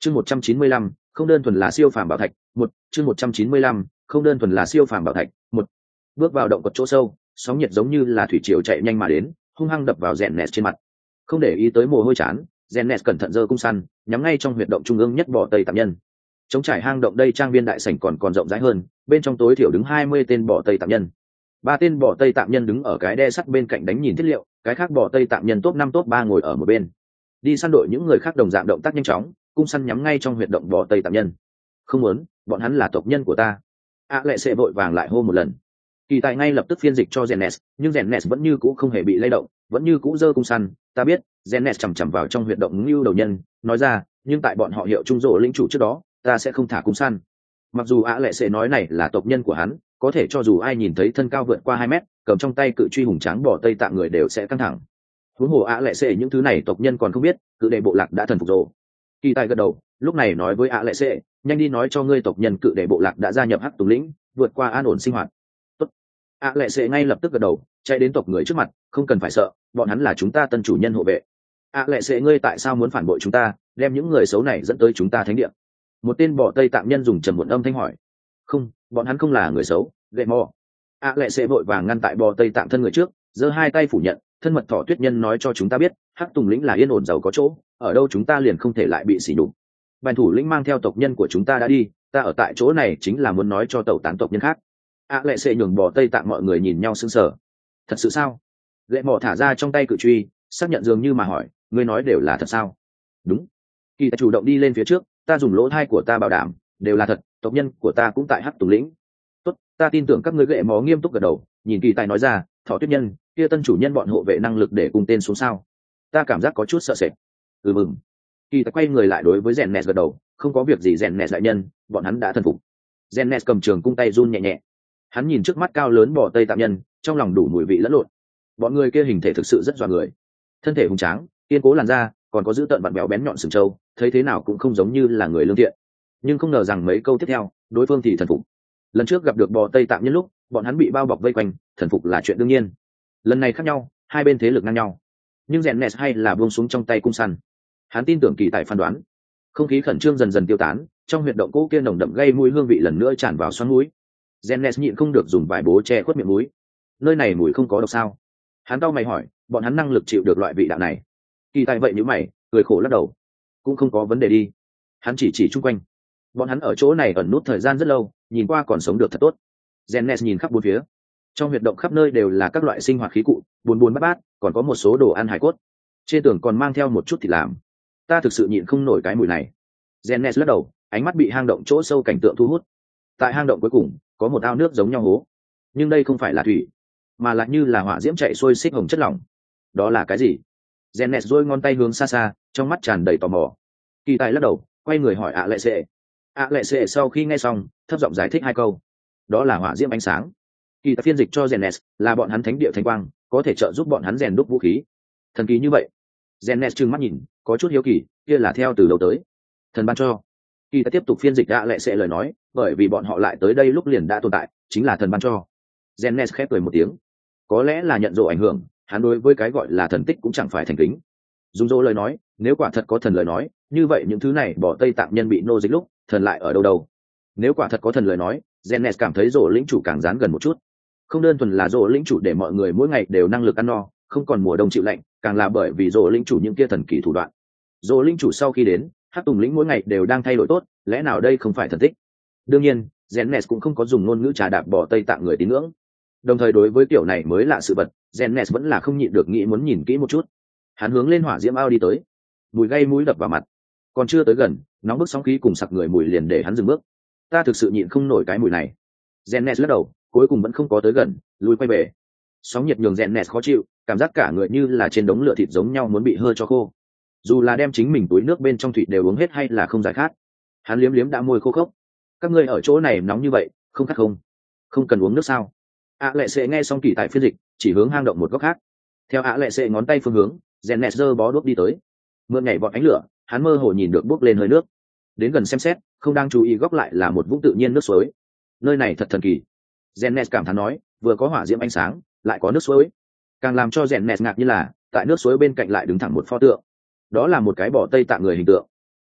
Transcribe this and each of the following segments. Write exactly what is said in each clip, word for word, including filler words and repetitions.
chương một trăm chín mươi lăm không đơn thuần là siêu phàm bảo thạch một chương một trăm chín mươi lăm không đơn thuần là siêu phàm bảo thạch một bước vào động quật chỗ sâu, sóng nhiệt giống như là thủy triều chạy nhanh mà đến, hung hăng đập vào rèn nẹt trên mặt. Không để ý tới mồ hôi chán, rèn nẹt cẩn thận giơ cung săn, nhắm ngay trong huyệt động trung ương nhất bỏ tây tạm nhân. Trống trải hang động đây trang viên đại sảnh còn còn rộng rãi hơn, bên trong tối thiểu đứng hai mươi tên bỏ tây tạm nhân. Ba tên bỏ tây tạm nhân đứng ở cái đe sắt bên cạnh đánh nhìn thiết liệu, cái khác bỏ tây tạm nhân top năm top ba ngồi ở một bên. Đi săn đội những người khác đồng dạng động tác nhanh chóng, cung săn nhắm ngay trong huyệt động bỏ tây tạm nhân. Không muốn, bọn hắn là tộc nhân của ta. A lệ sẽ vội vàng lại hô một lần. Kỳ tài ngay lập tức phiên dịch cho Zenes, nhưng Zenes vẫn như cũ không hề bị lay động, vẫn như cũ giơ cung săn. Ta biết, Zenes chầm chầm vào trong huyệt động lưu đầu nhân, nói ra, nhưng tại bọn họ hiệu trung rộ lĩnh chủ trước đó, ta sẽ không thả cung săn. Mặc dù A lệ sẽ nói này là tộc nhân của hắn, có thể cho dù ai nhìn thấy thân cao vượt qua hai mét, cầm trong tay cự truy hùng tráng bỏ tây tạm người đều sẽ căng thẳng. Huống hồ A lệ sẽ những thứ này tộc nhân còn không biết, cự đệ bộ lạc đã thần phục rồi. Kỳ tài gật đầu, lúc này nói với A lệ sẽ, nhanh đi nói cho ngươi tộc nhân cự đệ bộ lạc đã gia nhập hắc tùng lĩnh, vượt qua an ổn sinh hoạt. Tốt. A lệ sẽ ngay lập tức gật đầu, chạy đến tộc người trước mặt, không cần phải sợ, bọn hắn là chúng ta tân chủ nhân hộ vệ. A lệ sẽ ngươi tại sao muốn phản bội chúng ta, đem những người xấu này dẫn tới chúng ta thánh địa? Một tên bỏ tây tạm nhân dùng trầm muộn âm thanh hỏi. Không, bọn hắn không là người xấu, gậy mò. A lệ sẽ vội vàng ngăn tại bò tây tạm thân người trước, giơ hai tay phủ nhận, thân mật thỏ tuyết nhân nói cho chúng ta biết, hắc tùng lĩnh là yên ổn giàu có chỗ, ở đâu chúng ta liền không thể lại bị sỉ nhục. Bản thủ lĩnh mang theo tộc nhân của chúng ta đã đi, ta ở tại chỗ này chính là muốn nói cho tẩu tán tộc nhân khác. A lệ sẽ nhường bò tây tạm mọi người nhìn nhau sững sờ. Thật sự sao? Gậy mò thả ra trong tay cự truy, xác nhận dường như mà hỏi, ngươi nói đều là thật sao? Đúng. Kỳ ta chủ động đi lên phía trước, ta dùng lỗ thai của ta bảo đảm, đều là thật, tộc nhân của ta cũng tại hắc tùng lĩnh. Tốt, ta tin tưởng các ngươi. Gậy mò nghiêm túc gật đầu, nhìn kỳ tài nói ra, thỏ tuyết nhân kia tân chủ nhân bọn hộ vệ năng lực để cùng tên xuống sao? Ta cảm giác có chút sợ sệt. Ừ mừng. Kỳ tài quay người lại đối với rèn nẹt gật đầu, không có việc gì rèn nẹt đại nhân, bọn hắn đã thần phục. Rèn nẹt cầm trường cung tay run nhẹ nhẹ, hắn nhìn trước mắt cao lớn bỏ tây tạm nhân, trong lòng đủ mùi vị lẫn lộn. Bọn người kia hình thể thực sự rất dọa người, thân thể hùng tráng, kiên cố làn da, còn có dữ tợn vặn béo bén nhọn sừng trâu, thấy thế nào cũng không giống như là người lương thiện. Nhưng không ngờ rằng mấy câu tiếp theo, đối phương thì thần phục. Lần trước gặp được bò tây tạm nhân lúc, bọn hắn bị bao bọc vây quanh, thần phục là chuyện đương nhiên. Lần này khác nhau, hai bên thế lực ngang nhau, nhưng rèn nẹt hay là buông xuống trong tay cung săn. Hắn tin tưởng kỳ tài phán đoán. Không khí khẩn trương dần dần tiêu tán, trong huyệt động cũ kia nồng đậm gây mùi hương vị lần nữa tràn vào xoắn mũi. rèn nẹt nhịn không được dùng vải bố che khuất miệng mũi. Nơi này mùi không có độc sao? Hắn cau mày hỏi, bọn hắn năng lực chịu được loại vị đạo này? Kỳ tài vậy nhíu mày, cười khổ lắc đầu. Cũng không có vấn đề đi. Hắn chỉ chỉ chung quanh. Bọn hắn ở chỗ này ẩn nút thời gian rất lâu, nhìn qua còn sống được thật tốt. Zennes nhìn khắp bốn phía, trong huyệt động khắp nơi đều là các loại sinh hoạt khí cụ, buồn buồn bát bát, còn có một số đồ ăn hải cốt. Trên tường còn mang theo một chút thịt làm. Ta thực sự nhịn không nổi cái mùi này. Zennes lắc đầu, ánh mắt bị hang động chỗ sâu cảnh tượng thu hút. Tại hang động cuối cùng có một ao nước giống nhau hố, nhưng đây không phải là thủy, mà lại như là hỏa diễm chạy xuôi xích hồng chất lỏng. Đó là cái gì? Zennes giơ ngón tay hướng xa xa, trong mắt tràn đầy tò mò. Kỳ tài lắc đầu, quay người hỏi ạ lệ sệ. ạ lệ sệ sau khi nghe xong, thấp giọng giải thích hai câu. Đó là hỏa diễm ánh sáng. Kỳ tài phiên dịch cho Zennes, là bọn hắn thánh địa thánh quang, có thể trợ giúp bọn hắn rèn đúc vũ khí. Thần kỳ như vậy. Zennes trừng mắt nhìn, có chút hiếu kỳ, kia là theo từ đầu tới. Thần ban cho. Kỳ tài tiếp tục phiên dịch ạ lệ sệ lời nói, bởi vì bọn họ lại tới đây lúc liền đã tồn tại, chính là thần ban cho. Zennes khép cười một tiếng. Có lẽ là nhận dỗ ảnh hưởng, hắn đối với cái gọi là thần tích cũng chẳng phải thành kính. Dùng dỗ lời nói, nếu quả thật có thần lời nói, như vậy những thứ này bỏ tây tạm nhân bị nô dịch lúc, thần lại ở đâu đâu? Nếu quả thật có thần lời nói, Zennes cảm thấy rổ lĩnh chủ càng dán gần một chút. Không đơn thuần là rổ lĩnh chủ để mọi người mỗi ngày đều năng lực ăn no, không còn mùa đông chịu lạnh, càng là bởi vì rổ lĩnh chủ những kia thần kỳ thủ đoạn. Rổ lĩnh chủ sau khi đến, Hắc Tùng lĩnh mỗi ngày đều đang thay đổi tốt, lẽ nào đây không phải thần tích? Đương nhiên, Zennes cũng không có dùng ngôn ngữ trà đạp bỏ tây tạm người tín ngưỡng. Đồng thời đối với kiểu này mới lạ sự vật, Zennes vẫn là không nhịn được nghĩ muốn nhìn kỹ một chút. Hắn hướng lên hỏa diễm ao đi tới, mùi gây mũi đập vào mặt. Còn chưa tới gần, nóng bức sóng khí cùng sặc người mùi liền để hắn dừng bước. Ta thực sự nhịn không nổi cái mùi này. Zennes lắc đầu, cuối cùng vẫn không có tới gần, lùi quay về. Sóng nhiệt nhường Zennes khó chịu, cảm giác cả người như là trên đống lửa thịt giống nhau muốn bị hơ cho khô. Dù là đem chính mình túi nước bên trong thịt đều uống hết hay là không giải khát. Hắn liếm liếm đã môi khô khốc. Các ngươi ở chỗ này nóng như vậy, không khát không? Không cần uống nước sao? ạ lệ sệ nghe xong kỳ tại phiên dịch, chỉ hướng hang động một góc khác. Theo ạ lệ sệ ngón tay phương hướng, Zennes giơ bó đuốc đi tới. Mượn nhảy vọt ánh lửa, hắn mơ hồ nhìn được bốc lên hơi nước. Đến gần xem xét, không đang chú ý góc lại là một vũng tự nhiên nước suối. Nơi này thật thần kỳ. Zennes cảm thán nói, vừa có hỏa diễm ánh sáng, lại có nước suối. Càng làm cho Zennes ngạc như là, tại nước suối bên cạnh lại đứng thẳng một pho tượng. Đó là một cái bò tây tạng người hình tượng.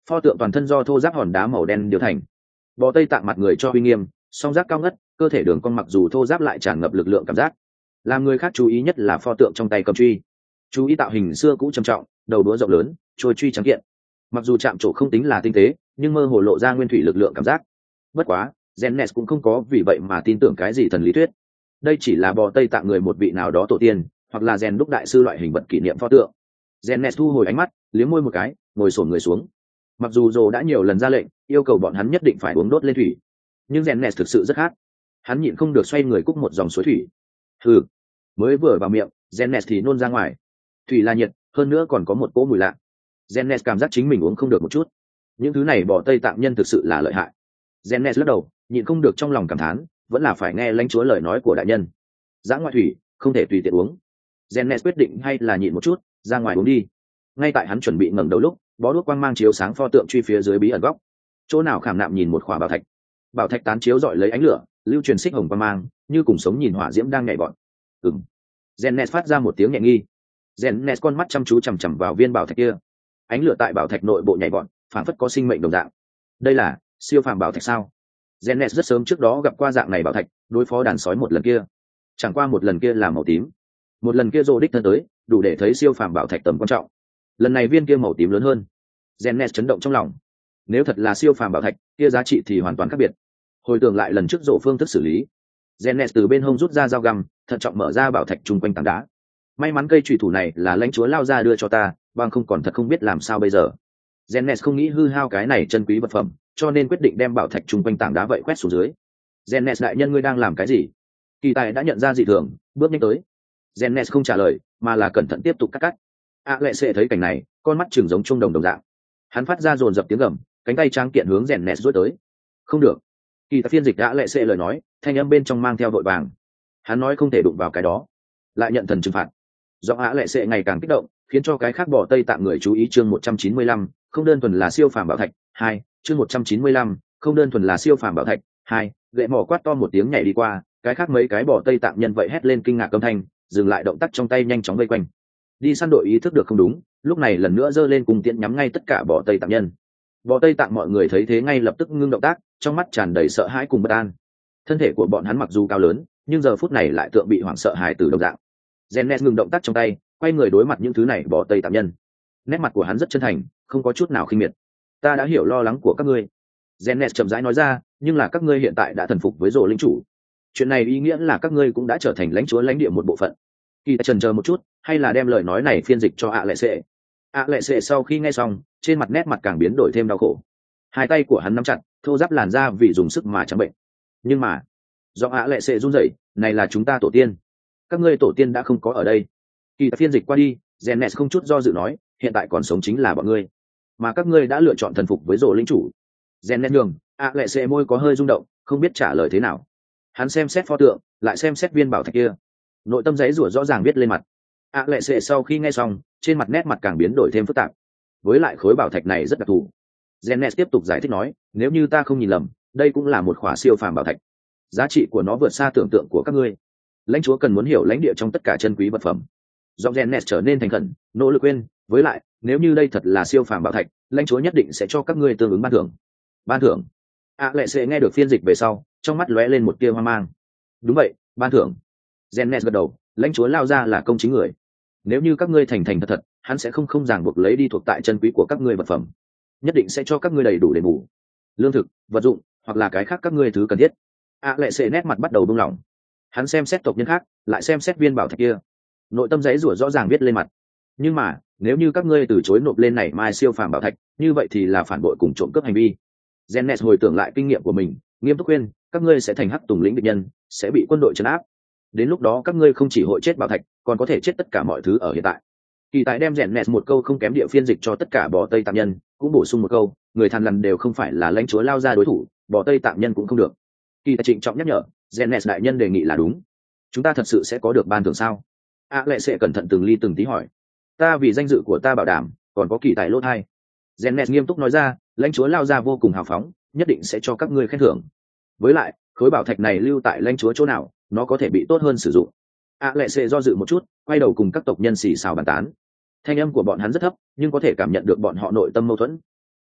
Pho tượng toàn thân do thô giáp hòn đá màu đen điều thành, bò Tây Tạng mặt người cho uy nghiêm, song giác cao ngất, cơ thể đường cong mặc dù thô giáp lại tràn ngập lực lượng cảm giác. Làm người khác chú ý nhất là pho tượng trong tay cầm truy. Chú ý tạo hình xưa cũ trầm trọng, đầu đũa rộng lớn, trôi truy trắng kiện. Mặc dù chạm trổ không tính là tinh tế, nhưng mơ hồ lộ ra nguyên thủy lực lượng cảm giác. Bất quá, Zennes cũng không có vì vậy mà tin tưởng cái gì thần lý thuyết. Đây chỉ là bò Tây Tạng người một vị nào đó tổ tiên, hoặc là rèn đúc đại sư loại hình vật kỷ niệm pho tượng. Zennes thu hồi ánh mắt, liếm môi một cái, ngồi xổm người xuống. Mặc dù Dồ đã nhiều lần ra lệnh, yêu cầu bọn hắn nhất định phải uống đốt lên thủy, nhưng Zennes thực sự rất khát. Hắn nhịn không được xoay người cúc một dòng suối thủy. Hừ, mới vừa vào miệng, Zennes thì nôn ra ngoài. Thủy là nhiệt, hơn nữa còn có một cỗ mùi lạ. Zennes cảm giác chính mình uống không được một chút. Những thứ này bỏ Tây Tạng nhân thực sự là lợi hại. Zennes lắc đầu, nhịn không được trong lòng cảm thán, vẫn là phải nghe lãnh chúa lời nói của đại nhân. Giã ngoại thủy, không thể tùy tiện uống. Zennes quyết định hay là nhịn một chút, ra ngoài uống đi. Ngay tại hắn chuẩn bị ngẩng đầu lúc, bó đuốc quang mang chiếu sáng pho tượng truy phía dưới bí ẩn góc. Chỗ nào khảm nạm nhìn một khỏa bảo thạch. Bảo thạch tán chiếu dọi lấy ánh lửa, lưu truyền xích hồng quang mang, như cùng sống nhìn hỏa diễm đang nhảy bọn. Ừm. Zennes phát ra một tiếng nhẹ nghi. Zennes con mắt chăm chú chằm chằm vào viên bảo thạch kia. Ánh lửa tại bảo thạch nội bộ nhảy bọn, phản phất có sinh mệnh đồng dạng. Đây là siêu phàm bảo thạch sao? Zennes rất sớm trước đó gặp qua dạng này bảo thạch, đối phó đàn sói một lần kia. Chẳng qua một lần kia là màu tím, một lần kia Rô đích thân tới, đủ để thấy siêu phàm bảo thạch tầm quan trọng. Lần này viên kia màu tím lớn hơn. Zennes chấn động trong lòng. Nếu thật là siêu phàm bảo thạch, kia giá trị thì hoàn toàn khác biệt. Hồi tưởng lại lần trước Rô phương thức xử lý, Zennes từ bên hông rút ra dao găm, thận trọng mở ra bảo thạch chung quanh tảng đá. May mắn cây chùy thủ này là lãnh chúa lao ra đưa cho ta, bằng không còn thật không biết làm sao bây giờ. Zennes không nghĩ hư hao cái này chân quý vật phẩm, cho nên quyết định đem bảo thạch chung quanh tảng đá vậy quét xuống dưới. Zennes đại nhân, ngươi đang làm cái gì? Kỳ tài đã nhận ra dị thường, bước nhanh tới. Zennes không trả lời, mà là cẩn thận tiếp tục cắt cắt. A lệ sẽ thấy cảnh này, con mắt trừng giống trung đồng đồng dạng. Hắn phát ra dồn dập tiếng gầm, cánh tay tráng kiện hướng Zennes duỗi tới. Không được. Kỳ tài phiên dịch A lệ sẽ lời nói, thanh âm bên trong mang theo vội vàng. Hắn nói không thể đụng vào cái đó, lại nhận thần trừng phạt. Giọng A lệ sẽ ngày càng kích động, khiến cho cái khác bỏ Tây Tạng người chú ý. Chương một trăm chín mươi lăm, không đơn thuần là siêu phàm bảo thạch. Hai, chương một trăm chín mươi lăm, không đơn thuần là siêu phàm bảo thạch. Hai, gậy mỏ quát to một tiếng nhảy đi qua, cái khác mấy cái bỏ Tây Tạng nhân vậy hét lên kinh ngạc âm thanh, dừng lại động tác trong tay nhanh chóng vây quanh. Đi săn đội ý thức được không đúng, lúc này lần nữa giơ lên cùng tiễn nhắm ngay tất cả bỏ Tây Tạng nhân. Bỏ Tây Tạng mọi người thấy thế ngay lập tức ngưng động tác, trong mắt tràn đầy sợ hãi cùng bất an. Thân thể của bọn hắn mặc dù cao lớn, nhưng giờ phút này lại tượng bị hoảng sợ hãi từ đồng dạng. Zennes ngừng động tác trong tay, quay người đối mặt những thứ này bỏ Tây Tạng nhân. Nét mặt của hắn rất chân thành, không có chút nào khinh miệt. Ta đã hiểu lo lắng của các ngươi. Zennes chậm rãi nói ra, nhưng là các ngươi hiện tại đã thần phục với Rồ linh chủ. Chuyện này ý nghĩa là các ngươi cũng đã trở thành lãnh chúa lãnh địa một bộ phận. Kỳ tài chần chờ một chút, hay là đem lời nói này phiên dịch cho ạ lệ sệ. ạ lệ sệ sau khi nghe xong, trên mặt nét mặt càng biến đổi thêm đau khổ. Hai tay của hắn nắm chặt, thô ráp làn da vì dùng sức mà trắng bệnh. Nhưng mà, do ạ lệ sệ run rẩy, này là chúng ta tổ tiên. Các ngươi tổ tiên đã không có ở đây. Kỳ tài phiên dịch qua đi, Zennes không chút do dự nói, hiện tại còn sống chính là bọn ngươi, mà các ngươi đã lựa chọn thần phục với Rồ linh chủ. Zennes nhường, ạ lệ sệ môi có hơi rung động, không biết trả lời thế nào. Hắn xem xét pho tượng, lại xem xét viên bảo thạch kia, nội tâm giấy rủa rõ ràng viết lên mặt. ạ lệ sệ sau khi nghe xong, trên mặt nét mặt càng biến đổi thêm phức tạp. Với lại khối bảo thạch này rất đặc thù. Zennes tiếp tục giải thích nói, nếu như ta không nhìn lầm, đây cũng là một khỏa siêu phàm bảo thạch. Giá trị của nó vượt xa tưởng tượng của các ngươi. Lãnh chúa cần muốn hiểu lãnh địa trong tất cả chân quý vật phẩm. Giọng Zennes trở nên thành khẩn, nỗ lực quên, với lại, nếu như đây thật là siêu phàm bảo thạch, lãnh chúa nhất định sẽ cho các ngươi tương ứng ban thưởng. Ban thưởng? ạ lệ sệ nghe được phiên dịch về sau, trong mắt lóe lên một tia hoang mang. Đúng vậy, ban thưởng. Zennes gật đầu, lãnh chúa lao ra là công chính người. Nếu như các ngươi thành thành thật thật, hắn sẽ không không ràng buộc lấy đi thuộc tại chân quý của các ngươi vật phẩm, nhất định sẽ cho các ngươi đầy đủ đền bù, lương thực, vật dụng, hoặc là cái khác các ngươi thứ cần thiết. ạ lệ sệ nét mặt bắt đầu buông lỏng. Hắn xem xét tộc nhân khác, lại xem xét viên bảo thạch kia, nội tâm giấy rủa rõ ràng viết lên mặt. Nhưng mà, nếu như các ngươi từ chối nộp lên này mai siêu phàm bảo thạch, như vậy thì là phản bội cùng trộm cướp hành vi. Zennes hồi tưởng lại kinh nghiệm của mình, nghiêm túc khuyên, các ngươi sẽ thành hắc tùng lĩnh địch nhân, sẽ bị quân đội trấn áp. Đến lúc đó các ngươi không chỉ hội chết bảo thạch, còn có thể chết tất cả mọi thứ ở hiện tại. Kỳ tài đem Zennes một câu không kém địa phiên dịch cho tất cả bò Tây Tạng nhân, cũng bổ sung một câu, người thằn lằn đều không phải là lãnh chúa lao ra đối thủ, bò Tây Tạng nhân cũng không được. Kỳ tài trịnh trọng nhắc nhở, Zennes đại nhân đề nghị là đúng. Chúng ta thật sự sẽ có được ban thưởng sao? A lệ sẽ cẩn thận từng ly từng tí hỏi. Ta vì danh dự của ta bảo đảm, còn có kỳ tài lỗ thai. Zennes nghiêm túc nói ra, lãnh chúa lao ra vô cùng hào phóng, nhất định sẽ cho các ngươi khen thưởng. Với lại, khối bảo thạch này lưu tại lãnh chúa chỗ nào, nó có thể bị tốt hơn sử dụng. A lệ sẽ do dự một chút, quay đầu cùng các tộc nhân xì xào bàn tán. Thanh âm của bọn hắn rất thấp, nhưng có thể cảm nhận được bọn họ nội tâm mâu thuẫn.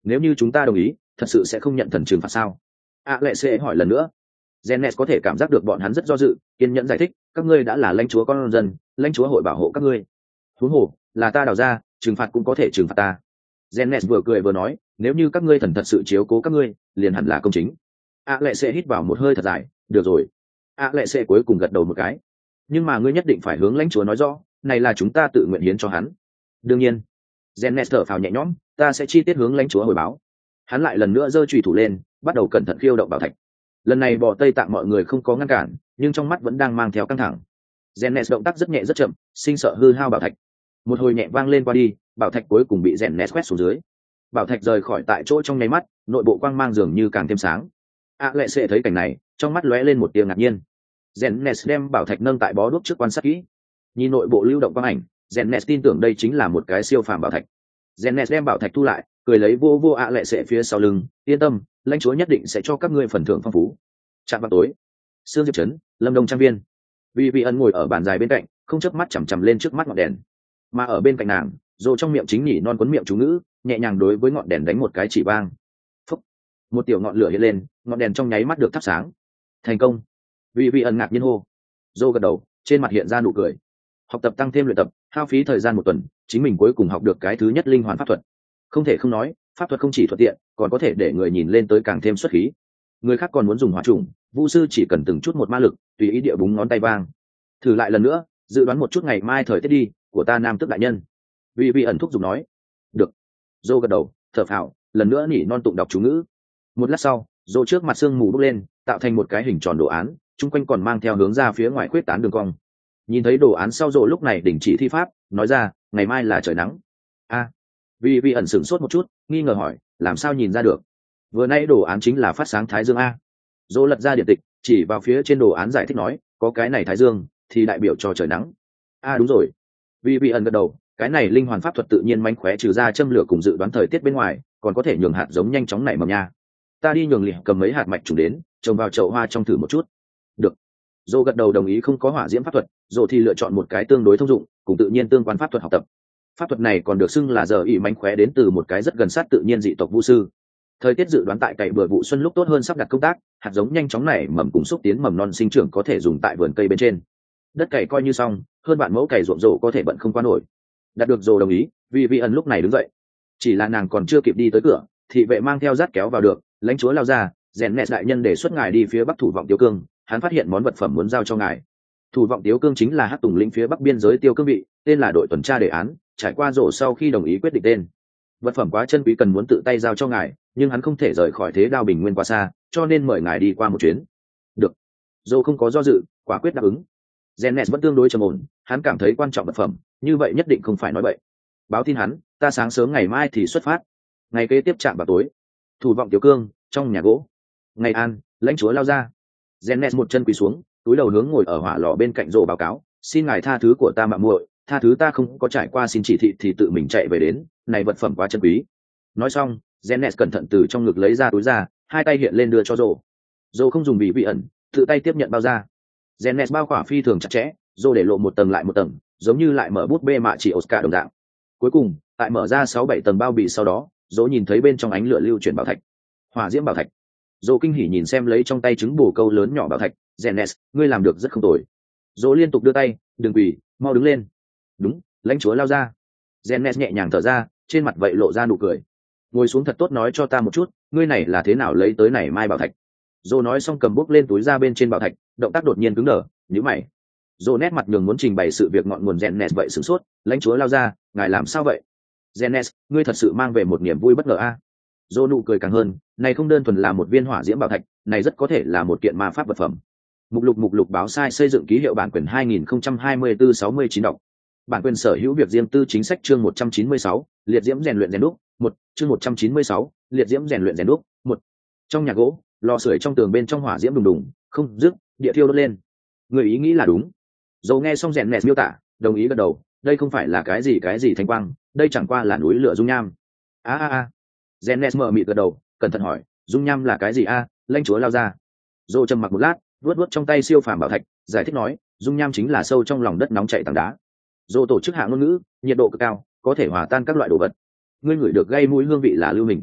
nếu như chúng ta đồng ý thật sự sẽ không nhận thần trừng phạt sao? A lệ sẽ hỏi lần nữa. Zenes có thể cảm giác được bọn hắn rất do dự, kiên nhẫn giải thích, các ngươi đã là lãnh chúa con dân, lãnh chúa hội bảo hộ các ngươi. Huống hồ, là ta đào ra, trừng phạt cũng có thể trừng phạt ta. Zenes vừa cười vừa nói, nếu như các ngươi thần thật sự chiếu cố các ngươi, liền hẳn là công chính. A lệ sẽ hít vào một hơi thật dài, được rồi. A lệ sẽ cuối cùng gật đầu một cái. Nhưng mà ngươi nhất định phải hướng lãnh chúa nói rõ, này là chúng ta tự nguyện hiến cho hắn. Đương nhiên. Zenes thở phào nhẹ nhõm, ta sẽ chi tiết hướng lãnh chúa hồi báo. Hắn lại lần nữa giơ chùy thủ lên, bắt đầu cẩn thận khiêu động bảo thạch. Lần này bò Tây Tạng mọi người không có ngăn cản, nhưng trong mắt vẫn đang mang theo căng thẳng. Zenes động tác rất nhẹ rất chậm, sinh sợ hư hao bảo thạch. Một hồi nhẹ vang lên qua đi, bảo thạch cuối cùng bị Zenes quét xuống dưới. Bảo thạch rời khỏi tại chỗ trong nháy mắt, nội bộ quang mang dường như càng thêm sáng. A lệ sẽ thấy cảnh này, trong mắt lóe lên một tia ngạc nhiên. Zenes đem bảo thạch nâng tại bó đuốc trước quan sát kỹ. Nhìn nội bộ lưu động quang ảnh, Zenes tin tưởng đây chính là một cái siêu phàm bảo thạch. Zenes đem bảo thạch thu lại, cười lấy vô vô A lệ sẽ phía sau lưng, yên tâm, lãnh chúa nhất định sẽ cho các ngươi phần thưởng phong phú. Trạm vào tối, Sương Diệp trấn, Lâm Đông trang viên. Vì vị ẩn ngồi ở bàn dài bên cạnh, không chớp mắt chằm chằm lên trước mắt ngọn đèn. Mà ở bên cạnh nàng, Dô trong miệng chính nhỉ non cuốn miệng chú ngữ, nhẹ nhàng đối với ngọn đèn đánh một cái chỉ vang. Phúc, một tiểu ngọn lửa hiện lên, ngọn đèn trong nháy mắt được thắp sáng. Thành công. Vì vị ẩn ngạc nhiên hô. Dô gật đầu, trên mặt hiện ra nụ cười. Học tập tăng thêm luyện tập, hao phí thời gian một tuần, chính mình cuối cùng học được cái thứ nhất linh hoàn pháp thuật. Không thể không nói, pháp thuật không chỉ thuận tiện, còn có thể để người nhìn lên tới càng thêm xuất khí. Người khác còn muốn dùng hỏa trùng, vu sư chỉ cần từng chút một ma lực, tùy ý địa búng ngón tay vang. Thử lại lần nữa, dự đoán một chút ngày mai thời tiết đi, của ta nam tước đại nhân. Vì vị ẩn thúc giục nói. Được. Dô gật đầu, thở phào, lần nữa nỉ non tụng đọc chú ngữ. Một lát sau, Dô trước mặt sương mù bốc lên, tạo thành một cái hình tròn đồ án, chung quanh còn mang theo hướng ra phía ngoài khuyết tán đường cong. Nhìn thấy đồ án sau Dô lúc này đình chỉ thi pháp, nói ra, ngày mai là trời nắng. A. Vì vị ẩn sửng sốt một chút, nghi ngờ hỏi, làm sao nhìn ra được? Vừa nay đồ án chính là phát sáng thái dương a. Dô lật ra điện tịch, chỉ vào phía trên đồ án giải thích nói, có cái này thái dương thì đại biểu cho trời nắng. A đúng rồi. Vì vị ẩn gật đầu, cái này linh hoàn pháp thuật tự nhiên mánh khóe trừ ra châm lửa cùng dự đoán thời tiết bên ngoài, còn có thể nhường hạt giống nhanh chóng nảy mầm nha. Ta đi nhường liệt cầm mấy hạt mạch trùng đến, trồng vào chậu hoa trong thử một chút. Được. Dô gật đầu đồng ý không có hỏa diễm pháp thuật, Dô thì lựa chọn một cái tương đối thông dụng, cùng tự nhiên tương quan pháp thuật học tập. Pháp thuật này còn được xưng là giờ ỉ mánh khóe đến từ một cái rất gần sát tự nhiên dị tộc vu sư. Thời tiết dự đoán tại cày bừa vụ xuân lúc tốt hơn sắp đặt công tác, hạt giống nhanh chóng nảy mầm cùng xúc tiến mầm non sinh trưởng có thể dùng tại vườn cây bên trên. Đất cày coi như xong, hơn bạn mẫu cày ruộng rổ có thể bận không qua nổi. Đạt được rồi đồng ý, vì vị ẩn lúc này đứng dậy. Chỉ là nàng còn chưa kịp đi tới cửa, thị vệ mang theo rát kéo vào được, lãnh chúa lao ra, rèn nẹt đại nhân đề xuất ngài đi phía bắc thủ vọng tiêu cương, hắn phát hiện món vật phẩm muốn giao cho ngài. Thủ vọng tiêu cương chính là hắc tùng lĩnh phía bắc biên giới tiêu cương vị, tên là đội tuần tra đề án, trải qua rổ sau khi đồng ý quyết định tên. Vật phẩm quá chân quý cần muốn tự tay giao cho ngài, nhưng hắn không thể rời khỏi thế đao bình nguyên quá xa, cho nên mời ngài đi qua một chuyến. Được. Dô không có do dự, quả quyết đáp ứng. Zenes vẫn tương đối trầm ổn, hắn cảm thấy quan trọng vật phẩm, như vậy nhất định không phải nói bậy. Báo tin hắn, ta sáng sớm ngày mai thì xuất phát. Ngày kế tiếp chạm vào tối. Thủ vọng tiểu cương, trong nhà gỗ. Ngày an, lãnh chúa lao ra. Zenes một chân quỳ xuống, túi đầu hướng ngồi ở hỏa lò bên cạnh rồ báo cáo, xin ngài tha thứ của ta mạo muội, tha thứ ta không có trải qua xin chỉ thị thì tự mình chạy về đến, này vật phẩm quá chân quý. Nói xong, Zenes cẩn thận từ trong ngực lấy ra túi ra, hai tay hiện lên đưa cho rồ. Rồ không dùng bị vị ẩn, tự tay tiếp nhận bao ra. Zenes bao khỏa phi thường chặt chẽ, rồ để lộ một tầng lại một tầng, giống như lại mở bút bê mạ chỉ Oscar đồng dạng. Cuối cùng, tại mở ra sáu bảy tầng bao bì sau đó, rồ nhìn thấy bên trong ánh lửa lưu chuyển bảo thạch, hỏa diễm bảo thạch. Rồ kinh hỉ nhìn xem lấy trong tay trứng bồ câu lớn nhỏ bảo thạch, Zenes, ngươi làm được rất không tồi. Rồ liên tục đưa tay, đừng quỳ, mau đứng lên. Đúng, lãnh chúa lao ra. Zenes nhẹ nhàng thở ra, trên mặt vậy lộ ra nụ cười. Ngồi xuống thật tốt nói cho ta một chút, ngươi này là thế nào lấy tới này mai bảo thạch. Rồ nói xong cầm bút lên túi ra bên trên bảo thạch, động tác đột nhiên cứng đờ, nhíu mày. Rồ nét mặt nhường muốn trình bày sự việc ngọn nguồn Zenes vậy sửng sốt, lãnh chúa lao ra, ngài làm sao vậy? Zenes, ngươi thật sự mang về một niềm vui bất ngờ a. À? Rồ nụ cười càng hơn, này không đơn thuần là một viên hỏa diễm bảo thạch, này rất có thể là một kiện ma pháp vật phẩm. Mục lục mục lục báo sai xây dựng ký hiệu bản quyền hai nghìn không trăm hai mươi tư sáu mươi chín đọc. Bản quyền sở hữu việc riêng tư chính sách chương một trăm chín mươi sáu, liệt diễm rèn luyện rèn đúc, một, chương một trăm chín mươi sáu, liệt diễm rèn luyện rèn đúc, một. Trong nhà gỗ, lò sưởi trong tường bên trong hỏa diễm đùng đùng, không dứt, địa thiêu đốt lên. Người ý nghĩ là đúng. Dầu nghe xong rèn nẹt miêu tả, đồng ý gật đầu, đây không phải là cái gì cái gì thanh quang, đây chẳng qua là núi lửa dung nham. A a a. Rèn nẹt mở mịt gật đầu, cẩn thận hỏi, dung nham là cái gì a? À? Lãnh chúa lao ra. Dầu trầm mặc một lát, vuốt vuốt trong tay siêu phàm bảo thạch, giải thích nói, dung nham chính là sâu trong lòng đất nóng chảy tảng đá. Dầu tổ chức hạ ngôn ngữ, nhiệt độ cực cao, có thể hòa tan các loại đồ vật. Ngươi ngửi được gây mũi hương vị là lưu hình.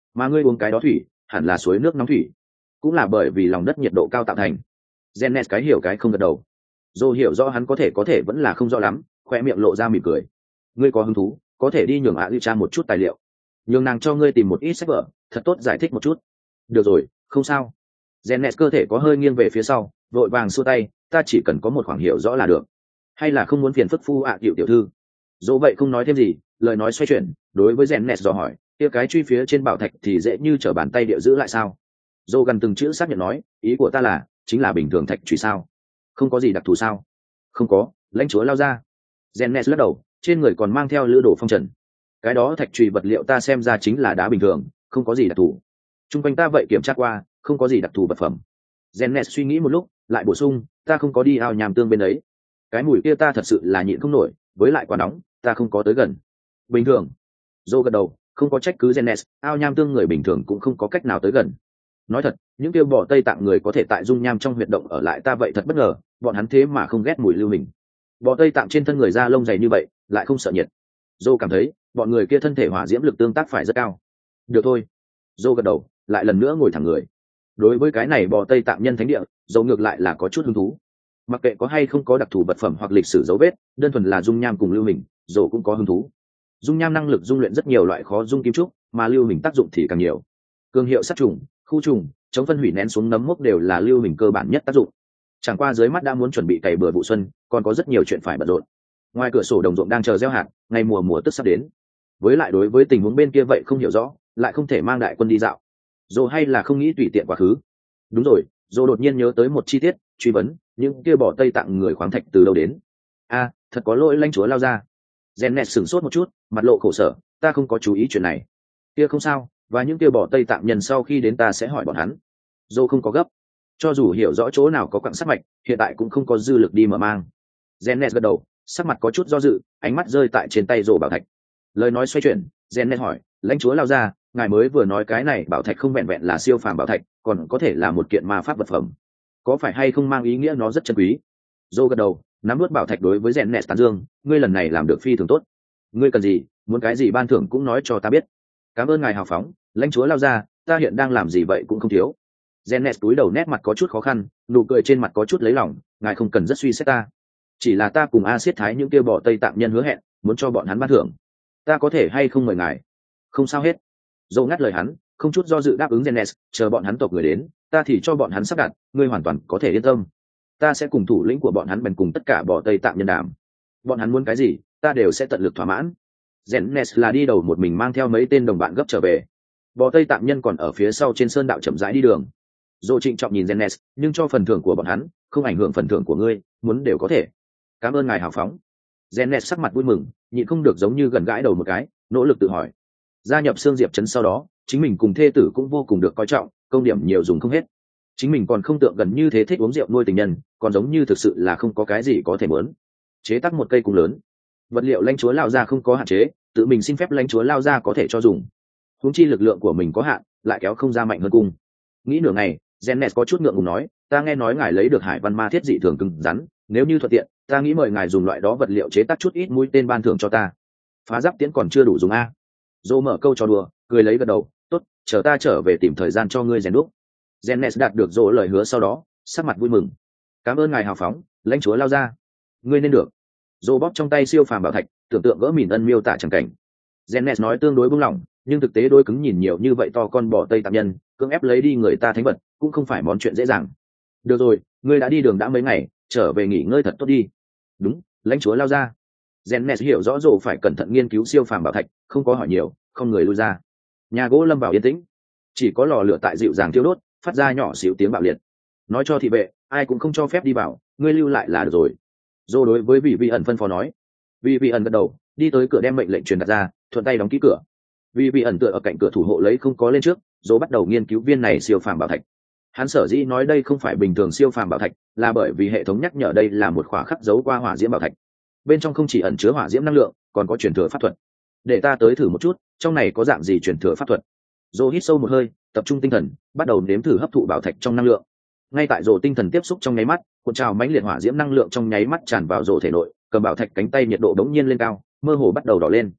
mà ngươi uống cái đó thủy hẳn là suối nước nóng thủy, cũng là bởi vì lòng đất nhiệt độ cao tạo thành. Zenes cái hiểu cái không gật đầu. Dô hiểu rõ hắn có thể có thể vẫn là không rõ lắm, khoe miệng lộ ra mỉm cười. Ngươi có hứng thú có thể đi nhường ạ lưu cha một chút tài liệu, nhường nàng cho ngươi tìm một ít sách vở thật tốt giải thích một chút. Được rồi, không sao. Zenes cơ thể có hơi nghiêng về phía sau, vội vàng xua tay, ta chỉ cần có một khoảng hiểu rõ là được. Hay là không muốn phiền phức phu ạ à, tiểu thư. Dỗ vậy không nói thêm gì, lời nói xoay chuyển, đối với Zenes dò hỏi, kia cái truy phía trên bảo thạch thì dễ như trở bàn tay điệu giữ lại sao? Dô gần từng chữ xác nhận nói, ý của ta là chính là bình thường thạch truy sao? Không có gì đặc thù sao? Không có. Lãnh chúa lao ra. Zenes lắc đầu, trên người còn mang theo lữ đồ phong trần. Cái đó thạch truy vật liệu ta xem ra chính là đá bình thường, không có gì đặc thù. Trung quanh ta vậy kiểm tra qua, không có gì đặc thù vật phẩm. Zenes suy nghĩ một lúc, lại bổ sung, ta không có đi ao nhàm tương bên ấy. Cái mùi kia ta thật sự là nhịn không nổi, với lại quá nóng, ta không có tới gần. Bình thường. Dô gật đầu, không có trách cứ Zenes, ao nham tương người bình thường cũng không có cách nào tới gần. Nói thật, những kêu bỏ Tây Tạng người có thể tại dung nham trong huyệt động ở lại ta vậy thật bất ngờ, bọn hắn thế mà không ghét mùi lưu mình. Bọ Tây Tạng trên thân người da lông dày như vậy, lại không sợ nhiệt. Dô cảm thấy, bọn người kia thân thể hỏa diễm lực tương tác phải rất cao. Được thôi. Dô gật đầu, lại lần nữa ngồi thẳng người. Đối với cái này bọ Tây Tạng nhân thánh địa, dâu ngược lại là có chút hứng thú. Mặc kệ có hay không có đặc thù vật phẩm hoặc lịch sử dấu vết, đơn thuần là dung nham cùng lưu mình, dô cũng có hứng thú. Dung nham năng lực dung luyện rất nhiều loại khó dung kim trúc, mà lưu mình tác dụng thì càng nhiều. Cường hiệu sát trùng, khu trùng, chống phân hủy nén xuống nấm mốc đều là lưu mình cơ bản nhất tác dụng. Chẳng qua dưới mắt đã muốn chuẩn bị cày bừa vụ xuân, còn có rất nhiều chuyện phải bận rộn. Ngoài cửa sổ đồng ruộng đang chờ gieo hạt, ngày mùa mùa tức sắp đến. Với lại đối với tình huống bên kia vậy không hiểu rõ, lại không thể mang đại quân đi dạo. Dô hay là không nghĩ tùy tiện quá khứ. Đúng rồi, Dô đột nhiên nhớ tới một chi tiết, truy vấn, những kia bỏ Tây Tạng người khoáng thạch từ đâu đến? A, à, thật có lỗi lãnh chúa lao ra. Zenet sửng sốt một chút, mặt lộ khổ sở, ta không có chú ý chuyện này. Kia không sao, và những kia bỏ Tây Tạng nhân sau khi đến ta sẽ hỏi bọn hắn. Dô không có gấp, cho dù hiểu rõ chỗ nào có quặng sắt mạch, hiện tại cũng không có dư lực đi mở mang. Zenet gật đầu, sắc mặt có chút do dự, ánh mắt rơi tại trên tay rổ bảo thạch. Lời nói xoay chuyển, Zenet hỏi, lãnh chúa lao ra, ngài mới vừa nói cái này bảo thạch không vẹn vẹn là siêu phàm bảo thạch, còn có thể là một kiện ma pháp vật phẩm, có phải hay không mang ý nghĩa nó rất chân quý? Dô gật đầu, nắm nuốt bảo thạch đối với Zenet tán dương, ngươi lần này làm được phi thường tốt. Ngươi cần gì, muốn cái gì ban thưởng cũng nói cho ta biết. Cảm ơn ngài hào phóng, lãnh chúa lao ra, ta hiện đang làm gì vậy cũng không thiếu. Zenet cúi đầu nét mặt có chút khó khăn, nụ cười trên mặt có chút lấy lòng, ngài không cần rất suy xét ta. Chỉ là ta cùng A Siết Thái những kia bỏ Tây Tạng nhân hứa hẹn, muốn cho bọn hắn ban thưởng. Ta có thể hay không mời ngài? Không sao hết. Dâu ngắt lời hắn, không chút do dự đáp ứng Zenet, chờ bọn hắn tộc người đến, ta thì cho bọn hắn sắp đặt, ngươi hoàn toàn có thể yên tâm. Ta sẽ cùng thủ lĩnh của bọn hắn bèn cùng tất cả bỏ Tây Tạng nhân đàm. Bọn hắn muốn cái gì, ta đều sẽ tận lực thỏa mãn. Zenet là đi đầu một mình mang theo mấy tên đồng bạn gấp trở về. Bò Tây Tạng nhân còn ở phía sau trên sơn đạo chậm rãi đi đường. Dô trịnh trọng nhìn Zenes, nhưng cho phần thưởng của bọn hắn, không ảnh hưởng phần thưởng của ngươi, muốn đều có thể. Cảm ơn ngài hào phóng. Zenes sắc mặt vui mừng, nhịn không được giống như gần gãi đầu một cái, nỗ lực tự hỏi. Gia nhập Sương Diệp trấn sau đó, chính mình cùng thê tử cũng vô cùng được coi trọng, công điểm nhiều dùng không hết. Chính mình còn không tượng gần như thế thích uống rượu nuôi tình nhân, còn giống như thực sự là không có cái gì có thể muốn. Chế tác một cây cung lớn, vật liệu lãnh chúa lao ra không có hạn chế, tự mình xin phép lãnh chúa lao ra có thể cho dùng. Huống chi lực lượng của mình có hạn, lại kéo không ra mạnh hơn cung. Nghĩ nửa ngày, Zenes có chút ngượng ngùng nói, ta nghe nói ngài lấy được hải văn ma thiết dị thường cứng rắn, nếu như thuận tiện, ta nghĩ mời ngài dùng loại đó vật liệu chế tác chút ít mũi tên ban thưởng cho ta. Phá giáp tiễn còn chưa đủ dùng a. Dô mở câu cho đùa, cười lấy gật đầu, tốt, chờ ta trở về tìm thời gian cho ngươi rèn đúc. Zenes đạt được Dô lời hứa sau đó, sắc mặt vui mừng. Cảm ơn ngài hào phóng, lãnh chúa lao ra. Ngươi nên được. Dô bóp trong tay siêu phàm bảo thạch, tưởng tượng gỡ mìn ân miêu tả chẳng cảnh. Zenes nói tương đối buông lỏng, nhưng thực tế đôi cứng nhìn nhiều như vậy to con bò Tây Tạng nhân, cưỡng ép lấy đi người ta thánh vật, cũng không phải món chuyện dễ dàng. Được rồi, ngươi đã đi đường đã mấy ngày, trở về nghỉ ngơi thật tốt đi. Đúng, lãnh chúa lao ra. Zenes hiểu rõ Dô phải cẩn thận nghiên cứu siêu phàm bảo thạch, không có hỏi nhiều, không người lui ra. Nhà gỗ lâm vào yên tĩnh, chỉ có lò lửa tại dịu dàng thiêu đốt, phát ra nhỏ xíu tiếng bạo liệt. Nói cho thị vệ, ai cũng không cho phép đi vào, ngươi lưu lại là được rồi. Dô đối với vị vị ẩn phân phó nói. Vị vị ẩn gật đầu, đi tới cửa đem mệnh lệnh truyền đặt ra, thuận tay đóng kỹ cửa. Vị vị ẩn tựa ở cạnh cửa thủ hộ lấy không có lên trước, Dô bắt đầu nghiên cứu viên này siêu phàm bảo thạch. Hắn sở dĩ nói đây không phải bình thường siêu phàm bảo thạch, là bởi vì hệ thống nhắc nhở đây là một khỏa khắc dấu qua hỏa diễm bảo thạch. Bên trong không chỉ ẩn chứa hỏa diễm năng lượng, còn có truyền thừa pháp thuật. Để ta tới thử một chút, trong này có dạng gì truyền thừa pháp thuật. Dô hít sâu một hơi, tập trung tinh thần, bắt đầu nếm thử hấp thụ bảo thạch trong năng lượng. Ngay tại Dô tinh thần tiếp xúc trong nháy mắt, cuộn trào mãnh liệt hỏa diễm năng lượng trong nháy mắt tràn vào Dô thể nội, cầm bảo thạch cánh tay nhiệt độ đống nhiên lên cao, mơ hồ bắt đầu đỏ lên.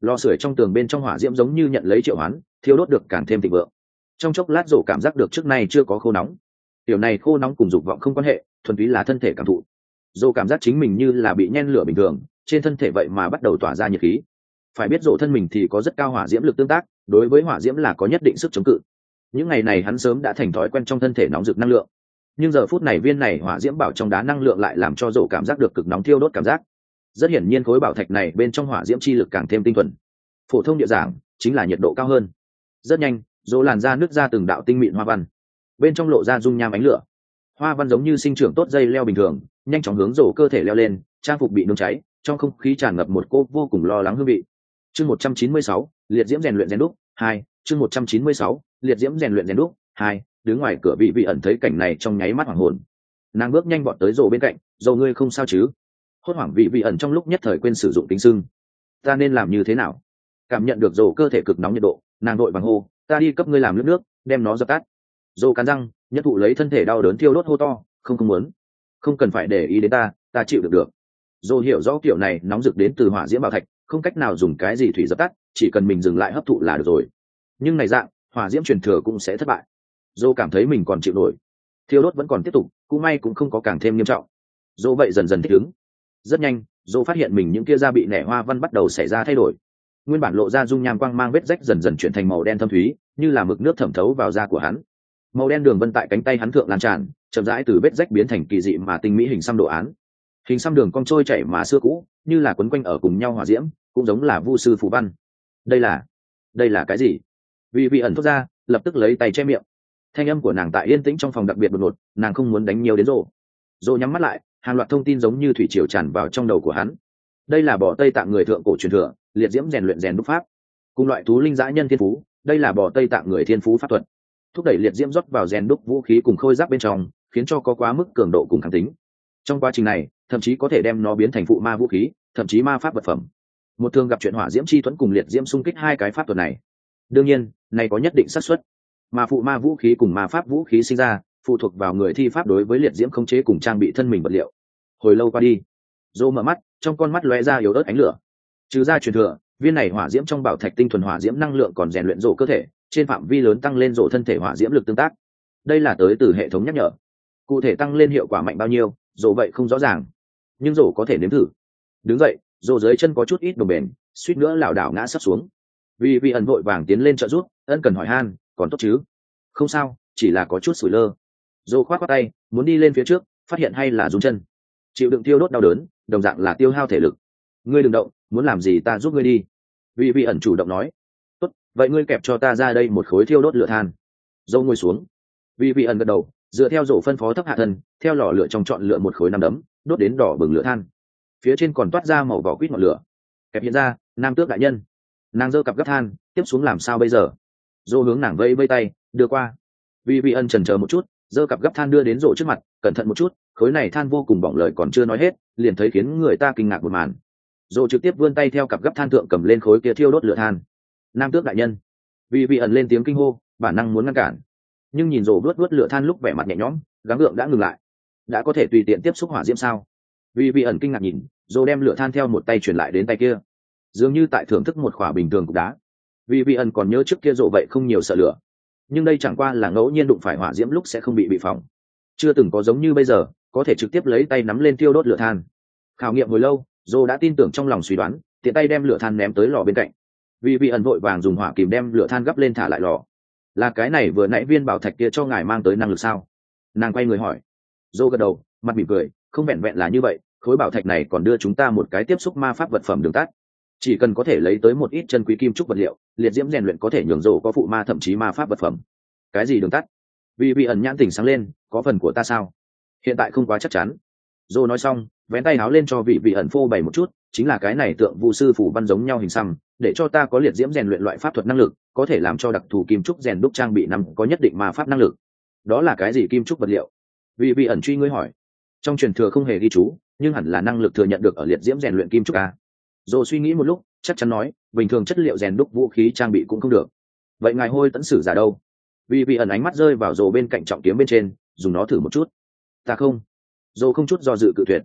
lò sưởi trong tường bên trong hỏa diễm giống như nhận lấy triệu hoán, thiêu đốt được càng thêm thịnh vượng. Trong chốc lát rổ cảm giác được trước nay chưa có khô nóng. Điều này khô nóng cùng dục vọng không quan hệ, thuần túy là thân thể cảm thụ. Rổ cảm giác chính mình như là bị nhen lửa bình thường, trên thân thể vậy mà bắt đầu tỏa ra nhiệt khí. Phải biết rổ thân mình thì có rất cao hỏa diễm lực tương tác, đối với hỏa diễm là có nhất định sức chống cự. Những ngày này hắn sớm đã thành thói quen trong thân thể nóng rực năng lượng, nhưng giờ phút này viên này hỏa diễm bảo trong đá năng lượng lại làm cho rổ cảm giác được cực nóng thiêu đốt cảm giác. Rất hiển nhiên khối bảo thạch này bên trong hỏa diễm chi lực càng thêm tinh thuần. Phổ thông địa giảng chính là nhiệt độ cao hơn. Rất nhanh, rổ làn ra nứt ra từng đạo tinh mịn hoa văn, bên trong lộ ra dung nham ánh lửa. Hoa văn giống như sinh trưởng tốt dây leo bình thường, nhanh chóng hướng rổ cơ thể leo lên, trang phục bị nung cháy, trong không khí tràn ngập một cô vô cùng lo lắng hương vị. Chương một trăm chín mươi sáu, liệt diễm rèn luyện rèn đúc hai. Chương một trăm chín mươi sáu, liệt diễm rèn luyện rèn đúc hai. Đứng ngoài cửa vị vị ẩn thấy cảnh này trong nháy mắt hoảng hồn. Nàng bước nhanh vọt tới rổ bên cạnh, "Rổ ngươi không sao chứ?" Hốt hoảng vị vị ẩn trong lúc nhất thời quên sử dụng tính xưng. "Ta nên làm như thế nào?" Cảm nhận được rổ cơ thể cực nóng nhiệt độ, nàng vội vàng hô, "Ta đi cấp ngươi làm nước nước, đem nó dập tắt." Rổ cắn răng, nhất thụ lấy thân thể đau đớn thiêu đốt hô to, "Không không muốn, không cần phải để ý đến ta, ta chịu được được." Rổ hiểu rõ kiểu này nóng rực đến từ hỏa diễm bảo thạch, không cách nào dùng cái gì thủy dập tắt, chỉ cần mình dừng lại hấp thụ là được rồi. Nhưng này dạng, hỏa diễm truyền thừa cũng sẽ thất bại. Dô cảm thấy mình còn chịu nổi, thiêu đốt vẫn còn tiếp tục, cũng may cũng không có càng thêm nghiêm trọng. Dô vậy dần dần thích ứng. Rất nhanh, Dô phát hiện mình những kia da bị nẻ hoa văn bắt đầu xảy ra thay đổi. Nguyên bản lộ ra dung nham quang mang vết rách dần dần chuyển thành màu đen thâm thúy, như là mực nước thẩm thấu vào da của hắn. Màu đen đường vân tại cánh tay hắn thượng lan tràn, chậm rãi từ vết rách biến thành kỳ dị mà tinh mỹ hình xăm đồ án. Hình xăm đường cong trôi chảy mà xưa cũ, như là quấn quanh ở cùng nhau hỏa diễm, cũng giống là vu sư phù văn. Đây là, đây là cái gì? Vì vị ẩn thốt ra, lập tức lấy tay che miệng. Thanh âm của nàng tại yên tĩnh trong phòng đặc biệt đột ngột, nàng không muốn đánh nhiều đến rồ. Rồ nhắm mắt lại, hàng loạt thông tin giống như thủy triều tràn vào trong đầu của hắn. Đây là bò Tây Tạng người thượng cổ truyền thừa, liệt diễm rèn luyện rèn đúc pháp. Cùng loại thú linh dã nhân thiên phú, đây là bò Tây Tạng người thiên phú pháp thuật. Thúc đẩy liệt diễm rót vào rèn đúc vũ khí cùng khôi giáp bên trong, khiến cho có quá mức cường độ cùng kháng tính. Trong quá trình này, thậm chí có thể đem nó biến thành phụ ma vũ khí, thậm chí ma pháp vật phẩm. Một thường gặp chuyện hỏa diễm chi thuẫn cùng liệt diễm xung kích hai cái pháp thuật này. Đương nhiên, này có nhất định xác suất. Mà phụ ma vũ khí cùng ma pháp vũ khí sinh ra, phụ thuộc vào người thi pháp đối với liệt diễm khống chế cùng trang bị thân mình vật liệu. Hồi lâu qua đi, Dô mở mắt, trong con mắt lóe ra yếu ớt ánh lửa. Trừ ra truyền thừa, viên này hỏa diễm trong bảo thạch tinh thuần hỏa diễm năng lượng còn rèn luyện rổ cơ thể, trên phạm vi lớn tăng lên rổ thân thể hỏa diễm lực tương tác. Đây là tới từ hệ thống nhắc nhở. Cụ thể tăng lên hiệu quả mạnh bao nhiêu, rổ vậy không rõ ràng, nhưng rổ có thể nếm thử. Đứng dậy, rổ dưới chân có chút ít đồng bền, suýt nữa lảo đảo ngã sắp xuống. Vì vị ẩn vội vàng tiến lên trợ giúp, ân cần hỏi han, còn tốt chứ? Không sao, chỉ là có chút sủi lơ. Rổ khoát khoát tay, muốn đi lên phía trước, phát hiện hay là run chân. Chịu đựng tiêu đốt đau đớn, đồng dạng là tiêu hao thể lực. Ngươi đừng động, muốn làm gì ta giúp ngươi đi. Vì vị ẩn chủ động nói. Tốt, vậy ngươi kẹp cho ta ra đây một khối thiêu đốt lửa than. Dâu ngồi xuống. Vì vị ẩn gật đầu, dựa theo rổ phân phó thấp hạ thân, theo lò lửa trong chọn lựa một khối nắm đấm, đốt đến đỏ bừng lửa than. Phía trên còn toát ra màu vỏ quýt ngọn lửa. Kẹp hiện ra, nam tước đại nhân. Nàng giơ cặp gấp than, tiếp xuống làm sao bây giờ? Dô hướng nàng vây vây tay, đưa qua. Vì vị ẩn chần chờ một chút, giơ cặp gấp than đưa đến rổ trước mặt, cẩn thận một chút, khối này than vô cùng bỏng, lời còn chưa nói hết, liền thấy khiến người ta kinh ngạc một màn. Rổ trực tiếp vươn tay theo cặp gấp than thượng cầm lên khối kia thiêu đốt lửa than. Nam tước đại nhân. Vì vị ẩn lên tiếng kinh hô, bản năng muốn ngăn cản, nhưng nhìn rổ vớt vớt lửa than lúc vẻ mặt nhẹ nhõm, gắng gượng đã ngừng lại. Đã có thể tùy tiện tiếp xúc hỏa diễm sao? Vì vị ẩn kinh ngạc nhìn, rổ đem lửa than theo một tay truyền lại đến tay kia, dường như tại thưởng thức một khỏa bình thường cục đá. Vì vị ẩn còn nhớ trước kia rổ vậy không nhiều sợ lửa, nhưng đây chẳng qua là ngẫu nhiên đụng phải hỏa diễm lúc sẽ không bị bị phỏng, chưa từng có giống như bây giờ có thể trực tiếp lấy tay nắm lên thiêu đốt lửa than. Khảo nghiệm hồi lâu, rổ đã tin tưởng trong lòng suy đoán, tiện tay đem lửa than ném tới lò bên cạnh. Vì vị ẩn vội vàng dùng hỏa kìm đem lửa than gấp lên thả lại lò. Là cái này vừa nãy viên bảo thạch kia cho ngài mang tới năng lực sao? Nàng quay người hỏi. Rổ gật đầu, mặt mỉm cười, không vẹn vẹn là như vậy, khối bảo thạch này còn đưa chúng ta một cái tiếp xúc ma pháp vật phẩm đường tắt. Chỉ cần có thể lấy tới một ít chân quý kim trúc vật liệu, liệt diễm rèn luyện có thể nhường rổ có phụ ma thậm chí ma pháp vật phẩm. Cái gì đường tắt? Vì vị ẩn nhãn tỉnh sáng lên, có phần của ta sao? Hiện tại không quá chắc chắn. Rổ nói xong, vén tay áo lên cho vị vị ẩn phô bày một chút, chính là cái này tượng vu sư phủ văn giống nhau hình xăm, để cho ta có liệt diễm rèn luyện loại pháp thuật năng lực, có thể làm cho đặc thù kim trúc rèn đúc trang bị nằm có nhất định ma pháp năng lực. Đó là cái gì kim trúc vật liệu? Vị vị ẩn truy ngươi hỏi. Trong truyền thừa không hề ghi chú, nhưng hẳn là năng lực thừa nhận được ở liệt diễm rèn luyện kim trúc a. Rồi suy nghĩ một lúc, chắc chắn nói, bình thường chất liệu rèn đúc vũ khí trang bị cũng không được. Vậy ngài hôi tẫn sử giả đâu? Vì vị ẩn ánh mắt rơi vào rồ bên cạnh trọng kiếm bên trên, dùng nó thử một chút. Ta không. Rồ không chút do dự cự tuyệt.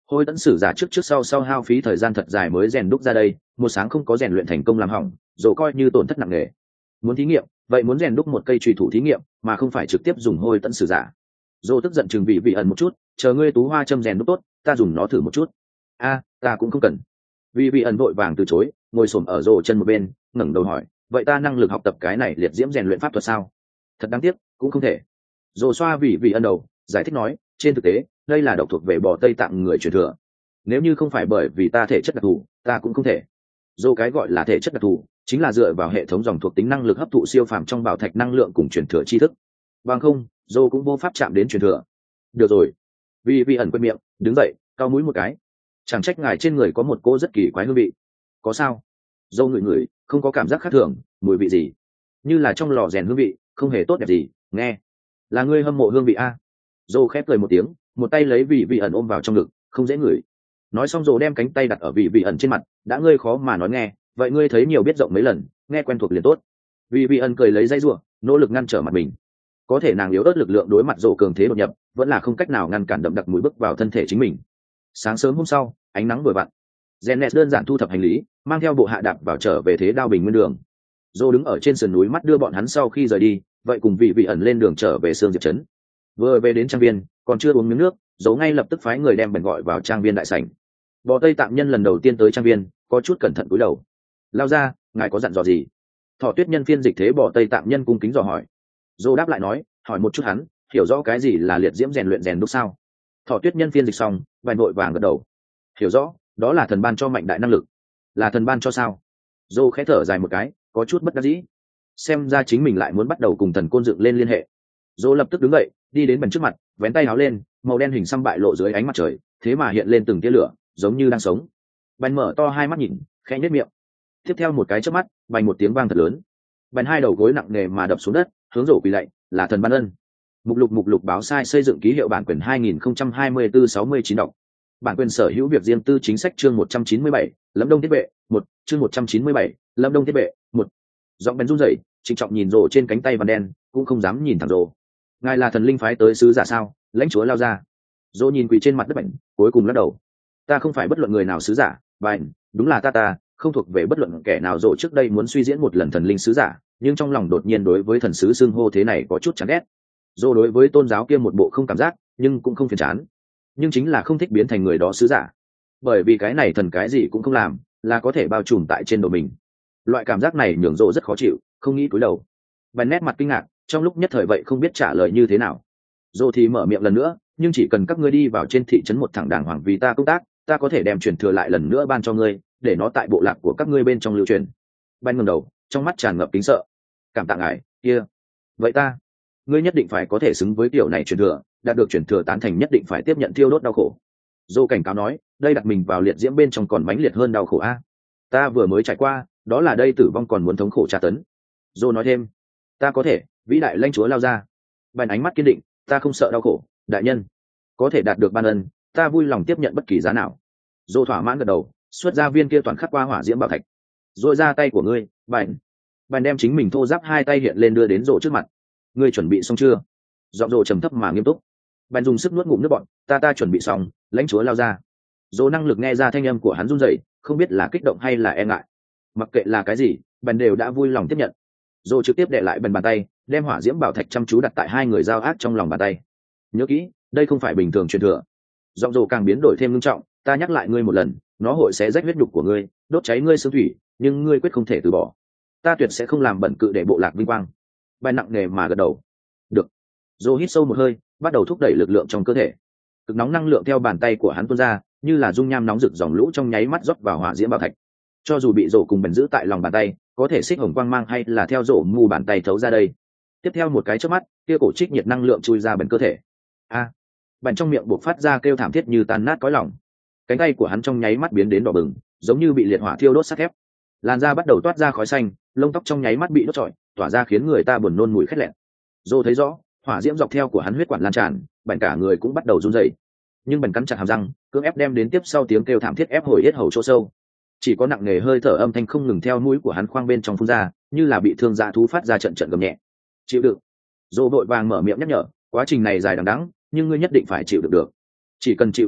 Hôi tẫn sử giả trước trước sau sau hao phí thời gian thật dài mới rèn đúc ra đây, một sáng không có rèn luyện thành công làm hỏng, rồi coi như tổn thất nặng nề. Muốn thí nghiệm, vậy muốn rèn đúc một cây chùy thủ thí nghiệm, mà không phải trực tiếp dùng hôi tẫn sử giả. Dô tức giận chừng vị vị ẩn một chút, chờ ngươi tú hoa châm rèn đúc tốt, ta dùng nó thử một chút. A, ta cũng không cần. Vị vị ẩn vội vàng từ chối, ngồi xổm ở rồ chân một bên, ngẩng đầu hỏi, vậy ta năng lực học tập cái này liệt diễm rèn luyện pháp thuật sao? Thật đáng tiếc, cũng không thể. Rồ xoa vị vị ẩn đầu, giải thích nói, trên thực tế, đây là độc thuộc về bò Tây Tạng người truyền thừa. Nếu như không phải bởi vì ta thể chất đặc thù, ta cũng không thể. Dô cái gọi là thể chất đặc thù, chính là dựa vào hệ thống dòng thuộc tính năng lực hấp thụ siêu phàm trong bảo thạch năng lượng cùng truyền thừa tri thức. Bằng không, Dô cũng vô pháp chạm đến truyền thừa. Được rồi. Vì vị ẩn quên miệng, đứng dậy, cau mũi một cái. Chẳng trách ngài trên người có một cô rất kỳ quái hương vị. Có sao? Dô ngửi ngửi, không có cảm giác khác thường, mùi vị gì? Như là trong lò rèn hương vị, không hề tốt đẹp gì. Nghe, là ngươi hâm mộ hương vị a? Dô khép cười một tiếng, một tay lấy vị vị ẩn ôm vào trong ngực, không dễ ngửi. Nói xong rồi đem cánh tay đặt ở vị vị ẩn trên mặt, đã ngươi khó mà nói nghe, vậy ngươi thấy nhiều biết rộng mấy lần, nghe quen thuộc liền tốt. Vị vị ẩn cười lấy dây rủa, nỗ lực ngăn trở mặt mình. Có thể nàng yếu ớt lực lượng đối mặt rồ cường thế đột nhập, vẫn là không cách nào ngăn cản đậm đặc mùi bức vào thân thể chính mình. Sáng sớm hôm sau, ánh nắng vừa vặn, Zenes đơn giản thu thập hành lý, mang theo bộ hạ đạp vào trở về thế đao bình nguyên đường. Rồ đứng ở trên sườn núi mắt đưa bọn hắn sau khi rời đi, vậy cùng vị vị ẩn lên đường trở về Sương Diệp trấn. Vừa về đến trang viên, còn chưa uống miếng nước, dấu ngay lập tức phái người đem bèn gọi vào trang viên đại sảnh. Bò Tây Tạng nhân lần đầu tiên tới trang viên, có chút cẩn thận cúi đầu. Lao ra, ngài có dặn dò gì? Thọ Tuyết nhân phiên dịch thế Bò Tây Tạng nhân cung kính dò hỏi. Dô đáp lại nói, hỏi một chút hắn, hiểu rõ cái gì là liệt diễm rèn luyện rèn đúc sao? Thọ Tuyết nhân phiên dịch xong, vài vội vàng gật đầu. Hiểu rõ, đó là thần ban cho mạnh đại năng lực. Là thần ban cho sao? Dô khẽ thở dài một cái, có chút bất đắc dĩ. Xem ra chính mình lại muốn bắt đầu cùng thần côn dựng lên liên hệ. Dô lập tức đứng dậy, đi đến bần trước mặt, vén tay áo lên, màu đen hình xăm bại lộ dưới ánh mặt trời, thế mà hiện lên từng tia lửa, giống như đang sống. Bành mở to hai mắt nhìn, khẽ nhếch miệng. Tiếp theo một cái chớp mắt, bành một tiếng vang thật lớn. Bành hai đầu gối nặng nề mà đập xuống đất, hướng rổ quỳ lạy, là thần ban ân. Mục lục mục lục báo sai xây dựng ký hiệu bản quyền hai nghìn không trăm hai mươi tư sáu mươi chín đọc. Bản quyền sở hữu việc riêng tư chính sách chương một trăm chín mươi bảy, Lâm Đông thiết bệ, một, chương một trăm chín mươi bảy, Lâm Đông thiết bệ, một. Giọng bèn run rẩy, trịnh trọng nhìn rổ trên cánh tay vằn đen, cũng không dám nhìn thẳng rổ. Ngài là thần linh phái tới sứ giả sao? Lãnh chúa lao ra. Rổ nhìn quỳ trên mặt đất bệnh, cuối cùng lắc đầu. Ta không phải bất luận người nào sứ giả, bành, đúng là ta ta, không thuộc về bất luận kẻ nào rổ trước đây muốn suy diễn một lần thần linh sứ giả, nhưng trong lòng đột nhiên đối với thần sứ xưng hô thế này có chút chán ghét. Rổ đối với tôn giáo kia một bộ không cảm giác, nhưng cũng không phiền chán. Nhưng chính là không thích biến thành người đó sứ giả. Bởi vì cái này thần cái gì cũng không làm, là có thể bao trùm tại trên đầu mình. Loại cảm giác này nhường rổ rất khó chịu, không nghĩ cúi đầu. Bèn nét mặt kinh ngạc, trong lúc nhất thời vậy không biết trả lời như thế nào. Rổ thì mở miệng lần nữa, nhưng chỉ cần các ngươi đi vào trên thị trấn một thẳng đàng hoàng vì ta công tác, ta có thể đem truyền thừa lại lần nữa ban cho ngươi, để nó tại bộ lạc của các ngươi bên trong lưu truyền. Bèn ngẩng đầu, trong mắt tràn ngập kính sợ. Cảm tạ ngài, kia. Vậy ta, ngươi nhất định phải có thể xứng với kiểu này truyền thừa, đạt được truyền thừa tán thành nhất định phải tiếp nhận thiêu đốt đau khổ. Dô cảnh cáo nói, đây đặt mình vào liệt diễm bên trong còn mãnh liệt hơn đau khổ a. Ta vừa mới trải qua, đó là đây tử vong còn muốn thống khổ tra tấn. Dô nói thêm, ta có thể, vĩ đại lãnh chúa lao ra. Bèn ánh mắt kiên định, ta không sợ đau khổ, đại nhân. Có thể đạt được ban ân, ta vui lòng tiếp nhận bất kỳ giá nào. Dô thỏa mãn gật đầu, xuất ra viên kia toàn khắc qua hỏa diễm bảo thạch. Rồi ra tay của ngươi, bành. Bành đem chính mình thô giáp hai tay hiện lên đưa đến rổ trước mặt. Ngươi chuẩn bị xong chưa? Giọng rổ trầm thấp mà nghiêm túc. Bành dùng sức nuốt ngụm nước bọt, ta ta chuẩn bị xong, lãnh chúa lao ra. Rổ năng lực nghe ra thanh âm của hắn run rẩy, không biết là kích động hay là e ngại. Mặc kệ là cái gì, bành đều đã vui lòng tiếp nhận. Rổ trực tiếp đệ lại bành bàn tay, đem hỏa diễm bảo thạch chăm chú đặt tại hai người giao ác trong lòng bàn tay. Nhớ kỹ, đây không phải bình thường truyền thừa. Giọng rổ càng biến đổi thêm nghiêm trọng, ta nhắc lại ngươi một lần, nó hội sẽ rách huyết nhục của ngươi, đốt cháy ngươi xương thủy, nhưng ngươi quyết không thể từ bỏ. Ta tuyệt sẽ không làm bẩn cự để bộ lạc vinh quang. Bài nặng nề mà gật đầu. Được. Dô hít sâu một hơi, bắt đầu thúc đẩy lực lượng trong cơ thể. Cực nóng năng lượng theo bàn tay của hắn tuôn ra, như là dung nham nóng rực dòng lũ trong nháy mắt rót vào hỏa diễm bảo thạch. Cho dù bị rổ cùng bền giữ tại lòng bàn tay, có thể xích hồng quang mang hay là theo rổ mù bàn tay thấu ra đây. Tiếp theo một cái chớp mắt, kia cổ trích nhiệt năng lượng chui ra bền cơ thể. A. À, bền trong miệng buộc phát ra kêu thảm thiết như tan nát cõi lòng. Cánh tay của hắn trong nháy mắt biến đến đỏ bừng, giống như bị liệt hỏa thiêu đốt sắt thép. Làn da bắt đầu toát ra khói xanh, lông tóc trong nháy mắt bị đốt trọi, tỏa ra khiến người ta buồn nôn mùi khét lẹn. Dô thấy rõ, hỏa diễm dọc theo của hắn huyết quản lan tràn, bành cả người cũng bắt đầu run rẩy. Nhưng bành cắn chặt hàm răng, cưỡng ép đem đến tiếp sau tiếng kêu thảm thiết ép hồi yết hầu chỗ sâu. Chỉ có nặng nề hơi thở âm thanh không ngừng theo mũi của hắn khoang bên trong phun ra, như là bị thương dạ thú phát ra trận trận gầm nhẹ. Chịu đựng. Dô vội vàng mở miệng nhắc nhở, quá trình này dài đằng đẵng, nhưng ngươi nhất định phải chịu đựng được. Chỉ cần chịu đựng được,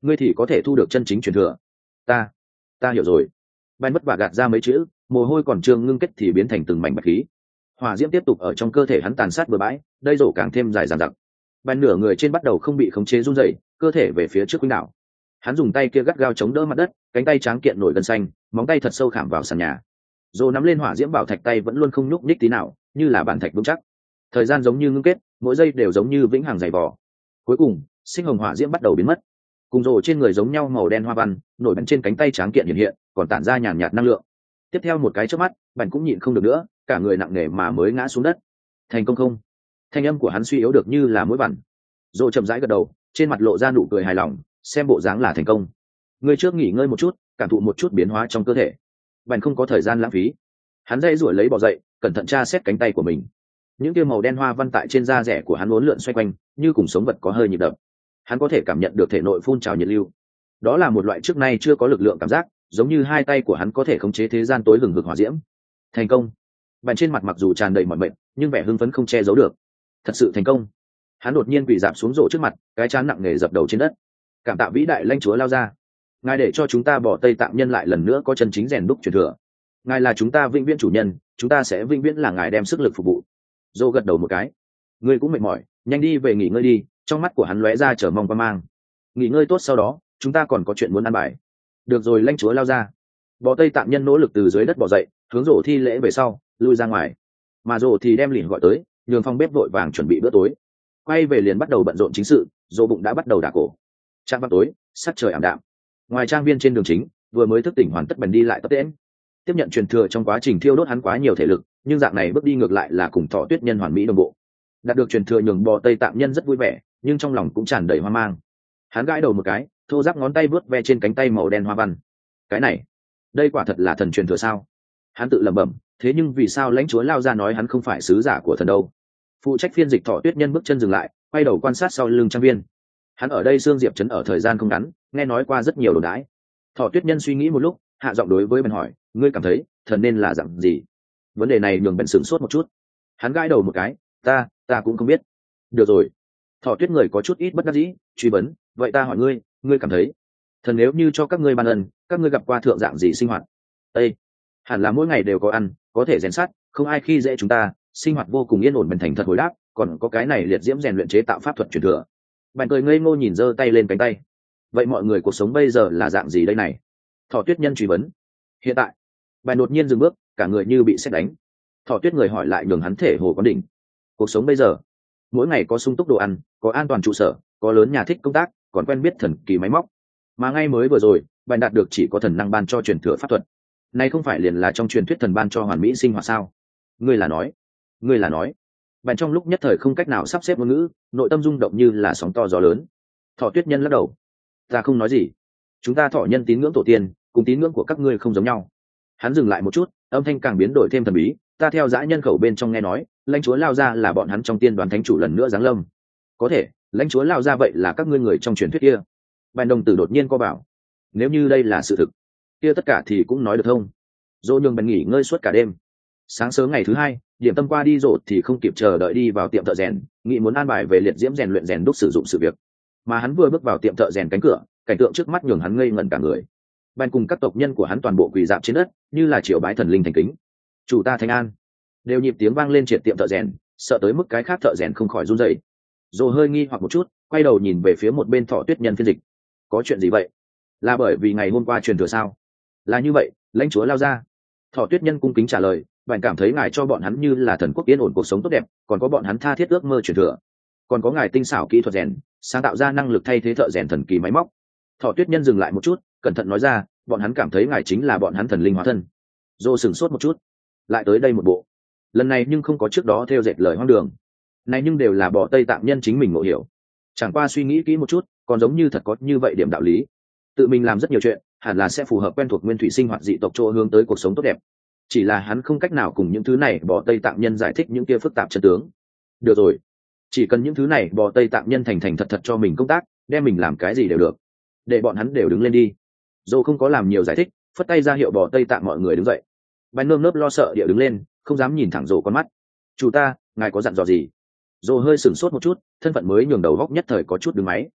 ngươi thì có thể thu được chân chính truyền thừa. Ta, ta hiểu rồi. Ban bất vả gạt ra mấy chữ, mồ hôi còn chưa ngưng kết thì biến thành từng mảnh bạch khí. Hỏa diễm tiếp tục ở trong cơ thể hắn tàn sát bừa bãi, đây rổ càng thêm dài dằng dặc. Ban nửa người trên bắt đầu không bị khống chế run rẩy, cơ thể về phía trước quýnh đảo. Hắn dùng tay kia gắt gao chống đỡ mặt đất, cánh tay tráng kiện nổi gân xanh, móng tay thật sâu khảm vào sàn nhà. Rổ nắm lên hỏa diễm bảo thạch tay vẫn luôn không nhúc nhích tí nào, như là bản thạch vững chắc. Thời gian giống như ngưng kết, mỗi giây đều giống như vĩnh hằng dày vò. Cuối cùng, sinh hồng hỏa diễm bắt đầu biến mất. Cùng rổ trên người giống nhau màu đen hoa văn, nổi bật trên cánh tay tráng kiện hiện hiện, còn tản ra nhàn nhạt năng lượng. Tiếp theo một cái chớp mắt, bạn cũng nhịn không được nữa, cả người nặng nề mà mới ngã xuống đất. Thành công không? Thanh âm của hắn suy yếu được như là mũi vằn. Rổ chậm rãi gật đầu, trên mặt lộ ra nụ cười hài lòng, xem bộ dáng là thành công. Ngươi trước nghỉ ngơi một chút, cảm thụ một chút biến hóa trong cơ thể. Bạn không có thời gian lãng phí. Hắn dây rủi lấy bò dậy, cẩn thận tra xét cánh tay của mình. Những kia màu đen hoa văn tại trên da rẻ của hắn uốn lượn xoay quanh, như cùng sống vật có hơi nhịp đập. Hắn có thể cảm nhận được thể nội phun trào nhiệt lưu. Đó là một loại trước nay chưa có lực lượng cảm giác, giống như hai tay của hắn có thể khống chế thế gian tối hừng hực hỏa diễm. Thành công. Bạn trên mặt mặc dù tràn đầy mọi mệt, nhưng vẻ hưng phấn không che giấu được. Thật sự thành công. Hắn đột nhiên quỳ dạp xuống rổ trước mặt, cái trán nặng nề dập đầu trên đất. Cảm tạ vĩ đại lãnh chúa lao ra, ngài để cho chúng ta bỏ Tây Tạng nhân lại lần nữa có chân chính rèn đúc truyền thừa. Ngài là chúng ta vĩnh viễn chủ nhân, chúng ta sẽ vĩnh viễn là ngài đem sức lực phục vụ. Rổ gật đầu một cái. Ngươi cũng mệt mỏi, nhanh đi về nghỉ ngơi đi. Trong mắt của hắn lóe ra chờ mong và mang. Nghỉ ngơi tốt, sau đó chúng ta còn có chuyện muốn ăn bài. Được rồi lãnh chúa lao ra. Bò Tây Tạng nhân nỗ lực từ dưới đất bò dậy, hướng rổ thi lễ về sau, lui ra ngoài. Mà rổ thì đem lìn gọi tới, nhường phòng bếp vội vàng chuẩn bị bữa tối. Quay về liền bắt đầu bận rộn chính sự, rổ bụng đã bắt đầu đả cổ. Trạm vào tối, sắc trời ảm đạm. Ngoài trang viên trên đường chính, vừa mới thức tỉnh hoàn tất bèn đi lại tập tễnh. Tiếp nhận truyền thừa trong quá trình thiêu đốt hắn quá nhiều thể lực, nhưng dạng này bước đi ngược lại là cùng Thọ Tuyết nhân hoàn mỹ đồng bộ. Đạt được truyền thừa nhường bò Tây Tạng nhân rất vui vẻ, nhưng trong lòng cũng tràn đầy hoang mang. Hắn gãi đầu một cái, thô ráp ngón tay vớt ve trên cánh tay màu đen hoa văn. Cái này, đây quả thật là thần truyền thừa sao? Hắn tự lẩm bẩm, thế nhưng vì sao lãnh chúa lao ra nói hắn không phải sứ giả của thần đâu? Phụ trách phiên dịch Thọ Tuyết nhân bước chân dừng lại, quay đầu quan sát sau lưng trang viên. Hắn ở đây xương diệp trấn ở thời gian không ngắn, nghe nói qua rất nhiều đồn đãi. Thọ Tuyết nhân suy nghĩ một lúc, hạ giọng đối với Ben hỏi, ngươi cảm thấy thần nên là dạng gì? Vấn đề này nhường Ben sửng sốt một chút. Hắn gãi đầu một cái, ta, ta cũng không biết. Được rồi. Thọ Tuyết người có chút ít bất đắc dĩ, truy vấn, vậy ta hỏi ngươi, ngươi cảm thấy thần nếu như cho các ngươi ban ân, các ngươi gặp qua thượng dạng gì sinh hoạt? Ê, hẳn là mỗi ngày đều có ăn, có thể rèn sắt, không ai khi dễ chúng ta, sinh hoạt vô cùng yên ổn. Bền thành thật hồi đáp, còn có cái này liệt diễm rèn luyện chế tạo pháp thuật truyền thừa. Bạn cười ngây ngô nhìn giơ tay lên cánh tay. Vậy mọi người cuộc sống bây giờ là dạng gì đây này? Thọ Tuyết nhân truy vấn. Hiện tại, bạn đột nhiên dừng bước, cả người như bị sét đánh. Thọ Tuyết người hỏi lại nhường hắn thể hồ quán đỉnh. Cuộc sống bây giờ, mỗi ngày có sung túc đồ ăn, có an toàn trụ sở, có lớn nhà thích công tác, còn quen biết thần kỳ máy móc. Mà ngay mới vừa rồi, bạn đạt được chỉ có thần năng ban cho truyền thừa pháp thuật. Này không phải liền là trong truyền thuyết thần ban cho hoàn mỹ sinh hoạt sao? Ngươi là nói, ngươi là nói. Bạn trong lúc nhất thời không cách nào sắp xếp ngôn ngữ, nội tâm rung động như là sóng to gió lớn. Thọ Tuyết nhân lắc đầu. Ta không nói gì. Chúng ta thọ nhân tín ngưỡng tổ tiên, cùng tín ngưỡng của các ngươi không giống nhau. Hắn dừng lại một chút, âm thanh càng biến đổi thêm thần bí. Ta theo dã nhân khẩu bên trong nghe nói, lãnh chúa lao ra là bọn hắn trong tiên đoàn thánh chủ lần nữa giáng lâm. Có thể, lãnh chúa lao ra vậy là các ngươi người trong truyền thuyết kia. Bạn đồng tử đột nhiên co bảo. Nếu như đây là sự thực, kia tất cả thì cũng nói được thông. Dỗ nhường bạn nghỉ ngơi suốt cả đêm. Sáng sớm ngày thứ hai, điểm tâm qua đi rộ thì không kịp chờ đợi đi vào tiệm thợ rèn, nghĩ muốn an bài về liệt diễm rèn luyện rèn đúc sử dụng sự việc. Mà hắn vừa bước vào tiệm thợ rèn cánh cửa, cảnh tượng trước mắt nhường hắn ngây ngẩn cả người. Bạn cùng các tộc nhân của hắn toàn bộ quỳ dạp trên đất, như là triều bái thần linh thành kính. Chủ ta Thánh An. Đều nhịp tiếng vang lên triệt tiệm thợ rèn, sợ tới mức cái khác thợ rèn không khỏi run rẩy. Dỗ hơi nghi hoặc một chút, quay đầu nhìn về phía một bên Thọ Tuyết nhân phiên dịch. Có chuyện gì vậy? Là bởi vì ngày hôm qua truyền thừa sao? Là như vậy, lãnh chúa lao ra. Thọ Tuyết nhân cung kính trả lời, bạn cảm thấy ngài cho bọn hắn như là thần quốc yên ổn cuộc sống tốt đẹp, còn có bọn hắn tha thiết ước mơ truyền thừa, còn có ngài tinh xảo kỹ thuật rèn, sáng tạo ra năng lực thay thế thợ rèn thần kỳ máy móc. Thọ Tuyết nhân dừng lại một chút, cẩn thận nói ra, bọn hắn cảm thấy ngài chính là bọn hắn thần linh hóa thân. Dô sửng sốt một chút, lại tới đây một bộ. Lần này nhưng không có trước đó theo dệt lời hoang đường. Này nhưng đều là bỏ Tây Tạng nhân chính mình ngộ hiểu. Chẳng qua suy nghĩ kỹ một chút, còn giống như thật có như vậy điểm đạo lý. Tự mình làm rất nhiều chuyện, hẳn là sẽ phù hợp quen thuộc nguyên thủy sinh hoạt dị tộc chỗ hướng tới cuộc sống tốt đẹp. Chỉ là hắn không cách nào cùng những thứ này bỏ Tây Tạng nhân giải thích những kia phức tạp chân tướng. Được rồi, chỉ cần những thứ này bỏ Tây Tạng nhân thành thành thật thật cho mình công tác, đem mình làm cái gì đều được, để bọn hắn đều đứng lên đi. Dô không có làm nhiều giải thích, phất tay ra hiệu bỏ Tây Tạng mọi người đứng dậy. Bánh nơm nớp lo sợ địa đứng lên, không dám nhìn thẳng Dô con mắt. Chủ ta, ngài có dặn dò gì? Dô hơi sửng sốt một chút, thân phận mới nhường đầu góc nhất thời có chút đứng máy.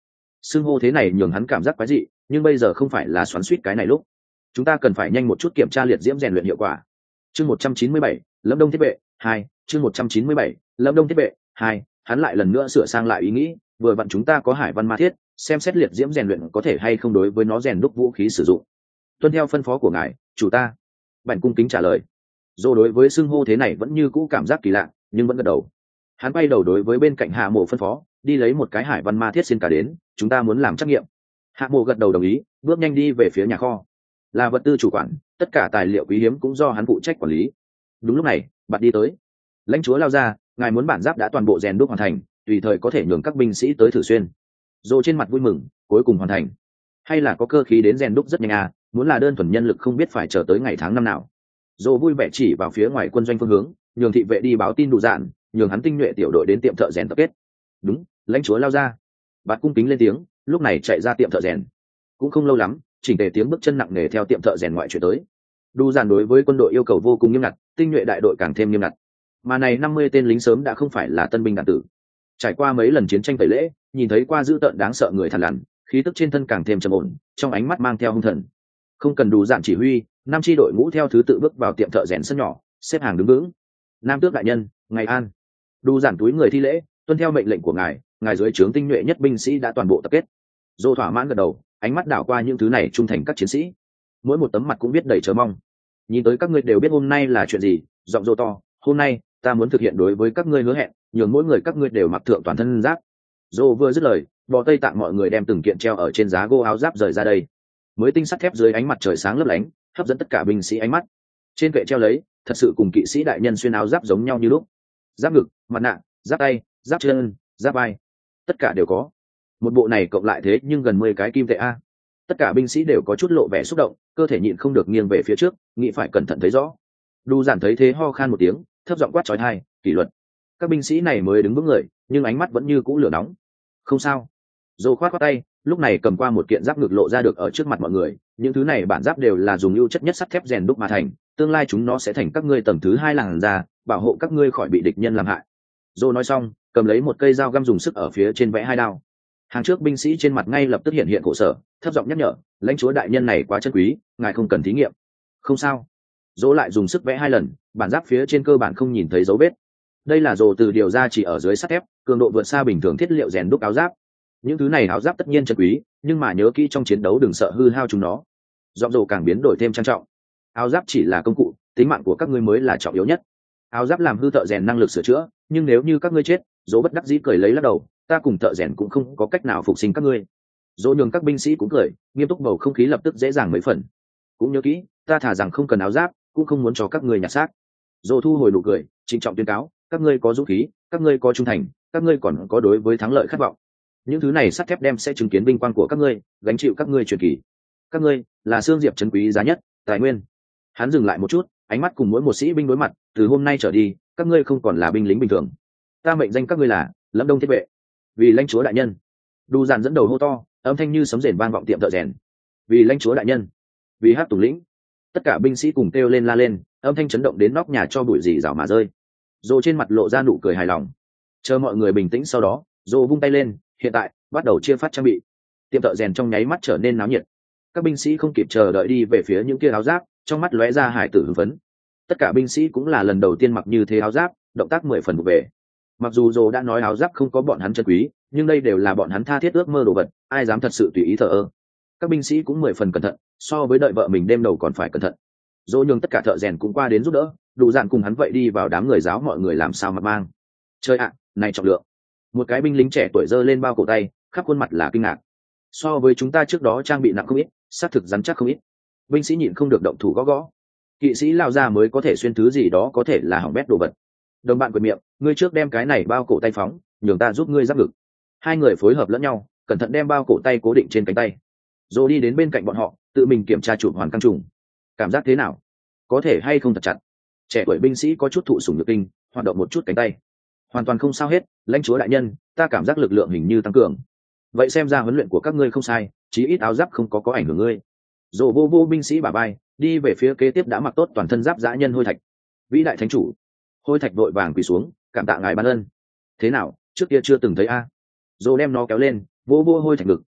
xưng hô thế này nhường hắn cảm giác quái dị, nhưng bây giờ không phải là xoắn xuýt cái này lúc. Chúng ta cần phải nhanh một chút kiểm tra liệt diễm rèn luyện hiệu quả. Chương một trăm chín mươi bảy, Lâm Đông thiết vệ hai. Chương một trăm chín mươi bảy, Lâm Đông thiết vệ hai. Hắn lại lần nữa sửa sang lại ý nghĩ, vừa vặn chúng ta có hải văn ma thiết, xem xét liệt diễm rèn luyện có thể hay không đối với nó rèn đúc vũ khí sử dụng. Tuân theo phân phó của ngài, chủ ta. Bảnh cung kính trả lời. Dô đối với xưng hô thế này vẫn như cũ cảm giác kỳ lạ, nhưng vẫn gật đầu. Hắn bay đầu đối với bên cạnh Hạ Mộ phân phó, đi lấy một cái hải văn ma thiết xin cả đến, chúng ta muốn làm trắc nghiệm. Hạ Mộ gật đầu đồng ý, bước nhanh đi về phía nhà kho. Là vật tư chủ quản, tất cả tài liệu quý hiếm cũng do hắn phụ trách quản lý. Đúng lúc này, bạn đi tới. Lãnh chúa lao ra, ngài muốn bản giáp đã toàn bộ rèn đúc hoàn thành, tùy thời có thể nhường các binh sĩ tới thử xuyên. Dô trên mặt vui mừng, cuối cùng hoàn thành. Hay là có cơ khí đến rèn đúc rất nhanh à, muốn là đơn thuần nhân lực không biết phải chờ tới ngày tháng năm nào. Dô vui vẻ chỉ vào phía ngoài quân doanh phương hướng, nhường thị vệ đi báo tin đủ dạn, nhường hắn tinh nhuệ tiểu đội đến tiệm thợ rèn tập kết. Đúng, lãnh chúa lao ra. Bạn cung kính lên tiếng, lúc này chạy ra tiệm thợ rèn. Cũng không lâu lắm, chỉnh tề tiếng bước chân nặng nề theo tiệm thợ rèn ngoại chuyển tới. Đủ dạn đối với quân đội yêu cầu vô cùng nghiêm ngặt, tinh nhuệ đại đội càng thêm nghiêm ngặt. Mà này năm mươi tên lính sớm đã không phải là tân binh đạn tử. Trải qua mấy lần chiến tranh tẩy lễ, nhìn thấy qua dữ tợn đáng sợ người thằn lằn, khí tức trên thân càng thêm trầm ổn, trong ánh mắt mang theo hung thần. Không cần đủ dạn chỉ huy, năm chi đội ngũ theo thứ tự bước vào tiệm thợ rèn sân nhỏ, xếp hàng đứng vững. Nam tước đại nhân, ngài an. Đủ dạn túi người thi lễ, tuân theo mệnh lệnh của ngài, ngài dưới trướng tinh nhuệ nhất binh sĩ đã toàn bộ tập kết. Dô thỏa mãn gật đầu, ánh mắt đảo qua những thứ này trung thành các chiến sĩ, mỗi một tấm mặt cũng biết đầy chờ mong. Nhìn tới các ngươi đều biết hôm nay là chuyện gì, giọng Dô to, hôm nay ta muốn thực hiện đối với các ngươi hứa hẹn, nhường mỗi người các ngươi đều mặc thượng toàn thân giáp. Dô vừa dứt lời, bò tây tạng mọi người đem từng kiện treo ở trên giá gỗ áo giáp rời ra đây. Mới tinh sắt thép dưới ánh mặt trời sáng lấp lánh, hấp dẫn tất cả binh sĩ ánh mắt. Trên kệ treo lấy, thật sự cùng kỵ sĩ đại nhân xuyên áo giáp giống nhau như lúc. Giáp ngực, mặt nạ, giáp tay, giáp chân, giáp vai, tất cả đều có. Một bộ này cộng lại thế nhưng gần mười cái kim tệ a. Tất cả binh sĩ đều có chút lộ vẻ xúc động, cơ thể nhịn không được nghiêng về phía trước, nghĩ phải cẩn thận thấy rõ. Đu giản thấy thế ho khan một tiếng, thấp giọng quát chói tai, kỷ luật. Các binh sĩ này mới đứng vững người, nhưng ánh mắt vẫn như cũ lửa nóng. Không sao. Dô khoát khoát tay, lúc này cầm qua một kiện giáp ngực lộ ra được ở trước mặt mọi người. Những thứ này bản giáp đều là dùng ưu chất nhất sắt thép rèn đúc mà thành, tương lai chúng nó sẽ thành các ngươi tầng thứ hai làn da, bảo hộ các ngươi khỏi bị địch nhân làm hại. Dô nói xong, cầm lấy một cây dao găm dùng sức ở phía trên vẽ hai đao. Hàng trước binh sĩ trên mặt ngay lập tức hiện hiện khổ sở, thấp giọng nhắc nhở, lãnh chúa đại nhân này quá chân quý, ngài không cần thí nghiệm. Không sao. Dô lại dùng sức vẽ hai lần, bản giáp phía trên cơ bản không nhìn thấy dấu vết. Đây là Dô từ điều ra chỉ ở dưới sắt thép, cường độ vượt xa bình thường thiết liệu rèn đúc áo giáp. Những thứ này áo giáp tất nhiên chân quý, nhưng mà nhớ kỹ trong chiến đấu đừng sợ hư hao chúng nó. Giọng Dô càng biến đổi thêm trang trọng. Áo giáp chỉ là công cụ, tính mạng của các ngươi mới là trọng yếu nhất. Áo giáp làm hư thợ rèn năng lực sửa chữa, nhưng nếu như các ngươi chết, Dô bất đắc dĩ cười lấy lắc đầu, ta cùng thợ rèn cũng không có cách nào phục sinh các ngươi. Dô nhường các binh sĩ cũng cười, nghiêm túc bầu không khí lập tức dễ dàng mấy phần. Cũng nhớ kỹ, ta thả rằng không cần áo giáp, cũng không muốn cho các ngươi nhặt xác. Dô thu hồi nụ cười, trịnh trọng tuyên cáo, các ngươi có dũng khí, các ngươi có trung thành, các ngươi còn có đối với thắng lợi khát vọng. Những thứ này sắt thép đem sẽ chứng kiến vinh quang của các ngươi, gánh chịu các ngươi truyền kỳ. Các ngươi là xương diệp trân quý giá nhất, tài nguyên. Hắn dừng lại một chút, ánh mắt cùng mỗi một sĩ binh đối mặt, từ hôm nay trở đi, các ngươi không còn là binh lính bình thường. Ta mệnh danh các ngươi là Lâm Đông thiết vệ. Vì lãnh chúa đại nhân. Đu dàn dẫn đầu hô to, âm thanh như sấm rền vang vọng tiệm thợ rèn. Vì lãnh chúa đại nhân. Vì hát tùng lĩnh. Tất cả binh sĩ cùng kêu lên la lên, âm thanh chấn động đến nóc nhà cho bụi rỉ rào mà rơi. Dô trên mặt lộ ra nụ cười hài lòng. Chờ mọi người bình tĩnh sau đó, Dô vung tay lên, hiện tại bắt đầu chia phát trang bị. Tiệm thợ rèn trong nháy mắt trở nên náo nhiệt. Các binh sĩ không kịp chờ đợi đi về phía những kia áo giáp, trong mắt lóe ra hải tử hưng phấn. Tất cả binh sĩ cũng là lần đầu tiên mặc như thế áo giáp, động tác mười phần vụ về. Mặc dù Dô đã nói áo giáp không có bọn hắn chân quý, nhưng đây đều là bọn hắn tha thiết ước mơ đồ vật, ai dám thật sự tùy ý thờ ơ. Các binh sĩ cũng mười phần cẩn thận, so với đợi vợ mình đêm đầu còn phải cẩn thận. Dô nhường tất cả thợ rèn cũng qua đến giúp đỡ, đủ dạn cùng hắn vậy đi vào đám người giáo mọi người làm sao mặc mang. Chơi ạ, này trọng lượng. Một cái binh lính trẻ tuổi giơ lên bao cổ tay, khắp khuôn mặt là kinh ngạc. So với chúng ta trước đó trang bị nặng không ít, xác thực rắn chắc không ít. Binh sĩ nhịn không được động thủ gõ gõ. Kỵ sĩ lao ra mới có thể xuyên thứ gì đó có thể là hỏng bét đồ vật. Đồng bạn quệt miệng, ngươi trước đem cái này bao cổ tay phóng, nhường ta giúp ngươi giáp ngực. Hai người phối hợp lẫn nhau, cẩn thận đem bao cổ tay cố định trên cánh tay. Rồi đi đến bên cạnh bọn họ, tự mình kiểm tra chụp hoàn căng trùng. Cảm giác thế nào? Có thể hay không thật chặt? Trẻ tuổi binh sĩ có chút thụ sủng nhược kinh, hoạt động một chút cánh tay. Hoàn toàn không sao hết, lãnh chúa đại nhân, ta cảm giác lực lượng hình như tăng cường. Vậy xem ra huấn luyện của các ngươi không sai, chí ít áo giáp không có có ảnh hưởng ngươi. Rồi vô vô binh sĩ bả vai, đi về phía kế tiếp đã mặc tốt toàn thân giáp dã nhân Hôi Thạch. Vĩ đại thánh chủ. Hôi Thạch vội vàng quỳ xuống, cảm tạ ngài ban ân. Thế nào, trước kia chưa từng thấy a? Rồi đem nó kéo lên, vô vô Hôi Thạch ngực,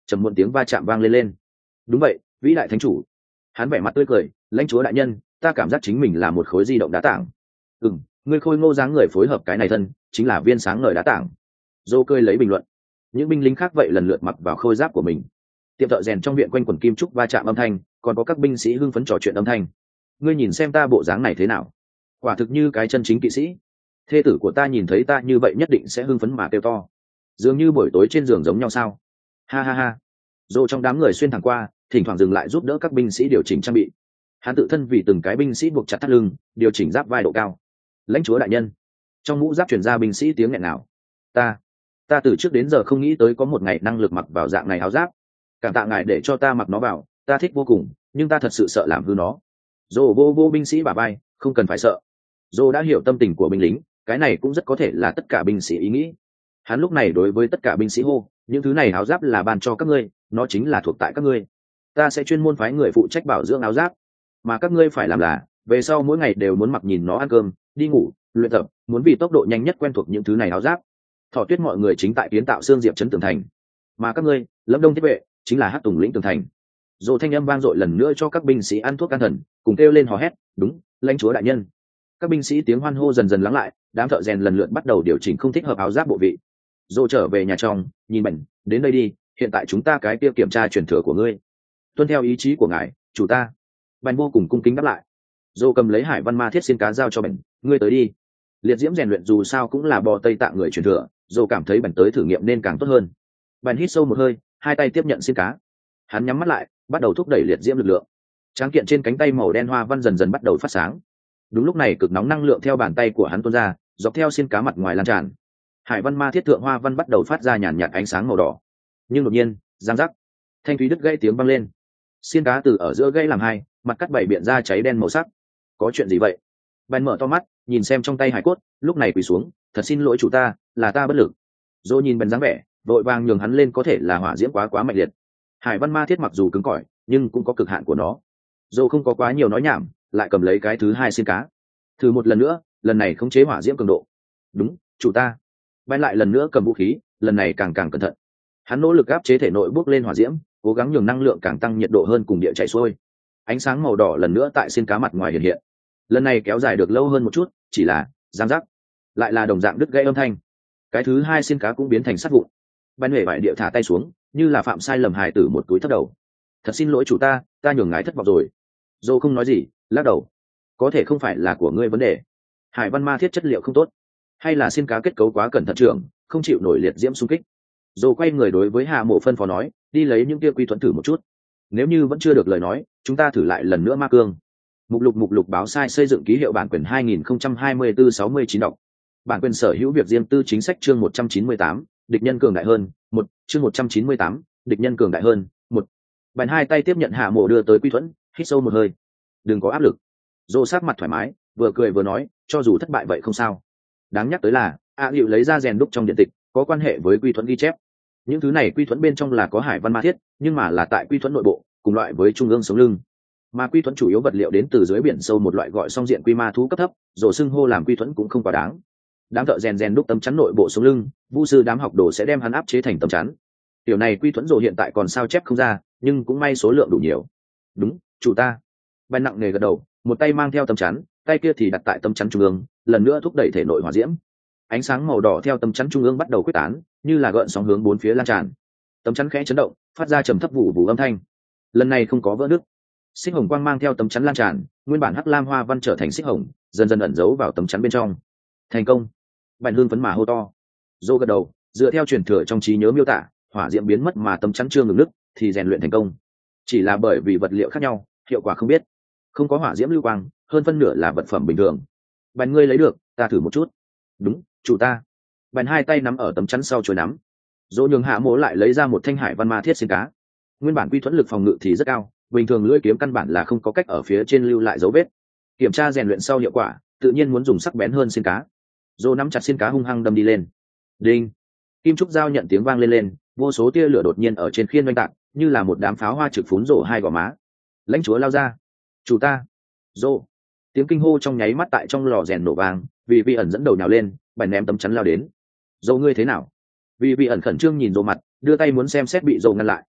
trầm muộn tiếng va chạm vang lên lên. Đúng vậy, vĩ đại thánh chủ. Hắn vẻ mặt tươi cười, lãnh chúa đại nhân, ta cảm giác chính mình là một khối di động đá tảng. Ừm, ngươi khôi ngô dáng người phối hợp cái này thân, chính là viên sáng ngời đá tảng. Dô cười lấy bình luận. Những binh lính khác vậy lần lượt mặc vào khôi giáp của mình. Tiệm thợ rèn trong viện quanh quần kim trúc va chạm âm thanh, còn có các binh sĩ hưng phấn trò chuyện âm thanh. Ngươi nhìn xem ta bộ dáng này thế nào? Quả thực như cái chân chính kỵ sĩ. Thê tử của ta nhìn thấy ta như vậy nhất định sẽ hưng phấn mà kêu to. Dường như buổi tối trên giường giống nhau sao? Ha ha ha. Dô trong đám người xuyên thẳng qua, thỉnh thoảng dừng lại giúp đỡ các binh sĩ điều chỉnh trang bị. Hắn tự thân vì từng cái binh sĩ buộc chặt thắt lưng, điều chỉnh giáp vai độ cao. Lãnh chúa đại nhân. Trong mũ giáp truyền ra binh sĩ tiếng nghẹn nào. Ta, ta từ trước đến giờ không nghĩ tới có một ngày năng lực mặc vào dạng này áo giáp. Cảm tạ ngài để cho ta mặc nó vào, ta thích vô cùng, nhưng ta thật sự sợ làm hư nó. Dô vô vô binh sĩ bả vai, không cần phải sợ. Dô đã hiểu tâm tình của binh lính, cái này cũng rất có thể là tất cả binh sĩ ý nghĩ. Hắn lúc này đối với tất cả binh sĩ hô, những thứ này áo giáp là ban cho các ngươi, nó chính là thuộc tại các ngươi. Ta sẽ chuyên môn phái người phụ trách bảo dưỡng áo giáp, mà các ngươi phải làm là về sau mỗi ngày đều muốn mặc nhìn nó ăn cơm, đi ngủ, luyện tập, muốn vì tốc độ nhanh nhất quen thuộc những thứ này áo giáp. Thỏ Tuyết mọi người chính tại kiến tạo xương diệp trấn tường thành, mà các ngươi, Lâm Đông thiết vệ, chính là Hắc Tùng lĩnh tường thành. Dô thanh âm vang dội lần nữa cho các binh sĩ ăn thuốc can thần, cùng kêu lên hò hét, đúng, lãnh chúa đại nhân. Các binh sĩ tiếng hoan hô dần dần lắng lại, đám thợ rèn lần lượt bắt đầu điều chỉnh không thích hợp áo giáp bộ vị. Dô trở về nhà trong, nhìn Bảnh, đến đây đi, hiện tại chúng ta cái kia kiểm tra truyền thừa của ngươi. Tuân theo ý chí của ngài, chủ ta. Bảnh vô cùng cung kính đáp lại. Dô cầm lấy hải văn ma thiết xiên cá giao cho Bảnh, ngươi tới đi. Liệt diễm rèn luyện dù sao cũng là bò tây tạng người truyền thừa, Dô cảm thấy Bảnh tới thử nghiệm nên càng tốt hơn. Bảnh hít sâu một hơi, hai tay tiếp nhận xiên cá. Hắn nhắm mắt lại, bắt đầu thúc đẩy liệt diễm lực lượng. Tráng kiện trên cánh tay màu đen hoa văn dần dần bắt đầu phát sáng. Đúng lúc này cực nóng năng lượng theo bàn tay của hắn tuôn ra, dọc theo xiên cá mặt ngoài lan tràn. Hải văn ma thiết thượng hoa văn bắt đầu phát ra nhàn nhạt ánh sáng màu đỏ. Nhưng đột nhiên, giang rắc, thanh thúy đứt gãy tiếng vang lên. Xiên cá từ ở giữa gãy làm hai, mặt cắt bảy biện ra cháy đen màu sắc. Có chuyện gì vậy? Bèn mở to mắt, nhìn xem trong tay hải cốt, lúc này quỳ xuống, thật xin lỗi chủ ta, là ta bất lực. Dô nhìn Bèn dáng vẻ, vội vàng nhường hắn lên, có thể là hỏa diễm quá quá mạnh liệt. Hải văn ma thiết mặc dù cứng cỏi, nhưng cũng có cực hạn của nó. Dô không có quá nhiều nói nhảm, lại cầm lấy cái thứ hai xiên cá. Thử một lần nữa, lần này khống chế hỏa diễm cường độ. Đúng, chủ ta. Bèn lại lần nữa cầm vũ khí, lần này càng càng cẩn thận. Hắn nỗ lực áp chế thể nội bốc lên hỏa diễm, cố gắng nhường năng lượng càng tăng nhiệt độ hơn cùng địa chảy xuôi. Ánh sáng màu đỏ lần nữa tại xiên cá mặt ngoài hiện hiện. Lần này kéo dài được lâu hơn một chút, chỉ là giang rắc, lại là đồng dạng đứt gãy âm thanh. Cái thứ hai xiên cá cũng biến thành sắt vụn. Bèn huệ vải địa thả tay xuống, như là phạm sai lầm hài tử một túi thấp đầu. Thật xin lỗi chủ ta, ta nhường ngài thất vọng rồi. Dô không nói gì, lắc đầu. Có thể không phải là của ngươi vấn đề. Hải văn ma thiết chất liệu không tốt, hay là xiên cá kết cấu quá cẩn thận trưởng, không chịu nổi liệt diễm xung kích. Dô quay người đối với Hạ Mộ phân phó nói, đi lấy những kia quy thuẫn thử một chút. Nếu như vẫn chưa được lời nói, chúng ta thử lại lần nữa ma cương. Mục lục mục lục báo sai xây dựng ký hiệu bản quyền hai nghìn không trăm hai mươi tư sáu mươi chín đọc. Bản quyền sở hữu việc riêng tư chính sách chương một trăm chín mươi tám, địch nhân cường đại hơn, một, chương một trăm chín mươi tám, địch nhân cường đại hơn, một. Bèn hai tay tiếp nhận Hạ Mộ đưa tới quy thuẫn, hít sâu một hơi. Đừng có áp lực. Dô sắc mặt thoải mái, vừa cười vừa nói, cho dù thất bại vậy không sao. Đáng nhắc tới là, A Liệu lấy ra rèn đúc trong điện tịch, có quan hệ với quy thuẫn ghi chép. Những thứ này quy thuẫn bên trong là có hải văn ma thiết, nhưng mà là tại quy thuẫn nội bộ, cùng loại với trung ương sống lưng. Mà quy thuẫn chủ yếu vật liệu đến từ dưới biển sâu một loại gọi song diện quy ma thú cấp thấp, rồi xưng hô làm quy thuẫn cũng không quá đáng. Đám thợ rèn rèn đúc tấm chắn nội bộ sống lưng, vu sư đám học đồ sẽ đem hắn áp chế thành tấm chắn. Điều này quy thuẫn rồi hiện tại còn sao chép không ra, nhưng cũng may số lượng đủ nhiều. Đúng, chủ ta. Bèn nặng nề gật đầu, một tay mang theo tấm chắn, tay kia thì đặt tại tấm chắn trung ương, lần nữa thúc đẩy thể nội hỏa diễm. Ánh sáng màu đỏ theo tấm chắn trung ương bắt đầu quyết tán, như là gợn sóng hướng bốn phía lan tràn. Tấm chắn khẽ chấn động, phát ra trầm thấp vụ vụ âm thanh. Lần này không có vỡ nứt. Xích hồng quang mang theo tấm chắn lan tràn, nguyên bản hắc lam hoa văn trở thành xích hồng, dần dần ẩn giấu vào tấm chắn bên trong. Thành công. Bèn hương phấn mà hô to. Dô gật đầu, dựa theo truyền thừa trong trí nhớ miêu tả, hỏa diễm biến mất mà tấm chắn chưa ngừng nứt, thì rèn luyện thành công. Chỉ là bởi vì vật liệu khác nhau, hiệu quả không biết. Không có hỏa diễm lưu quang, hơn phân nửa là vật phẩm bình thường. Bèn ngươi lấy được, ta thử một chút. Đúng, chủ ta. Bèn hai tay nắm ở tấm chắn sau chuôi nắm. Dỗ nhường Hạ Mộ lại lấy ra một thanh hải văn ma thiết xiên cá. Nguyên bản quy thuẫn lực phòng ngự thì rất cao, bình thường lưỡi kiếm căn bản là không có cách ở phía trên lưu lại dấu vết. Kiểm tra rèn luyện sau hiệu quả, tự nhiên muốn dùng sắc bén hơn xiên cá. Dỗ nắm chặt xiên cá hung hăng đâm đi lên. Đinh. Kim trúc dao nhận tiếng vang lên lên, vô số tia lửa đột nhiên ở trên khiên oanh tạc, như là một đám pháo hoa trực phún rổ hai gò má. Lãnh chúa lao ra. Chủ ta. Dỗ. Tiếng kinh hô trong nháy mắt tại trong lò rèn nổ vang, vì vị ẩn dẫn đầu nhào lên, bèn ném tấm chắn lao đến. Dỗ ngươi thế nào? Vì vị ẩn khẩn trương nhìn Dỗ mặt, đưa tay muốn xem xét bị Dỗ ngăn lại.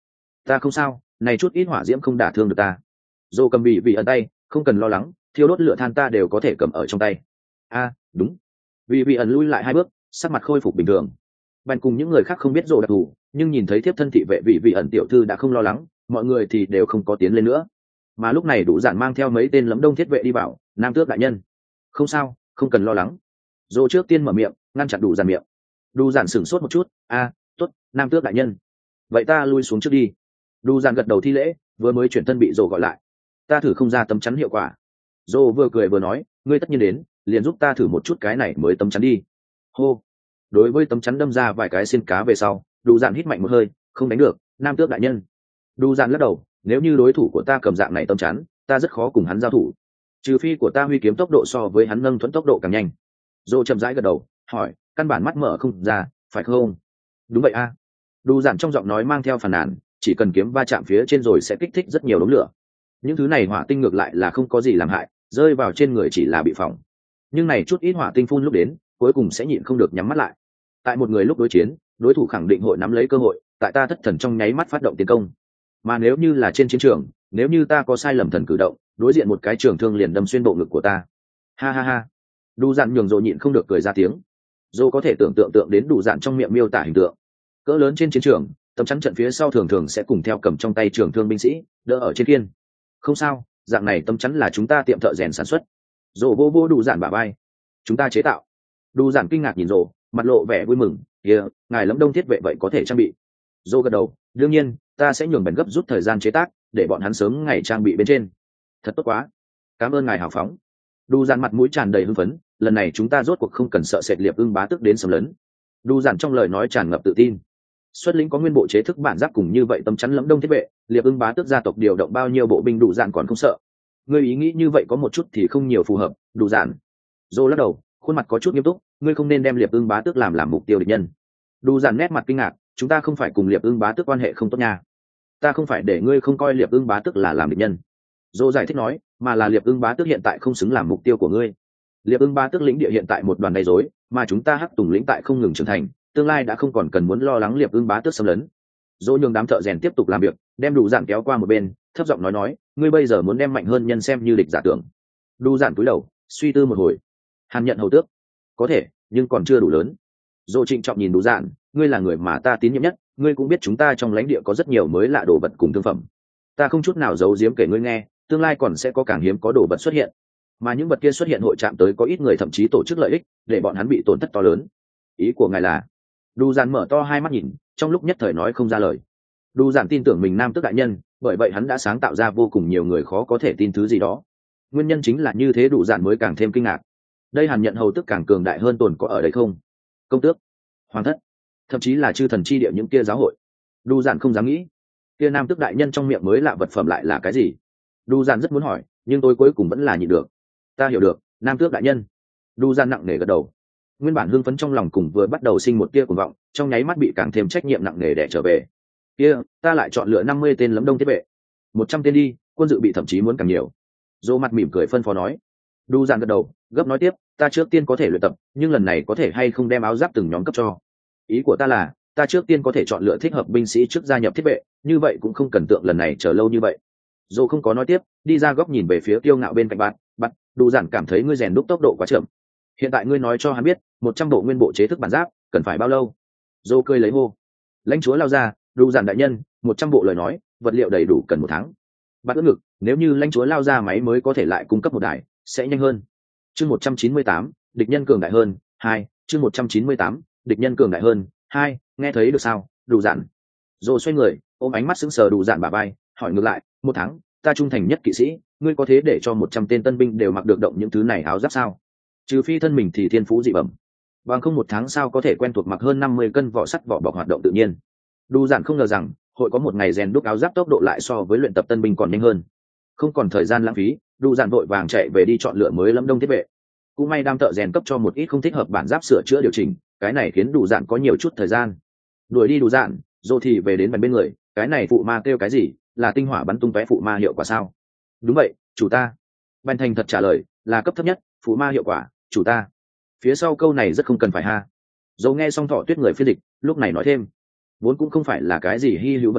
ta không sao, này chút ít hỏa diễm không đả thương được ta. Dô cầm bị vị ẩn tay, không cần lo lắng, thiêu đốt lửa than ta đều có thể cầm ở trong tay. A, đúng. Vì vị ẩn lui lại hai bước, sắc mặt khôi phục bình thường. Bạn cùng những người khác không biết Dô đặc thù, nhưng nhìn thấy thiếp thân thị vệ vị vị ẩn tiểu thư đã không lo lắng, mọi người thì đều không có tiến lên nữa. Mà lúc này đủ dạn mang theo mấy tên lẫm đông thiết vệ đi bảo, nam tước đại nhân. Không sao, không cần lo lắng. Dô trước tiên mở miệng, ngăn chặn đủ dạn miệng. Đủ dạn sửng sốt một chút, a, tốt, nam tước đại nhân. Vậy ta lui xuống trước đi. Đủ dạn gật đầu thi lễ, vừa mới chuyển thân bị Dô gọi lại. Ta thử không ra tấm chắn hiệu quả. Dô vừa cười vừa nói, ngươi tất nhiên đến, liền giúp ta thử một chút cái này mới tấm chắn đi. Hô. Đối với tấm chắn đâm ra vài cái xiên cá về sau, Đủ dạn hít mạnh một hơi, không đánh được, nam tước đại nhân. Đủ dạn lắc đầu, nếu như đối thủ của ta cầm dạng này tấm chắn, ta rất khó cùng hắn giao thủ. Trừ phi của ta huy kiếm tốc độ so với hắn nâng thuẫn tốc độ càng nhanh. Dô chậm rãi gật đầu, hỏi, căn bản mắt mở không ra, phải không? Đúng vậy a. À. Đủ dạn trong giọng nói mang theo phàn nàn, chỉ cần kiếm va chạm phía trên rồi sẽ kích thích rất nhiều đống lửa. Những thứ này hỏa tinh ngược lại là không có gì làm hại, rơi vào trên người chỉ là bị phỏng. Nhưng này chút ít hỏa tinh phun lúc đến, cuối cùng sẽ nhịn không được nhắm mắt lại. Tại một người lúc đối chiến, đối thủ khẳng định hội nắm lấy cơ hội, tại ta thất thần trong nháy mắt phát động tiến công. Mà nếu như là trên chiến trường, nếu như ta có sai lầm thần cử động, đối diện một cái trường thương liền đâm xuyên bộ ngực của ta. Ha ha ha. Đủ dạn nhường rồi nhịn không được cười ra tiếng. Dô có thể tưởng tượng tượng đến đủ dạn trong miệng miêu tả hình tượng. Cỡ lớn trên chiến trường, tấm chắn trận phía sau thường thường sẽ cùng theo cầm trong tay trường thương binh sĩ, đỡ ở trên kiên. Không sao, dạng này tấm chắn là chúng ta tiệm thợ rèn sản xuất. Dô vô vô đủ dạn bả vai. Chúng ta chế tạo. Đủ dạn kinh ngạc nhìn Dô, mặt lộ vẻ vui mừng. Kìa, ngài lẫm đông thiết vệ vậy có thể trang bị. Dô gật đầu, đương nhiên, ta sẽ nhường bèn gấp rút thời gian chế tác, để bọn hắn sớm ngày trang bị bên trên. Thật tốt quá, cảm ơn ngài hào phóng. Đủ dạn mặt mũi tràn đầy hưng phấn, lần này chúng ta rốt cuộc không cần sợ sệt liệp ưng bá tước đến xâm lấn. Đủ dạn trong lời nói tràn ngập tự tin. Xuất lĩnh có nguyên bộ chế thức bản giáp cùng như vậy tấm chắn lẫm đông thiết vệ, liệp ưng bá tước gia tộc điều động bao nhiêu bộ binh đủ dạn còn không sợ. Ngươi ý nghĩ như vậy có một chút thì không nhiều phù hợp, đủ dạn. Dô lắc đầu, khuôn mặt có chút nghiêm túc, ngươi không nên đem liệp ưng bá tước làm làm mục tiêu địch nhân. Đủ dạn nét mặt kinh ngạc, chúng ta không phải cùng liệp ưng bá tước quan hệ không tốt nha. Ta không phải để ngươi không coi liệp ưng bá tước là làm địch nhân. Dô giải thích nói, mà là liệp ưng bá tước hiện tại không xứng làm mục tiêu của ngươi. Liệp ưng bá tước lĩnh địa hiện tại một đoàn gây rối, mà chúng ta hắc tùng lĩnh tại không ngừng trưởng thành, tương lai đã không còn cần muốn lo lắng liệp ưng bá tước xâm lấn. Dô nhường đám thợ rèn tiếp tục làm việc, đem đủ dạn kéo qua một bên, thấp giọng nói nói, ngươi bây giờ muốn đem mạnh hơn nhân xem như địch giả tưởng. Đủ dạn cúi đầu, suy tư một hồi. Hàn nhận hầu tước, có thể, nhưng còn chưa đủ lớn. Dô trịnh trọng nhìn đủ dạn, ngươi là người mà ta tín nhiệm nhất, ngươi cũng biết chúng ta trong lãnh địa có rất nhiều mới lạ đồ vật cùng thương phẩm. Ta không chút nào giấu giếm kể ngươi nghe, tương lai còn sẽ có càng hiếm có đồ vật xuất hiện, mà những vật kia xuất hiện hội chạm tới có ít người thậm chí tổ chức lợi ích, để bọn hắn bị tổn thất to lớn. Ý của ngài là? Đủ dạn mở to hai mắt nhìn, trong lúc nhất thời nói không ra lời. Đủ dạn tin tưởng mình nam tước đại nhân, bởi vậy hắn đã sáng tạo ra vô cùng nhiều người khó có thể tin thứ gì đó. Nguyên nhân chính là như thế, đủ dạn mới càng thêm kinh ngạc. Đây Hàn nhận hầu tước càng cường đại hơn tồn có ở đây không? Công tước, hoàng thất, thậm chí là chư thần chi địa những kia giáo hội. Đủ dạn không dám nghĩ, kia nam tước đại nhân trong miệng mới lạ vật phẩm lại là cái gì. Đủ dạn rất muốn hỏi, nhưng tôi cuối cùng vẫn là nhịn được. Ta hiểu được, nam tước đại nhân. Đủ dạn nặng nề gật đầu. Nguyên bản hưng phấn trong lòng cùng vừa bắt đầu sinh một tia cuồng vọng, trong nháy mắt bị càng thêm trách nhiệm nặng nề đè trở về. Kia, ta lại chọn lựa năm mươi tên lẫm đông thiết vệ. Một trăm tên đi, quân dự bị thậm chí muốn càng nhiều. Dô mặt mỉm cười phân phó nói. Đủ dạn gật đầu, gấp nói tiếp, ta trước tiên có thể luyện tập, nhưng lần này có thể hay không đem áo giáp từng nhóm cấp cho. Ý của ta là, ta trước tiên có thể chọn lựa thích hợp binh sĩ trước gia nhập thiết vệ, như vậy cũng không cần tượng lần này chờ lâu như vậy. Dô không có nói tiếp, đi ra góc nhìn về phía Kiêu Ngạo bên cạnh bạn, bạn, Đủ dạn cảm thấy ngươi rèn đúc tốc độ quá chậm. Hiện tại ngươi nói cho hắn biết, một trăm bộ nguyên bộ chế thức bản giáp cần phải bao lâu? Dô cười lấy hô. Lãnh chúa lao ra, Đủ dạn đại nhân, một trăm bộ lời nói, vật liệu đầy đủ cần một tháng. Bạn ưỡn ngực, nếu như lãnh chúa lao ra máy mới có thể lại cung cấp một đài, sẽ nhanh hơn. Chương một trăm chín mươi tám, địch nhân cường đại hơn, hai, chương một trăm chín mươi tám, địch nhân cường đại hơn, hai, nghe thấy được sao, Đủ dạn. Dô xoay người, ôm ánh mắt sững sờ Đủ dạn bả vai, hỏi ngược lại, một tháng, ta trung thành nhất kỵ sĩ, ngươi có thế để cho một trăm tên tân binh đều mặc được động những thứ này áo giáp sao? Trừ phi thân mình thì thiên phú dị bẩm, bằng không một tháng sao có thể quen thuộc mặc hơn năm mươi cân vỏ sắt vỏ bọc hoạt động tự nhiên. Đủ dạn không ngờ rằng hội có một ngày rèn đúc áo giáp tốc độ lại so với luyện tập tân binh còn nhanh hơn. Không còn thời gian lãng phí, Đủ dạn vội vàng chạy về đi chọn lựa mới lẫm đông thiết vệ. Cũng may đam thợ rèn cấp cho một ít không thích hợp bản giáp sửa chữa điều chỉnh, cái này khiến Đủ dạn có nhiều chút thời gian. Đuổi đi Đủ dạn, Dô thì về đến bàn bên người, cái này phụ ma kêu cái gì, là tinh hỏa bắn tung tóe phụ ma hiệu quả sao? Đúng vậy, chủ ta. Ban Thành thật trả lời, là cấp thấp nhất, phụ ma hiệu quả, chủ ta. Phía sau câu này rất không cần phải ha. Dâu nghe xong Thọ Tuyết người phiên dịch, lúc này nói thêm, vốn cũng không phải là cái gì hy hữu vật liệu,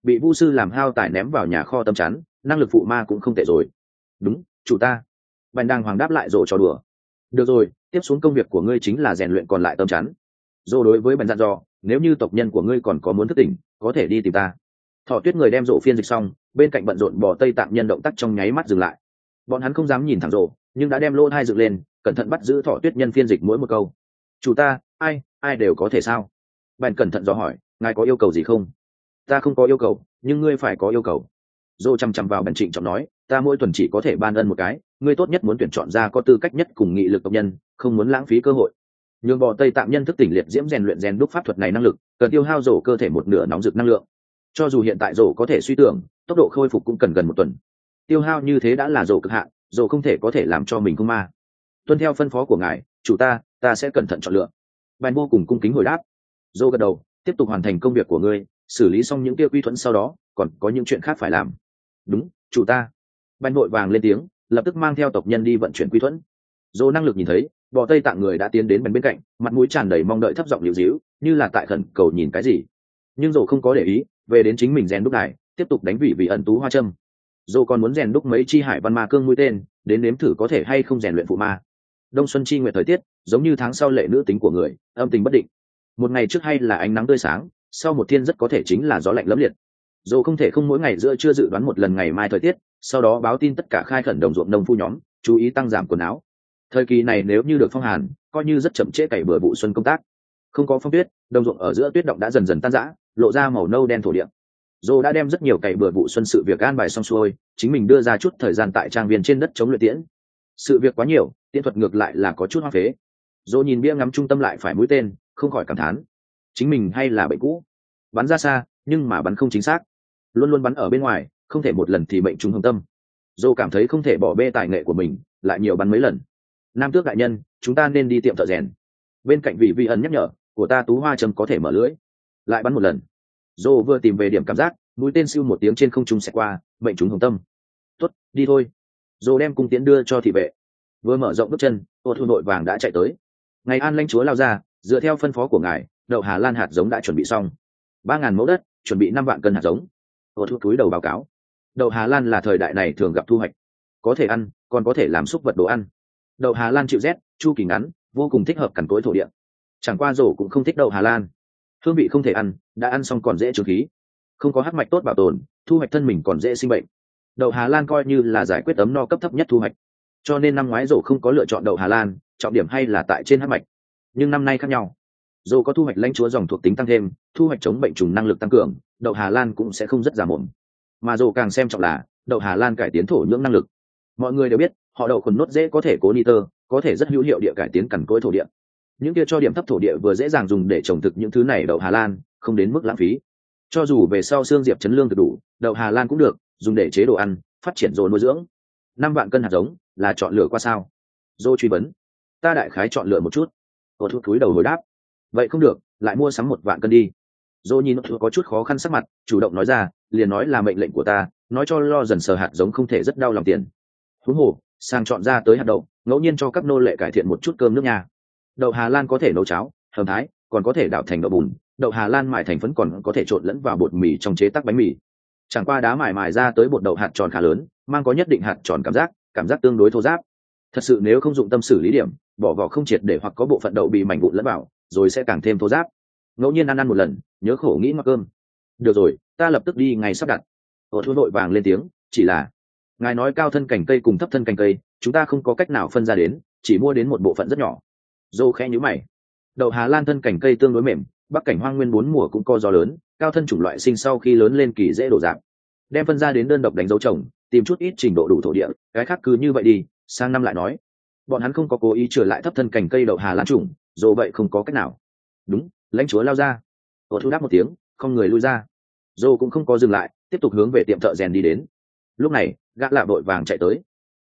bị vu sư làm hao tài ném vào nhà kho tâm chắn, năng lực phụ ma cũng không tệ rồi. Đúng, chủ ta. Bành Đàng Hoàng đáp lại rồ trò đùa. Được rồi, tiếp xuống công việc của ngươi chính là rèn luyện còn lại tâm chắn. Rồ đối với Bành dặn dò, nếu như tộc nhân của ngươi còn có muốn thức tỉnh, có thể đi tìm ta. Thỏ Tuyết người đem rộ phiên dịch xong, bên cạnh bận rộn bò Tây Tạng nhân động tác trong nháy mắt dừng lại. Bọn hắn không dám nhìn thẳng rộ, nhưng đã đem lỗ hai dựng lên, cẩn thận bắt giữ Thỏ Tuyết nhân phiên dịch mỗi một câu. Chủ ta, ai, ai đều có thể sao? Bành cẩn thận dò hỏi, ngài có yêu cầu gì không? Ta không có yêu cầu, nhưng ngươi phải có yêu cầu. Rộ chăm chăm vào Bành trịnh trọng nói, ta mỗi tuần chỉ có thể ban ân một cái, ngươi tốt nhất muốn tuyển chọn ra có tư cách nhất cùng nghị lực tộc nhân, không muốn lãng phí cơ hội. Nhường bò Tây Tạng nhân thức tỉnh liệt diễm rèn luyện rèn đúc pháp thuật này năng lực, cần tiêu hao rổ cơ thể một nửa nóng rực năng lượng. Cho dù hiện tại rổ có thể suy tưởng, tốc độ khôi phục cũng cần gần một tuần. Tiêu hao như thế đã là rổ cực hạn, rổ không thể có thể làm cho mình không ma. Tuân theo phân phó của ngài, chủ ta, ta sẽ cẩn thận chọn lựa. Bành vô cùng cung kính hồi đáp. Rổ gật đầu, tiếp tục hoàn thành công việc của ngươi, xử lý xong những tiêu quy thuẫn sau đó, còn có những chuyện khác phải làm. Đúng, chủ ta. Bành vội vàng lên tiếng, lập tức mang theo tộc nhân đi vận chuyển quy thuẫn. Rổ năng lực nhìn thấy, bò Tây Tạng người đã tiến đến bên bên cạnh, mặt mũi tràn đầy mong đợi, thấp giọng liễu díu, như là tại khẩn cầu nhìn cái gì. Nhưng Rổ không có để ý, về đến chính mình rèn đúc đài, tiếp tục đánh vị vị ẩn tú hoa châm. Rổ còn muốn rèn đúc mấy chi hải văn ma cương mũi tên, đến nếm thử có thể hay không rèn luyện phụ ma. Đông xuân chi nguyệt thời tiết, giống như tháng sau lệ nữ tính của người, âm tình bất định. Một ngày trước hay là ánh nắng tươi sáng, sau một thiên rất có thể chính là gió lạnh lẫm liệt. Rổ không thể không mỗi ngày giữa trưa dự đoán một lần ngày mai thời tiết, sau đó báo tin tất cả khai khẩn đồng ruộng nông phu nhóm, chú ý tăng giảm quần áo. Thời kỳ này nếu như được phong hàn, coi như rất chậm trễ cày bừa vụ xuân công tác. Không có phong tuyết, đồng ruộng ở giữa tuyết động đã dần dần tan rã, lộ ra màu nâu đen thổ địa. Dô đã đem rất nhiều cày bừa vụ xuân sự việc an bài xong xuôi, chính mình đưa ra chút thời gian tại trang viên trên đất chống luyện tiễn. Sự việc quá nhiều, tiễn thuật ngược lại là có chút hoang phế. Dô nhìn bia ngắm trung tâm lại phải mũi tên, không khỏi cảm thán. Chính mình hay là bệnh cũ, bắn ra xa, nhưng mà bắn không chính xác, luôn luôn bắn ở bên ngoài, không thể một lần thì mệnh trúng hồng tâm. Dô cảm thấy không thể bỏ bê tài nghệ của mình, lại nhiều bắn mấy lần. Nam tước đại nhân, chúng ta nên đi tiệm thợ rèn. Bên cạnh vị vi ẩn nhắc nhở, của ta tú hoa châm có thể mở lưỡi. Lại bắn một lần. Dô vừa tìm về điểm cảm giác, mũi tên siêu một tiếng trên không trung xẹt qua, mệnh trúng hồng tâm. Tốt, đi thôi. Dô đem cung tiễn đưa cho thị vệ. Vừa mở rộng bước chân, ô thu nội vàng đã chạy tới. Ngày an lãnh chúa lao ra, dựa theo phân phó của ngài, đậu Hà Lan hạt giống đã chuẩn bị xong. Ba ngàn mẫu đất, chuẩn bị năm vạn cân hạt giống. Ô thu túi đầu báo cáo. Đậu Hà Lan là thời đại này thường gặp thu hoạch, có thể ăn, còn có thể làm súc vật đồ ăn. Đậu Hà Lan chịu rét, chu kỳ ngắn, vô cùng thích hợp cằn cỗi thổ địa. Chẳng qua rổ cũng không thích đậu Hà Lan, hương vị không thể ăn, đã ăn xong còn dễ trướng khí, không có hắc mạch tốt bảo tồn, thu hoạch thân mình còn dễ sinh bệnh. Đậu Hà Lan coi như là giải quyết ấm no cấp thấp nhất thu hoạch, cho nên năm ngoái rổ không có lựa chọn đậu Hà Lan, trọng điểm hay là tại trên hắc mạch. Nhưng năm nay khác nhau, rổ có thu hoạch lãnh chúa dòng thuộc tính tăng thêm, thu hoạch chống bệnh trùng năng lực tăng cường, đậu Hà Lan cũng sẽ không rất giả mồm. Mà rổ càng xem trọng là đậu Hà Lan cải tiến thổ nhưỡng năng lực. Mọi người đều biết, họ đậu khuẩn nốt dễ có thể cố nitơ, có thể rất hữu hiệu địa cải tiến cằn cỗi thổ địa. Những kia cho điểm thấp thổ địa vừa dễ dàng dùng để trồng thực những thứ này đậu Hà Lan, không đến mức lãng phí. Cho dù về sau xương diệp chấn lương thực đủ, đậu Hà Lan cũng được, dùng để chế đồ ăn, phát triển rồi nuôi dưỡng. Năm vạn cân hạt giống là chọn lựa qua sao? Dô truy vấn. Ta đại khái chọn lựa một chút. Ô thuốc túi đầu hồi đáp. Vậy không được, lại mua sắm một vạn cân đi. Dô nhìn nó có chút khó khăn sắc mặt, chủ động nói ra, liền nói là mệnh lệnh của ta, nói cho lo dần sờ hạt giống không thể rất đau lòng tiền. Huống hồ, sang chọn ra tới hạt đậu, ngẫu nhiên cho các nô lệ cải thiện một chút cơm nước nhà. Đậu Hà Lan có thể nấu cháo, hầm thái, còn có thể đảo thành đậu bùn. Đậu Hà Lan mài thành phấn còn có thể trộn lẫn vào bột mì trong chế tác bánh mì. Chẳng qua đá mài mài ra tới bột đậu hạt tròn khá lớn, mang có nhất định hạt tròn cảm giác, cảm giác tương đối thô ráp. Thật sự nếu không dụng tâm xử lý điểm, bỏ vỏ không triệt để hoặc có bộ phận đậu bị mảnh vụn lẫn vào, rồi sẽ càng thêm thô ráp. Ngẫu nhiên ăn ăn một lần, nhớ khổ nghĩ mặc cơm. Được rồi, ta lập tức đi ngay sắp đặt. Ô Thu vội vàng lên tiếng, chỉ là ngài nói cao thân cành cây cùng thấp thân cành cây, chúng ta không có cách nào phân ra đến, chỉ mua đến một bộ phận rất nhỏ. Dô khẽ nhíu mày. Đậu Hà Lan thân cành cây tương đối mềm, bắc cảnh hoang nguyên bốn mùa cũng có gió lớn, cao thân chủng loại sinh sau khi lớn lên kỳ dễ đổ dạng. Đem phân ra đến đơn độc đánh dấu trồng, tìm chút ít trình độ đủ thổ địa, cái khác cứ như vậy đi, sang năm lại nói. Bọn hắn không có cố ý trở lại thấp thân cành cây đậu Hà Lan chủng, dù vậy không có cách nào. Đúng, lãnh chúa lao ra. Ô Thu đáp một tiếng, không người lui ra. Dô cũng không có dừng lại, tiếp tục hướng về tiệm thợ rèn đi đến. Lúc này, gã lạ vội vàng chạy tới.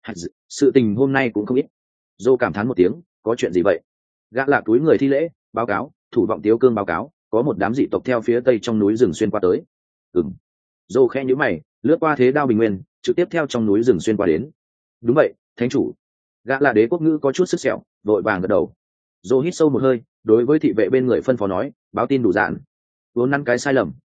Sự tình hôm nay cũng không ít. Dô cảm thán một tiếng, có chuyện gì vậy? Gã lạ túi người thi lễ, báo cáo, thủ vọng Tiếu Cương báo cáo, có một đám dị tộc theo phía tây trong núi rừng xuyên qua tới. Ừm. Dô khẽ nhíu mày, lướt qua thế đao bình nguyên, trực tiếp theo trong núi rừng xuyên qua đến. Đúng vậy, thánh chủ. Gã lạ đế quốc ngữ có chút sức sẹo, vội vàng gật đầu. Dô hít sâu một hơi, đối với thị vệ bên người phân phó nói, báo tin đủ dạn. Vốn năn cái sai lầm,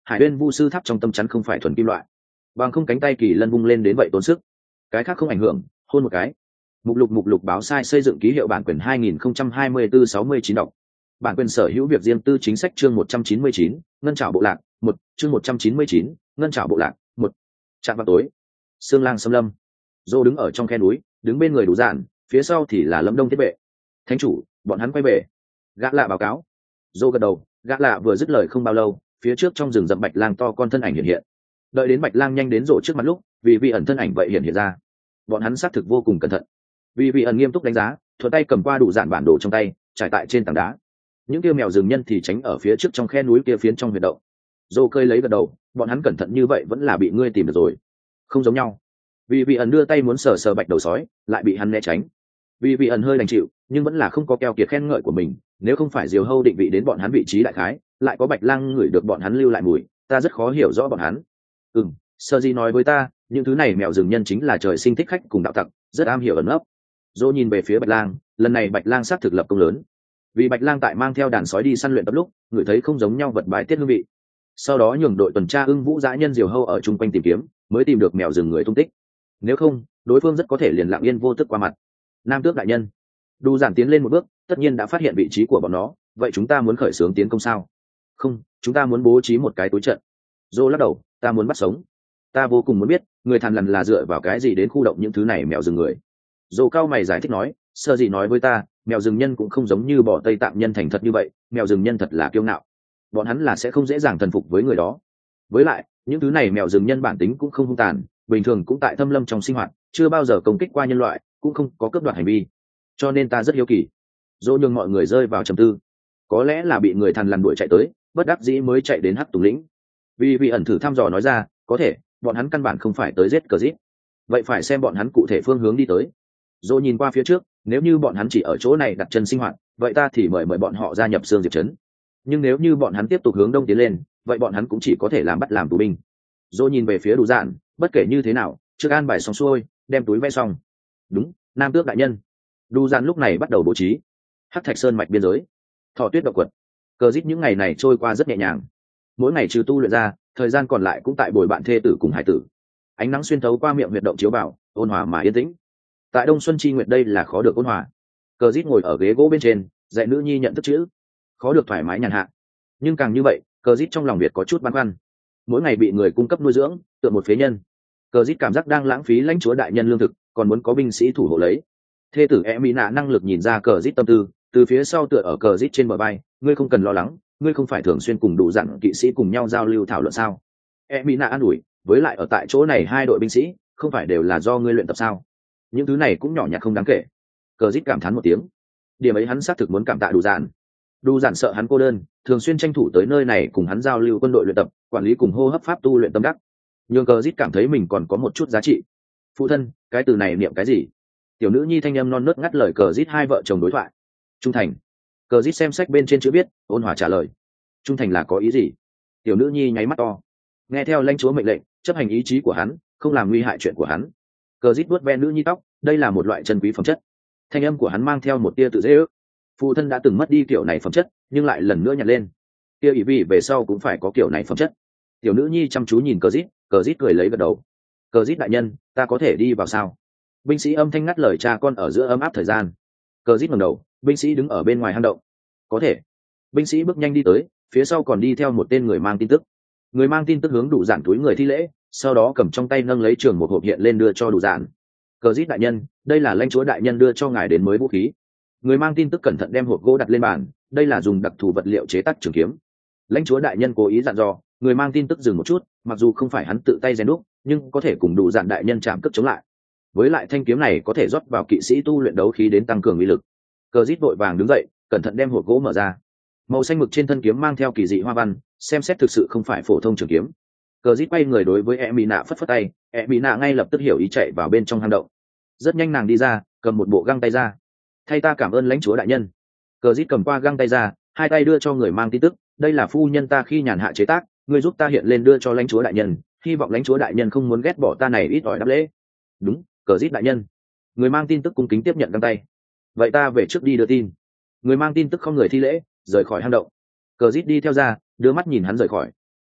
Hải Uyên Vu sư tháp trong tâm chắn không phải thuần kim loại, bằng không cánh tay kỳ lân vung lên đến vậy tốn sức. Cái khác không ảnh hưởng, hôn một cái. Mục lục mục lục báo sai xây dựng ký hiệu bản quyền hai nghìn không trăm hai mươi tư sáu mươi chín đọc. Bản quyền sở hữu việc riêng tư chính sách chương một trăm chín mươi chín, ngân trảo bộ lạc, một chương một trăm chín mươi chín, ngân trảo bộ lạc, một. Trạm vào tối, sương lang xâm lâm. Dô đứng ở trong khe núi, đứng bên người đủ dạn, phía sau thì là Lâm Đông thiết vệ. Thánh chủ, bọn hắn quay về. Gã lạ báo cáo. Dô gật đầu, gã lạ vừa dứt lời không bao lâu, phía trước trong rừng rậm bạch lang to con thân ảnh hiện hiện. Đợi đến bạch lang nhanh đến rộ trước mặt lúc, vì vị ẩn thân ảnh vậy hiện hiện ra. Bọn hắn xác thực vô cùng cẩn thận. Vì vị ẩn nghiêm túc đánh giá, thuận tay cầm qua đủ dạn bản đồ trong tay, trải tại trên tảng đá. Những kia mèo rừng nhân thì tránh ở phía trước trong khe núi kia phiến trong huyệt động. Dô cơi lấy gật đầu, bọn hắn cẩn thận như vậy vẫn là bị ngươi tìm được rồi. Không giống nhau. Vì vị ẩn đưa tay muốn sờ sờ bạch đầu sói, lại bị hắn né tránh. Vì vị ẩn hơi đành chịu, nhưng vẫn là không có keo kiệt khen ngợi của mình. Nếu không phải diều hâu định vị đến bọn hắn vị trí đại khái, lại có bạch lang ngửi được bọn hắn lưu lại mùi, ta rất khó hiểu rõ bọn hắn. Ừm, sơ di nói với ta, những thứ này mèo rừng nhân chính là trời sinh thích khách cùng đạo tặc, rất am hiểu ẩn nấp. Dô nhìn về phía bạch lang, lần này bạch lang xác thực lập công lớn. Vì bạch lang tại mang theo đàn sói đi săn luyện tập lúc, ngửi thấy không giống nhau vật bài tiết hương vị. Sau đó nhường đội tuần tra ưng vũ dã nhân diều hâu ở chung quanh tìm kiếm, mới tìm được mèo rừng người tung tích. Nếu không, đối phương rất có thể liền lặng yên vô tức qua mặt. Nam tước đại nhân, Đu giản tiến lên một bước, tất nhiên đã phát hiện vị trí của bọn nó, vậy chúng ta muốn khởi xướng tiến công sao? Không, chúng ta muốn bố trí một cái túi trận. Dô lắc đầu, ta muốn bắt sống. Ta vô cùng muốn biết, người thằn lằn là dựa vào cái gì đến khu động những thứ này mèo rừng người. Dô cao mày giải thích nói, sơ gì nói với ta, mèo rừng nhân cũng không giống như bò Tây Tạng nhân thành thật như vậy, mèo rừng nhân thật là kiêu ngạo. Bọn hắn là sẽ không dễ dàng thần phục với người đó. Với lại, những thứ này mèo rừng nhân bản tính cũng không hung tàn, bình thường cũng tại thâm lâm trong sinh hoạt, chưa bao giờ công kích qua nhân loại, cũng không có cướp đoạt hành vi. Cho nên ta rất hiếu kỳ. Dỗ nhường mọi người rơi vào trầm tư. Có lẽ là bị người thằn lằn đuổi chạy tới, bất đắc dĩ mới chạy đến hắc tùng lĩnh. Vì vị ẩn thử thăm dò nói ra, có thể, bọn hắn căn bản không phải tới giết cờ giết. Vậy phải xem bọn hắn cụ thể phương hướng đi tới. Dỗ nhìn qua phía trước, nếu như bọn hắn chỉ ở chỗ này đặt chân sinh hoạt, vậy ta thì mời mời bọn họ gia nhập Sương Diệp trấn. Nhưng nếu như bọn hắn tiếp tục hướng đông tiến lên, vậy bọn hắn cũng chỉ có thể làm bắt làm tù binh. Dỗ nhìn về phía Đủ Dạn, bất kể như thế nào, trước an bài xong xuôi, đem túi vẽ xong. Đúng, Nam tước đại nhân. Đủ Dạn lúc này bắt đầu bố trí hắc thạch sơn mạch biên giới, thọ tuyết động quật. Cờ dít những ngày này trôi qua rất nhẹ nhàng, mỗi ngày trừ tu luyện ra, thời gian còn lại cũng tại bồi bạn thê tử cùng hải tử. Ánh nắng xuyên thấu qua miệng huyệt động chiếu vào, ôn hòa mà yên tĩnh. Tại đông xuân chi nguyệt đây là khó được ôn hòa. Cờ dít ngồi ở ghế gỗ bên trên, dạy nữ nhi nhận thức chữ, khó được thoải mái nhàn hạ. Nhưng càng như vậy, cờ dít trong lòng việt có chút băn khoăn. Mỗi ngày bị người cung cấp nuôi dưỡng, tựa một phế nhân. Cờ dít cảm giác đang lãng phí lãnh chúa đại nhân lương thực, còn muốn có binh sĩ thủ hộ lấy. Thê tử e mỹ nạ năng lực nhìn ra cờ dít tâm tư, từ phía sau tựa ở cờ dít trên bờ bay, ngươi không cần lo lắng, ngươi không phải thường xuyên cùng đủ dặn kỵ sĩ cùng nhau giao lưu thảo luận sao? E mỹ nạ an ủi, với lại ở tại chỗ này hai đội binh sĩ, không phải đều là do ngươi luyện tập sao? Những thứ này cũng nhỏ nhặt không đáng kể. Cờ dít cảm thán một tiếng, điểm ấy hắn xác thực muốn cảm tạ đủ dặn. Đủ dặn sợ hắn cô đơn, thường xuyên tranh thủ tới nơi này cùng hắn giao lưu quân đội luyện tập, quản lý cùng hô hấp pháp tu luyện tâm đắc. Nhưng cờ dít cảm thấy mình còn có một chút giá trị. Phụ thân, cái từ này niệm cái gì? Tiểu nữ nhi thanh âm non nớt ngắt lời cờ dít hai vợ chồng đối thoại. Trung thành. Cờ dít xem sách bên trên chữ viết, ôn hòa trả lời. Trung thành là có ý gì? Tiểu nữ nhi nháy mắt to. Nghe theo lãnh chúa mệnh lệnh, chấp hành ý chí của hắn, không làm nguy hại chuyện của hắn. Cờ dít vuốt ve nữ nhi tóc, đây là một loại chân quý phẩm chất. Thanh âm của hắn mang theo một tia tự dễ ước. Phụ thân đã từng mất đi kiểu này phẩm chất, nhưng lại lần nữa nhặt lên. Kia ý vị về sau cũng phải có kiểu này phẩm chất. Tiểu nữ nhi chăm chú nhìn cờ dít, cờ dít cười lấy gật đầu. Cờ dít đại nhân, ta có thể đi vào sao? Binh sĩ âm thanh ngắt lời cha con ở giữa ấm áp thời gian. Cờ dít ngẩng đầu, binh sĩ đứng ở bên ngoài hang động. Có thể. Binh sĩ bước nhanh đi tới, phía sau còn đi theo một tên người mang tin tức. Người mang tin tức hướng Đủ Dạn túi người thi lễ, sau đó cầm trong tay nâng lấy trường một hộp hiện lên đưa cho Đủ Dạn. Cờ dít đại nhân, đây là lãnh chúa đại nhân đưa cho ngài đến mới vũ khí. Người mang tin tức cẩn thận đem hộp gỗ đặt lên bàn, đây là dùng đặc thù vật liệu chế tác trường kiếm. Lãnh chúa đại nhân cố ý dặn dò, người mang tin tức dừng một chút, mặc dù không phải hắn tự tay rèn đúc, nhưng có thể cùng Đủ Dạn đại nhân chạm cất chống lại. Với lại thanh kiếm này có thể rót vào kỵ sĩ tu luyện đấu khí đến tăng cường uy lực. Cờ dít vội vàng đứng dậy, cẩn thận đem hộp gỗ mở ra. Màu xanh mực trên thân kiếm mang theo kỳ dị hoa văn, xem xét thực sự không phải phổ thông trường kiếm. Cờ dít quay người đối với e mỹ nạ phất phất tay, e mỹ nạ ngay lập tức hiểu ý chạy vào bên trong hang động. Rất nhanh nàng đi ra, cầm một bộ găng tay ra. Thay ta cảm ơn lãnh chúa đại nhân. Cờ dít cầm qua găng tay ra, hai tay đưa cho người mang tin tức, đây là phu nhân ta khi nhàn hạ chế tác, người giúp ta hiện lên đưa cho lãnh chúa đại nhân, hy vọng lãnh chúa đại nhân không muốn ghét bỏ ta này ít ỏi đáp lễ. Đúng, cờ dít đại nhân. Người mang tin tức cung kính tiếp nhận găng tay. Vậy ta về trước đi đưa tin. Người mang tin tức không người thi lễ, rời khỏi hang động. Cờ dít đi theo ra, đưa mắt nhìn hắn rời khỏi.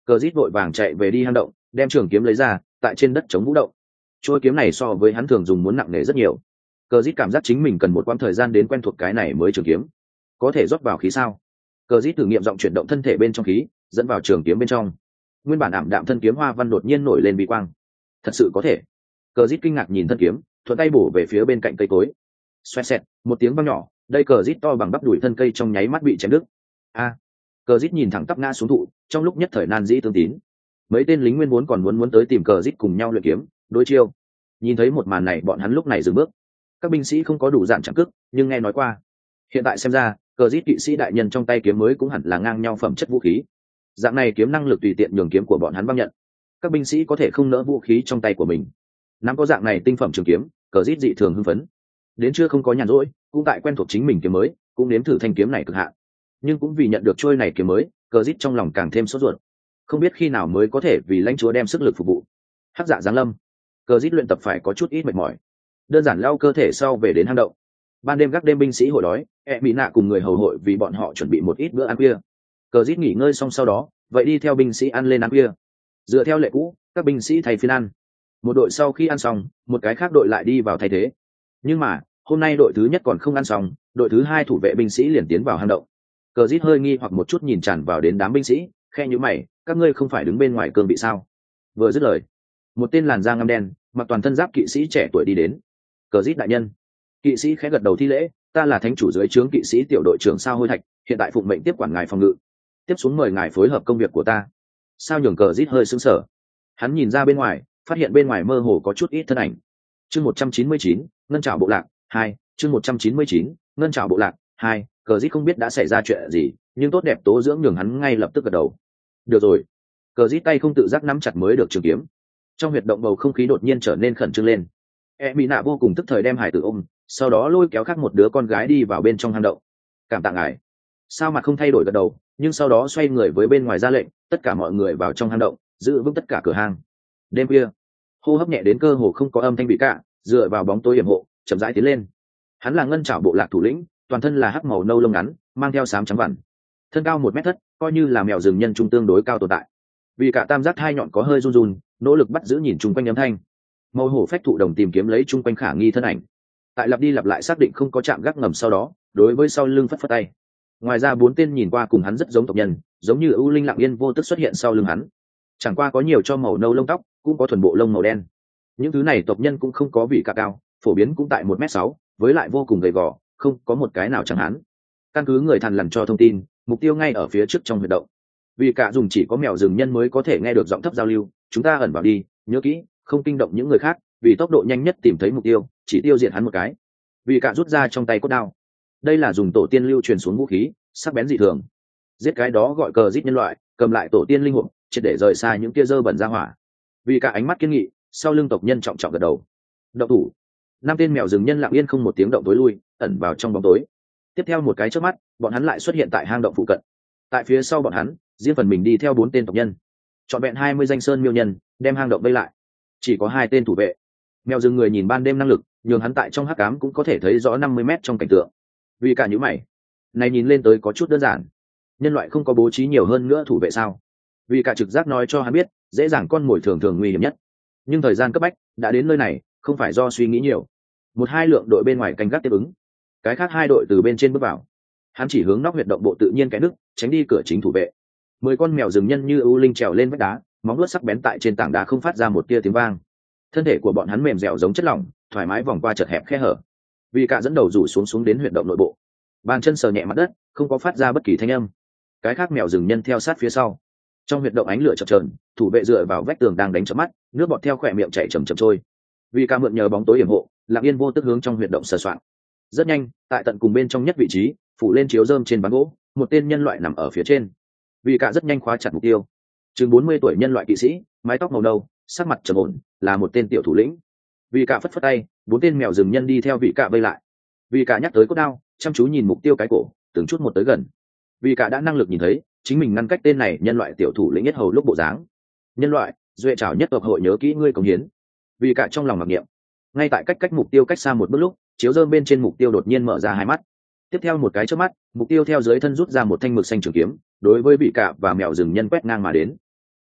Cờ rít vội vàng chạy về đi hang động, đem trường kiếm lấy ra, tại trên đất chống vũ động. Trôi kiếm này so với hắn thường dùng muốn nặng nề rất nhiều. Cờ rít cảm giác chính mình cần một quãng thời gian đến quen thuộc cái này mới trường kiếm. Có thể rót vào khí sao? Cờ rít thử nghiệm giọng chuyển động thân thể bên trong khí, dẫn vào trường kiếm bên trong. Nguyên bản ảm đạm thân kiếm hoa văn đột nhiên nổi lên vi quang. Thật sự có thể. Cờ rít kinh ngạc nhìn thân kiếm, thuận tay bổ về phía bên cạnh cây cối. Xoẹt xẹt, một tiếng vang nhỏ, đây cờ rít to bằng bắp đùi thân cây trong nháy mắt bị chém đứt. A! Cờ rít nhìn thẳng tắp ngã xuống thụ, trong lúc nhất thời nan dĩ tương tín. Mấy tên lính nguyên vốn còn muốn muốn tới tìm cờ rít cùng nhau luyện kiếm, đối chiêu. Nhìn thấy một màn này, bọn hắn lúc này dừng bước. Các binh sĩ không có đủ dạn chạm cước, nhưng nghe nói qua. Hiện tại xem ra, cờ rít kỵ sĩ đại nhân trong tay kiếm mới cũng hẳn là ngang nhau phẩm chất vũ khí. Dạng này kiếm năng lực tùy tiện nhường kiếm của bọn hắn văng nhận. Các binh sĩ có thể không nỡ vũ khí trong tay của mình. Nắm có dạng này tinh phẩm trường kiếm, cờ rít dị thường hưng phấn. Đến chưa không có nhàn rỗi, cũng tại quen thuộc chính mình kiếm mới, cũng nếm thử thanh kiếm này cực hạn. Nhưng cũng vì nhận được trôi này kiếm mới, cờ rít trong lòng càng thêm sốt ruột. Không biết khi nào mới có thể vì lãnh chúa đem sức lực phục vụ. Hắc dạ giáng lâm, cờ rít luyện tập phải có chút ít mệt mỏi. Đơn giản lau cơ thể sau về đến hang động. Ban đêm gác đêm binh sĩ hồi đói, e bị nạ cùng người hầu hội vì bọn họ chuẩn bị một ít bữa ăn khuya. Cờ rít nghỉ ngơi xong sau đó, vậy đi theo binh sĩ ăn lên ăn khuya. Dựa theo lệ cũ, các binh sĩ thay phiên ăn. Một đội sau khi ăn xong, một cái khác đội lại đi vào thay thế. Nhưng mà hôm nay đội thứ nhất còn không ăn xong, đội thứ hai thủ vệ binh sĩ liền tiến vào hang động. Cờ rít hơi nghi hoặc một chút nhìn tràn vào đến đám binh sĩ, khe nhíu mày, các ngươi không phải đứng bên ngoài cương bị sao? Vừa dứt lời, một tên làn da ngăm đen, mặc toàn thân giáp kỵ sĩ trẻ tuổi đi đến. Cờ rít đại nhân. Kỵ sĩ khẽ gật đầu thi lễ, ta là thánh chủ dưới trướng kỵ sĩ tiểu đội trưởng Sao Hôi Thạch, hiện tại phụng mệnh tiếp quản ngài phòng ngự. Tiếp xuống mời ngài phối hợp công việc của ta. Sao nhường cờ rít hơi sững sờ. Hắn nhìn ra bên ngoài, phát hiện bên ngoài mơ hồ có chút ít thân ảnh. Chương một trăm chín mươi chín, ngân trảo bộ lạc hai, chương một trăm chín mươi chín, ngân trảo bộ lạc hai, cờ rít không biết đã xảy ra chuyện gì, nhưng tốt đẹp tố dưỡng nhường hắn ngay lập tức gật đầu. Được rồi. Cờ rít tay không tự giác nắm chặt mới được trường kiếm. Trong huyệt động bầu không khí đột nhiên trở nên khẩn trương lên. E bị nạ vô cùng tức thời đem hải tử ôm, sau đó lôi kéo khác một đứa con gái đi vào bên trong hang động. Cảm tạ ngài. Sao mặt không thay đổi gật đầu, nhưng sau đó xoay người với bên ngoài ra lệnh, tất cả mọi người vào trong hang động, giữ vững tất cả cửa hang. Đêm khuya, hô hấp nhẹ đến cơ hồ không có âm thanh bị cạ, dựa vào bóng tối hiểm hộ, chậm rãi tiến lên. Hắn là ngân trảo bộ lạc thủ lĩnh, toàn thân là hắc màu nâu lông ngắn, mang theo sám trắng vằn, thân cao một mét thất, coi như là mèo rừng nhân trung tương đối cao tồn tại. Vì cả tam giác hai nhọn có hơi run run, nỗ lực bắt giữ nhìn chung quanh âm thanh. Màu hổ phách thụ đồng tìm kiếm lấy chung quanh khả nghi thân ảnh. Tại lặp đi lặp lại xác định không có chạm gác ngầm sau đó, đối với sau lưng phất phất tay. Ngoài ra bốn tên nhìn qua cùng hắn rất giống tộc nhân, giống như ưu linh lặng yên vô tức xuất hiện sau lưng hắn. Chẳng qua có nhiều cho màu nâu lông tóc, cũng có thuần bộ lông màu đen. Những thứ này tộc nhân cũng không có vị cả cao, phổ biến cũng tại một mét sáu, với lại vô cùng gầy gò, không có một cái nào chẳng hắn. Căn cứ người thằn lằn cho thông tin, mục tiêu ngay ở phía trước trong huyệt động. Vì cả dùng chỉ có mèo rừng nhân mới có thể nghe được giọng thấp giao lưu, chúng ta ẩn vào đi, nhớ kỹ, không kinh động những người khác, vì tốc độ nhanh nhất tìm thấy mục tiêu, chỉ tiêu diệt hắn một cái. Vì cả rút ra trong tay cốt đao. Đây là dùng tổ tiên lưu truyền xuống vũ khí, sắc bén dị thường. Giết cái đó gọi cờ giết nhân loại, cầm lại tổ tiên linh hồn, triệt để rời xa những kia dơ bẩn ra hỏa. Vì cả ánh mắt kiên nghị, sau lưng tộc nhân trọng trọng gật đầu. Động thủ. Năm tên mèo rừng nhân lặng yên không một tiếng động tối lui, ẩn vào trong bóng tối. Tiếp theo một cái chớp mắt, bọn hắn lại xuất hiện tại hang động phụ cận. Tại phía sau bọn hắn, riêng phần mình đi theo bốn tên tộc nhân. Trọn vẹn hai mươi danh sơn miêu nhân, đem hang động vây lại. Chỉ có hai tên thủ vệ. Mèo rừng người nhìn ban đêm năng lực, nhường hắn tại trong hắc ám cũng có thể thấy rõ năm mươi mét trong cảnh tượng. Vì cả những mày, này nhìn lên tới có chút đơn giản. Nhân loại không có bố trí nhiều hơn nữa thủ vệ sao? Vì cả trực giác nói cho hắn biết, dễ dàng con mồi thường thường nguy hiểm nhất. Nhưng thời gian cấp bách đã đến nơi này, không phải do suy nghĩ nhiều. Một hai lượng đội bên ngoài canh gác tiếp ứng, cái khác hai đội từ bên trên bước vào. Hắn chỉ hướng nóc huyệt động bộ tự nhiên cái nước, tránh đi cửa chính thủ vệ. Mười con mèo rừng nhân như ưu linh trèo lên vách đá, móng vuốt sắc bén tại trên tảng đá không phát ra một tia tiếng vang. Thân thể của bọn hắn mềm dẻo giống chất lỏng, thoải mái vòng qua chật hẹp khe hở. Vì cả dẫn đầu rủ xuống xuống đến huyệt động nội bộ, bàn chân sờ nhẹ mặt đất, không có phát ra bất kỳ thanh âm. Cái khác mèo rừng nhân theo sát phía sau. Trong huyệt động ánh lửa chập chờn, thủ vệ dựa vào vách tường đang đánh chớp mắt, nước bọt theo khỏe miệng chảy chầm chậm trôi. Vì cả mượn nhờ bóng tối yểm hộ, lặng yên vô tức hướng trong huyệt động sờ soạn. Rất nhanh, tại tận cùng bên trong nhất vị trí, phủ lên chiếu rơm trên ván gỗ, một tên nhân loại nằm ở phía trên. Vì cả rất nhanh khóa chặt mục tiêu. Chừng bốn mươi tuổi nhân loại kỵ sĩ, mái tóc màu nâu, sắc mặt trầm ổn, là một tên tiểu thủ lĩnh. Vì cả phất phất tay, bốn tên mèo rừng nhân đi theo vị cả vây lại. Vì cả nhắc tới cốt đao, chăm chú nhìn mục tiêu cái cổ, từng chút một tới gần. Vì cả đã năng lực nhìn thấy, chính mình ngăn cách tên này nhân loại tiểu thủ lĩnh nhất hầu lúc bộ dáng. Nhân loại, duệ trảo nhất tộc hội nhớ kỹ ngươi cống hiến. Vì cả trong lòng mặc niệm. Ngay tại cách cách mục tiêu cách xa một bước lúc, chiếu rơm bên trên mục tiêu đột nhiên mở ra hai mắt. Tiếp theo một cái chớp mắt, mục tiêu theo dưới thân rút ra một thanh mực xanh trường kiếm, đối với vị cả và mèo rừng nhân quét ngang mà đến.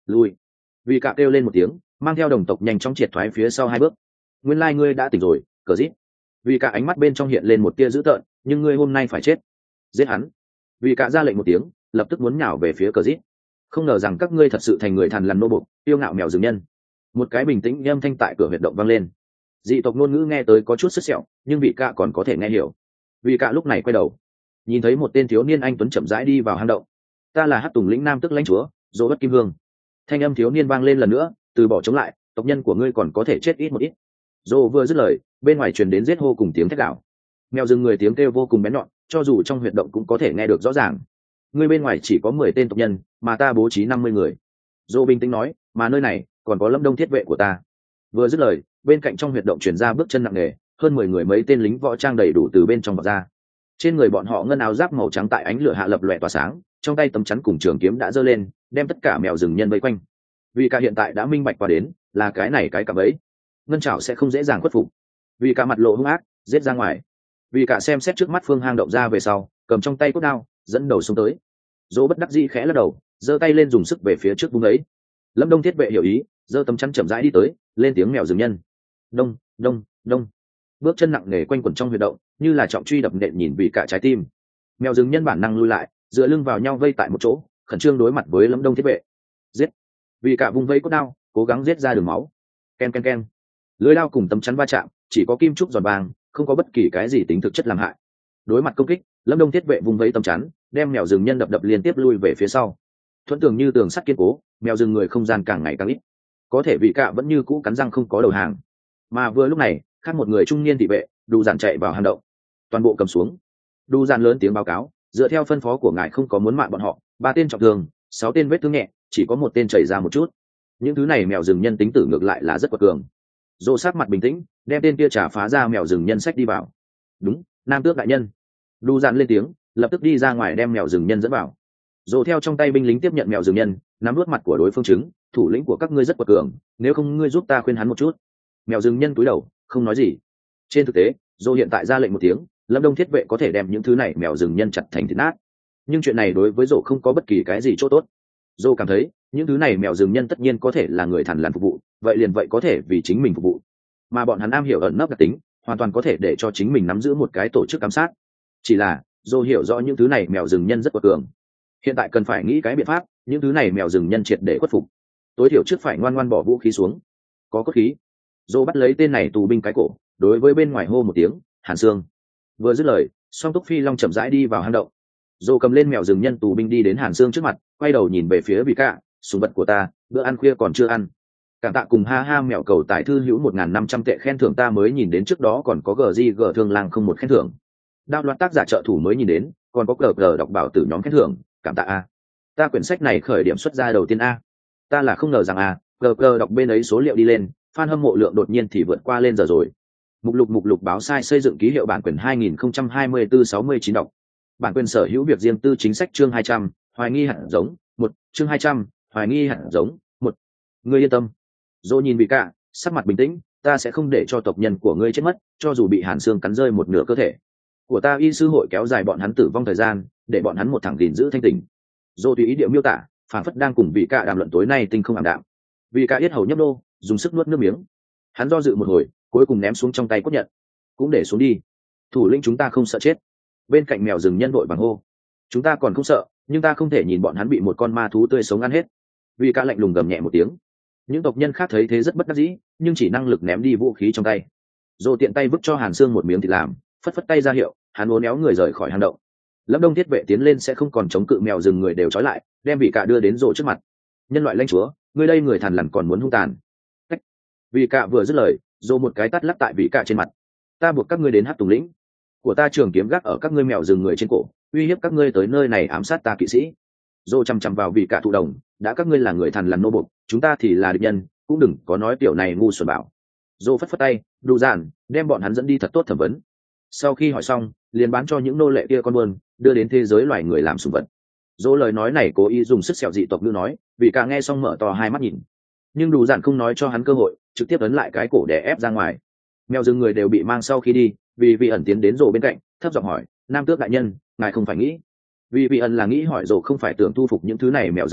lui. Vì cả kêu lên một tiếng, mang theo đồng tộc nhanh chóng triệt thoái phía sau hai bước. Nguyên lai ngươi đã tỉnh rồi, cờ rít. Vì cả ánh mắt bên trong hiện lên một tia dữ tợn, nhưng ngươi hôm nay phải chết. Giết hắn. Vì cả ra lệnh một tiếng, lập tức muốn nhào về phía cờ rít. Không ngờ rằng các ngươi thật sự thành người thằn lằn nô bộc, yêu ngạo mèo rừng nhân. Một cái bình tĩnh âm thanh tại cửa huyệt động vang lên. Dị tộc ngôn ngữ nghe tới có chút sứt sẹo, nhưng vị cả còn có thể nghe hiểu. Vì cả lúc này quay đầu, nhìn thấy một tên thiếu niên anh tuấn chậm rãi đi vào hang động. Ta là Hắc Tùng lĩnh Nam Tức lãnh chúa, Dỗ Bất Kim Hương. Thanh âm thiếu niên vang lên lần nữa, từ bỏ chống lại, tộc nhân của ngươi còn có thể chết ít một ít. Dỗ vừa dứt lời, bên ngoài truyền đến giết hô cùng tiếng thét gào. Mèo rừng người tiếng kêu vô cùng bén nhọn, cho dù trong huyệt động cũng có thể nghe được rõ ràng. Ngươi bên ngoài chỉ có mười tên tộc nhân, mà ta bố trí năm mươi người. Dỗ bình tĩnh nói, mà nơi này còn có Lâm Đông thiết vệ của ta. Vừa dứt lời, bên cạnh trong huyệt động truyền ra bước chân nặng nề, hơn mười người mấy tên lính võ trang đầy đủ từ bên trong vọt ra. Trên người bọn họ ngân áo giáp màu trắng tại ánh lửa hạ lập lòe tỏa sáng, trong tay tấm chắn cùng trường kiếm đã giơ lên, đem tất cả mèo rừng nhân vây quanh. Vì cả hiện tại đã minh bạch qua đến, là cái này cái cạm ấy, ngân trảo sẽ không dễ dàng khuất phục. Vì cả mặt lộ hung ác, giết ra ngoài. Vì cả xem xét trước mắt phương hang động ra về sau, cầm trong tay cốt đao, dẫn đầu xuống tới. Dỗ bất đắc dĩ khẽ lắc đầu, giơ tay lên dùng sức về phía trước vung ấy. Lâm Đông thiết vệ hiểu ý, giơ tấm chắn chậm rãi đi tới, lên tiếng mèo rừng nhân. Đông, đông, đông. Bước chân nặng nề quanh quẩn trong huyệt động, như là trọng truy đập nện nhìn Vì cả trái tim. Mèo rừng nhân bản năng lui lại, dựa lưng vào nhau vây tại một chỗ, khẩn trương đối mặt với Lâm Đông thiết vệ. Giết. Vì cả vung vây cốt đao, cố gắng giết ra đường máu. Ken ken ken. Lưỡi đao cùng tấm chắn va chạm, chỉ có kim trúc giòn vàng, không có bất kỳ cái gì tính thực chất làm hại. Đối mặt công kích, Lâm Đông thiết vệ vung vây tấm chắn, đem mèo rừng nhân đập đập liên tiếp lui về phía sau. Thuận tường như tường sắt kiên cố, mèo rừng người không gian càng ngày càng ít. Có thể Vị Cả vẫn như cũ cắn răng không có đầu hàng. Mà vừa lúc này, khác một người trung niên thị vệ, Đu Dạn chạy vào hang động. Toàn bộ cầm xuống. Đu Dạn lớn tiếng báo cáo, dựa theo phân phó của ngài không có muốn mạng bọn họ, ba tên trọng thương, sáu tên vết thương nhẹ, chỉ có một tên chảy ra một chút. Những thứ này mèo rừng nhân tính tử ngược lại là rất quật cường. Dỗ sát mặt bình tĩnh, đem tên kia trả phá ra mèo rừng nhân sách đi vào. Đúng, Nam Tước đại nhân. Đu Dạn lên tiếng, lập tức đi ra ngoài đem mèo rừng nhân dẫn vào. Dỗ theo trong tay binh lính tiếp nhận mèo rừng nhân, nắm nuốt mặt của đối phương chứng, thủ lĩnh của các ngươi rất quật cường, nếu không ngươi giúp ta khuyên hắn một chút. Mèo rừng nhân cúi đầu, không nói gì. Trên thực tế, Dỗ hiện tại ra lệnh một tiếng, Lâm Đông thiết vệ có thể đem những thứ này mèo rừng nhân chặt thành thịt nát. Nhưng chuyện này đối với Dỗ không có bất kỳ cái gì chỗ tốt. Dỗ cảm thấy, những thứ này mèo rừng nhân tất nhiên có thể là người thằn lằn phục vụ, vậy liền vậy có thể vì chính mình phục vụ. Mà bọn hắn am hiểu ẩn nấp đặc tính, hoàn toàn có thể để cho chính mình nắm giữ một cái tổ chức giám sát. Chỉ là, Dỗ hiểu rõ những thứ này mèo rừng nhân rất quật cường. Hiện tại cần phải nghĩ cái biện pháp, những thứ này mèo rừng nhân triệt để khuất phục. Tối thiểu trước phải ngoan ngoan bỏ vũ khí xuống. Có cốt khí. Dỗ bắt lấy tên này tù binh cái cổ, đối với bên ngoài hô một tiếng, Hàn Sương. Vừa dứt lời, Song Túc Phi Long chậm rãi đi vào hang động. Dỗ cầm lên mèo rừng nhân tù binh đi đến Hàn Sương trước mặt, quay đầu nhìn về phía Vị Cả, sùng vật của ta, bữa ăn khuya còn chưa ăn. Cảm tạ cùng ha ha mèo cầu tài thư hữu một nghìn năm trăm tệ khen thưởng ta mới nhìn đến trước đó còn có gg g thương lang không một khen thưởng. Đao loạt tác giả trợ thủ mới nhìn đến, còn có cờ cờ đọc bảo tử nhóm khen thưởng, cảm tạ a. Ta quyển sách này khởi điểm xuất ra đầu tiên a. Ta là không ngờ rằng a, cờ cờ đọc bên ấy số liệu đi lên, fan hâm mộ lượng đột nhiên thì vượt qua lên giờ rồi. Mục lục mục lục báo sai xây dựng ký hiệu bản quyền hai nghìn không trăm hai mươi tư sáu mươi chín đọc. Bản quyền sở hữu việc riêng tư chính sách chương hai trăm, hoài nghi hạt giống, một, chương hai trăm, hoài nghi hạt giống, một. Ngươi yên tâm. Dỗ nhìn Vị Cả, sắc mặt bình tĩnh, ta sẽ không để cho tộc nhân của ngươi chết mất, cho dù bị Hàn Sương cắn rơi một nửa cơ thể. Của ta y sư hội kéo dài bọn hắn tử vong thời gian, để bọn hắn một thằng gìn giữ thanh tình. Dỗ tùy ý điệu miêu tả, phản phất đang cùng Vị Cả đàm luận tối nay tinh không ảm đạm. Vị Cả yết hầu nhấp nô, dùng sức nuốt nước miếng. Hắn do dự một hồi, cuối cùng ném xuống trong tay cốt nhận. Cũng để xuống đi. Thủ lĩnh chúng ta không sợ chết. Bên cạnh mèo rừng nhân đội bằng hô. Chúng ta còn không sợ, nhưng ta không thể nhìn bọn hắn bị một con ma thú tươi sống ăn hết. Vị Cả lạnh lùng gầm nhẹ một tiếng. Những tộc nhân khác thấy thế rất bất đắc dĩ, nhưng chỉ năng lực ném đi vũ khí trong tay. Dỗ tiện tay vứt cho Hàn Sương một miếng thịt làm, phất phất tay ra hiệu, hắn uốn éo người rời khỏi hang động. Lâm Đông thiết vệ tiến lên sẽ không còn chống cự, mèo rừng người đều trói lại, đem Vị Cả đưa đến Dỗ trước mặt. Nhân loại lãnh chúa, ngươi đây người thằn lằn còn muốn hung tàn. Cách. Vị Cả vừa dứt lời, Dỗ một cái tát lắc tại Vị Cả trên mặt. Ta buộc các ngươi đến Hắc Tùng lĩnh, của ta trường kiếm gác ở các ngươi mèo rừng người trên cổ, uy hiếp các ngươi tới nơi này ám sát ta kỵ sĩ. Dỗ chằm chằm vào Vị Cả thụ đồng, đã các ngươi là người thằn lằn nô bộc, chúng ta thì là địch nhân, cũng đừng có nói tiểu này ngu xuẩn bảo. Dỗ phất phất tay, Đu Dạn, đem bọn hắn dẫn đi thật tốt thẩm vấn. Sau khi hỏi xong, liền bán cho những nô lệ kia con buôn, đưa đến thế giới loài người làm sủng vật. Dỗ lời nói này cố ý dùng sức sẹo dị tộc ngữ nói, Vị Cả nghe xong mở to hai mắt nhìn. Nhưng Đu Dạn không nói cho hắn cơ hội, trực tiếp ấn lại cái cổ để ép ra ngoài. Mèo rừng người đều bị mang sau khi đi, vì vị ẩn tiến đến Dỗ bên cạnh, thấp giọng hỏi, Nam Tước đại nhân, ngài không phải nghĩ? Vì vị ẩn là nghĩ hỏi Dỗ không phải tưởng thu phục những thứ này mèo rừng nhân,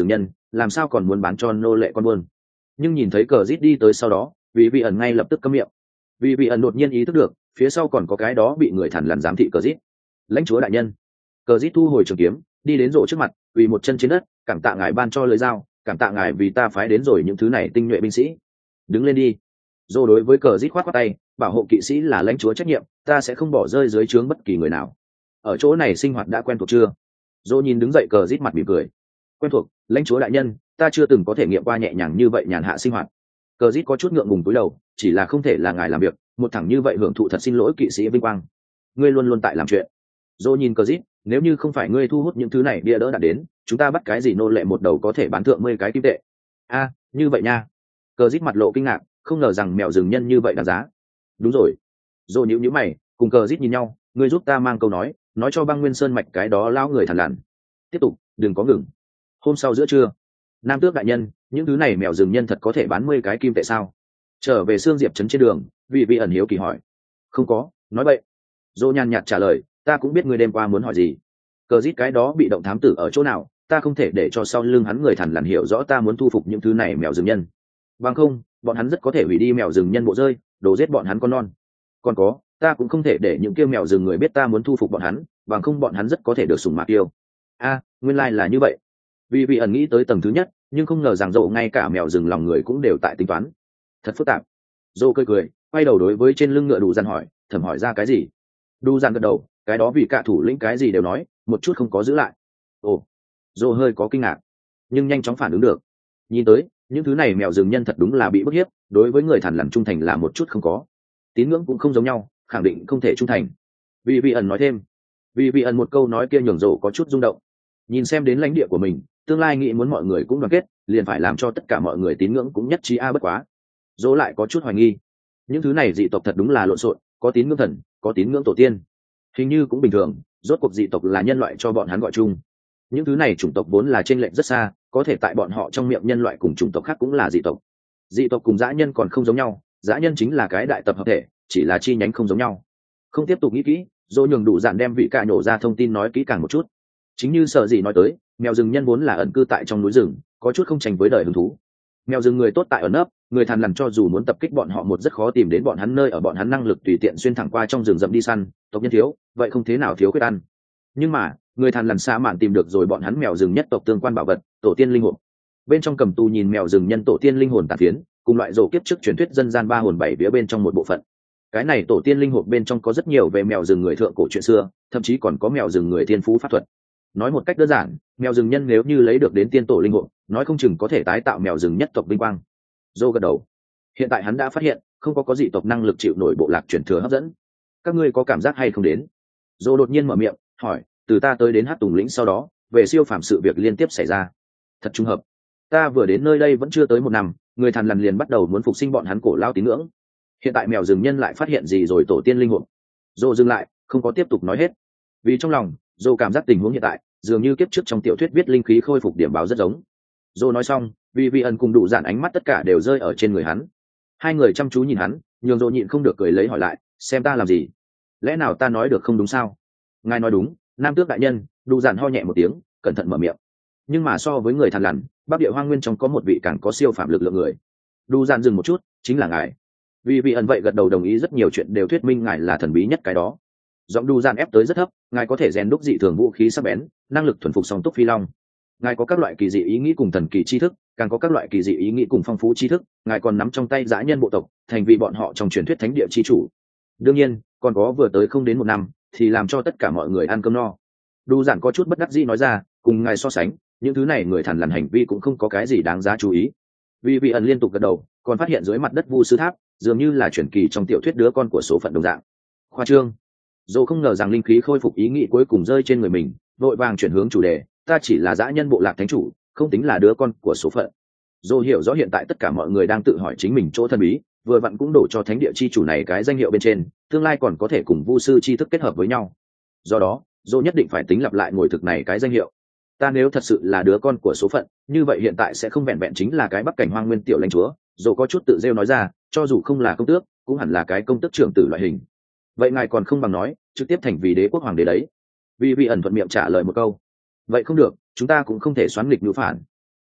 làm sao còn muốn bán cho nô lệ con buôn. Nhưng nhìn thấy cờ rít đi tới sau đó, vì vị ẩn ngay lập tức câm miệng. Vì vị ẩn đột nhiên ý thức được phía sau còn có cái đó bị người thằn lằn giám thị cờ rít. Lãnh chúa đại nhân. Cờ rít thu hồi trường kiếm, đi đến rổ trước mặt, quỳ một chân trên đất, cảm tạ ngài ban cho lưỡi dao, cảm tạ ngài vì ta phái đến rồi những thứ này tinh nhuệ binh sĩ. Đứng lên đi. Rổ đối với cờ rít khoát khoát tay, bảo hộ kỵ sĩ là lãnh chúa trách nhiệm, ta sẽ không bỏ rơi dưới trướng bất kỳ người nào. Ở chỗ này sinh hoạt đã quen thuộc chưa? Rổ nhìn đứng dậy cờ rít mặt mỉm cười. Quen thuộc, lãnh chúa đại nhân, ta chưa từng có thể nghiệm qua nhẹ nhàng như vậy nhàn hạ sinh hoạt. Cờ rít có chút ngượng ngùng cúi đầu, chỉ là không thể là ngài làm việc, một thằng như vậy hưởng thụ thật xin lỗi kỵ sĩ vinh quang. Ngươi luôn luôn tại làm chuyện. Rổ nhìn cờ rít, nếu như không phải ngươi thu hút những thứ này bia đỡ đã đến, chúng ta bắt cái gì nô lệ một đầu có thể bán thượng mười cái kim tệ. A, như vậy nha. Cờ rít mặt lộ kinh ngạc, không ngờ rằng mèo rừng nhân như vậy đáng giá. Đúng rồi. Rổ nhíu nhíu mày, cùng cờ rít nhìn nhau, ngươi giúp ta mang câu nói, nói cho băng nguyên sơn mạch cái đó lão người thằn lằn. Tiếp tục, đừng có ngừng. Hôm sau giữa trưa, nam tước đại nhân, những thứ này mèo rừng nhân thật có thể bán mười cái kim tệ sao? Trở về xương diệp trấn trên đường, vị vị ẩn hiếu kỳ hỏi. Không có, nói bậy. Dô nhàn nhạt trả lời, ta cũng biết ngươi đêm qua muốn hỏi gì. Cờ rít cái đó bị động thám tử ở chỗ nào, ta không thể để cho sau lưng hắn người thằn lằn hiểu rõ ta muốn thu phục những thứ này mèo rừng nhân. Bằng không, bọn hắn rất có thể hủy đi mèo rừng nhân bộ rơi, đổ giết bọn hắn con non. Còn có, ta cũng không thể để những kia mèo rừng người biết ta muốn thu phục bọn hắn, bằng không bọn hắn rất có thể được sủng mạc yêu. A, nguyên lai là như vậy. Vì vị ẩn nghĩ tới tầng thứ nhất, nhưng không ngờ rằng dậu ngay cả mèo rừng lòng người cũng đều tại tính toán. Thật phức tạp. Dâu cười cười, quay đầu đối với trên lưng ngựa đủ dàn hỏi, thẩm hỏi ra cái gì? Đủ dàn gật đầu, cái đó vì cả thủ lĩnh cái gì đều nói, một chút không có giữ lại. Ồ, dâu hơi có kinh ngạc, nhưng nhanh chóng phản ứng được. Nhìn tới, những thứ này mèo rừng nhân thật đúng là bị bức hiếp, đối với người thằn lằn trung thành là một chút không có. Tín ngưỡng cũng không giống nhau, khẳng định không thể trung thành. Vì vị ẩn nói thêm, vì vị ẩn một câu nói kia nhường dâu có chút rung động. Nhìn xem đến lãnh địa của mình, tương lai nghĩ muốn mọi người cũng đoàn kết, liền phải làm cho tất cả mọi người tín ngưỡng cũng nhất trí a bất quá. Dỗ lại có chút hoài nghi, những thứ này dị tộc thật đúng là lộn xộn, có tín ngưỡng thần, có tín ngưỡng tổ tiên, hình như cũng bình thường. Rốt cuộc dị tộc là nhân loại cho bọn hắn gọi chung, những thứ này chủng tộc vốn là chênh lệch rất xa, có thể tại bọn họ trong miệng nhân loại cùng chủng tộc khác cũng là dị tộc. Dị tộc cùng dã nhân còn không giống nhau, dã nhân chính là cái đại tập hợp thể, chỉ là chi nhánh không giống nhau. Không tiếp tục nghĩ kỹ, Dỗ nhường đủ dạn đem vị cạ nhổ ra thông tin nói kỹ càng một chút. Chính như sợ gì nói tới, mèo rừng nhân vốn là ẩn cư tại trong núi rừng, có chút không tranh với đời hứng thú. Mèo rừng người tốt tại ẩn nấp, người thằn lằn cho dù muốn tập kích bọn họ một rất khó tìm đến bọn hắn nơi ở, bọn hắn năng lực tùy tiện xuyên thẳng qua trong rừng rậm đi săn, tộc nhân thiếu, vậy không thế nào thiếu quyết ăn. Nhưng mà, người thằn lằn xa mạn tìm được rồi bọn hắn mèo rừng nhất tộc tương quan bảo vật, tổ tiên linh hồn. Bên trong cầm tù nhìn mèo rừng nhân tổ tiên linh hồn tàn phiến, cùng loại rổ kiếp trước truyền thuyết dân gian ba hồn bảy vía bên trong một bộ phận. Cái này tổ tiên linh hồn bên trong có rất nhiều về mèo rừng người thượng cổ chuyện xưa, thậm chí còn có mèo rừng người thiên phú pháp thuật. Nói một cách đơn giản, mèo rừng nhân nếu như lấy được đến tiên tổ linh hồn, nói không chừng có thể tái tạo mèo rừng nhất tộc vinh quang. Dô gật đầu. Hiện tại hắn đã phát hiện, không có có dị tộc năng lực chịu nổi bộ lạc truyền thừa hấp dẫn. Các ngươi có cảm giác hay không đến? Dô đột nhiên mở miệng, hỏi, từ ta tới đến Hát Tùng lĩnh sau đó, về siêu phàm sự việc liên tiếp xảy ra. Thật trùng hợp. Ta vừa đến nơi đây vẫn chưa tới một năm, người thằn lằn liền bắt đầu muốn phục sinh bọn hắn cổ lao tín ngưỡng. Hiện tại mèo rừng nhân lại phát hiện gì rồi tổ tiên linh hồn. Dô dừng lại, không có tiếp tục nói hết. Vì trong lòng, Dô cảm giác tình huống hiện tại dường như kiếp trước trong tiểu thuyết viết linh khí khôi phục điểm báo rất giống. Dô nói xong, vì vị ẩn cùng đủ dạn ánh mắt tất cả đều rơi ở trên người hắn. Hai người chăm chú nhìn hắn, nhường Dô nhịn không được cười lấy hỏi lại, xem ta làm gì? Lẽ nào ta nói được không đúng sao? Ngài nói đúng, nam tước đại nhân. Đủ dạn ho nhẹ một tiếng, cẩn thận mở miệng. Nhưng mà so với người thằn lằn, bắc địa hoang nguyên trong có một vị càng có siêu phạm lực lượng người. Đủ dạn dừng một chút, chính là ngài. Vì vị ẩn vậy gật đầu đồng ý, rất nhiều chuyện đều thuyết minh ngài là thần bí nhất cái đó. Giọng Đủ dạn ép tới rất thấp, ngài có thể rèn đúc dị thường vũ khí sắc bén, năng lực thuần phục song túc phi long. Ngài có các loại kỳ dị ý nghĩ cùng thần kỳ tri thức, càng có các loại kỳ dị ý nghĩ cùng phong phú tri thức. Ngài còn nắm trong tay dã nhân bộ tộc, thành vì bọn họ trong truyền thuyết thánh địa chi chủ. Đương nhiên, còn có vừa tới không đến một năm thì làm cho tất cả mọi người ăn cơm no. Đủ dạn có chút bất đắc dĩ nói ra, cùng ngài so sánh, những thứ này người thằn lằn hành vi cũng không có cái gì đáng giá chú ý. Vì vị ẩn liên tục gật đầu, còn phát hiện dưới mặt đất vu sư tháp dường như là truyền kỳ trong tiểu thuyết đứa con của số phận đồng dạng. Khoa trương. Dẫu không ngờ rằng linh khí khôi phục ý nghĩ cuối cùng rơi trên người mình, vội vàng chuyển hướng chủ đề, ta chỉ là dã nhân bộ lạc thánh chủ, không tính là đứa con của số phận. Dẫu hiểu rõ hiện tại tất cả mọi người đang tự hỏi chính mình chỗ thần bí, vừa vặn cũng đổ cho thánh địa chi chủ này cái danh hiệu bên trên, tương lai còn có thể cùng vu sư chi thức kết hợp với nhau. Do đó, dẫu nhất định phải tính lặp lại ngồi thực này cái danh hiệu. Ta nếu thật sự là đứa con của số phận, như vậy hiện tại sẽ không vẹn vẹn chính là cái bắc cảnh hoang nguyên tiểu lãnh chúa. Dẫu có chút tự rêu nói ra, cho dù không là công tước, cũng hẳn là cái công tước trưởng tử loại hình. Vậy ngài còn không bằng nói trực tiếp thành vì đế quốc hoàng đế đấy. Vì vị ẩn thuận miệng trả lời một câu, vậy không được, chúng ta cũng không thể xoắn nghịch ngữ phản.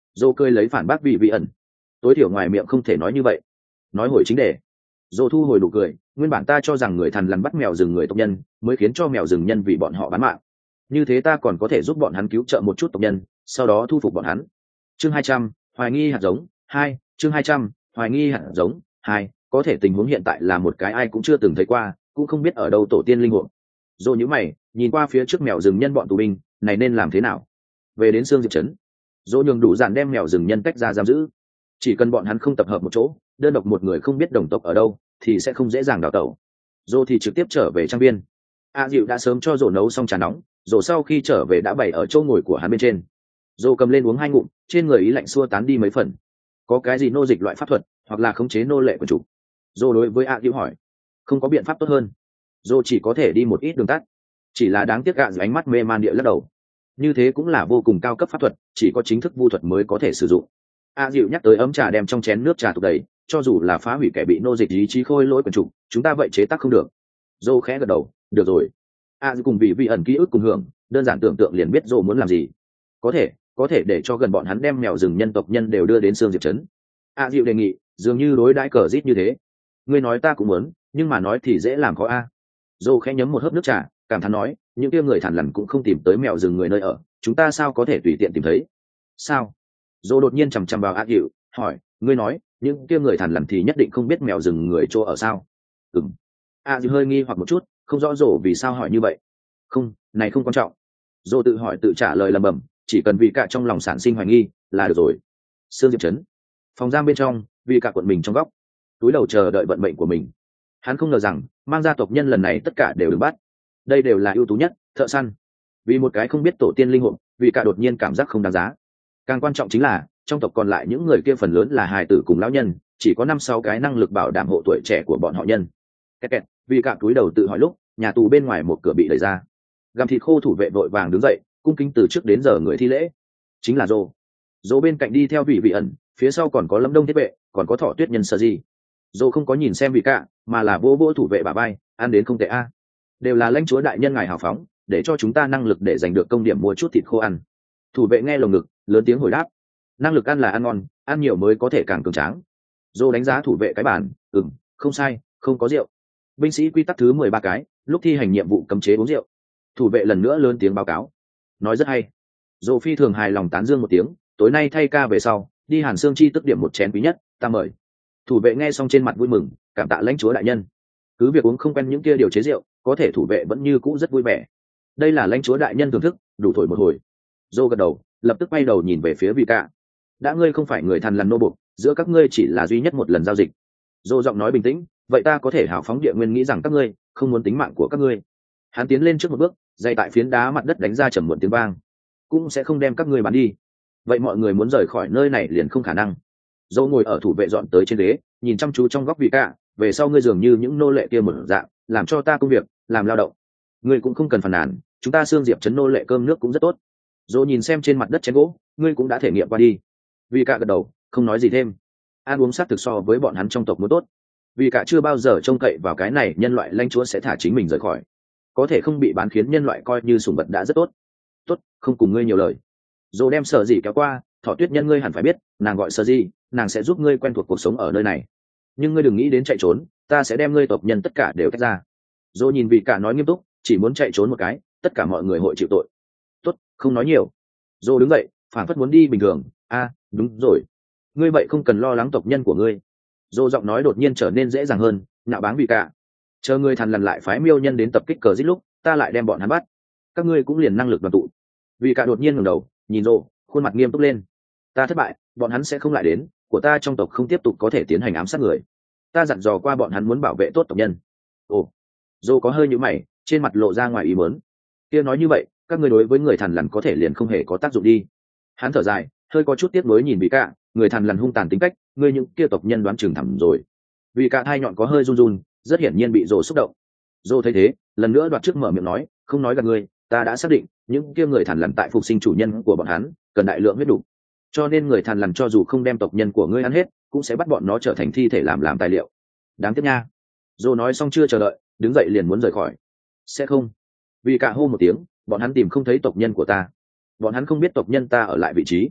Dô cười lấy phản bác vị vị ẩn, tối thiểu ngoài miệng không thể nói như vậy. Nói hồi chính đề. Dô thu hồi nụ cười, nguyên bản ta cho rằng người thằn lằn bắt mèo rừng người tộc nhân mới khiến cho mèo rừng nhân vì bọn họ bán mạng, như thế ta còn có thể giúp bọn hắn cứu trợ một chút tộc nhân, sau đó thu phục bọn hắn. Chương hai trăm, hoài nghi hạt giống hai. Chương hai trăm, hoài nghi hạt giống hai. Có thể tình huống hiện tại là một cái ai cũng chưa từng thấy qua, cũng không biết ở đâu tổ tiên linh hồn. Dô nhíu mày, nhìn qua phía trước mèo rừng nhân bọn tù binh, này nên làm thế nào? Về đến xương diệp trấn, Dô nhường đủ dàn đem mèo rừng nhân tách ra giam giữ. Chỉ cần bọn hắn không tập hợp một chỗ, đơn độc một người không biết đồng tộc ở đâu, thì sẽ không dễ dàng đào tẩu. Dô thì trực tiếp trở về trang viên. A Diệu đã sớm cho Dô nấu xong trà nóng, Dô sau khi trở về đã bày ở chỗ ngồi của hắn bên trên. Dô cầm lên uống hai ngụm, trên người ý lạnh xua tán đi mấy phần. Có cái gì nô dịch loại pháp thuật, hoặc là khống chế nô lệ của chủ? Dô đối với A Diệu hỏi. Không có biện pháp tốt hơn. Dô chỉ có thể đi một ít đường tắt. Chỉ là đáng tiếc gạ dưới ánh mắt mê man địa lắc đầu. Như thế cũng là vô cùng cao cấp pháp thuật, chỉ có chính thức vu thuật mới có thể sử dụng. A Diệu nhắc tới ấm trà đem trong chén nước trà tục đầy, cho dù là phá hủy kẻ bị nô dịch ý chí khôi lỗi quần chủ, chúng ta vậy chế tác không được. Dô khẽ gật đầu, được rồi. A Diệu cùng vị vị ẩn ký ức cùng hưởng, đơn giản tưởng tượng liền biết Dô muốn làm gì. Có thể, có thể để cho gần bọn hắn đem mèo rừng nhân tộc nhân đều đưa đến xương diệp trấn. A Diệu đề nghị, dường như đối đãi cờ rít như thế. Ngươi nói ta cũng muốn, nhưng mà nói thì dễ làm khó a. Dô khẽ nhấm một hớp nước trà, cảm thán nói, những kia người thằn lằn cũng không tìm tới mèo rừng người nơi ở, chúng ta sao có thể tùy tiện tìm thấy? Sao? Dô đột nhiên chằm chằm vào A Diệu, hỏi, ngươi nói, những kia người thằn lằn thì nhất định không biết mèo rừng người chỗ ở sao? Ừm. A Diệu hơi nghi hoặc một chút, không rõ Dô vì sao hỏi như vậy. Không, này không quan trọng. Dô tự hỏi tự trả lời lẩm bẩm, chỉ cần vì cả trong lòng sản sinh hoài nghi là được rồi. Sương Diệp trấn, phòng giam bên trong, vì cả cuộn mình trong góc, túi đầu chờ đợi vận mệnh của mình. Hắn không ngờ rằng mang gia tộc nhân lần này tất cả đều được bắt. Đây đều là ưu tú nhất thợ săn. Vì một cái không biết tổ tiên linh hồn, vì cả đột nhiên cảm giác không đáng giá. Càng quan trọng chính là trong tộc còn lại những người kia phần lớn là hài tử cùng lão nhân, chỉ có năm sáu cái năng lực bảo đảm hộ tuổi trẻ của bọn họ nhân. Kẹt kẹt, vì cả túi đầu tự hỏi lúc nhà tù bên ngoài một cửa bị đẩy ra. Gầm thịt khô thủ vệ vội vàng đứng dậy, cung kính từ trước đến giờ người thi lễ. Chính là Dô. Dô bên cạnh đi theo vị vị ẩn, phía sau còn có Lâm Đông thiết vệ, còn có Thỏ Tuyết nhân Sơ Di. Dô không có nhìn xem vị cả, mà là vô vô thủ vệ bà bay, ăn đến không tệ a. Đều là lãnh chúa đại nhân ngài hào phóng, để cho chúng ta năng lực để giành được công điểm mua chút thịt khô ăn. Thủ vệ nghe lồng ngực, lớn tiếng hồi đáp. Năng lực ăn là ăn ngon, ăn nhiều mới có thể càng cường tráng. Dô đánh giá thủ vệ cái bản, ừm, không sai, không có rượu. Binh sĩ quy tắc thứ mười ba cái, lúc thi hành nhiệm vụ cấm chế uống rượu. Thủ vệ lần nữa lớn tiếng báo cáo. Nói rất hay. Dô phi thường hài lòng tán dương một tiếng, tối nay thay ca về sau, đi Hàn Sương Chi tức điểm một chén quý nhất, ta mời. Thủ vệ nghe xong trên mặt vui mừng, cảm tạ lãnh chúa đại nhân. Cứ việc uống không quen những kia điều chế rượu, có thể thủ vệ vẫn như cũ rất vui vẻ. Đây là lãnh chúa đại nhân thưởng thức, đủ thổi một hồi. Dô gật đầu, lập tức quay đầu nhìn về phía vị cả. Đã ngươi không phải người thằn lằn nô buộc, giữa các ngươi chỉ là duy nhất một lần giao dịch. Dô giọng nói bình tĩnh, vậy ta có thể hào phóng địa nguyên nghĩ rằng các ngươi không muốn tính mạng của các ngươi. Hắn tiến lên trước một bước, dày tại phiến đá mặt đất đánh ra trầm muộn tiếng vang. Cũng sẽ không đem các ngươi bán đi. Vậy mọi người muốn rời khỏi nơi này liền không khả năng. Dô ngồi ở thủ vệ dọn tới trên ghế, nhìn chăm chú trong góc vị cả, về sau ngươi dường như những nô lệ kia một dạng, làm cho ta công việc, làm lao động. Ngươi cũng không cần phàn nàn, chúng ta xương diệp trấn nô lệ cơm nước cũng rất tốt. Dô nhìn xem trên mặt đất chén gỗ, ngươi cũng đã thể nghiệm qua đi. Vì cả gật đầu, không nói gì thêm. Ăn uống sát thực so với bọn hắn trong tộc muốn tốt. Vì cả chưa bao giờ trông cậy vào cái này nhân loại lãnh chúa sẽ thả chính mình rời khỏi. Có thể không bị bán khiến nhân loại coi như sủng vật đã rất tốt. Tốt, không cùng ngươi nhiều lời. Dô đem Sở Dĩ kéo qua, Thỏ Tuyết nhân ngươi hẳn phải biết, nàng gọi Sở Dĩ, nàng sẽ giúp ngươi quen thuộc cuộc sống ở nơi này. Nhưng ngươi đừng nghĩ đến chạy trốn, ta sẽ đem ngươi tộc nhân tất cả đều tách ra. Dô nhìn vị cả nói nghiêm túc, chỉ muốn chạy trốn một cái, tất cả mọi người hội chịu tội. Tốt, không nói nhiều. Dô đứng dậy, phản phất muốn đi bình thường. A, à, đúng rồi, ngươi vậy không cần lo lắng tộc nhân của ngươi. Dô giọng nói đột nhiên trở nên dễ dàng hơn, nạo báng vị cả. Chờ ngươi thằn lằn lại phái miêu nhân đến tập kích cờ giết lúc, ta lại đem bọn hắn bắt. Các ngươi cũng liền năng lực đoàn tụ. Vị cả đột nhiên ngẩng đầu, nhìn Dô, khuôn mặt nghiêm túc lên. Ta thất bại, bọn hắn sẽ không lại đến, của ta trong tộc không tiếp tục có thể tiến hành ám sát người. Ta dặn dò qua bọn hắn muốn bảo vệ tốt tộc nhân. Ồ, Dô có hơi nhíu mày, trên mặt lộ ra ngoài ý muốn. Kia nói như vậy, các ngươi đối với người thằn lằn có thể liền không hề có tác dụng đi. Hắn thở dài, hơi có chút tiếc nuối nhìn vị cả, người thằn lằn hung tàn tính cách, ngươi những kia tộc nhân đoán chừng thẳm rồi. Vị cả hai nhọn có hơi run run, rất hiển nhiên bị Dô xúc động. Dô thấy thế, lần nữa đoạt trước mở miệng nói, không nói gạt ngươi, ta đã xác định, những kia người thằn lằn tại phục sinh chủ nhân của bọn hắn, cần đại lượng huyết đủ. Cho nên người thằn lằn cho dù không đem tộc nhân của ngươi ăn hết, cũng sẽ bắt bọn nó trở thành thi thể làm làm tài liệu. Đáng tiếc nha. Dô nói xong chưa chờ đợi, đứng dậy liền muốn rời khỏi. Sẽ không. Vì cả hô một tiếng, bọn hắn tìm không thấy tộc nhân của ta. Bọn hắn không biết tộc nhân ta ở lại vị trí.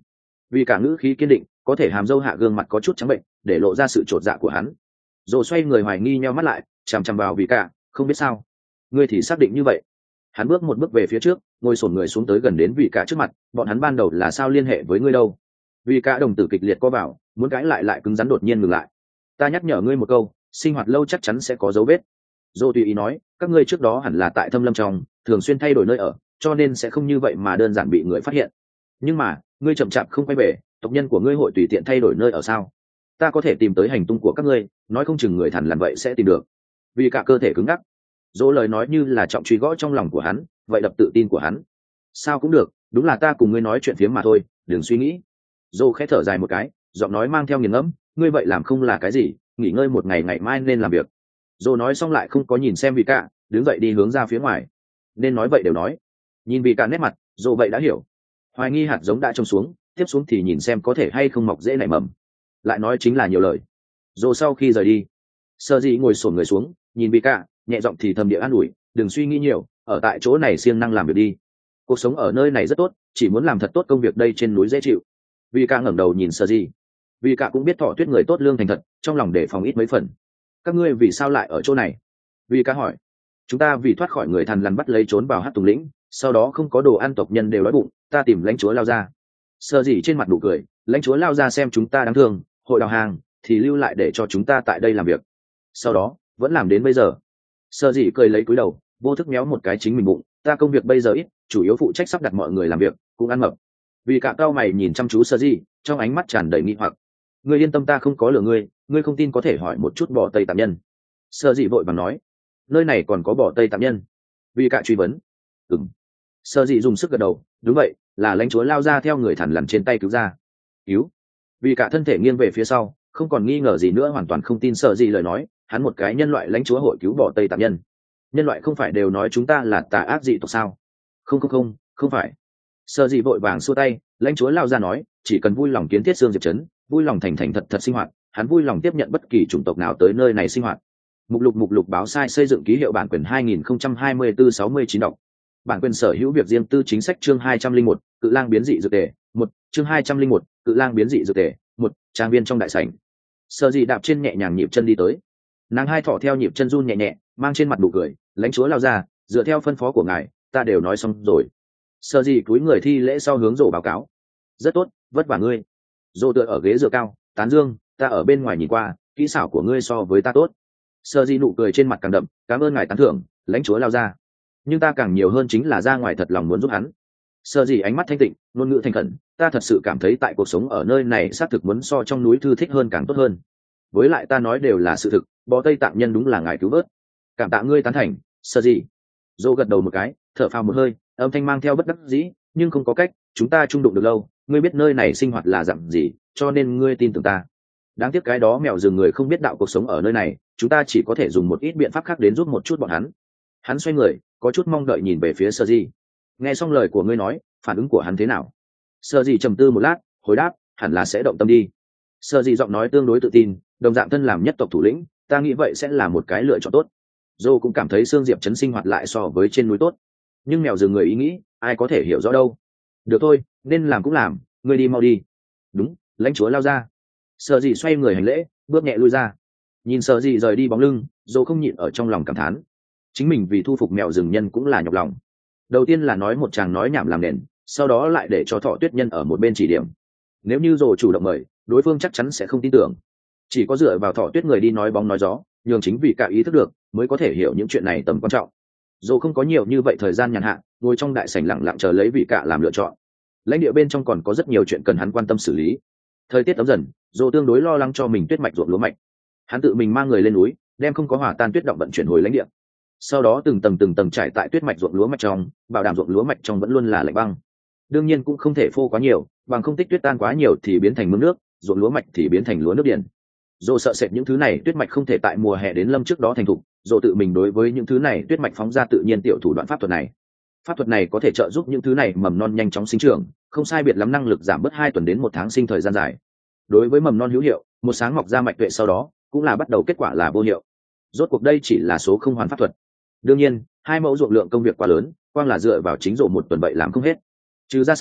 Vì cả ngữ khí kiên định, có thể hàm dâu hạ gương mặt có chút trắng bệnh để lộ ra sự trột dạ của hắn. Rồi xoay người hoài nghi nheo mắt lại, chằm chằm vào Vì cả, không biết sao ngươi thì xác định như vậy. Hắn bước một bước về phía trước, ngồi xổm người xuống tới gần đến Vì cả trước mặt. Bọn hắn ban đầu là sao liên hệ với ngươi đâu? Vì cả đồng tử kịch liệt co vào, muốn cãi lại lại cứng rắn đột nhiên ngừng lại. Ta nhắc nhở ngươi một câu, sinh hoạt lâu chắc chắn sẽ có dấu vết. Dô tùy ý nói, các ngươi trước đó hẳn là tại Thâm Lâm trong, thường xuyên thay đổi nơi ở, cho nên sẽ không như vậy mà đơn giản bị người phát hiện. Nhưng mà ngươi chậm chạp không quay về, tộc nhân của ngươi hội tùy tiện thay đổi nơi ở sao? Ta có thể tìm tới hành tung của các ngươi, nói không chừng người thằn lằn vậy sẽ tìm được. Vì cả cơ thể cứng ngắc, dỗ lời nói như là trọng truy gõ trong lòng của hắn, vậy đập tự tin của hắn. Sao cũng được, đúng là ta cùng ngươi nói chuyện phiếm mà thôi, đừng suy nghĩ. Dô khẽ thở dài một cái, giọng nói mang theo nghiền ngẫm, ngươi vậy làm không là cái gì, nghỉ ngơi một ngày ngày mai nên làm việc. Dô nói xong lại không có nhìn xem Vì cả, đứng dậy đi hướng ra phía ngoài. Nên nói vậy đều nói. Nhìn Vì cả nét mặt, Dô vậy đã hiểu. Hoài nghi hạt giống đã trồng xuống, tiếp xuống thì nhìn xem có thể hay không mọc dễ nảy mầm. Lại nói chính là nhiều lời. Dô sau khi rời đi, Sơ Dị ngồi xổm người xuống, nhìn Vì cả, nhẹ giọng thì thầm địa an ủi, đừng suy nghĩ nhiều, ở tại chỗ này siêng năng làm việc đi. Cuộc sống ở nơi này rất tốt, chỉ muốn làm thật tốt công việc đây trên núi dễ chịu. Vì cả ngẩng đầu nhìn Sơ Dị. Vì cả cũng biết Thọ Tuyết người tốt lương thành thật, trong lòng đề phòng ít mấy phần. Các ngươi vì sao lại ở chỗ này? Vì cả hỏi. Chúng ta vì thoát khỏi người thằn lằn bắt lấy trốn vào Hắc Tùng lĩnh, sau đó không có đồ ăn, tộc nhân đều đói bụng, ta tìm lãnh chúa lao ra. Sơ Dị trên mặt nụ cười, lãnh chúa lao ra xem chúng ta đáng thương, hội đào hàng thì lưu lại để cho chúng ta tại đây làm việc. Sau đó vẫn làm đến bây giờ. Sơ Dị cười lấy cúi đầu, vô thức méo một cái chính mình bụng, ta công việc bây giờ ít, chủ yếu phụ trách sắp đặt mọi người làm việc, cũng ăn mập. Vì cả cao mày nhìn chăm chú Sơ Dị, trong ánh mắt tràn đầy nghi hoặc. Ngươi yên tâm, ta không có lừa ngươi, ngươi không tin có thể hỏi một chút bò tây tạm nhân. Sơ Dị vội vàng nói, nơi này còn có bò tây tạm nhân? Vì cả truy vấn. Ừm. Sơ Dị dùng sức gật đầu, đúng vậy, là lãnh chúa lao ra theo người thằn lằn trên tay cứu ra. Cứu? Vì cả thân thể nghiêng về phía sau, không còn nghi ngờ gì nữa, hoàn toàn không tin Sơ Dị lời nói. Hắn một cái nhân loại lãnh chúa hội cứu bò tây tạm nhân? Nhân loại không phải đều nói chúng ta là tà ác dị tộc sao? Không không không, không phải. Sơ Dị vội vàng xua tay, lãnh chúa lao ra nói, chỉ cần vui lòng kiến thiết xương diệp trấn, vui lòng thành thành thật thật sinh hoạt, hắn vui lòng tiếp nhận bất kỳ chủng tộc nào tới nơi này sinh hoạt. Mục lục mục lục báo sai xây dựng ký hiệu bản quyền hai nghìn không trăm hai mươi tư sáu mươi chín đọc. Bản quyền sở hữu việc riêng tư chính sách chương hai trăm linh một, cự lang biến dị dược tề, một, chương hai trăm linh một, cự lang biến dị dược tề, một, trang viên trong đại sảnh. Sơ Dị đạp trên nhẹ nhàng nhịp chân đi tới. Nàng hai thỏ theo nhịp chân run nhẹ nhẹ, mang trên mặt nụ cười, lãnh chúa lao ra, dựa theo phân phó của ngài, ta đều nói xong rồi. Sơ Dị cúi người thi lễ sau hướng Rồ báo cáo. Rất tốt, vất vả ngươi. Rồ tựa ở ghế dựa cao, tán dương, ta ở bên ngoài nhìn qua, kỹ xảo của ngươi so với ta tốt. Sơ Dị nụ cười trên mặt càng đậm, cảm ơn ngài tán thưởng, lãnh chúa lao ra. Nhưng ta càng nhiều hơn chính là ra ngoài thật lòng muốn giúp hắn. Sơ Dị ánh mắt thanh tịnh, ngôn ngữ thành khẩn, ta thật sự cảm thấy tại cuộc sống ở nơi này xác thực muốn so trong núi thư thích hơn càng tốt hơn. Với lại ta nói đều là sự thực, bò tây tạm nhân đúng là ngài cứu vớt. Cảm tạ ngươi tán thành, Sơ Dị. Dô gật đầu một cái, thở phào một hơi, âm thanh mang theo bất đắc dĩ, nhưng không có cách, chúng ta chung đụng được lâu, ngươi biết nơi này sinh hoạt là dạng gì, cho nên ngươi tin tưởng ta. Đáng tiếc cái đó mèo rừng người không biết đạo cuộc sống ở nơi này, chúng ta chỉ có thể dùng một ít biện pháp khác đến giúp một chút bọn hắn. Hắn xoay người, có chút mong đợi nhìn về phía Sơ Dị. Nghe xong lời của ngươi nói, phản ứng của hắn thế nào? Sơ Dị trầm tư một lát, hồi đáp, hẳn là sẽ động tâm đi. Sơ Dị giọng nói tương đối tự tin, đồng dạng thân làm nhất tộc thủ lĩnh, ta nghĩ vậy sẽ là một cái lựa chọn tốt. Dô cũng cảm thấy xương diệp trấn sinh hoạt lại so với trên núi tốt, nhưng mèo rừng người ý nghĩ ai có thể hiểu rõ đâu. Được thôi, nên làm cũng làm, ngươi đi mau đi. Đúng, lãnh chúa lao ra. Sơ Dị xoay người hành lễ, bước nhẹ lui ra. Nhìn Sơ Dị rời đi bóng lưng, Dô không nhịn ở trong lòng cảm thán, chính mình vì thu phục mèo rừng nhân cũng là nhọc lòng. Đầu tiên là nói một tràng nói nhảm làm nền, sau đó lại để cho Thọ Tuyết nhân ở một bên chỉ điểm. Nếu như Dô chủ động mời, đối phương chắc chắn sẽ không tin tưởng. Chỉ có dựa vào Thọ Tuyết người đi nói bóng nói gió, nhường chính vì cả ý thức được mới có thể hiểu những chuyện này tầm quan trọng. Dô không có nhiều như vậy thời gian nhàn hạ, ngồi trong đại sảnh lặng lặng chờ lấy vị cả làm lựa chọn. Lãnh địa bên trong còn có rất nhiều chuyện cần hắn quan tâm xử lý. Thời tiết ấm dần, Dô tương đối lo lắng cho mình tuyết mạch ruộng lúa mạch. Hắn tự mình mang người lên núi, đem không có hòa tan tuyết động vận chuyển hồi lãnh địa. Sau đó từng tầng từng tầng trải tại tuyết mạch ruộng lúa mạch trong, bảo đảm ruộng lúa mạch trong vẫn luôn là lạnh băng. Đương nhiên cũng không thể phô quá nhiều, bằng không tích tuyết tan quá nhiều thì biến thành mương nước, ruộng lúa mạch thì biến thành lúa nước điển. Dô sợ sệt những thứ này tuyết mạch không thể tại mùa hè đến lâm trước đó thành thục, Dô tự mình đối với những thứ này tuyết mạch phóng ra tự nhiên tiểu thủ đoạn pháp thuật này. Pháp thuật này có thể trợ giúp những thứ này mầm non nhanh chóng sinh trưởng, không sai biệt lắm năng lực giảm bớt hai tuần đến một tháng sinh thời gian dài. Đối với mầm non hữu hiệu, một sáng mọc ra mạch tuệ sau đó, cũng là bắt đầu kết quả là vô hiệu. Rốt cuộc đây chỉ là số không hoàn pháp thuật. Đương nhiên, hai mẫu ruộng lượng công việc quá lớn, quang là dựa vào chính rộ một tuần vậy làm không hết. Trừ ra sao,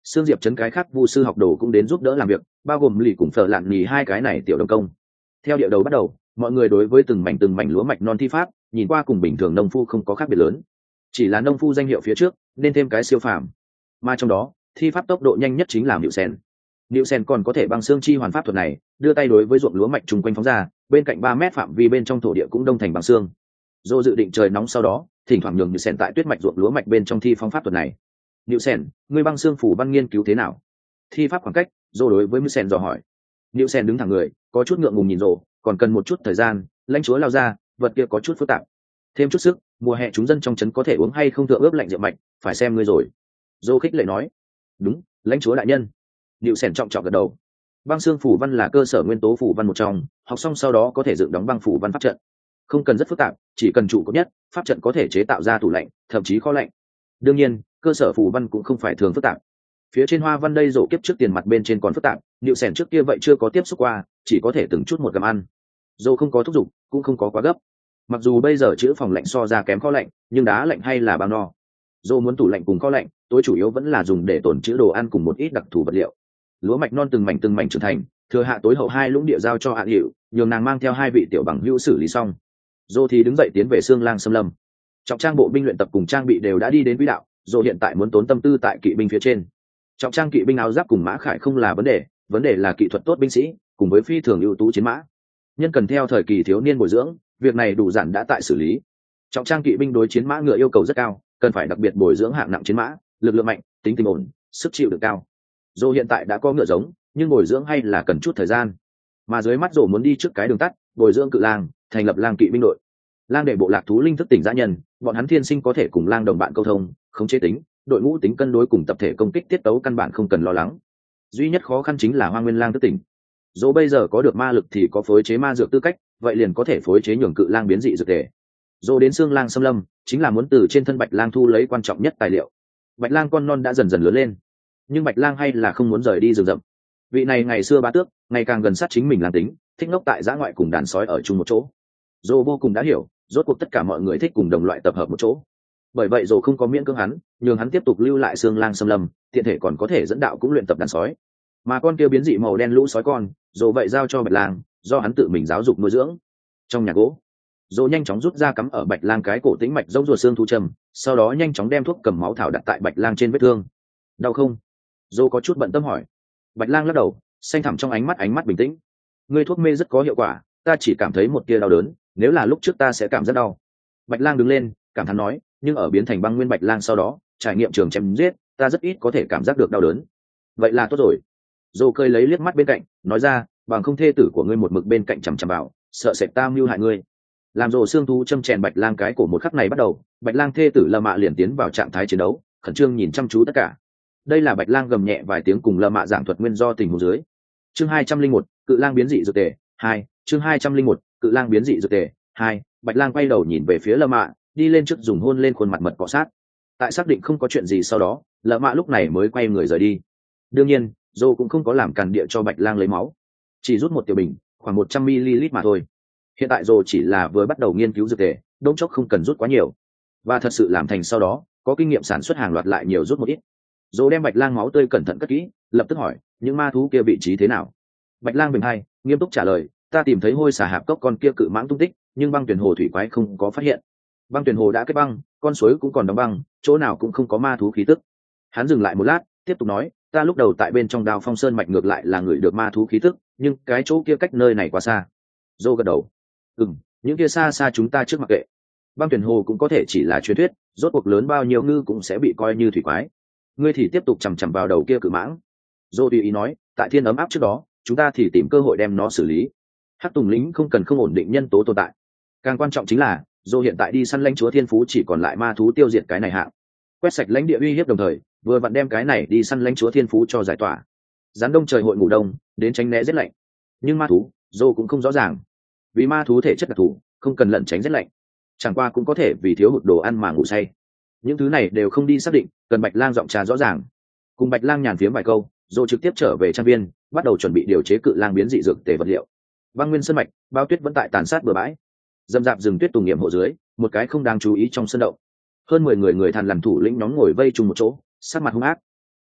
Sương Diệp trấn cái khác vu sư học đồ cũng đến giúp đỡ làm việc, bao gồm lì cùng phở lạn nhì hai cái này tiểu đồng công. Theo địa đầu bắt đầu, mọi người đối với từng mảnh từng mảnh lúa mạch non thi pháp, nhìn qua cùng bình thường nông phu không có khác biệt lớn, chỉ là nông phu danh hiệu phía trước nên thêm cái siêu phàm. Mà trong đó, thi pháp tốc độ nhanh nhất chính là Niệu Sen. Niệu Sen còn có thể bằng xương chi hoàn pháp thuật này, đưa tay đối với ruộng lúa mạch trùng quanh phóng ra, bên cạnh ba mét phạm vi bên trong thổ địa cũng đông thành bằng xương. Dô dự định trời nóng sau đó, thỉnh thoảng nhường Niệu Sen tại tuyết mạch ruộng lúa mạch bên trong thi phong pháp thuật này. Niệu Sen, ngươi băng xương phủ văn nghiên cứu thế nào? Thi pháp khoảng cách, Dô đối với Niệu Sen dò hỏi. Niệu Sen đứng thẳng người, có chút ngượng ngùng nhìn Dô, còn cần một chút thời gian, lãnh chúa lao ra, vật kia có chút phức tạp. Thêm chút sức, mùa hè chúng dân trong trấn có thể uống hay không thượng ướp lạnh rượu mạch, phải xem ngươi rồi. Dô khích lệ nói. Đúng, lãnh chúa đại nhân. Niệu Sen trọng trọng gật đầu. Băng xương phủ văn là cơ sở nguyên tố phủ văn một trong, học xong sau đó có thể dựng đóng băng phủ văn pháp trận. Không cần rất phức tạp, chỉ cần trụ cột nhất, pháp trận có thể chế tạo ra tủ lạnh, thậm chí kho lạnh. Đương nhiên, cơ sở phủ văn cũng không phải thường phức tạp. Phía trên hoa văn đây rổ kiếp trước tiền mặt bên trên còn phức tạp, Niệu Sen trước kia vậy chưa có tiếp xúc qua, chỉ có thể từng chút một gặm ăn. Dô không có thúc giục, cũng không có quá gấp. Mặc dù bây giờ chữ phòng lạnh so ra kém kho lạnh, nhưng đá lạnh hay là bao no. Dô muốn tủ lạnh cùng kho lạnh, tối chủ yếu vẫn là dùng để tồn trữ đồ ăn cùng một ít đặc thù vật liệu. Lúa mạch non từng mảnh từng mảnh trưởng thành, thừa hạ tối hậu hai lũng địa giao cho hạ hiệu, nhường nàng mang theo hai vị tiểu bằng hữu xử lý xong. Dô thì đứng dậy tiến về Sương Lang Xâm Lâm. Trọng trang bộ binh luyện tập cùng trang bị đều đã đi đến quỹ đạo, Dô hiện tại muốn tốn tâm tư tại kỵ binh phía trên. Trọng trang kỵ binh áo giáp cùng mã khải không là vấn đề, vấn đề là kỹ thuật tốt binh sĩ cùng với phi thường ưu tú chiến mã. Nhân cần theo thời kỳ thiếu niên bồi dưỡng, việc này đủ giản đã tại xử lý. Trọng trang kỵ binh đối chiến mã ngựa yêu cầu rất cao, cần phải đặc biệt bồi dưỡng hạng nặng chiến mã, lực lượng mạnh, tính tình ổn, sức chịu đựng cao. Dô hiện tại đã có ngựa giống, nhưng bồi dưỡng hay là cần chút thời gian. Mà dưới mắt Dô muốn đi trước cái đường tắt, bồi dưỡng cự lang, thành lập lang kỵ binh đội. Lang để bộ lạc thú linh thức tỉnh dã nhân, bọn hắn thiên sinh có thể cùng lang đồng bạn câu thông, khống chế tính, đội ngũ tính cân đối cùng tập thể công kích tiết tấu căn bản không cần lo lắng. Duy nhất khó khăn chính là Hoang Nguyên Lang thức tỉnh. Dô bây giờ có được ma lực thì có phối chế ma dược tư cách, vậy liền có thể phối chế nhường cự lang biến dị dược thể. Dô đến Sương Lang Xâm Lâm, chính là muốn từ trên thân Bạch Lang thu lấy quan trọng nhất tài liệu. Bạch Lang con non đã dần dần lớn lên, nhưng Bạch Lang hay là không muốn rời đi rừng rậm. Vị này ngày xưa bá tước, ngày càng gần sát chính mình lang tính, thích ngốc tại dã ngoại cùng đàn sói ở chung một chỗ. Dô vô cùng đã hiểu, rốt cuộc tất cả mọi người thích cùng đồng loại tập hợp một chỗ. Bởi vậy Dô không có miễn cưỡng hắn, nhường hắn tiếp tục lưu lại Sương Lang Xâm Lâm, tiện thể còn có thể dẫn đạo cũng luyện tập đàn sói. Mà con kia biến dị màu đen lũ sói con, Dô vậy giao cho Bạch Lang, do hắn tự mình giáo dục nuôi dưỡng. Trong nhà gỗ, Dô nhanh chóng rút ra cắm ở Bạch Lang cái cổ tĩnh mạch giống ruột xương thu trầm, sau đó nhanh chóng đem thuốc cầm máu thảo đặt tại Bạch Lang trên vết thương. Đau không? Dô có chút bận tâm hỏi. Bạch Lang lắc đầu, xanh thẳm trong ánh mắt ánh mắt bình tĩnh. Ngươi thuốc mê rất có hiệu quả, ta chỉ cảm thấy một tia đau đớn, nếu là lúc trước ta sẽ cảm rất đau. Bạch Lang đứng lên, cảm thán nói, nhưng ở biến thành băng nguyên Bạch Lang sau đó, trải nghiệm trường chém giết, ta rất ít có thể cảm giác được đau đớn. Vậy là tốt rồi. Dô cười lấy liếc mắt bên cạnh, nói ra, bằng không thê tử của ngươi một mực bên cạnh chằm chằm vào, sợ sệt ta mưu hại ngươi. Làm rồ xương thú châm chèn Bạch Lang cái cổ một khắc này bắt đầu, Bạch Lang thê tử Lâm Mạ liền tiến vào trạng thái chiến đấu, khẩn trương nhìn chăm chú tất cả. Đây là Bạch Lang gầm nhẹ vài tiếng cùng Lâm Mạ giảng thuật nguyên do tình huống dưới. Chương hai trăm linh một, cự lang biến dị dược tề hai. Chương hai trăm linh một, cự lang biến dị dược tề hai. Bạch Lang quay đầu nhìn về phía Lâm Mạ, đi lên trước dùng hôn lên khuôn mặt mật cọ sát. Tại xác định không có chuyện gì sau đó, Lâm Mạ lúc này mới quay người rời đi. Đương nhiên, Dô cũng không có làm càn địa cho Bạch Lang lấy máu, chỉ rút một tiểu bình, khoảng một trăm mi-li-lít mà thôi. Hiện tại Dô chỉ là vừa bắt đầu nghiên cứu dược tề, đống chốc không cần rút quá nhiều, và thật sự làm thành sau đó, có kinh nghiệm sản xuất hàng loạt lại nhiều rút một ít. Dô đem Bạch Lang máu tươi cẩn thận cất kỹ, lập tức hỏi, những ma thú kia vị trí thế nào? Bạch Lang bình hai, nghiêm túc trả lời, ta tìm thấy hôi xà hạp cốc con kia cự mãng tung tích, nhưng băng tuyển hồ thủy quái không có phát hiện. Băng tuyển hồ đã kết băng, con suối cũng còn đóng băng, chỗ nào cũng không có ma thú khí tức. Hắn dừng lại một lát, tiếp tục nói, ta lúc đầu tại bên trong Đao Phong Sơn mạch ngược lại là người được ma thú khí tức, nhưng cái chỗ kia cách nơi này quá xa. Dô gật đầu, ừm, những kia xa xa chúng ta trước mặc kệ. Băng tuyển hồ cũng có thể chỉ là truyền thuyết, rốt cuộc lớn bao nhiêu ngư cũng sẽ bị coi như thủy quái. Ngươi thì tiếp tục chằm chằm vào đầu kia cự mãng. Dô tùy ý nói, tại thiên ấm áp trước đó, chúng ta thì tìm cơ hội đem nó xử lý. Hắc Tùng lính không cần không ổn định nhân tố tồn tại. Càng quan trọng chính là, Dô hiện tại đi săn lãnh chúa thiên phú chỉ còn lại ma thú tiêu diệt cái này hạng, quét sạch lãnh địa uy hiếp đồng thời, vừa vặn đem cái này đi săn lãnh chúa thiên phú cho giải tỏa. Gián đông trời hội ngủ đông, đến tránh né rét lạnh. Nhưng ma thú, Dô cũng không rõ ràng. Vì ma thú thể chất đặc thù, không cần lẩn tránh rét lạnh. Chẳng qua cũng có thể vì thiếu hụt đồ ăn mà ngủ say. Những thứ này đều không đi xác định, cần Bạch Lang giọng trà rõ ràng. Cùng Bạch Lang nhàn phiếm vài câu, Dô trực tiếp trở về trang viên, bắt đầu chuẩn bị điều chế cự lang biến dị dược tề vật liệu. Băng nguyên sơn mạch, bao tuyết vẫn tại tàn sát bờ bãi. Dầm dạp rừng tuyết tùng nghiệm hộ dưới, một cái không đáng chú ý trong sân động. Hơn mười người người thằn làm thủ lĩnh nhóm ngồi vây chung một chỗ, sắc mặt hung ác.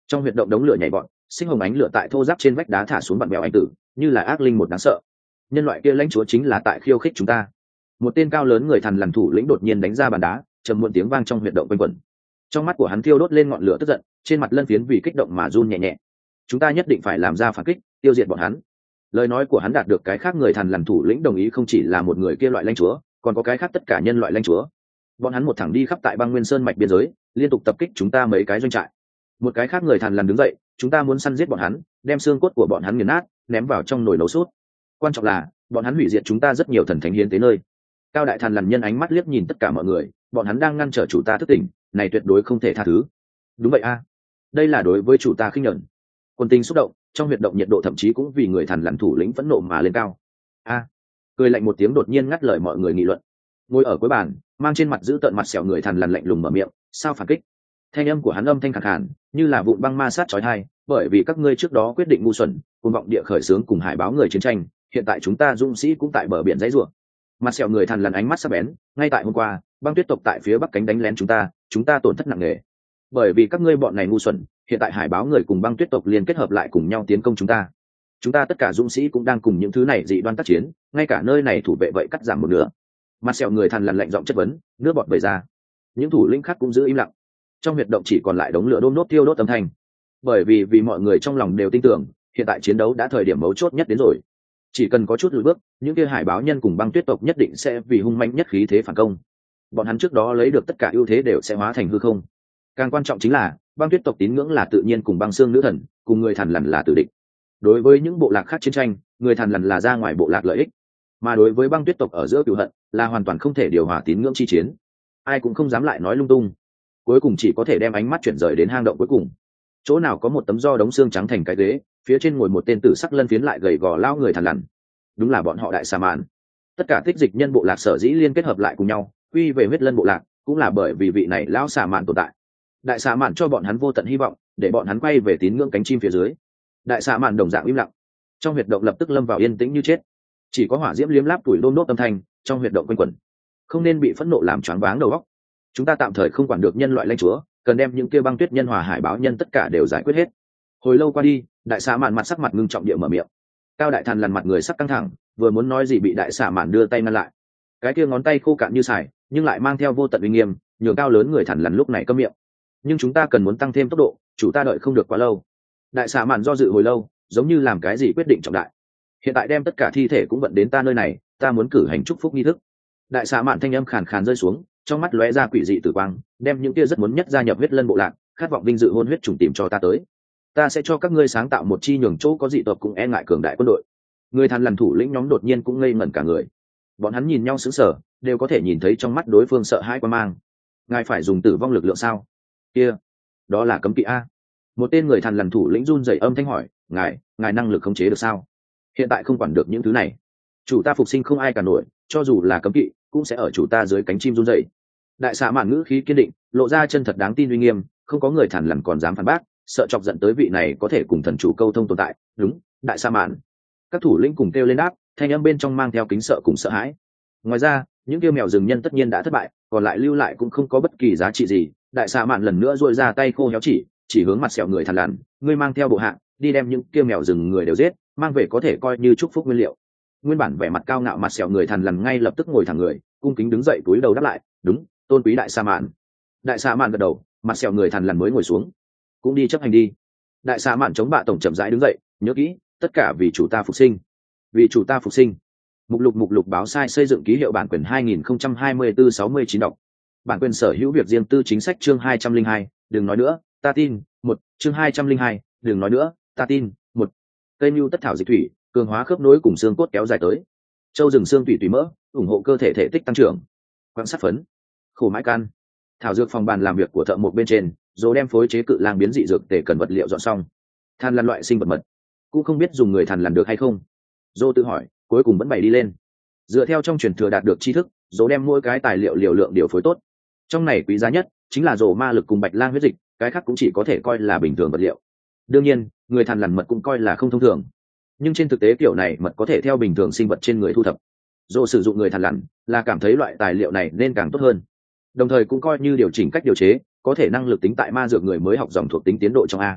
Trong huyệt động đống lửa nhảy vọt, sinh hồng ánh lửa tại thô giáp trên vách đá thả xuống vặn vẹo ảnh tử, như là ác linh một đáng sợ. Nhân loại kia lãnh chúa chính là tại khiêu khích chúng ta. Một tên cao lớn người thằn lằn thủ lĩnh đột nhiên đánh ra bàn đá, trầm muộn tiếng vang trong huyệt động quanh quẩn. Trong mắt của hắn thiêu đốt lên ngọn lửa tức giận, trên mặt lân phiến vì kích động mà run nhẹ nhẹ. Chúng ta nhất định phải làm ra phản kích, tiêu diệt bọn hắn. Lời nói của hắn đạt được cái khác người thằn lằn thủ lĩnh đồng ý, không chỉ là một người kia loại lãnh chúa, còn có cái khác tất cả nhân loại lãnh chúa. Bọn hắn một thẳng đi khắp tại băng nguyên sơn mạch biên giới, liên tục tập kích chúng ta mấy cái doanh trại. Một cái khác người thằn lằn đứng dậy, chúng ta muốn săn giết bọn hắn, đem xương cốt của bọn hắn nghiền nát, ném vào trong nồi nấu sốt. Quan trọng là bọn hắn hủy diệt chúng ta rất nhiều thần thánh hiến tế nơi. Cao đại thằn lằn nhân ánh mắt liếc nhìn tất cả mọi người, bọn hắn đang ngăn trở chủ ta thức tỉnh, này tuyệt đối không thể tha thứ. Đúng vậy a, đây là đối với chủ ta khinh nhẫn. Quân tình xúc động, trong huyệt động nhiệt độ thậm chí cũng vì người thằn lằn thủ lĩnh phẫn nộ mà lên cao. A, cười lạnh một tiếng đột nhiên ngắt lời mọi người nghị luận. Ngồi ở cuối bàn, mang trên mặt giữ tợn mặt sẹo người thằn lằn lạnh lùng mở miệng, sao phản kích? Thanh âm của hắn âm thanh khàn khàn, như là vụn băng ma sát chói tai, bởi vì các ngươi trước đó quyết định ngu xuẩn, cuồng vọng địa khởi xướng cùng hải báo người chiến tranh, hiện tại chúng ta dũng sĩ cũng tại bờ biển dãy rủa. Mặt sẹo người thằn lằn ánh mắt sắc bén, ngay tại hôm qua, băng tuyết tộc tại phía bắc cánh đánh lén chúng ta, chúng ta tổn thất nặng nề. Bởi vì các ngươi bọn này ngu xuẩn, hiện tại hải báo người cùng băng tuyết tộc liên kết hợp lại cùng nhau tiến công chúng ta. Chúng ta tất cả dũng sĩ cũng đang cùng những thứ này dị đoan tác chiến, ngay cả nơi này thủ vệ vậy cắt giảm một nửa. Mặt sẹo người thằn lằn lạnh giọng chất vấn, nước bọt vẩy ra. Những thủ lĩnh khác cũng giữ im lặng. Trong huyệt động chỉ còn lại đống lửa đôm đốt tiêu đốt âm thanh. Bởi vì vì mọi người trong lòng đều tin tưởng, hiện tại chiến đấu đã thời điểm mấu chốt nhất đến rồi. Chỉ cần có chút lùi bước, những kia hải báo nhân cùng băng tuyết tộc nhất định sẽ vì hung manh nhất khí thế phản công. Bọn hắn trước đó lấy được tất cả ưu thế đều sẽ hóa thành hư không. Càng quan trọng chính là băng tuyết tộc tín ngưỡng là tự nhiên cùng băng xương nữ thần, cùng người thằn lằn là tử địch. Đối với những bộ lạc khác chiến tranh, người thằn lằn là ra ngoài bộ lạc lợi ích, mà đối với băng tuyết tộc ở giữa cựu hận là hoàn toàn không thể điều hòa tín ngưỡng chi chiến. Ai cũng không dám lại nói lung tung, cuối cùng chỉ có thể đem ánh mắt chuyển rời đến hang động cuối cùng. Chỗ nào có một tấm do đống xương trắng thành cái ghế, phía trên ngồi một tên tử sắc lân phiến lại gầy gò lao người thằn lằn. Đúng là bọn họ Đại Sa Mạn. Tất cả tích dịch nhân bộ lạc sở dĩ liên kết hợp lại cùng nhau, quy về huyết lân bộ lạc, cũng là bởi vì vị này lão Sa Mạn tồn tại. Đại Sa Mạn cho bọn hắn vô tận hy vọng, để bọn hắn quay về tín ngưỡng cánh chim phía dưới. Đại Sa Mạn đồng dạng im lặng, trong huyệt động lập tức lâm vào yên tĩnh như chết. Chỉ có hỏa diễm liếm láp tuổi đôn đốt âm thanh trong huyệt động quanh quẩn. Không nên bị phẫn nộ làm choáng váng đầu óc. Chúng ta tạm thời không quản được nhân loại lãnh chúa, cần đem những kia băng tuyết nhân hòa hải báo nhân tất cả đều giải quyết hết. Hồi lâu qua đi, Đại Sa Mạn mặt sắc mặt ngưng trọng địa mở miệng. Cao đại thần lằn mặt người sắc căng thẳng, vừa muốn nói gì bị Đại Sa Mạn đưa tay ngăn lại. Cái kia ngón tay khô cạn như sải, nhưng lại mang theo vô tận uy nghiêm, nhường cao lớn người thần lằn lúc này câm miệng. Nhưng chúng ta cần muốn tăng thêm tốc độ, chủ ta đợi không được quá lâu. Đại Sa Mạn do dự hồi lâu, giống như làm cái gì quyết định trọng đại. Hiện tại đem tất cả thi thể cũng vận đến ta nơi này, ta muốn cử hành chúc phúc nghi thức. Đại Sa Mạn thanh âm khàn khàn rơi xuống, trong mắt lóe ra quỷ dị tử quang, đem những kia rất muốn nhất gia nhập huyết lân bộ lạc, khát vọng vinh dự hôn huyết trùng tìm cho ta tới. Ta sẽ cho các ngươi sáng tạo một chi nhường chỗ có dị tộc cũng e ngại cường đại quân đội. Người thằn lằn thủ lĩnh nhóm đột nhiên cũng ngây ngẩn cả người. Bọn hắn nhìn nhau sững sờ, đều có thể nhìn thấy trong mắt đối phương sợ hãi quan mang. Ngài phải dùng tử vong lực lượng sao? Kia, đó là cấm kỵ a. Một tên người thằn lằn thủ lĩnh run rẩy âm thanh hỏi, ngài, ngài năng lực khống chế được sao? Hiện tại không quản được những thứ này. Chủ ta phục sinh không ai cả nổi, cho dù là cấm kỵ, cũng sẽ ở chủ ta dưới cánh chim run rẩy. Đại Sa Mạn ngữ khí kiên định, lộ ra chân thật đáng tin uy nghiêm, không có người thằn lằn còn dám phản bác, sợ chọc giận tới vị này có thể cùng thần chủ câu thông tồn tại. Đúng, Đại Sa Mạn. Các thủ lĩnh cùng kêu lên đáp, thanh âm bên trong mang theo kính sợ cùng sợ hãi. Ngoài ra, những kêu mèo rừng nhân tất nhiên đã thất bại, còn lại lưu lại cũng không có bất kỳ giá trị gì. Đại Sa Mạn lần nữa duỗi ra tay khô héo chỉ, chỉ hướng mặt sẹo người thằn lằn, ngươi mang theo bộ hạ, đi đem những kêu mèo rừng người đều giết, mang về có thể coi như chúc phúc nguyên liệu. Nguyên bản vẻ mặt cao ngạo mặt sẹo người thằn lằn ngay lập tức ngồi thẳng người, cung kính đứng dậy cúi đầu đáp lại, đúng, tôn quý Đại Sa Mạn. Đại Sa Mạn gật đầu, mặt sẹo người thằn lằn mới ngồi xuống, cũng đi chấp hành đi. Đại Sa Mạn chống bạ tổng chậm rãi đứng dậy, nhớ kỹ, tất cả vì chủ ta phục sinh, vì chủ ta phục sinh. Mục lục mục lục báo sai xây dựng ký hiệu bản quyền hai nghìn không trăm hai mươi tư sáu mươi chín đọc. Bản quyền sở hữu việc riêng tư chính sách chương hai trăm linh hai, đừng nói nữa, ta tin. Một chương hai trăm linh hai, đừng nói nữa, ta tin. Một cây nhu tất thảo dịch thủy, cường hóa khớp nối cùng xương cốt kéo dài tới. Châu rừng xương tủy tùy mỡ, ủng hộ cơ thể thể tích tăng trưởng. Quan sát phấn, khổ mãi can. Thảo dược phòng bàn làm việc của thợ một bên trên, rồi đem phối chế cự lang biến dị dược để cần vật liệu dọn xong. Than lằn loại sinh vật mật, cũng không biết dùng người thằn lằn được hay không. Dô tự hỏi, cuối cùng vẫn bày đi lên. Dựa theo trong truyền thừa đạt được tri thức, dô đem mỗi cái tài liệu liều lượng điều phối tốt. Trong này quý giá nhất chính là rổ ma lực cùng bạch lang huyết dịch, cái khác cũng chỉ có thể coi là bình thường vật liệu. Đương nhiên, người thằn lằn mật cũng coi là không thông thường. Nhưng trên thực tế kiểu này mật có thể theo bình thường sinh vật trên người thu thập. Dô sử dụng người thằn lằn là cảm thấy loại tài liệu này nên càng tốt hơn. Đồng thời cũng coi như điều chỉnh cách điều chế, có thể năng lực tính tại ma dược người mới học dòng thuộc tính tiến độ trong A.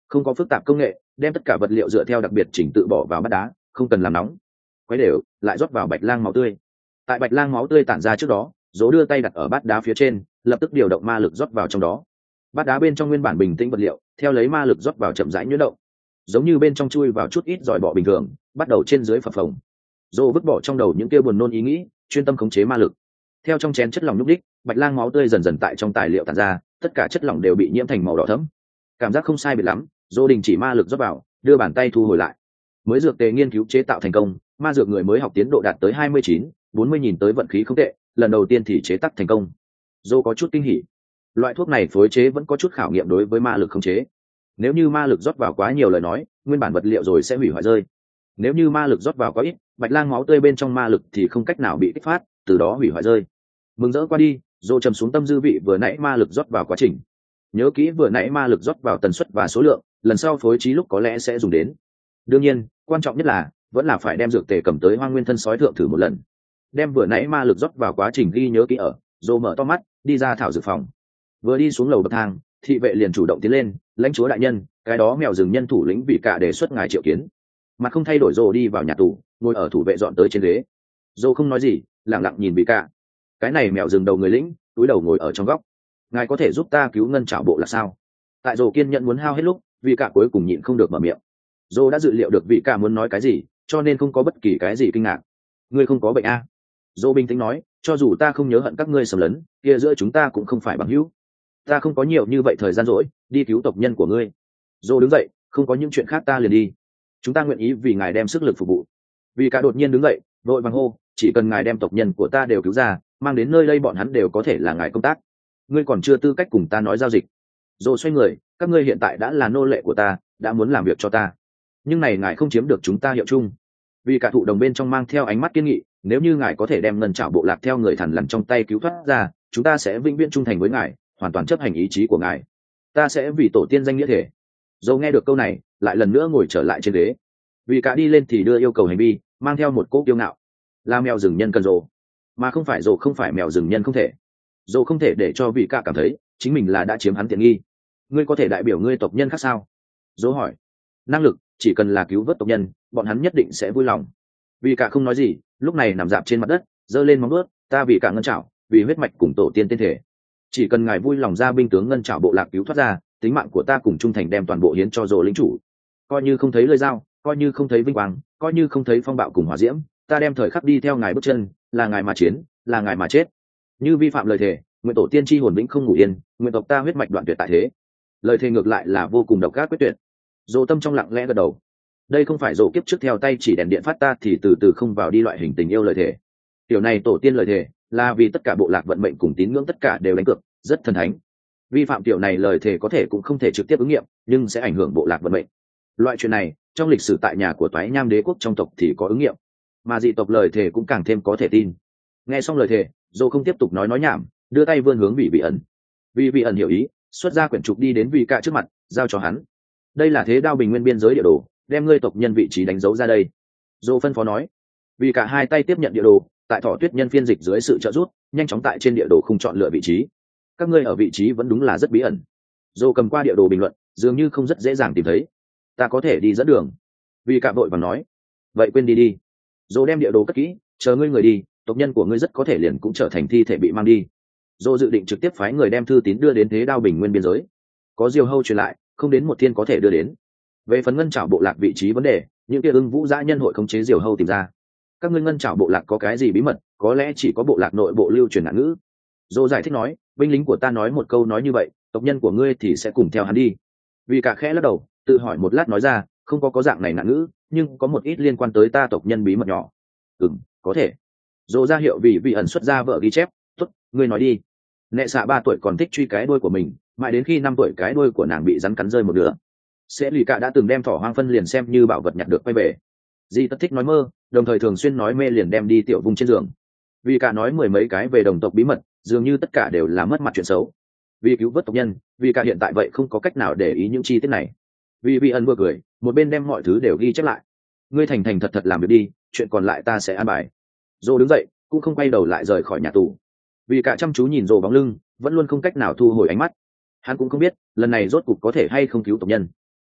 không có phức tạp công nghệ, đem tất cả vật liệu dựa theo đặc biệt chỉnh tự bỏ vào bát đá, không cần làm nóng, quấy đều lại rót vào bạch lang máu tươi. Tại bạch lang máu tươi tản ra trước đó, Dỗ đưa tay đặt ở bát đá phía trên, lập tức điều động ma lực rót vào trong đó. Bát đá bên trong nguyên bản bình tĩnh vật liệu, theo lấy ma lực rót vào chậm rãi nhuyễn động, giống như bên trong chui vào chút ít giỏi bọ bình thường, bắt đầu trên dưới phập phồng. Dỗ vứt bỏ trong đầu những kia buồn nôn ý nghĩ, chuyên tâm khống chế ma lực. Theo trong chén chất lỏng lúc đích, bạch lang máu tươi dần dần tại trong tài liệu tản ra, tất cả chất lỏng đều bị nhiễm thành màu đỏ thẫm. Cảm giác không sai biệt lắm, Dỗ đình chỉ ma lực rót vào, đưa bàn tay thu hồi lại. Mới dược tề nghiên cứu chế tạo thành công, ma dược người mới học tiến độ đạt tới hai mươi chín, bốn mươi nhìn tới vận khí không tệ, lần đầu tiên thì chế tác thành công. Dỗ có chút kinh hỉ. Loại thuốc này phối chế vẫn có chút khảo nghiệm đối với ma lực khống chế. Nếu như ma lực rót vào quá nhiều lời nói, nguyên bản vật liệu rồi sẽ hủy hoại rơi. Nếu như ma lực rót vào quá ít, bạch lang máu tươi bên trong ma lực thì không cách nào bị kích phát, từ đó hủy hoại rơi. Mừng rỡ qua đi, Dỗ trầm xuống tâm dư vị vừa nãy ma lực rót vào quá trình. Nhớ kỹ vừa nãy ma lực rót vào tần suất và số lượng, lần sau phối trí lúc có lẽ sẽ dùng đến. Đương nhiên, quan trọng nhất là vẫn là phải đem dược tề cầm tới Hoang Nguyên Thân Sói thượng thử một lần. Đem vừa nãy ma lực rót vào quá trình ghi nhớ kỹ ở, Dỗ mở to mắt, đi ra thảo dược phòng. Vừa đi xuống lầu bậc thang, thị vệ liền chủ động tiến lên, lãnh chúa đại nhân, cái đó mèo rừng nhân thủ lĩnh vị cả đề xuất ngài triệu kiến. Mặt không thay đổi Dỗ đi vào nhà tù, ngồi ở thủ vệ dọn tới trên ghế. Dỗ không nói gì, lặng lặng nhìn vị cả. Cái này mèo rừng đầu người lĩnh, túi đầu ngồi ở trong góc. Ngài có thể giúp ta cứu ngân trảo bộ là sao? Tại Dỗ kiên nhẫn muốn hao hết lúc, vị cả cuối cùng nhịn không được mở miệng. Dỗ đã dự liệu được vị cả muốn nói cái gì, cho nên không có bất kỳ cái gì kinh ngạc. Ngươi không có bệnh a? Dỗ bình tĩnh nói, cho dù ta không nhớ hận các ngươi xâm lấn, kia giữa chúng ta cũng không phải bằng hữu. Ta không có nhiều như vậy thời gian rỗi đi cứu tộc nhân của ngươi. Dỗ đứng dậy, không có những chuyện khác ta liền đi. Chúng ta nguyện ý vì ngài đem sức lực phục vụ. Vì cả đột nhiên đứng dậy, vội vàng hô, chỉ cần ngài đem tộc nhân của ta đều cứu ra, mang đến nơi đây bọn hắn đều có thể là ngài công tác. Ngươi còn chưa tư cách cùng ta nói giao dịch. Dỗ xoay người, các ngươi hiện tại đã là nô lệ của ta, đã muốn làm việc cho ta, nhưng này ngài không chiếm được chúng ta hiệu chung. Vì cả thụ đồng bên trong mang theo ánh mắt kiên nghị, nếu như ngài có thể đem ngân trảo bộ lạc theo người thằn lằn trong tay cứu thoát ra, chúng ta sẽ vĩnh viễn trung thành với ngài, hoàn toàn chấp hành ý chí của ngài. Ta sẽ vì tổ tiên danh nghĩa thể. Dâu nghe được câu này, lại lần nữa ngồi trở lại trên ghế. Vì cả đi lên thì đưa yêu cầu hành vi, mang theo một cỗ kiêu ngạo. Là mèo rừng nhân cần rồ, mà không phải rồ không phải mèo rừng nhân không thể. Rồ không thể để cho vị cả cảm thấy chính mình là đã chiếm hắn tiện nghi. Ngươi có thể đại biểu ngươi tộc nhân khác sao? Dỗ hỏi. Năng lực, chỉ cần là cứu vớt tộc nhân, bọn hắn nhất định sẽ vui lòng. Vì cả không nói gì, lúc này nằm dạp trên mặt đất, giơ lên móng vuốt, ta vì cả ngân trảo, vì huyết mạch cùng tổ tiên tên thể. Chỉ cần ngài vui lòng ra binh tướng ngân trảo bộ lạc cứu thoát ra, tính mạng của ta cùng trung thành đem toàn bộ hiến cho Dỗ lĩnh chủ. Coi như không thấy lưỡi dao, coi như không thấy vinh quang, coi như không thấy phong bạo cùng hỏa diễm, ta đem thời khắc đi theo ngài bước chân, là ngài mà chiến, là ngài mà chết. Như vi phạm lời thề, nguyện tổ tiên chi hồn vĩnh không ngủ yên, nguyện tộc ta huyết mạch đoạn tuyệt tại thế. Lời thề ngược lại là vô cùng độc ác quyết tuyệt. Dỗ tâm trong lặng lẽ gật đầu. Đây không phải Dỗ kiếp trước theo tay chỉ đèn điện phát ta thì từ từ không vào đi loại hình tình yêu lời thề. Tiểu này tổ tiên lời thề là vì tất cả bộ lạc vận mệnh cùng tín ngưỡng tất cả đều đánh cược, rất thần thánh. Vi phạm tiểu này lời thề có thể cũng không thể trực tiếp ứng nghiệm, nhưng sẽ ảnh hưởng bộ lạc vận mệnh. Loại chuyện này trong lịch sử tại nhà của Toái Nham đế quốc trong tộc thì có ứng nghiệm, mà dị tộc lời thề cũng càng thêm có thể tin. Nghe xong lời thề, Dỗ không tiếp tục nói nói nhảm, đưa tay vươn hướng vị vị ẩn. Vị vị ẩn hiểu ý, xuất ra quyển trục đi đến vị cả trước mặt, giao cho hắn. Đây là thế đao bình nguyên biên giới địa đồ, đem ngươi tộc nhân vị trí đánh dấu ra đây. Dỗ phân phó nói. Vì cả hai tay tiếp nhận địa đồ, tại Thỏ Tuyết nhân phiên dịch dưới sự trợ giúp, nhanh chóng tại trên địa đồ không chọn lựa vị trí. Các ngươi ở vị trí vẫn đúng là rất bí ẩn. Dỗ cầm qua địa đồ bình luận, dường như không rất dễ dàng tìm thấy. Ta có thể đi dẫn đường. Vì cả vội vàng nói. Vậy quên đi đi. Dỗ đem địa đồ cất kỹ, chờ ngươi người đi, tộc nhân của ngươi rất có thể liền cũng trở thành thi thể bị mang đi. Dỗ dự định trực tiếp phái người đem thư tín đưa đến thế đao bình nguyên biên giới. Có diều hâu truyền lại, không đến một thiên có thể đưa đến. Về phần ngân trảo bộ lạc vị trí vấn đề, những kia ưng vũ dã nhân hội khống chế diều hâu tìm ra. Các ngươi ngân trảo bộ lạc có cái gì bí mật, có lẽ chỉ có bộ lạc nội bộ lưu truyền ngạn ngữ. Dỗ giải thích nói, binh lính của ta nói một câu nói như vậy, tộc nhân của ngươi thì sẽ cùng theo hắn đi. Vì cả khẽ lắc đầu, tự hỏi một lát nói ra, không có có dạng này ngạn ngữ, nhưng có một ít liên quan tới ta tộc nhân bí mật nhỏ. Ừm, có thể. Dỗ ra hiệu vì vị ẩn xuất ra vợ ghi chép, tốt, ngươi nói đi. Nệ xạ ba tuổi còn thích truy cái đuôi của mình, mãi đến khi năm tuổi cái đuôi của nàng bị rắn cắn rơi một nửa. Sẽ lì cả đã từng đem thỏ hoang phân liền xem như bảo vật nhặt được quay về. Di tất thích nói mơ, đồng thời thường xuyên nói mê liền đem đi tiểu vùng trên giường. Vì cả nói mười mấy cái về đồng tộc bí mật, dường như tất cả đều là mất mặt chuyện xấu. Vì cứu vớt tộc nhân, vì cả hiện tại vậy không có cách nào để ý những chi tiết này. Vì vị ẩn vừa cười, một bên đem mọi thứ đều ghi chép lại. Ngươi thành thành thật thật làm việc đi, chuyện còn lại ta sẽ an bài. Dô đứng dậy, cũng không quay đầu lại rời khỏi nhà tù. Vì cả chăm chú nhìn Dô bóng lưng, vẫn luôn không cách nào thu hồi ánh mắt. Hắn cũng không biết lần này rốt cục có thể hay không cứu tộc nhân.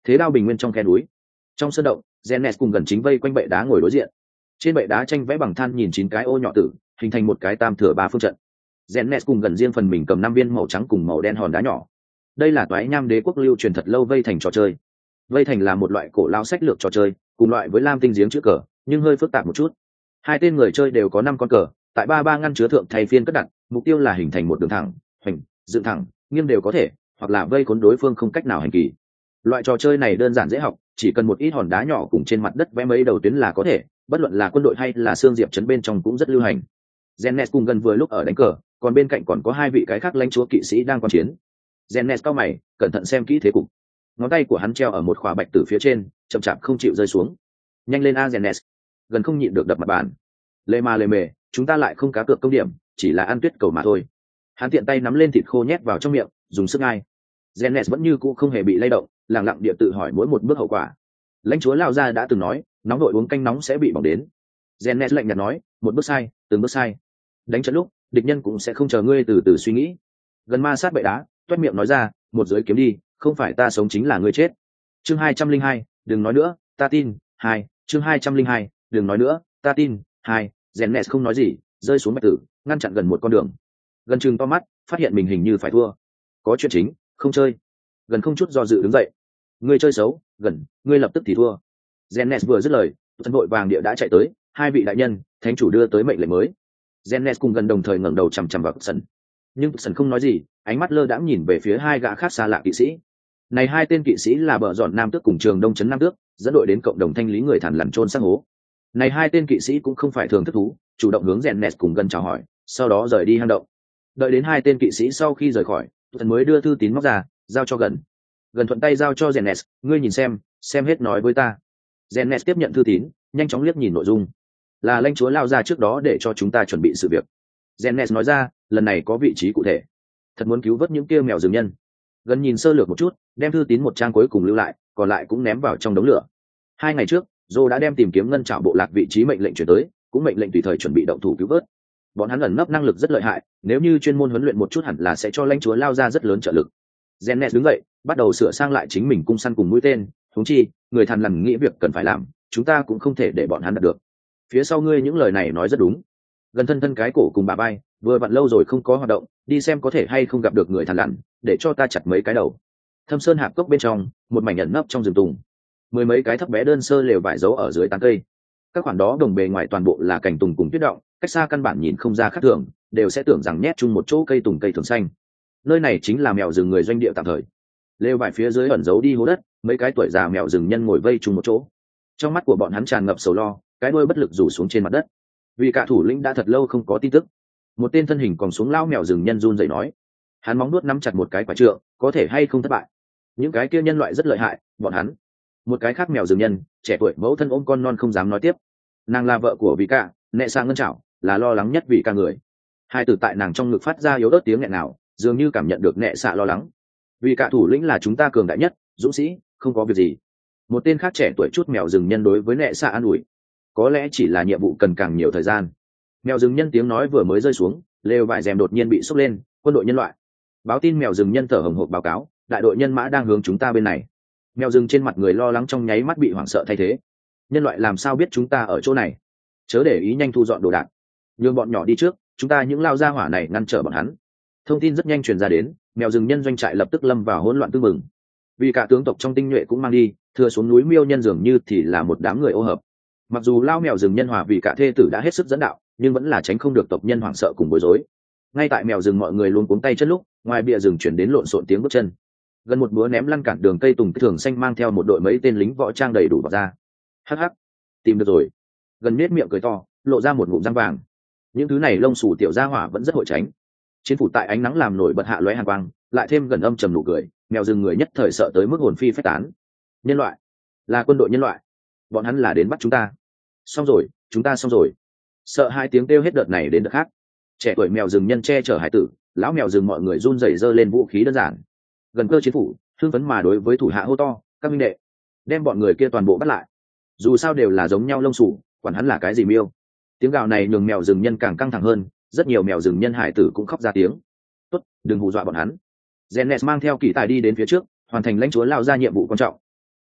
thế đao bình nguyên trong khe núi. Trong sân động, Zenes cùng gần chính vây quanh bệ đá ngồi đối diện. Trên bệ đá tranh vẽ bằng than nhìn chín cái ô nhỏ tử, hình thành một cái tam thừa ba phương trận. Zenes cùng gần riêng phần mình cầm năm viên màu trắng cùng màu đen hòn đá nhỏ. Đây là toái nham đế quốc lưu truyền thật lâu vây thành trò chơi. Vây thành là một loại cổ lao sách lược trò chơi, cùng loại với lam tinh giếng chữ cờ, nhưng hơi phức tạp một chút. Hai tên người chơi đều có năm con cờ, tại ba ba ngăn chứa thượng thay phiên cất đặt, mục tiêu là hình thành một đường thẳng, hoành, dựng thẳng, nghiêng đều có thể, hoặc là vây khốn đối phương không cách nào hành kỳ. Loại trò chơi này đơn giản dễ học, chỉ cần một ít hòn đá nhỏ cùng trên mặt đất vẽ mấy đầu tuyến là có thể, bất luận là quân đội hay là xương diệp trấn bên trong cũng rất lưu hành. Zenes cùng gần vừa lúc ở đánh cờ, còn bên cạnh còn có hai vị cái khác lãnh chúa kỵ sĩ đang quan chiến. Zenes cao mày, cẩn thận xem kỹ thế cục. Ngón tay của hắn treo ở một khỏa bạch tử phía trên, chậm chạp không chịu rơi xuống. Nhanh lên a Zenes. Gần không nhịn được đập mặt bàn. Lê ma lê mề, chúng ta lại không cá cược công điểm, chỉ là ăn tuyết cầu mà thôi. Hắn tiện tay nắm lên thịt khô nhét vào trong miệng, dùng sức ngai. Zenes vẫn như cũ không hề bị lay động, lặng lặng địa tự hỏi mỗi một bước hậu quả. Lãnh chúa lao ra đã từng nói, nóng đội uống canh nóng sẽ bị bỏng đến. Zenes lạnh nhạt nói, một bước sai, từng bước sai. Đánh trận lúc, địch nhân cũng sẽ không chờ ngươi từ từ suy nghĩ. Gần ma sát bệ đá, toét miệng nói ra, một giới kiếm đi, không phải ta sống chính là ngươi chết. Chương hai trăm linh hai, đừng nói nữa, ta tin. Hai, chương hai trăm linh hai, đừng nói nữa, ta tin. Hai, Zenes không nói gì, rơi xuống bạch tử, ngăn chặn gần một con đường. Gần chừng to mắt, phát hiện mình hình như phải thua. Có chuyện chính, không chơi. Gần không chút do dự đứng dậy. Ngươi chơi xấu, gần, ngươi lập tức thì thua. Zenes vừa dứt lời, thân đội vàng địa đã chạy tới, hai vị đại nhân, thánh chủ đưa tới mệnh lệnh mới. Zenes cùng gần đồng thời ngẩng đầu chằm chằm vào sân. Nhưng sân không nói gì, ánh mắt lơ đãng nhìn về phía hai gã khác xa lạ kỵ sĩ. Này hai tên kỵ sĩ là bờ dọn nam tước cùng trường đông trấn nam tước, dẫn đội đến cộng đồng thanh lý người thằn lằn trôn xác hố. Này hai tên kỵ sĩ cũng không phải thường thức thú, chủ động hướng Zenes cùng gần chào hỏi, sau đó rời đi hang động. Đợi đến hai tên kỵ sĩ sau khi rời khỏi, thần mới đưa thư tín móc ra, giao cho gần. Gần thuận tay giao cho Zenes, ngươi nhìn xem, xem hết nói với ta. Zenes tiếp nhận thư tín, nhanh chóng liếc nhìn nội dung. Là lãnh chúa lao ra trước đó để cho chúng ta chuẩn bị sự việc. Zenes nói ra, lần này có vị trí cụ thể. Thật muốn cứu vớt những kia mèo rừng nhân. Gần nhìn sơ lược một chút, đem thư tín một trang cuối cùng lưu lại, còn lại cũng ném vào trong đống lửa. Hai ngày trước, Joe đã đem tìm kiếm ngân trảo bộ lạc vị trí mệnh lệnh chuyển tới, cũng mệnh lệnh tùy thời chuẩn bị động thủ cứu vớt. Bọn hắn ẩn nấp năng lực rất lợi hại, nếu như chuyên môn huấn luyện một chút hẳn là sẽ cho lãnh chúa lao ra rất lớn trợ lực. Zenes đứng dậy, bắt đầu sửa sang lại chính mình cung săn cùng mũi tên, huống chi, người thằn lằn nghĩ việc cần phải làm, chúng ta cũng không thể để bọn hắn đạt được. Phía sau ngươi những lời này nói rất đúng. Gần thân thân cái cổ cùng bà bay, vừa vặn lâu rồi không có hoạt động, đi xem có thể hay không gặp được người thằn lằn, để cho ta chặt mấy cái đầu. Thâm sơn hạp cốc bên trong, một mảnh ẩn nấp trong rừng tùng, mười mấy cái thấp bé đơn sơ lều vải giấu ở dưới tán cây. Các khoản đó đồng bề ngoài toàn bộ là cành tùng cùng tuyết động, cách xa căn bản nhìn không ra khác thường, đều sẽ tưởng rằng nhét chung một chỗ cây tùng cây thường xanh. Nơi này chính là mèo rừng người doanh địa tạm thời. Lều vải phía dưới ẩn giấu đi hố đất, mấy cái tuổi già mèo rừng nhân ngồi vây chung một chỗ. Trong mắt của bọn hắn tràn ngập sầu lo, cái đuôi bất lực rủ xuống trên mặt đất. Vì cả thủ lĩnh đã thật lâu không có tin tức. Một tên thân hình còn xuống lao mèo rừng nhân run rẩy nói, hắn móng nuốt nắm chặt một cái quả trượng, có thể hay không thất bại. Những cái kia nhân loại rất lợi hại, bọn hắn. Một cái khác mèo rừng nhân, trẻ tuổi mẫu thân ôm con non không dám nói tiếp. Nàng là vợ của vị cả, nệ sang ngân chảo, là lo lắng nhất vì cả người. Hai từ tại nàng trong ngực phát ra yếu ớt tiếng nghẹn nào, dường như cảm nhận được nệ xạ lo lắng. Vì cả thủ lĩnh là chúng ta cường đại nhất, dũng sĩ, không có việc gì. Một tên khác trẻ tuổi chút mèo rừng nhân đối với nệ xạ an ủi, có lẽ chỉ là nhiệm vụ cần càng nhiều thời gian. Mèo rừng nhân tiếng nói vừa mới rơi xuống, lều vải rèm đột nhiên bị xốc lên, quân đội nhân loại. Báo tin mèo rừng nhân thở hồng hộc báo cáo, đại đội nhân mã đang hướng chúng ta bên này. Mèo rừng trên mặt người lo lắng trong nháy mắt bị hoảng sợ thay thế. Nhân loại làm sao biết chúng ta ở chỗ này? Chớ để ý, nhanh thu dọn đồ đạc, nhường bọn nhỏ đi trước, chúng ta những lao gia hỏa này ngăn trở bọn hắn. Thông tin rất nhanh truyền ra đến, mèo rừng nhân doanh trại lập tức lâm vào hỗn loạn tương mừng. Vì cả tướng tộc trong tinh nhuệ cũng mang đi, thừa xuống núi miêu nhân dường như thì là một đám người ô hợp. Mặc dù lao mèo rừng nhân hòa vì cả thê tử đã hết sức dẫn đạo, nhưng vẫn là tránh không được tộc nhân hoảng sợ cùng bối rối. Ngay tại mèo rừng mọi người luôn cuống tay chân lúc, ngoài bìa rừng chuyển đến lộn xộn tiếng bước chân. Gần một búa ném lăn cản đường cây tùng thường xanh mang theo một đội mấy tên lính võ trang đầy đủ vào ra. Hắc hắc, tìm được rồi. Gần nết miệng cười to, lộ ra một ngụm răng vàng. Những thứ này lông xù tiểu gia hỏa vẫn rất hội tránh. Chiến phủ tại ánh nắng làm nổi bật hạ lóe hàn quang, lại thêm gần âm trầm nụ cười, mèo rừng người nhất thời sợ tới mức hồn phi phách tán. Nhân loại, là quân đội nhân loại, bọn hắn là đến bắt chúng ta. Xong rồi, chúng ta xong rồi. Sợ hai tiếng kêu hết đợt này đến đợt khác. Trẻ tuổi mèo rừng nhân che chở hải tử, lão mèo rừng mọi người run rẩy giơ lên vũ khí đơn giản. Gần cơ chiến phủ, thương phấn mà đối với thủ hạ hô to, các minh đệ, đem bọn người kia toàn bộ bắt lại. Dù sao đều là giống nhau lông sủ, quản hắn là cái gì miêu. Tiếng gào này nhường mèo rừng nhân càng căng thẳng hơn, rất nhiều mèo rừng nhân hải tử cũng khóc ra tiếng. Tốt, đừng hù dọa bọn hắn. Zenes mang theo kỳ tài đi đến phía trước, hoàn thành lãnh chúa lao ra nhiệm vụ quan trọng.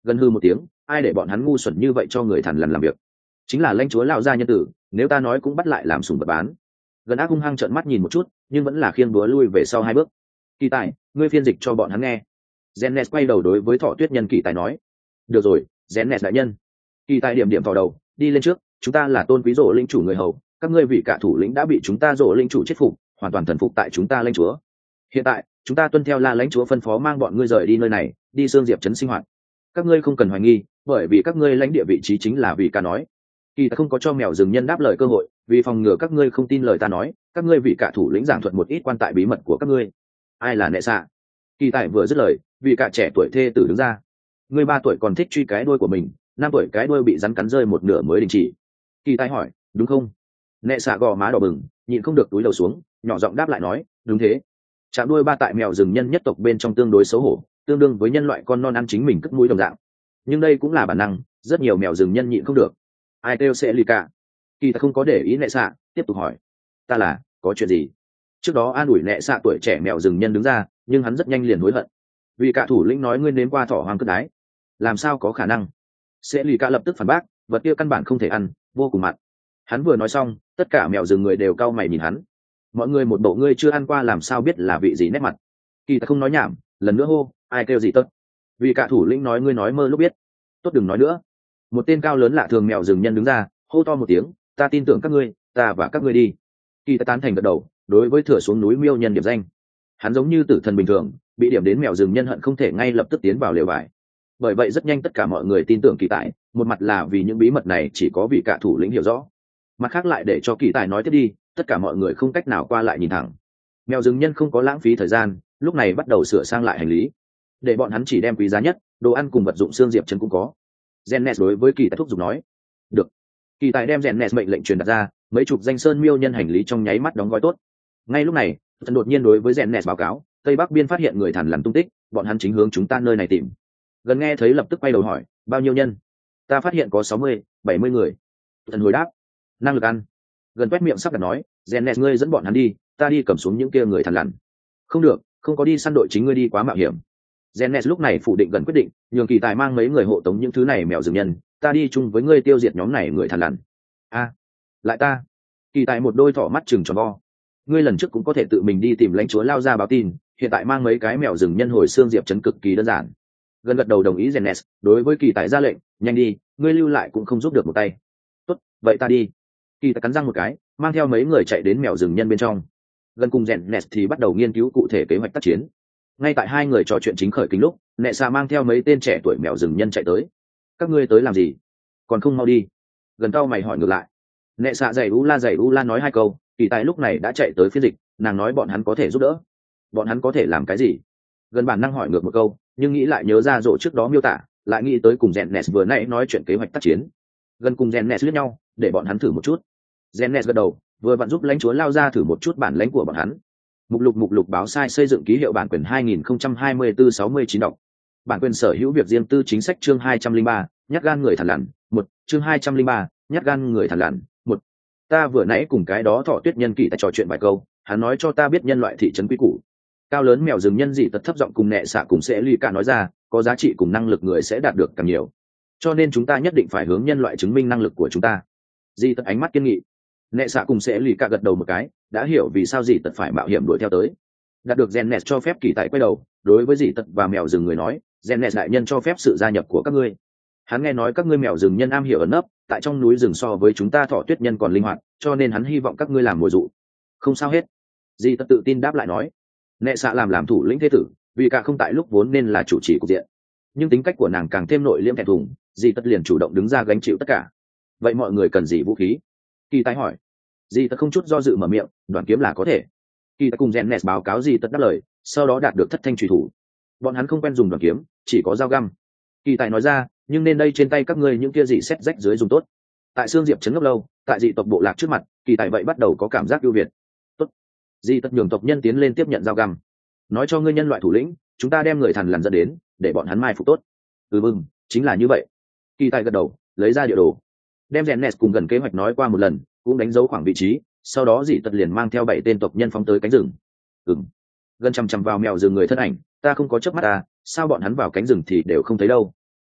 Gần hư một tiếng, ai để bọn hắn ngu xuẩn như vậy cho người thằn lằn làm việc. Chính là lãnh chúa lão gia nhân tử, nếu ta nói cũng bắt lại làm sủng vật bán. Gần ác hung hăng trợn mắt nhìn một chút, nhưng vẫn là khiêng búa lui về sau hai bước. Kỳ tài, ngươi phiên dịch cho bọn hắn nghe. Zennes quay đầu đối với thọ tuyết nhân kỳ tài nói. Được rồi, Zennes đại nhân. Kỳ tài điểm điểm vào đầu, đi lên trước, chúng ta là tôn quý rộ linh chủ người hầu, các ngươi vị cả thủ lĩnh đã bị chúng ta rộ linh chủ chết phục, hoàn toàn thần phục tại chúng ta lãnh chúa. Hiện tại, chúng ta tuân theo La lãnh chúa phân phó mang bọn ngươi rời đi nơi này, đi Sương Diệp trấn sinh hoạt. Các ngươi không cần hoài nghi, bởi vì các ngươi lãnh địa vị trí chính là vì cả nói. Kỳ ta không có cho mèo rừng nhân đáp lời cơ hội, vì phòng ngừa các ngươi không tin lời ta nói, các ngươi vị cả thủ lĩnh giảng thuật một ít quan tại bí mật của các ngươi. Ai là nệ xạ? Kỳ tài vừa dứt lời, vị cả trẻ tuổi thê tử đứng ra. Ngươi ba tuổi còn thích truy cái đuôi của mình, năm tuổi cái đuôi bị rắn cắn rơi một nửa mới đình chỉ. Kỳ tài hỏi, đúng không? Nệ xạ gò má đỏ bừng, nhịn không được túi đầu xuống, nhỏ giọng đáp lại nói, đúng thế. Chạm đuôi ba tại mèo rừng nhân nhất tộc bên trong tương đối xấu hổ, tương đương với nhân loại con non ăn chính mình cất mũi đồng dạng. Nhưng đây cũng là bản năng, rất nhiều mèo rừng nhân nhịn không được. Ai kêu sẽ lì cả? Kỳ ta không có để ý nệ xạ, tiếp tục hỏi, ta là có chuyện gì? Trước đó an ủi nệ xạ tuổi trẻ mèo rừng nhân đứng ra, nhưng hắn rất nhanh liền hối hận. Vì cả thủ lĩnh nói ngươi nếm qua thỏ hoang cất đái, làm sao có khả năng? Sẽ lì cả lập tức phản bác, vật kia căn bản không thể ăn, vô cùng mặn. Hắn vừa nói xong, tất cả mèo rừng người đều cau mày nhìn hắn. Mọi người một bộ ngươi chưa ăn qua làm sao biết là vị gì nét mặt. Kỳ ta không nói nhảm, lần nữa hô, ai kêu gì tất? Vì cả thủ lĩnh nói ngươi nói mơ lúc biết. Tốt đừng nói nữa. Một tên cao lớn lạ thường mèo rừng nhân đứng ra, hô to một tiếng, ta tin tưởng các ngươi, ta và các ngươi đi. Kỳ ta tán thành gật đầu, đối với thừa xuống núi miêu nhân điểm danh. Hắn giống như tử thần bình thường, bị điểm đến mèo rừng nhân hận không thể ngay lập tức tiến vào lều vải. Bởi vậy rất nhanh tất cả mọi người tin tưởng kỳ tài, một mặt là vì những bí mật này chỉ có vị cả thủ lĩnh hiểu rõ, mặt khác lại để cho kỳ tài nói tiếp đi, tất cả mọi người không cách nào qua lại nhìn thẳng. Mèo rừng nhân không có lãng phí thời gian, lúc này bắt đầu sửa sang lại hành lý, để bọn hắn chỉ đem quý giá nhất đồ ăn cùng vật dụng xương diệp trấn cũng có. Zennes đối với kỳ tài thúc giục nói, được. Kỳ tài đem Zennes mệnh lệnh truyền đặt ra, mấy chục danh sơn miêu nhân hành lý trong nháy mắt đóng gói tốt. Ngay lúc này, thần đột nhiên đối với Zennes báo cáo, tây bắc biên phát hiện người thằn lằn tung tích, bọn hắn chính hướng chúng ta nơi này tìm. Gần nghe thấy lập tức quay đầu hỏi, bao nhiêu nhân? Ta phát hiện có sáu mươi, bảy mươi người. Thần hồi đáp, năng lực ăn. Gần quét miệng sắp đặt nói, Zennes ngươi dẫn bọn hắn đi, ta đi cầm xuống những kia người thằn lằn. Không được, không có đi săn đội chính ngươi đi quá mạo hiểm. Zennes lúc này phủ định gần quyết định, nhường kỳ tài mang mấy người hộ tống những thứ này mèo rừng nhân, ta đi chung với ngươi tiêu diệt nhóm này người thằn lằn. A, lại ta? Kỳ tài một đôi thỏ mắt chừng tròn vo. Ngươi lần trước cũng có thể tự mình đi tìm lãnh chúa lao ra báo tin, hiện tại mang mấy cái mèo rừng nhân hồi xương diệp trấn cực kỳ đơn giản. Gần gật đầu đồng ý Zennes, đối với kỳ tài ra lệnh, nhanh đi, ngươi lưu lại cũng không giúp được một tay. Tốt, vậy ta đi. Kỳ tài cắn răng một cái, mang theo mấy người chạy đến mèo rừng nhân bên trong. Gần cùng Zennes thì bắt đầu nghiên cứu cụ thể kế hoạch tác chiến. Ngay tại hai người trò chuyện chính khởi kính lúc, nệ xà mang theo mấy tên trẻ tuổi mèo rừng nhân chạy tới. Các ngươi tới làm gì? Còn không mau đi. Gần cau mày hỏi ngược lại. Nệ xà dày u la dày u la nói hai câu, kỳ tài lúc này đã chạy tới phiên dịch, nàng nói bọn hắn có thể giúp đỡ. Bọn hắn có thể làm cái gì? Gần bản năng hỏi ngược một câu, nhưng nghĩ lại nhớ ra rộ trước đó miêu tả, lại nghĩ tới cùng Zennes vừa nãy nói chuyện kế hoạch tác chiến. Gần cùng Zennes liếc nhau, để bọn hắn thử một chút. Zennes gật đầu, vừa vặn giúp lãnh chúa lao ra thử một chút bản lãnh của bọn hắn. Mục lục mục lục báo sai xây dựng ký hiệu bản quyền hai nghìn không trăm hai mươi tư sáu mươi chín đọc. Bản quyền sở hữu việc riêng tư chính sách chương hai trăm linh ba, nhát gan người thằn lằn, một, chương hai trăm linh ba, nhát gan người thằn lằn, một. Ta vừa nãy cùng cái đó thọ tuyết nhân kỳ tại trò chuyện vài câu, hắn nói cho ta biết nhân loại thị trấn quy củ. Cao lớn mèo rừng nhân dị tật thấp giọng cùng nệ xạ cùng sẽ ly cả nói ra, có giá trị cùng năng lực người sẽ đạt được càng nhiều. Cho nên chúng ta nhất định phải hướng nhân loại chứng minh năng lực của chúng ta. Dị tật ánh mắt kiên nghị. Nệ xạ cùng sẽ lì cả gật đầu một cái, đã hiểu vì sao dì tật phải mạo hiểm đuổi theo tới. Đạt được Zennes cho phép kỳ tại quay đầu, đối với dì tật và mèo rừng người nói, Zennes đại nhân cho phép sự gia nhập của các ngươi. Hắn nghe nói các ngươi mèo rừng nhân am hiểu ẩn nấp, tại trong núi rừng so với chúng ta thọ tuyết nhân còn linh hoạt, cho nên hắn hy vọng các ngươi làm mồi dụ. Không sao hết. Dì tật tự tin đáp lại nói. Nệ xạ làm làm thủ lĩnh thế tử, vì cả không tại lúc vốn nên là chủ trì cục diện. Nhưng tính cách của nàng càng thêm nội liễm thẹn thùng, dì tật liền chủ động đứng ra gánh chịu tất cả. Vậy mọi người cần gì vũ khí? Kỳ tài hỏi. Dì tật không chút do dự mở miệng, đoàn kiếm là có thể. Kỳ tài cùng Zennes báo cáo dì tật đáp lời, sau đó đạt được thất thanh truy thủ. Bọn hắn không quen dùng đoàn kiếm, chỉ có dao găm. Kỳ tài nói ra, nhưng nên đây trên tay các ngươi những kia dị xét rách dưới dùng tốt. Tại xương diệp trấn ngốc lâu, tại dị tộc bộ lạc trước mặt, kỳ tài vậy bắt đầu có cảm giác ưu việt. Tốt. Dì tật nhường tộc nhân tiến lên tiếp nhận dao găm. Nói cho ngươi nhân loại thủ lĩnh, chúng ta đem người thằn lằn dẫn đến, để bọn hắn mai phục tốt. Ừ mừng, chính là như vậy. Kỳ tài gật đầu, lấy ra địa đồ, đem Zennes cùng gần kế hoạch nói qua một lần, cũng đánh dấu khoảng vị trí, sau đó dì tật liền mang theo bảy tên tộc nhân phóng tới cánh rừng. Ừm. Gần chằm chằm vào mèo rừng người thân ảnh, ta không có chớp mắt ta, sao bọn hắn vào cánh rừng thì đều không thấy đâu.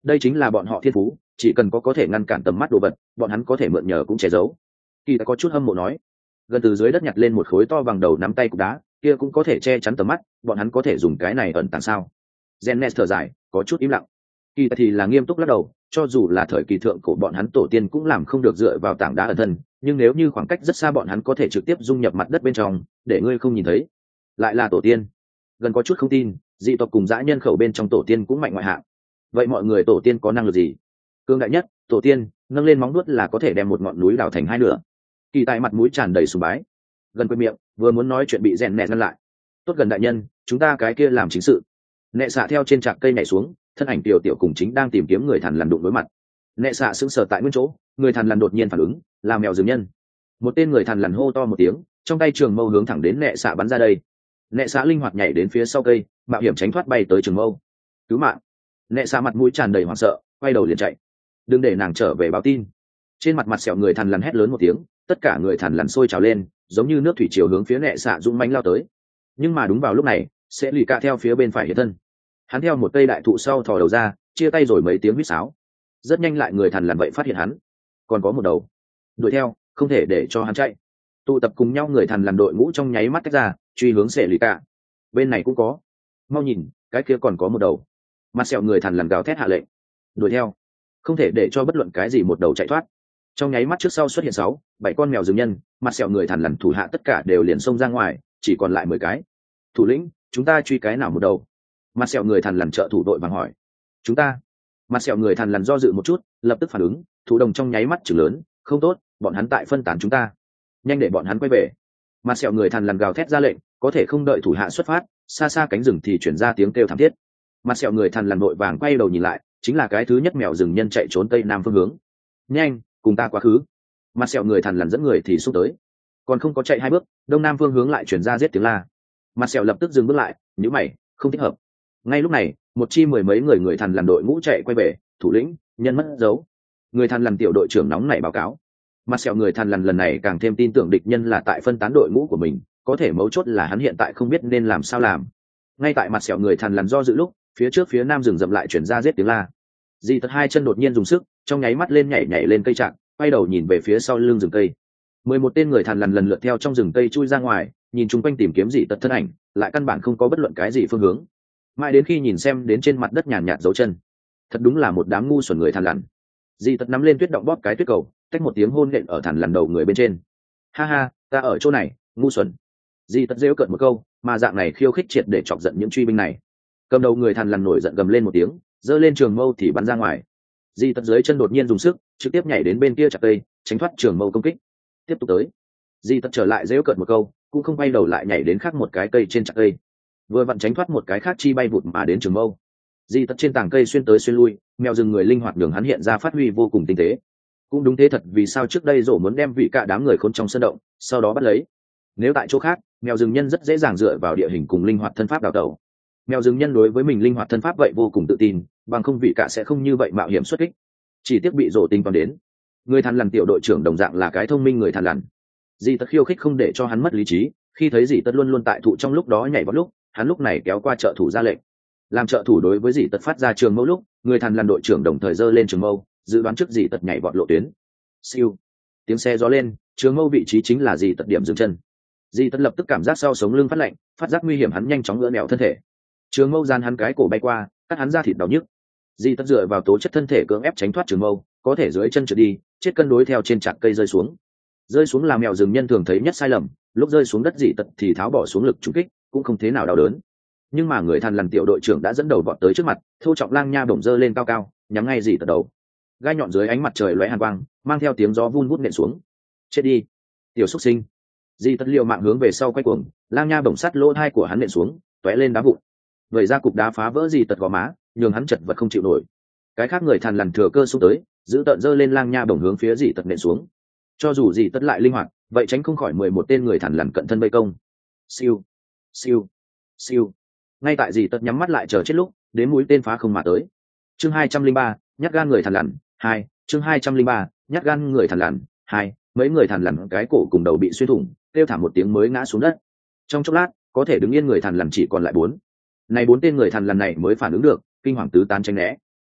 đây chính là bọn họ thiên phú, chỉ cần có có thể ngăn cản tầm mắt đồ vật, bọn hắn có thể mượn nhờ cũng che giấu. Kỳ ta có chút hâm mộ nói, gần từ dưới đất nhặt lên một khối to bằng đầu nắm tay cục đá, kia cũng có thể che chắn tầm mắt, bọn hắn có thể dùng cái này ẩn tàng sao? Zennes thở dài, có chút im lặng. Kỳ ta thì là nghiêm túc lắc đầu, cho dù là thời kỳ thượng cổ bọn hắn tổ tiên cũng làm không được dựa vào tảng đá ẩn thân, nhưng nếu như khoảng cách rất xa bọn hắn có thể trực tiếp dung nhập mặt đất bên trong, để ngươi không nhìn thấy. Lại là tổ tiên. Gần có chút không tin, dị tộc cùng dã nhân khẩu bên trong tổ tiên cũng mạnh ngoại hạng. Vậy mọi người tổ tiên có năng lực gì? Cương đại nhất, tổ tiên nâng lên móng vuốt là có thể đem một ngọn núi đào thành hai nửa. Kỳ tại mặt mũi tràn đầy sùng bái. Gần quên miệng, vừa muốn nói chuyện bị rèn nẹt ngăn lại. Tốt Gần đại nhân, chúng ta cái kia làm chính sự. Nệ xạ theo trên trạc cây nhảy xuống, thân ảnh tiểu tiểu cùng chính đang tìm kiếm người thằn lằn đụng đối mặt. Nệ xạ sững sờ tại nguyên chỗ, người thằn lằn đột nhiên phản ứng, là mèo rừng nhân. Một tên người thằn lằn hô to một tiếng, trong tay trường mâu hướng thẳng đến nệ xạ bắn ra đây. Nệ xạ linh hoạt nhảy đến phía sau cây, mạo hiểm tránh thoát bay tới trường mâu. Cứu mạng! Nệ xạ mặt mũi tràn đầy hoảng sợ, quay đầu liền chạy. Đừng để nàng trở về báo tin. Trên mặt mặt sẹo người thằn lằn hét lớn một tiếng, tất cả người thằn lằn sôi trào lên, giống như nước thủy triều hướng phía nệ xạ dũng mãnh lao tới. Nhưng mà đúng vào lúc này, sẽ lì cạ theo phía bên phải hiện thân. Hắn theo một cây đại thụ sau thò đầu ra, chia tay rồi mấy tiếng huýt sáo. Rất nhanh lại người thằn lằn vậy phát hiện hắn, còn có một đầu. Đuổi theo, không thể để cho hắn chạy. Tụ tập cùng nhau người thằn lằn đội ngũ trong nháy mắt tách ra, truy hướng sẽ lì cạ. Bên này cũng có. Mau nhìn, cái kia còn có một đầu. Mặt sẹo người thằn lằn gào thét hạ lệnh. Đuổi theo, không thể để cho bất luận cái gì một đầu chạy thoát. Trong nháy mắt trước sau xuất hiện sáu, bảy con mèo rừng nhân, mặt sẹo người thằn lằn thủ hạ tất cả đều liền xông ra ngoài, chỉ còn lại mười cái. Thủ lĩnh, chúng ta truy cái nào một đầu? Mặt sẹo người thằn lằn trợ thủ đội vàng hỏi. Chúng ta. Mặt sẹo người thằn lằn do dự một chút, lập tức phản ứng, thủ đồng trong nháy mắt chừng lớn, không tốt, bọn hắn tại phân tán chúng ta. Nhanh để bọn hắn quay về. Mặt sẹo người thằn lằn gào thét ra lệnh, có thể không đợi thủ hạ xuất phát, xa xa cánh rừng thì chuyển ra tiếng kêu thảm thiết. Mặt sẹo người thằn lằn đội vàng quay đầu nhìn lại, chính là cái thứ nhất mèo rừng nhân chạy trốn tây nam phương hướng. Nhanh, cùng ta quá khứ. Mặt sẹo người thằn lằn dẫn người thì xúc tới, còn không có chạy hai bước, đông nam phương hướng lại chuyển ra giết tiếng la. Mặt sẹo lập tức dừng bước lại, nhíu mày, không thích hợp. Ngay lúc này, một chi mười mấy người người thằn lằn đội ngũ chạy quay về, thủ lĩnh, nhân mất dấu. Người thằn lằn tiểu đội trưởng nóng nảy báo cáo. Mặt sẹo người thằn lằn lần này càng thêm tin tưởng địch nhân là tại phân tán đội ngũ của mình, có thể mấu chốt là hắn hiện tại không biết nên làm sao làm. Ngay tại mặt sẹo người thằn lằn do dự lúc, phía trước phía nam rừng rậm lại chuyển ra giết tiếng la. Di Tật hai chân đột nhiên dùng sức, trong nháy mắt lên nhảy nhảy lên cây trạng, quay đầu nhìn về phía sau lưng rừng cây. Mười một tên người thằn lằn lần lượt theo trong rừng cây chui ra ngoài, nhìn chung quanh tìm kiếm Dị Tật thân ảnh, lại căn bản không có bất luận cái gì phương hướng. Mãi đến khi nhìn xem đến trên mặt đất nhàn nhạt dấu chân, thật đúng là một đám ngu xuẩn người thằn lằn. Dị Tật nắm lên tuyết động bóp cái tuyết cầu, tách một tiếng hôn nện ở thằn lằn đầu người bên trên. Ha ha, ta ở chỗ này, ngu xuẩn. Dị Tật giễu cợt một câu, mà dạng này khiêu khích triệt để chọc giận những truy binh này. Cầm đầu người thằn lằn nổi giận gầm lên một tiếng, giơ lên trường mâu thì bắn ra ngoài. Di Tật dưới chân đột nhiên dùng sức, trực tiếp nhảy đến bên kia chặt cây, tránh thoát trường mâu công kích. Tiếp tục tới. Di Tật trở lại giễu cợt một câu, cũng không quay đầu lại nhảy đến khác một cái cây trên chặt cây. Vừa vặn tránh thoát một cái khác chi bay vụt mà đến trường mâu. Di Tật trên tảng cây xuyên tới xuyên lui, mèo rừng người linh hoạt đường hắn hiện ra phát huy vô cùng tinh tế. Cũng đúng thế thật, vì sao trước đây rổ muốn đem vị cả đám người khốn trong sân động, sau đó bắt lấy. Nếu tại chỗ khác, mèo rừng nhân rất dễ dàng dựa vào địa hình cùng linh hoạt thân pháp đào tẩu. Mèo rừng nhân đối với mình linh hoạt thân pháp vậy vô cùng tự tin, bằng không vị cả sẽ không như vậy mạo hiểm xuất kích. Chỉ tiếc bị rổ tinh toàn đến. Người thằn lằn tiểu đội trưởng đồng dạng là cái thông minh người thằn lằn. Dị Tật khiêu khích không để cho hắn mất lý trí, khi thấy Dị Tật luôn luôn tại thụ trong lúc đó nhảy vào lúc, hắn lúc này kéo qua trợ thủ ra lệnh. Làm trợ thủ đối với Dị Tật phát ra trường mâu lúc, người thằn lằn đội trưởng đồng thời giơ lên trường mâu, dự đoán trước Dị Tật nhảy vọt lộ tuyến. Siêu, tiếng xe gió lên, trường mâu vị trí chính là Dị Tật điểm dừng chân. Dị Tật lập tức cảm giác sau sống lưng phát lạnh, phát giác nguy hiểm, hắn nhanh chóng ngỡ nẹo thân thể. Trường mâu gian hắn cái cổ bay qua, cắt hắn ra thịt đau nhức. Dị Tật dựa vào tố chất thân thể cưỡng ép tránh thoát trường mâu, có thể dưới chân trượt đi, chết cân đối theo trên chặt cây rơi xuống. Rơi xuống là mèo rừng nhân thường thấy nhất sai lầm, lúc rơi xuống đất Dị Tật thì tháo bỏ xuống lực trúng kích, cũng không thế nào đau đớn. Nhưng mà người thằn lằn tiểu đội trưởng đã dẫn đầu vọt tới trước mặt, thô trọng lang nha bổng dơ lên cao cao, nhắm ngay Dị Tật đầu. Gai nhọn dưới ánh mặt trời lóe hàn quang, mang theo tiếng gió vun vút nện xuống. Chết đi, tiểu xuất sinh. Dị Tật liều mạng hướng về sau quay cuồng, lang nha bổng sắt lỗ hai của hắn nện xuống, tóe lên đá vụn. Vậy ra cục đá phá vỡ Dị Tật gò má, nhường hắn chật vật không chịu nổi. Cái khác người thằn lằn thừa cơ xung tới, giữ tợn dơ lên lang nha bổng hướng phía Dị Tật nện xuống. Cho dù Dị Tật lại linh hoạt, vậy tránh không khỏi mười một tên người thằn lằn cận thân vây công. Siêu, siêu, siêu. Ngay tại Dị Tật nhắm mắt lại chờ chết lúc, đến mũi tên phá không mà tới. Chương hai trăm linh ba, nhát gan người thằn lằn hai. Chương hai trăm linh ba, nhát gan người thằn lằn hai. Mấy người thằn lằn cái cổ cùng đầu bị xuyên thủng, kêu thảm một tiếng mới ngã xuống đất. Trong chốc lát, có thể đứng yên người thằn lằn chỉ còn lại bốn. Này bốn tên người thằn lằn này mới phản ứng được, kinh hoàng tứ tán tránh né.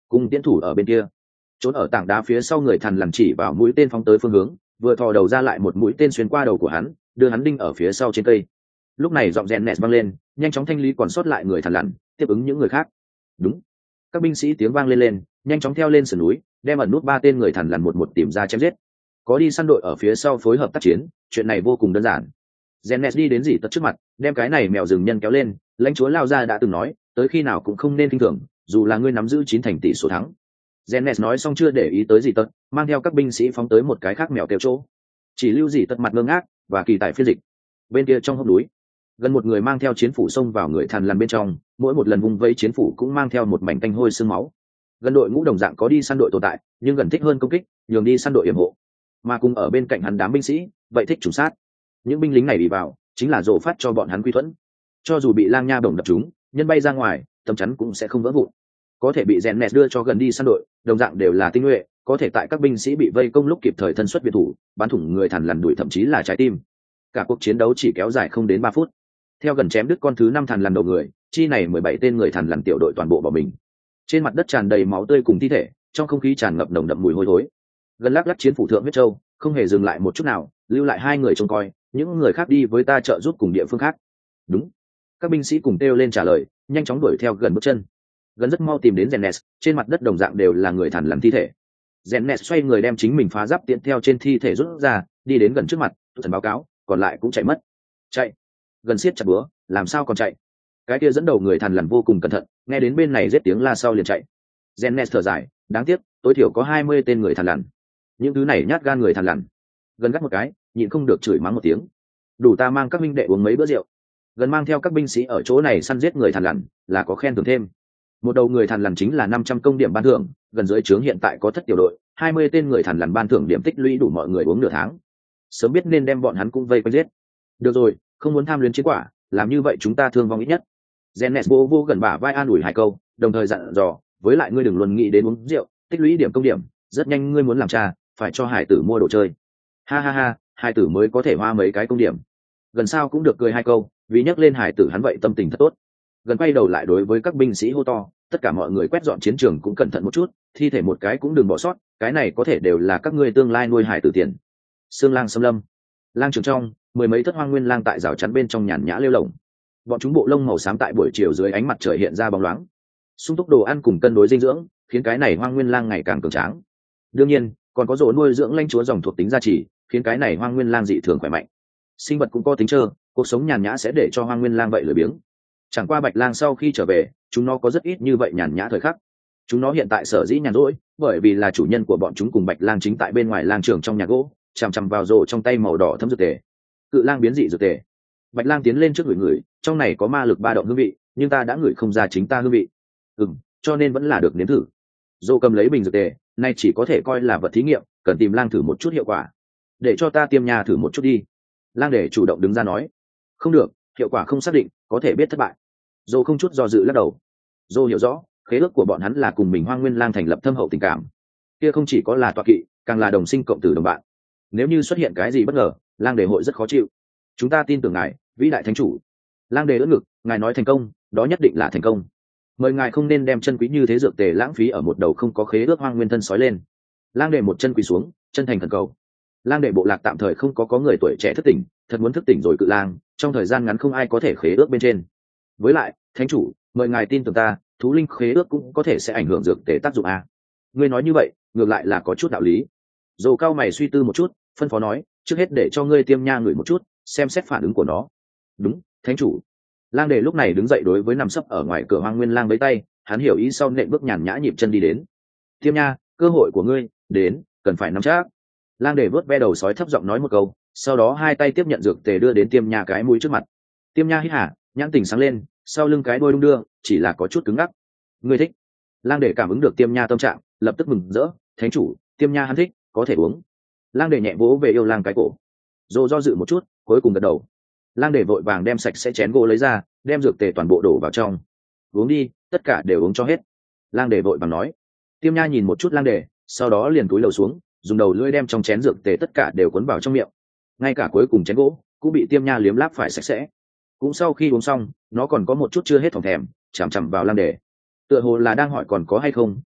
Cung tiễn thủ ở bên kia. Trốn ở tảng đá phía sau người thằn lằn chỉ vào mũi tên phóng tới phương hướng, vừa thò đầu ra lại một mũi tên xuyên qua đầu của hắn, đưa hắn đinh ở phía sau trên cây. Lúc này giọng rèn nẹt vang lên, nhanh chóng thanh lý còn sót lại người thằn lằn, tiếp ứng những người khác. Đúng. Các binh sĩ tiếng vang lên lên, nhanh chóng theo lên sườn núi, đem ẩn nút ba tên người thằn lằn một một tìm ra chém giết. Có đi săn đội ở phía sau phối hợp tác chiến, chuyện này vô cùng đơn giản. Zennes đi đến dì tật trước mặt, đem cái này mèo rừng nhân kéo lên, lãnh chúa lao ra đã từng nói, tới khi nào cũng không nên kinh thường, dù là ngươi nắm giữ chín thành tỷ số thắng. Zennes nói xong chưa để ý tới dì tật, mang theo các binh sĩ phóng tới một cái khác mèo kêu chỗ, chỉ lưu dì tật mặt ngơ ngác và kỳ tài phiên dịch. Bên kia trong hốc núi, gần một người mang theo chiến phủ xông vào người thằn lằn bên trong, mỗi một lần vung vẫy chiến phủ cũng mang theo một mảnh tanh hôi xương máu. Gần đội ngũ đồng dạng có đi săn đội tồn tại, nhưng gần thích hơn công kích, nhường đi săn đội yểm hộ, mà cùng ở bên cạnh hắn đám binh sĩ vậy thích trùng sát. Những binh lính này bị vào chính là rộ phát cho bọn hắn quy thuẫn, cho dù bị lang nha bổng đập chúng, nhân bay ra ngoài tấm chắn cũng sẽ không vỡ vụn. Có thể bị rèn nẹt đưa cho gần đi săn đội, đồng dạng đều là tinh nhuệ, có thể tại các binh sĩ bị vây công lúc kịp thời thân xuất biệt thủ, bắn thủng người thằn lằn đuổi thậm chí là trái tim. Cả cuộc chiến đấu chỉ kéo dài không đến ba phút. Theo gần chém đứt con thứ năm thằn lằn đầu người, chi này mười bảy tên người thằn lằn tiểu đội toàn bộ bỏ mình. Trên mặt đất tràn đầy máu tươi cùng thi thể, trong không khí tràn ngập nồng đậm mùi hôi thối. Gần lắc lắc chiến phủ thượng huyết châu, không hề dừng lại một chút nào, lưu lại hai người trông coi, những người khác đi với ta trợ giúp cùng địa phương khác. Đúng. Các binh sĩ cùng kêu lên trả lời, nhanh chóng đuổi theo gần bước chân. Gần rất mau tìm đến Zennes, trên mặt đất đồng dạng đều là người thằn lằn thi thể. Zennes xoay người đem chính mình phá giáp tiện theo trên thi thể rút ra, đi đến gần trước mặt, thần báo cáo, còn lại cũng chạy mất. Chạy. Gần siết chặt búa, làm sao còn chạy? Cái kia dẫn đầu người thằn lằn vô cùng cẩn thận, nghe đến bên này giết tiếng la sau liền chạy. Zennes thở dài, đáng tiếc, tối thiểu có hai mươi tên người thằn lằn. Những thứ này nhát gan người thằn lằn. Gần gắt một cái, nhịn không được chửi mắng một tiếng. Đủ ta mang các binh đệ uống mấy bữa rượu. Gần mang theo các binh sĩ ở chỗ này săn giết người thằn lằn, là có khen thưởng thêm. Một đầu người thằn lằn chính là năm trăm công điểm ban thưởng, gần dưới trướng hiện tại có thất tiểu đội, hai mươi tên người thằn lằn ban thưởng điểm tích lũy đủ mọi người uống nửa tháng. Sớm biết nên đem bọn hắn cũng vây quanh giết. Được rồi, không muốn tham luyến chiến quả, làm như vậy chúng ta thương vong ít nhất. Zennes vô vô gần bả vai an ủi hai câu, đồng thời dặn dò, với lại ngươi đừng luôn nghĩ đến uống rượu, tích lũy điểm công điểm, rất nhanh ngươi muốn làm cha, phải cho hải tử mua đồ chơi. Ha ha ha, hải tử mới có thể hoa mấy cái công điểm. Gần sao cũng được cười hai câu, vì nhắc lên hải tử hắn vậy tâm tình thật tốt. Gần quay đầu lại đối với các binh sĩ hô to, tất cả mọi người quét dọn chiến trường cũng cẩn thận một chút, thi thể một cái cũng đừng bỏ sót, cái này có thể đều là các ngươi tương lai nuôi hải tử tiền. Sương lang xâm lâm, lang trường trong, mười mấy thất hoang nguyên lang tại rào chắn bên trong nhàn nhã lêu lồng. Bọn chúng bộ lông màu xám tại buổi chiều dưới ánh mặt trời hiện ra bóng loáng. Sung túc đồ ăn cùng cân đối dinh dưỡng, khiến cái này hoang nguyên lang ngày càng cường tráng. Đương nhiên, còn có rổ nuôi dưỡng lãnh chúa dòng thuộc tính gia trì, khiến cái này hoang nguyên lang dị thường khỏe mạnh. Sinh vật cũng có tính trơ, cuộc sống nhàn nhã sẽ để cho hoang nguyên lang vậy lười biếng. Chẳng qua bạch lang sau khi trở về, chúng nó có rất ít như vậy nhàn nhã thời khắc. Chúng nó hiện tại sở dĩ nhàn rỗi, bởi vì là chủ nhân của bọn chúng cùng bạch lang chính tại bên ngoài lang trường trong nhà gỗ, chằm chằm vào rổ trong tay màu đỏ thấm dược tề. Cự lang biến dị dược tề. Bạch lang tiến lên trước người người, trong này có ma lực ba động hương vị, nhưng ta đã ngửi không ra chính ta hương vị. Ừm, cho nên vẫn là được nếm thử. Rổ cầm lấy bình dược tề, nay chỉ có thể coi là vật thí nghiệm, cần tìm lang thử một chút hiệu quả. Để cho ta tiêm nhà thử một chút đi. Lang để chủ động đứng ra nói. Không được, hiệu quả không xác định, có thể biết thất bại. Dô không chút do dự lắc đầu. Dô hiểu rõ, khế ước của bọn hắn là cùng mình hoang nguyên lang thành lập thâm hậu tình cảm. Kia không chỉ có là tọa kỵ, càng là đồng sinh cộng tử đồng bạn. Nếu như xuất hiện cái gì bất ngờ, lang đề hội rất khó chịu. Chúng ta tin tưởng ngài, vĩ đại thánh chủ. Lang đề đỡ ngực, ngài nói thành công, đó nhất định là thành công. Mời ngài không nên đem chân quý như thế dược tề lãng phí ở một đầu không có khế ước hoang nguyên thân sói lên. Lang đề một chân quỳ xuống, chân thành thần cầu. Lang đề bộ lạc tạm thời không có có người tuổi trẻ thức tỉnh, thật muốn thức tỉnh rồi cự lang, trong thời gian ngắn không ai có thể khế ước bên trên. Với lại, thánh chủ, mời ngài tin tưởng ta, thú linh khế ước cũng có thể sẽ ảnh hưởng dược tề tác dụng a. Ngươi nói như vậy, ngược lại là có chút đạo lý. Dồ cao mày suy tư một chút, phân phó nói, trước hết để cho ngươi tiêm nha ngửi một chút, xem xét phản ứng của nó. Đúng, thánh chủ. Lang đề lúc này đứng dậy đối với nằm sấp ở ngoài cửa hoang nguyên lang với tay, hắn hiểu ý sau nện bước nhàn nhã nhịp chân đi đến. Tiêm nha, cơ hội của ngươi đến, cần phải nắm chắc. Lang đề vớt ve đầu sói thấp giọng nói một câu, sau đó hai tay tiếp nhận dược tề đưa đến tiêm nha cái mũi trước mặt. Tiêm nha hít hả, nhãn tình sáng lên, sau lưng cái đuôi đung đưa, chỉ là có chút cứng ngắc. Ngươi thích? Lang đề cảm ứng được tiêm nha tâm trạng, lập tức mừng rỡ, thánh chủ, tiêm nha hắn thích, có thể uống. Lang đề nhẹ vỗ về yêu lang cái cổ. Dô do dự một chút, cuối cùng gật đầu. Lang đề vội vàng đem sạch sẽ chén gỗ lấy ra, đem dược tề toàn bộ đổ vào trong. Uống đi, tất cả đều uống cho hết. Lang đề vội vàng nói. Tiêm nha nhìn một chút lang đề, sau đó liền cúi đầu xuống, dùng đầu lưỡi đem trong chén dược tề tất cả đều cuốn vào trong miệng. Ngay cả cuối cùng chén gỗ cũng bị tiêm nha liếm láp phải sạch sẽ. Cũng sau khi uống xong, nó còn có một chút chưa hết thòng thèm, chằm chằm vào lang đề. Tựa hồ là đang hỏi còn có hay không,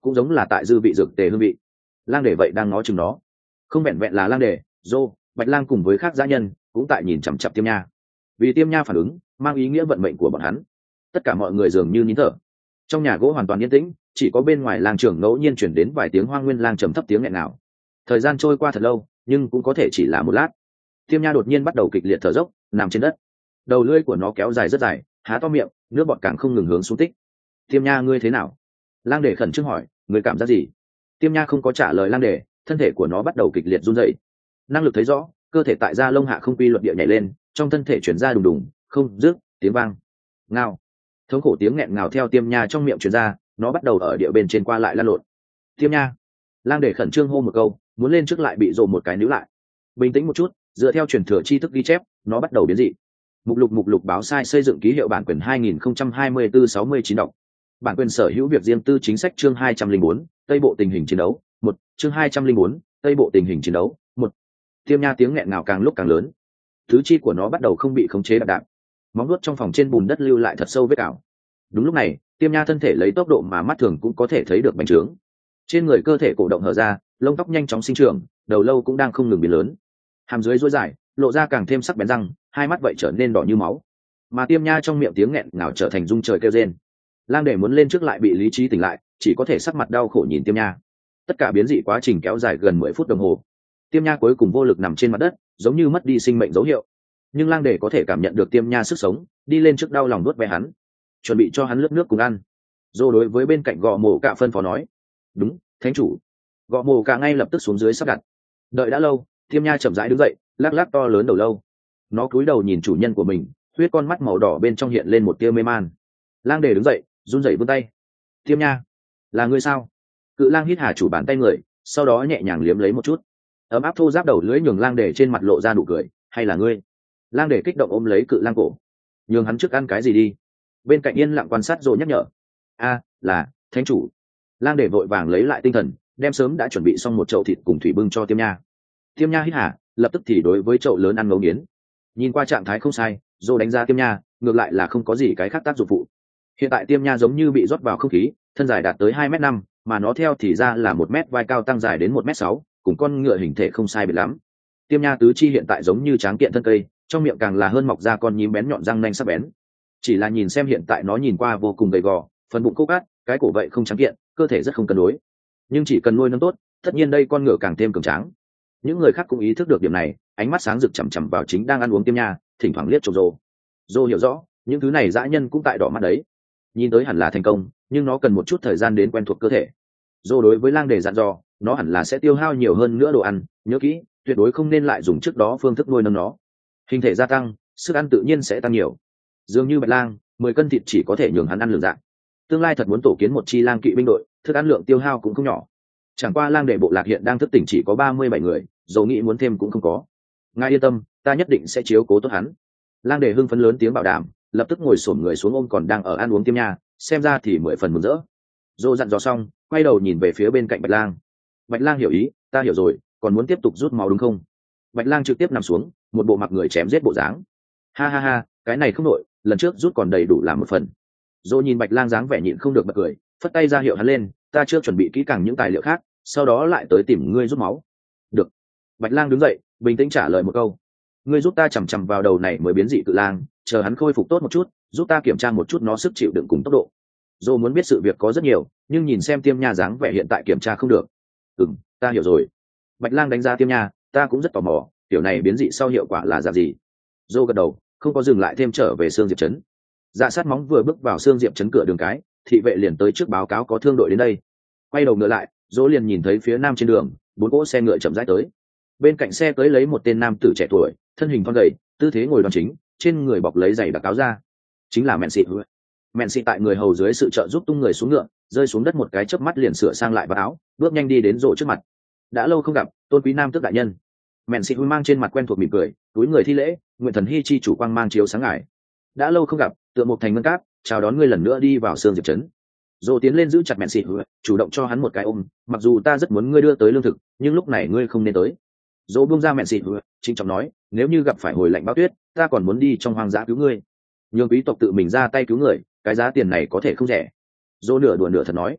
cũng giống là tại dư vị dược tề hương vị. Lang để vậy đang ngó chừng nó, không vẹn vẹn là lang để, Dô, Bạch Lang cùng với khác dã nhân cũng tại nhìn chằm chằm Tiêm Nha. Vì Tiêm Nha phản ứng mang ý nghĩa vận mệnh của bọn hắn. Tất cả mọi người dường như nín thở. Trong nhà gỗ hoàn toàn yên tĩnh, chỉ có bên ngoài lang trưởng ngẫu nhiên chuyển đến vài tiếng hoang nguyên lang trầm thấp tiếng nghẹn nào. Thời gian trôi qua thật lâu, nhưng cũng có thể chỉ là một lát. Tiêm Nha đột nhiên bắt đầu kịch liệt thở dốc, nằm trên đất. Đầu lưỡi của nó kéo dài rất dài, há to miệng, nước bọt càng không ngừng hướng xuống tích. Tiêm Nha, ngươi thế nào? Lang để khẩn trương hỏi, ngươi cảm giác gì? Tiêm Nha không có trả lời lang để, thân thể của nó bắt đầu kịch liệt run rẩy. Năng lực thấy rõ, cơ thể tại da lông hạ không quy luật địa nhảy lên, trong thân thể chuyển ra đùng đùng, không dứt tiếng vang. Ngao. Thống khổ tiếng nghẹn ngào theo Tiêm Nha trong miệng truyền ra, nó bắt đầu ở địa bên trên qua lại lăn lộn. Tiêm Nha. Lang để khẩn trương hô một câu, muốn lên trước lại bị rồ một cái níu lại. Bình tĩnh một chút, dựa theo truyền thừa tri thức ghi chép, nó bắt đầu biến dị. Mục lục mục lục báo sai xây dựng ký hiệu bản quyền hai nghìn không trăm hai mươi tư sáu mươi chín đọc. Bản quyền sở hữu việc riêng tư chính sách chương hai trăm linh bốn, Tây bộ tình hình chiến đấu, một, chương hai trăm linh bốn, Tây bộ tình hình chiến đấu, một. Tiêm Nha tiếng nghẹn ngào càng lúc càng lớn. Tứ chi của nó bắt đầu không bị khống chế đạp đạp. Móng nuốt trong phòng trên bùn đất lưu lại thật sâu vết ảo. Đúng lúc này, Tiêm Nha thân thể lấy tốc độ mà mắt thường cũng có thể thấy được bành trướng. Trên người cơ thể cổ động hở ra, lông tóc nhanh chóng sinh trưởng, đầu lâu cũng đang không ngừng biến lớn. Hàm dưới duỗi dài, lộ ra càng thêm sắc bén răng, hai mắt vậy trở nên đỏ như máu. Mà Tiêm Nha trong miệng tiếng nghẹn ngào trở thành rung trời kêu rên. Lang để muốn lên trước lại bị lý trí tỉnh lại, chỉ có thể sắc mặt đau khổ nhìn Tiêm Nha. Tất cả biến dị quá trình kéo dài gần mười phút đồng hồ. Tiêm Nha cuối cùng vô lực nằm trên mặt đất, giống như mất đi sinh mệnh dấu hiệu. Nhưng lang để có thể cảm nhận được Tiêm Nha sức sống, đi lên trước đau lòng nuốt ve hắn, chuẩn bị cho hắn lướt nước cùng ăn. Dô đối với bên cạnh Gọ Mồ Cạ phân phó nói, đúng, thánh chủ. Gọ Mồ Cạ ngay lập tức xuống dưới sắp đặt. Đợi đã lâu, Tiêm Nha chậm rãi đứng dậy, lắc lắc to lớn đầu lâu. Nó cúi đầu nhìn chủ nhân của mình, huyết con mắt màu đỏ bên trong hiện lên một tia mê man. Lang để đứng dậy, run rẩy vươn tay. Tiêm Nha, là ngươi sao? Cự lang hít hà chủ bàn tay người, sau đó nhẹ nhàng liếm lấy một chút. Ấm áp thô giáp đầu lưỡi nhường lang để trên mặt lộ ra nụ cười, hay là ngươi? Lang để kích động ôm lấy cự lang cổ, nhường hắn trước ăn cái gì đi. Bên cạnh yên lặng quan sát rồi nhắc nhở, a là thánh chủ. Lang để vội vàng lấy lại tinh thần, đem sớm đã chuẩn bị xong một chậu thịt cùng thủy bưng cho Tiêm Nha. Tiêm Nha hít hà, lập tức thì đối với chậu lớn ăn ngấu nghiến. Nhìn qua trạng thái không sai, rồi đánh giá Tiêm Nha, ngược lại là không có gì cái khác tác dụng phụ. Hiện tại Tiêm Nha giống như bị rót vào không khí, thân dài đạt tới hai mét năm, mà nó theo thì ra là một mét, vai cao tăng dài đến một mét sáu, cùng con ngựa hình thể không sai biệt lắm. Tiêm Nha tứ chi hiện tại giống như tráng kiện thân cây, trong miệng càng là hơn mọc ra con nhím bén nhọn răng nanh sắc bén. Chỉ là nhìn xem hiện tại nó nhìn qua vô cùng gầy gò, phần bụng khô cát, cái cổ vậy không trắng kiện, cơ thể rất không cân đối. Nhưng chỉ cần nuôi nấng tốt, tất nhiên đây con ngựa càng thêm cường tráng. Những người khác cũng ý thức được điểm này, ánh mắt sáng rực chằm chằm vào chính đang ăn uống Tiêm Nha, thỉnh thoảng liếc chộp Rô. Rô hiểu rõ, những thứ này dã nhân cũng tại đỏ mắt đấy. Nhìn tới hẳn là thành công, nhưng nó cần một chút thời gian đến quen thuộc cơ thể. Rô đối với lang để dặn dò, nó hẳn là sẽ tiêu hao nhiều hơn nữa đồ ăn, nhớ kỹ, tuyệt đối không nên lại dùng trước đó phương thức nuôi nấng nó. Hình thể gia tăng, sức ăn tự nhiên sẽ tăng nhiều. Dường như Bạch Lang, mười cân thịt chỉ có thể nhường hắn ăn lường dạng. Tương lai thật muốn tổ kiến một chi lang kỵ binh đội, thức ăn lượng tiêu hao cũng không nhỏ. Chẳng qua lang để bộ lạc hiện đang thức tỉnh chỉ có ba mươi bảy người, dầu nghĩ muốn thêm cũng không có. Ngài yên tâm, ta nhất định sẽ chiếu cố tốt hắn. Lang để hưng phấn lớn tiếng bảo đảm, lập tức ngồi xổm người xuống ôm còn đang ở ăn uống Tiêm Nha, xem ra thì mười phần mừng rỡ. Dô dặn dò xong, quay đầu nhìn về phía bên cạnh Bạch Lang. Bạch Lang hiểu ý, ta hiểu rồi, còn muốn tiếp tục rút máu đúng không? Bạch Lang trực tiếp nằm xuống, một bộ mặc người chém giết bộ dáng. Ha ha ha, cái này không nổi, lần trước rút còn đầy đủ làm một phần. Dô nhìn Bạch Lang dáng vẻ nhịn không được bật cười, phất tay ra hiệu hắn lên, ta chưa chuẩn bị kỹ càng những tài liệu khác, sau đó lại tới tìm ngươi rút máu. Được. Bạch Lang đứng dậy, bình tĩnh trả lời một câu. Ngươi giúp ta chằm chằm vào đầu này mới biến dị cự lang, chờ hắn khôi phục tốt một chút, giúp ta kiểm tra một chút nó sức chịu đựng cùng tốc độ. Dô muốn biết sự việc có rất nhiều, nhưng nhìn xem Tiêm Nha dáng vẻ hiện tại kiểm tra không được. Ừm, ta hiểu rồi. Bạch Lang đánh giá Tiêm Nha, ta cũng rất tò mò, kiểu này biến dị sau hiệu quả là dạng gì. Dô gật đầu, không có dừng lại thêm trở về Sương Diệp trấn. Dạ sát móng vừa bước vào Sương Diệp trấn cửa đường cái, thị vệ liền tới trước báo cáo có thương đội đến đây. Quay đầu ngựa lại, Dô liền nhìn thấy phía nam trên đường, bốn cỗ xe ngựa chậm rãi tới. Bên cạnh xe cưới lấy một tên nam tử trẻ tuổi, thân hình thon gầy, tư thế ngồi đoan chính, trên người bọc lấy giày đặc áo ra, chính là Mện Xị. Mện Xị tại người hầu dưới sự trợ giúp tung người xuống ngựa, rơi xuống đất một cái chớp mắt liền sửa sang lại vào áo, bước nhanh đi đến Dô trước mặt. Đã lâu không gặp, tôn quý nam tước đại nhân. Mện Xị mang trên mặt quen thuộc mỉm cười, túi người thi lễ, nguyện thần hy chi chủ quang mang chiếu sáng ngài. Đã lâu không gặp, tựa một thành ngân cát, chào đón ngươi lần nữa đi vào Sương Diệp trấn. Dô tiến lên giữ chặt Mện Xị, chủ động cho hắn một cái ôm, mặc dù ta rất muốn ngươi đưa tới lương thực, nhưng lúc này ngươi không nên tới. Dô buông ra Mện Xị, trịnh trọng nói, nếu như gặp phải hồi lạnh bão tuyết, ta còn muốn đi trong hoang dã cứu ngươi. Nhường quý tộc tự mình ra tay cứu người, cái giá tiền này có thể không rẻ. Dô nửa đùa nửa thật nói.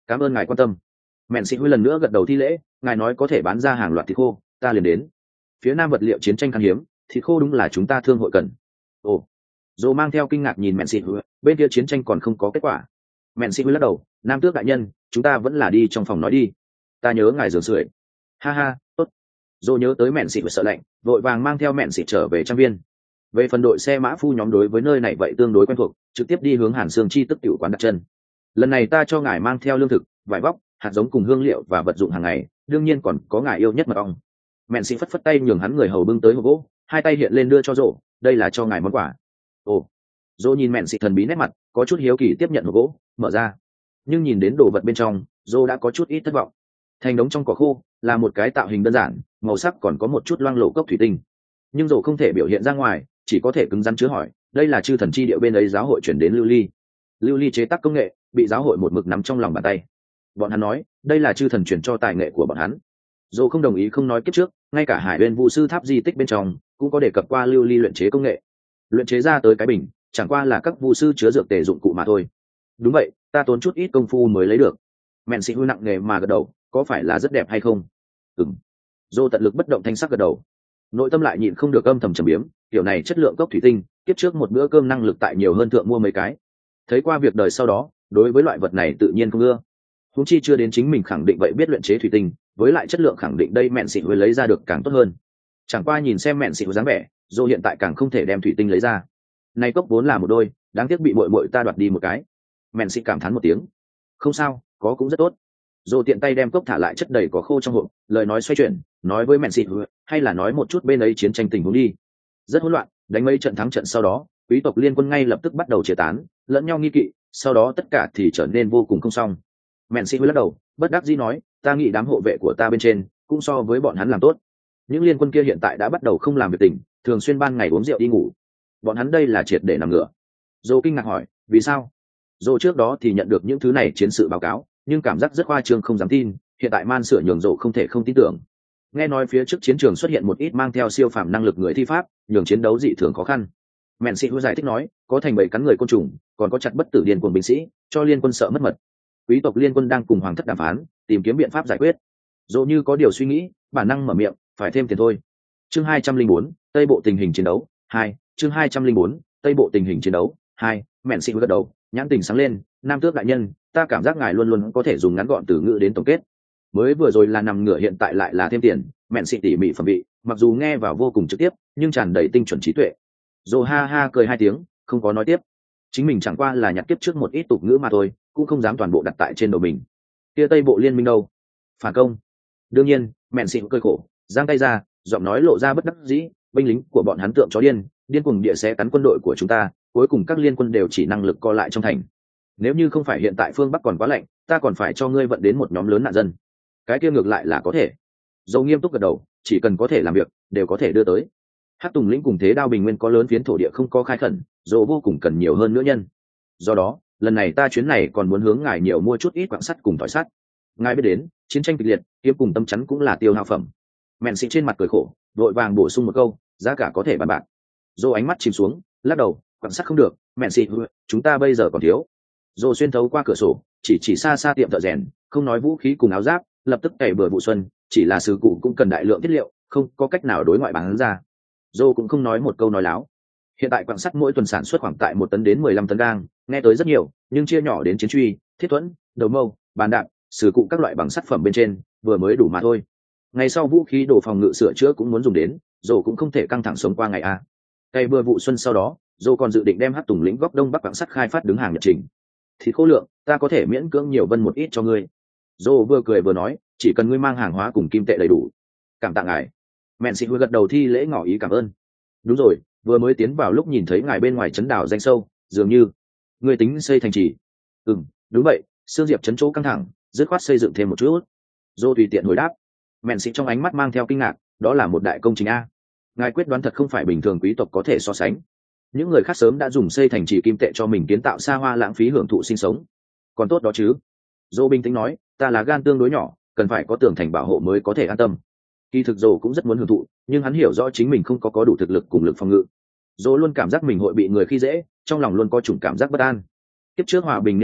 Cảm ơn ngài quan tâm. Mẹn xị huy lần nữa gật đầu thi lễ, ngài nói có thể bán ra hàng loạt thịt khô, ta liền đến. Phía nam vật liệu chiến tranh khan hiếm, thịt khô đúng là chúng ta thương hội cần. Ồ. Dô mang theo kinh ngạc nhìn mẹn xị huy, bên kia chiến tranh còn không có kết quả. Mẹn xị huy lắc đầu, nam tước đại nhân, chúng ta vẫn là đi trong phòng nói đi. Ta nhớ ngài giường sưởi. Ha ha, tốt. Dô nhớ tới mẹn xị huy sợ lạnh, vội vàng mang theo mẹn xị trở về trang viên. Về phần đội xe mã phu nhóm đối với nơi này vậy tương đối quen thuộc, trực tiếp đi hướng Hàn Sương Chi tức tiểu quán đặt chân. Lần này ta cho ngài mang theo lương thực, vải vóc, hạt giống cùng hương liệu và vật dụng hàng ngày, đương nhiên còn có ngài yêu nhất mật ong. Mẹn xị phất phất tay nhường hắn người hầu bưng tới hộp gỗ, hai tay hiện lên đưa cho Dỗ, đây là cho ngài món quà. Ồ. Dỗ nhìn mẹn xị thần bí nét mặt, có chút hiếu kỳ tiếp nhận hộp gỗ, mở ra. Nhưng nhìn đến đồ vật bên trong, Dỗ đã có chút ít thất vọng. Thành đống trong cỏ khô là một cái tạo hình đơn giản, màu sắc còn có một chút loang lổ cốc thủy tinh. Nhưng Dỗ không thể biểu hiện ra ngoài, chỉ có thể cứng rắn chứa hỏi, đây là chư thần chi điệu bên ấy giáo hội chuyển đến lưu ly. Lưu ly chế tác công nghệ bị giáo hội một mực nắm trong lòng bàn tay. Bọn hắn nói đây là chư thần chuyển cho tài nghệ của bọn hắn. Dù không đồng ý không nói kiếp trước, ngay cả hải bên vũ sư tháp di tích bên trong cũng có đề cập qua lưu ly luyện chế công nghệ. Luyện chế ra tới cái bình chẳng qua là các vũ sư chứa dược tề dụng cụ mà thôi. Đúng vậy, ta tốn chút ít công phu mới lấy được. Mẹn xị hư nặng nghề mà gật đầu, có phải là rất đẹp hay không? Ừm. Dô tận lực bất động thanh sắc gật đầu, nội tâm lại nhịn không được âm thầm trầm biếm, kiểu này chất lượng cốc thủy tinh kiếp trước một bữa cơm năng lực tại nhiều hơn thượng mua mấy cái. Thấy qua việc đời sau đó, đối với loại vật này tự nhiên không ưa. Huống chi chưa đến chính mình khẳng định vậy biết luyện chế thủy tinh, với lại chất lượng khẳng định đây mẹn xị huế lấy ra được càng tốt hơn. Chẳng qua nhìn xem mẹn xị huế dáng vẻ, Dô hiện tại càng không thể đem thủy tinh lấy ra. Này cốc vốn là một đôi, đáng tiếc bị muội muội ta đoạt đi một cái. Mẹn xị cảm thán một tiếng. Không sao, có cũng rất tốt. Dô tiện tay đem cốc thả lại chất đầy có khô trong hộp, lời nói xoay chuyển, nói với mẹn xị huế, hay là nói một chút bên ấy chiến tranh tình huống đi. Rất hỗn loạn, đánh mấy trận thắng trận sau đó, quý tộc liên quân ngay lập tức bắt đầu chia tán, lẫn nhau nghi kỵ, sau đó tất cả thì trở nên vô cùng không xong. Mẹn xị huy lắc đầu, bất đắc dĩ nói, ta nghĩ đám hộ vệ của ta bên trên cũng so với bọn hắn làm tốt. Những liên quân kia hiện tại đã bắt đầu không làm việc tình, thường xuyên ban ngày uống rượu đi ngủ. Bọn hắn đây là triệt để nằm ngửa. Dô kinh ngạc hỏi, vì sao? Dô trước đó thì nhận được những thứ này chiến sự báo cáo, nhưng cảm giác rất khoa trương không dám tin. Hiện tại man sửa nhường Dô không thể không tin tưởng. Nghe nói phía trước chiến trường xuất hiện một ít mang theo siêu phàm năng lực người thi pháp, nhường chiến đấu dị thường khó khăn. Mẹn xị huy giải thích nói, có thành bầy cắn người côn trùng, còn có chặt bất tử điên cuồng binh sĩ, cho liên quân sợ mất mật. Quý tộc liên quân đang cùng hoàng thất đàm phán, tìm kiếm biện pháp giải quyết. Dỗ như có điều suy nghĩ, bản năng mở miệng, phải thêm tiền thôi. Chương hai trăm linh bốn, Tây bộ tình hình chiến đấu hai. Chương hai trăm linh bốn, Tây bộ tình hình chiến đấu hai. Mẹn xị huy gật đầu, nhãn tình sáng lên, nam tước đại nhân, ta cảm giác ngài luôn luôn có thể dùng ngắn gọn từ ngữ đến tổng kết. Mới vừa rồi là nằm ngửa, hiện tại lại là thêm tiền. Mẹn xị tỉ mỉ phẩm vị, mặc dù nghe vào vô cùng trực tiếp, nhưng tràn đầy tinh chuẩn trí tuệ. Dô ha ha cười hai tiếng, không có nói tiếp. Chính mình chẳng qua là nhặt tiếp trước một ít tục ngữ mà thôi, cũng không dám toàn bộ đặt tại trên đầu mình. Kia Tây bộ liên minh đâu? Phản công. Đương nhiên, mẹn xị cười khổ, giang tay ra, giọng nói lộ ra bất đắc dĩ, binh lính của bọn hắn tượng chó điên, điên cuồng địa xé cắn quân đội của chúng ta, cuối cùng các liên quân đều chỉ năng lực co lại trong thành. Nếu như không phải hiện tại phương Bắc còn quá lạnh, ta còn phải cho ngươi vận đến một nhóm lớn nạn dân. Cái kia ngược lại là có thể. Dâu nghiêm túc gật đầu, chỉ cần có thể làm việc, đều có thể đưa tới. Hắc Tùng lĩnh cùng Thế Đao Bình Nguyên có lớn phiến thổ địa không có khai khẩn, dồ vô cùng cần nhiều hơn nữa nhân. Do đó, lần này ta chuyến này còn muốn hướng ngài nhiều mua chút ít quặng sắt cùng tỏi sắt. Ngài biết đến, chiến tranh kịch liệt, kiếm cùng tâm chắn cũng là tiêu hao phẩm. Mẹn xị trên mặt cười khổ, vội vàng bổ sung một câu, giá cả có thể bàn bạc. Dô ánh mắt chìm xuống, lắc đầu, quặng sắt không được, mẹn xị, chúng ta bây giờ còn thiếu. Dô xuyên thấu qua cửa sổ, chỉ chỉ xa xa tiệm thợ rèn, không nói vũ khí cùng áo giáp, lập tức cày bừa vụ xuân, chỉ là sứ cụ cũng cần đại lượng thiết liệu, không có cách nào đối ngoại bán ra. Dô cũng không nói một câu nói láo. Hiện tại quặng sắt mỗi tuần sản xuất khoảng tại một tấn đến mười lăm tấn gang, nghe tới rất nhiều, nhưng chia nhỏ đến chiến truy, thiết thuẫn, đầu mâu, bàn đạp, sử cụ các loại bằng sắt phẩm bên trên, vừa mới đủ mà thôi. Ngày sau vũ khí đồ phòng ngự sửa chữa cũng muốn dùng đến, Dô cũng không thể căng thẳng sống qua ngày a. Cây bừa vụ xuân sau đó, Dô còn dự định đem Hắc Tùng lĩnh góc đông bắc quặng sắt khai phát đứng hàng nhật trình. Thì khối lượng, ta có thể miễn cưỡng nhiều vân một ít cho ngươi. Dô vừa cười vừa nói, chỉ cần ngươi mang hàng hóa cùng kim tệ đầy đủ. Cảm tạ ngài. Mẹn xị huy gật đầu thi lễ ngỏ ý cảm ơn. Đúng rồi, vừa mới tiến vào lúc nhìn thấy ngài bên ngoài trấn đảo danh sâu, dường như người tính xây thành trì. Ừm, đúng vậy, Sương Diệp trấn chỗ căng thẳng, dứt khoát xây dựng thêm một chút. Dô tùy tiện hồi đáp. Mẹn xị trong ánh mắt mang theo kinh ngạc, đó là một đại công trình a. Ngài quyết đoán thật không phải bình thường quý tộc có thể so sánh. Những người khác sớm đã dùng xây thành trì kim tệ cho mình kiến tạo xa hoa lãng phí hưởng thụ sinh sống. Còn tốt đó chứ. Dô bình tĩnh nói, ta là gan tương đối nhỏ, cần phải có tường thành bảo hộ mới có thể an tâm. Kỳ thực Dô cũng rất muốn hưởng thụ, nhưng hắn hiểu rõ chính mình không có có đủ thực lực cùng lực phòng ngự. Dô luôn cảm giác mình hội bị người khi dễ, trong lòng luôn có chủng cảm giác bất an. Kiếp trước hòa bình niên đại,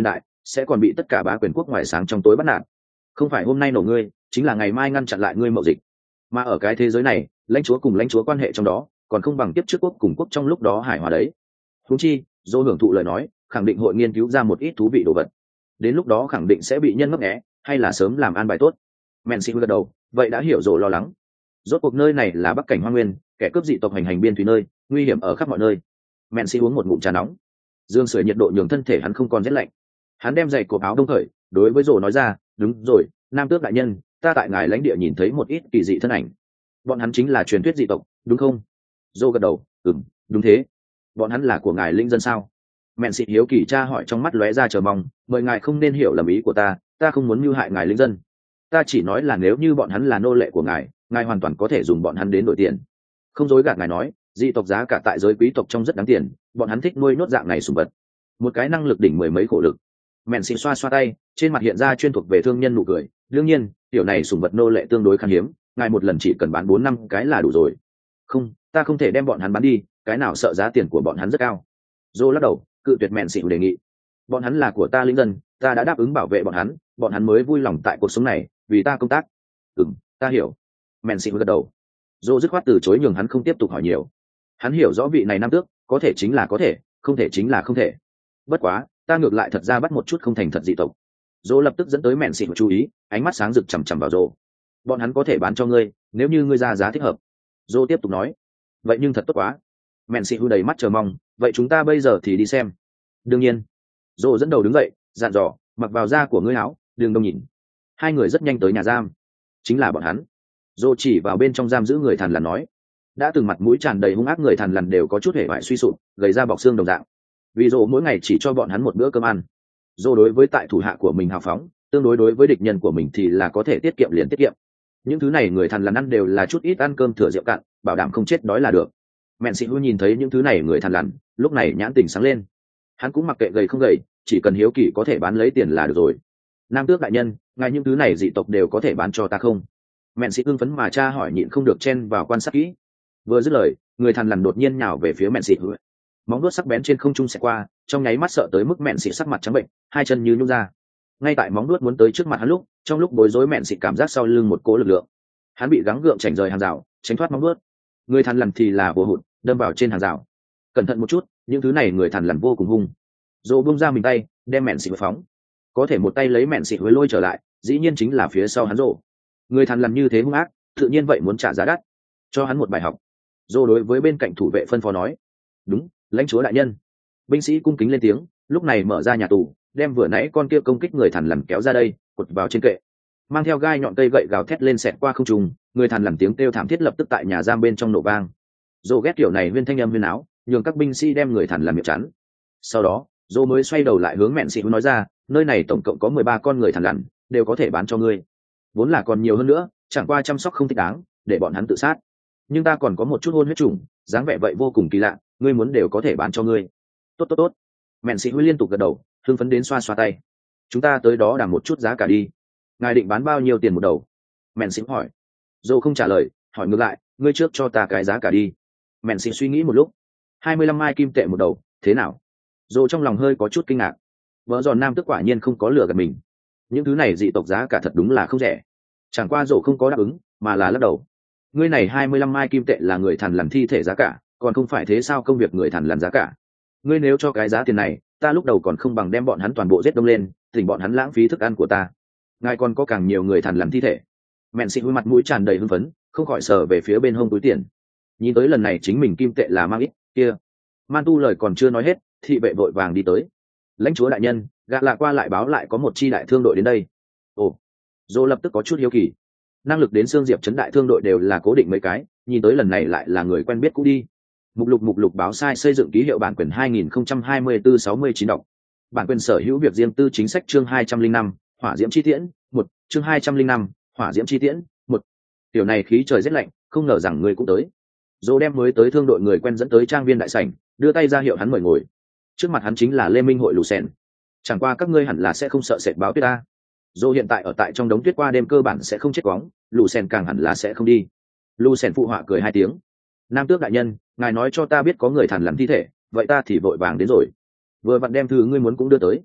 sẽ còn bị tất cả bá quyền quốc ngoài sáng trong tối bắt nạt. Không phải hôm nay nổ ngươi, chính là ngày mai ngăn chặn lại ngươi mậu dịch. Mà ở cái thế giới này, lãnh chúa cùng lãnh chúa quan hệ trong đó còn không bằng tiếp trước quốc cùng quốc trong lúc đó hài hòa đấy. Huống chi, Dô hưởng thụ lời nói, khẳng định hội nghiên cứu ra một ít thú vị đồ vật. Đến lúc đó khẳng định sẽ bị nhân ngấp nghé, hay là sớm làm an bài tốt. Mện Sĩ gật đầu, vậy đã hiểu rồi lo lắng. Rốt cuộc nơi này là Bắc cảnh Hoa Nguyên, kẻ cướp dị tộc hành hành biên thủy nơi, nguy hiểm ở khắp mọi nơi. Mện Sĩ uống một ngụm trà nóng, dương sưởi nhiệt độ nhường thân thể hắn không còn rét lạnh. Hắn đem giày cộp áo đông khởi, đối với Dô nói ra, đúng rồi, Nam Tước đại nhân, ta tại ngài lãnh địa nhìn thấy một ít kỳ dị thân ảnh. Bọn hắn chính là truyền thuyết dị tộc, đúng không? Dô gật đầu, ừm, đúng thế. Bọn hắn là của ngài linh dân sao? Mện Sĩ hiếu kỳ tra hỏi, trong mắt lóe ra chờ mong, mời ngài không nên hiểu lầm ý của ta, ta không muốn mưu hại ngài linh dân. Ta chỉ nói là nếu như bọn hắn là nô lệ của ngài, ngài hoàn toàn có thể dùng bọn hắn đến đổi tiền. Không dối gạt ngài nói, dị tộc giá cả tại giới quý tộc trong rất đáng tiền, bọn hắn thích nuôi nốt dạng này sủng vật. Một cái năng lực đỉnh mười mấy khổ lực. Mện Sĩ xoa xoa tay, trên mặt hiện ra chuyên thuộc về thương nhân nụ cười. Đương nhiên, tiểu này sủng vật nô lệ tương đối khan hiếm, ngài một lần chỉ cần bán bốn năm cái là đủ rồi. Không, ta không thể đem bọn hắn bán đi, cái nào sợ giá tiền của bọn hắn rất cao. Dô lắc đầu, cự tuyệt Mện Sĩ đề nghị. Bọn hắn là của ta lính dân, ta đã đáp ứng bảo vệ bọn hắn, bọn hắn mới vui lòng tại cuộc sống này, vì ta công tác. Ừm, ta hiểu. Mện Sĩ gật đầu. Dô dứt khoát từ chối, nhường hắn không tiếp tục hỏi nhiều. Hắn hiểu rõ vị này nam tước, có thể chính là có thể, không thể chính là không thể. Bất quá, ta ngược lại thật ra bắt một chút không thành thật dị tộc. Dô lập tức dẫn tới Mện Sĩ chú ý, ánh mắt sáng rực chằm chằm vào Dô. Bọn hắn có thể bán cho ngươi, nếu như ngươi ra giá thích hợp. Dô tiếp tục nói. Vậy nhưng thật tốt quá. Mện Sĩ đầy mắt chờ mong, vậy chúng ta bây giờ thì đi xem. Đương nhiên. Dô dẫn đầu đứng dậy, dặn dò, mặc vào da của ngươi áo, đừng đông nhìn. Hai người rất nhanh tới nhà giam. Chính là bọn hắn. Dô chỉ vào bên trong giam giữ người thằn lằn nói. Đã từng mặt mũi tràn đầy hung ác người thằn lằn đều có chút hề bại suy sụp, gầy ra bọc xương đồng dạng. Vì Dô mỗi ngày chỉ cho bọn hắn một bữa cơm ăn. Dô đối với tại thủ hạ của mình hào phóng, tương đối đối với địch nhân của mình thì là có thể tiết kiệm liền tiết kiệm. Những thứ này người thằn lằn ăn đều là chút ít ăn cơm thừa rượu cạn, bảo đảm không chết đói là được. Mện Sĩ nhìn thấy những thứ này người thằn lằn, lúc này nhãn tình sáng lên. Hắn cũng mặc kệ gầy không gầy, chỉ cần hiếu kỳ có thể bán lấy tiền là được rồi. Nam tước đại nhân, ngài những thứ này dị tộc đều có thể bán cho ta không? Mện Sĩ hưng phấn mà tra hỏi, nhịn không được chen vào quan sát kỹ. Vừa dứt lời, người thằn lằn đột nhiên nhào về phía Mện Sĩ, móng vuốt sắc bén trên không trung xẹt qua, trong nháy mắt sợ tới mức Mện Sĩ sắc mặt trắng bệnh, hai chân như nhũn ra. Ngay tại móng vuốt muốn tới trước mặt hắn lúc, trong lúc bối rối Mện Sĩ cảm giác sau lưng một cỗ lực lượng, hắn bị gắng gượng chảnh rời hàng rào, tránh thoát móng vuốt. Người thằn lằn thì là vô hụt, đâm vào trên hàng rào. Cẩn thận một chút, những thứ này người thằn lằn vô cùng hung. Dô buông ra mình tay, đem Mện Sĩ phóng. Có thể một tay lấy Mện Sĩ lôi trở lại, dĩ nhiên chính là phía sau hắn Dô. Người thằn lằn như thế hung ác, tự nhiên vậy muốn trả giá đắt. Cho hắn một bài học. Dô đối với bên cạnh thủ vệ phân phó nói. Đúng, lãnh chúa đại nhân. Binh sĩ cung kính lên tiếng, lúc này mở ra nhà tù, đem vừa nãy con kia công kích người thằn lằn kéo ra đây, cột vào trên kệ. Mang theo gai nhọn cây gậy gào thét lên xẹt qua không trung, người thằn lằn tiếng kêu thảm thiết lập tức tại nhà giam bên trong nổ vang. Dô ghét kiểu này huyên thanh âm huyên áo, nhường các binh sĩ đem người thằn lằn miệng chắn. Sau đó, Dô mới xoay đầu lại hướng Mện Sĩ nói ra, nơi này tổng cộng có mười ba con người thằn lằn, đều có thể bán cho ngươi. Vốn là còn nhiều hơn nữa, chẳng qua chăm sóc không thích đáng, để bọn hắn tự sát. Nhưng ta còn có một chút hôn huyết trùng, dáng vẻ vậy vô cùng kỳ lạ, ngươi muốn đều có thể bán cho ngươi. Tốt tốt tốt. Mện Sĩ liên tục gật đầu, hưng phấn đến xoa xoa tay. Chúng ta tới đó đàm một chút giá cả đi. Ngài định bán bao nhiêu tiền một đầu? Mện Sĩ hỏi. Dô không trả lời, hỏi ngược lại, ngươi trước cho ta cái giá cả đi. Mện Sĩ suy nghĩ một lúc. hai mươi lăm mai kim tệ một đầu, thế nào? Dô trong lòng hơi có chút kinh ngạc. Vợ giòn nam tức quả nhiên không có lừa gạt mình. Những thứ này dị tộc giá cả thật đúng là không rẻ. Chẳng qua Dô không có đáp ứng, mà là lắc đầu. Ngươi này hai mươi lăm mai kim tệ là người thằn lằn thi thể giá cả, còn không phải thế sao công việc người thằn lằn giá cả. Ngươi nếu cho cái giá tiền này, ta lúc đầu còn không bằng đem bọn hắn toàn bộ giết đông lên, tỉnh bọn hắn lãng phí thức ăn của ta. Ngài còn có càng nhiều người thằn lằn thi thể. Mện Sĩ mặt mũi tràn đầy hưng phấn, không khỏi sờ về phía bên hông túi tiền. Nhìn tới lần này chính mình kim tệ là mang ít kia. Man Tu lời còn chưa nói hết, thị vệ vội vàng đi tới. Lãnh chúa đại nhân, gạ lạ qua lại báo lại có một chi đại thương đội đến đây. Ồ, Dô lập tức có chút hiếu kỳ. Năng lực đến xương diệp chấn đại thương đội đều là cố định mấy cái, nhìn tới lần này lại là người quen biết cũ đi. Mục lục mục lục báo sai xây dựng ký hiệu bản quyền hai nghìn không trăm hai mươi tư sáu mươi chín đọc. Bản quyền sở hữu việc riêng tư chính sách chương hai trăm linh năm, hỏa diễm chi tiễn, một, chương hai trăm linh năm, hỏa diễm chi tiễn, một. Tiểu này khí trời rất lạnh, không ngờ rằng người cũng tới. Dô đem mới tới thương đội người quen dẫn tới trang viên đại sảnh, đưa tay ra hiệu hắn mời ngồi. Trước mặt hắn chính là Lê Minh hội lù sen. Chẳng qua các ngươi hẳn là sẽ không sợ sệt báo tuyết ta. Dô hiện tại ở tại trong đống tuyết qua đêm cơ bản sẽ không chết quóng, lù sen càng hẳn là sẽ không đi. Lù sen phụ họa cười hai tiếng. Nam tước đại nhân, ngài nói cho ta biết có người thằn lằn thi thể, vậy ta thì vội vàng đến rồi. Vừa vặn đem thư ngươi muốn cũng đưa tới.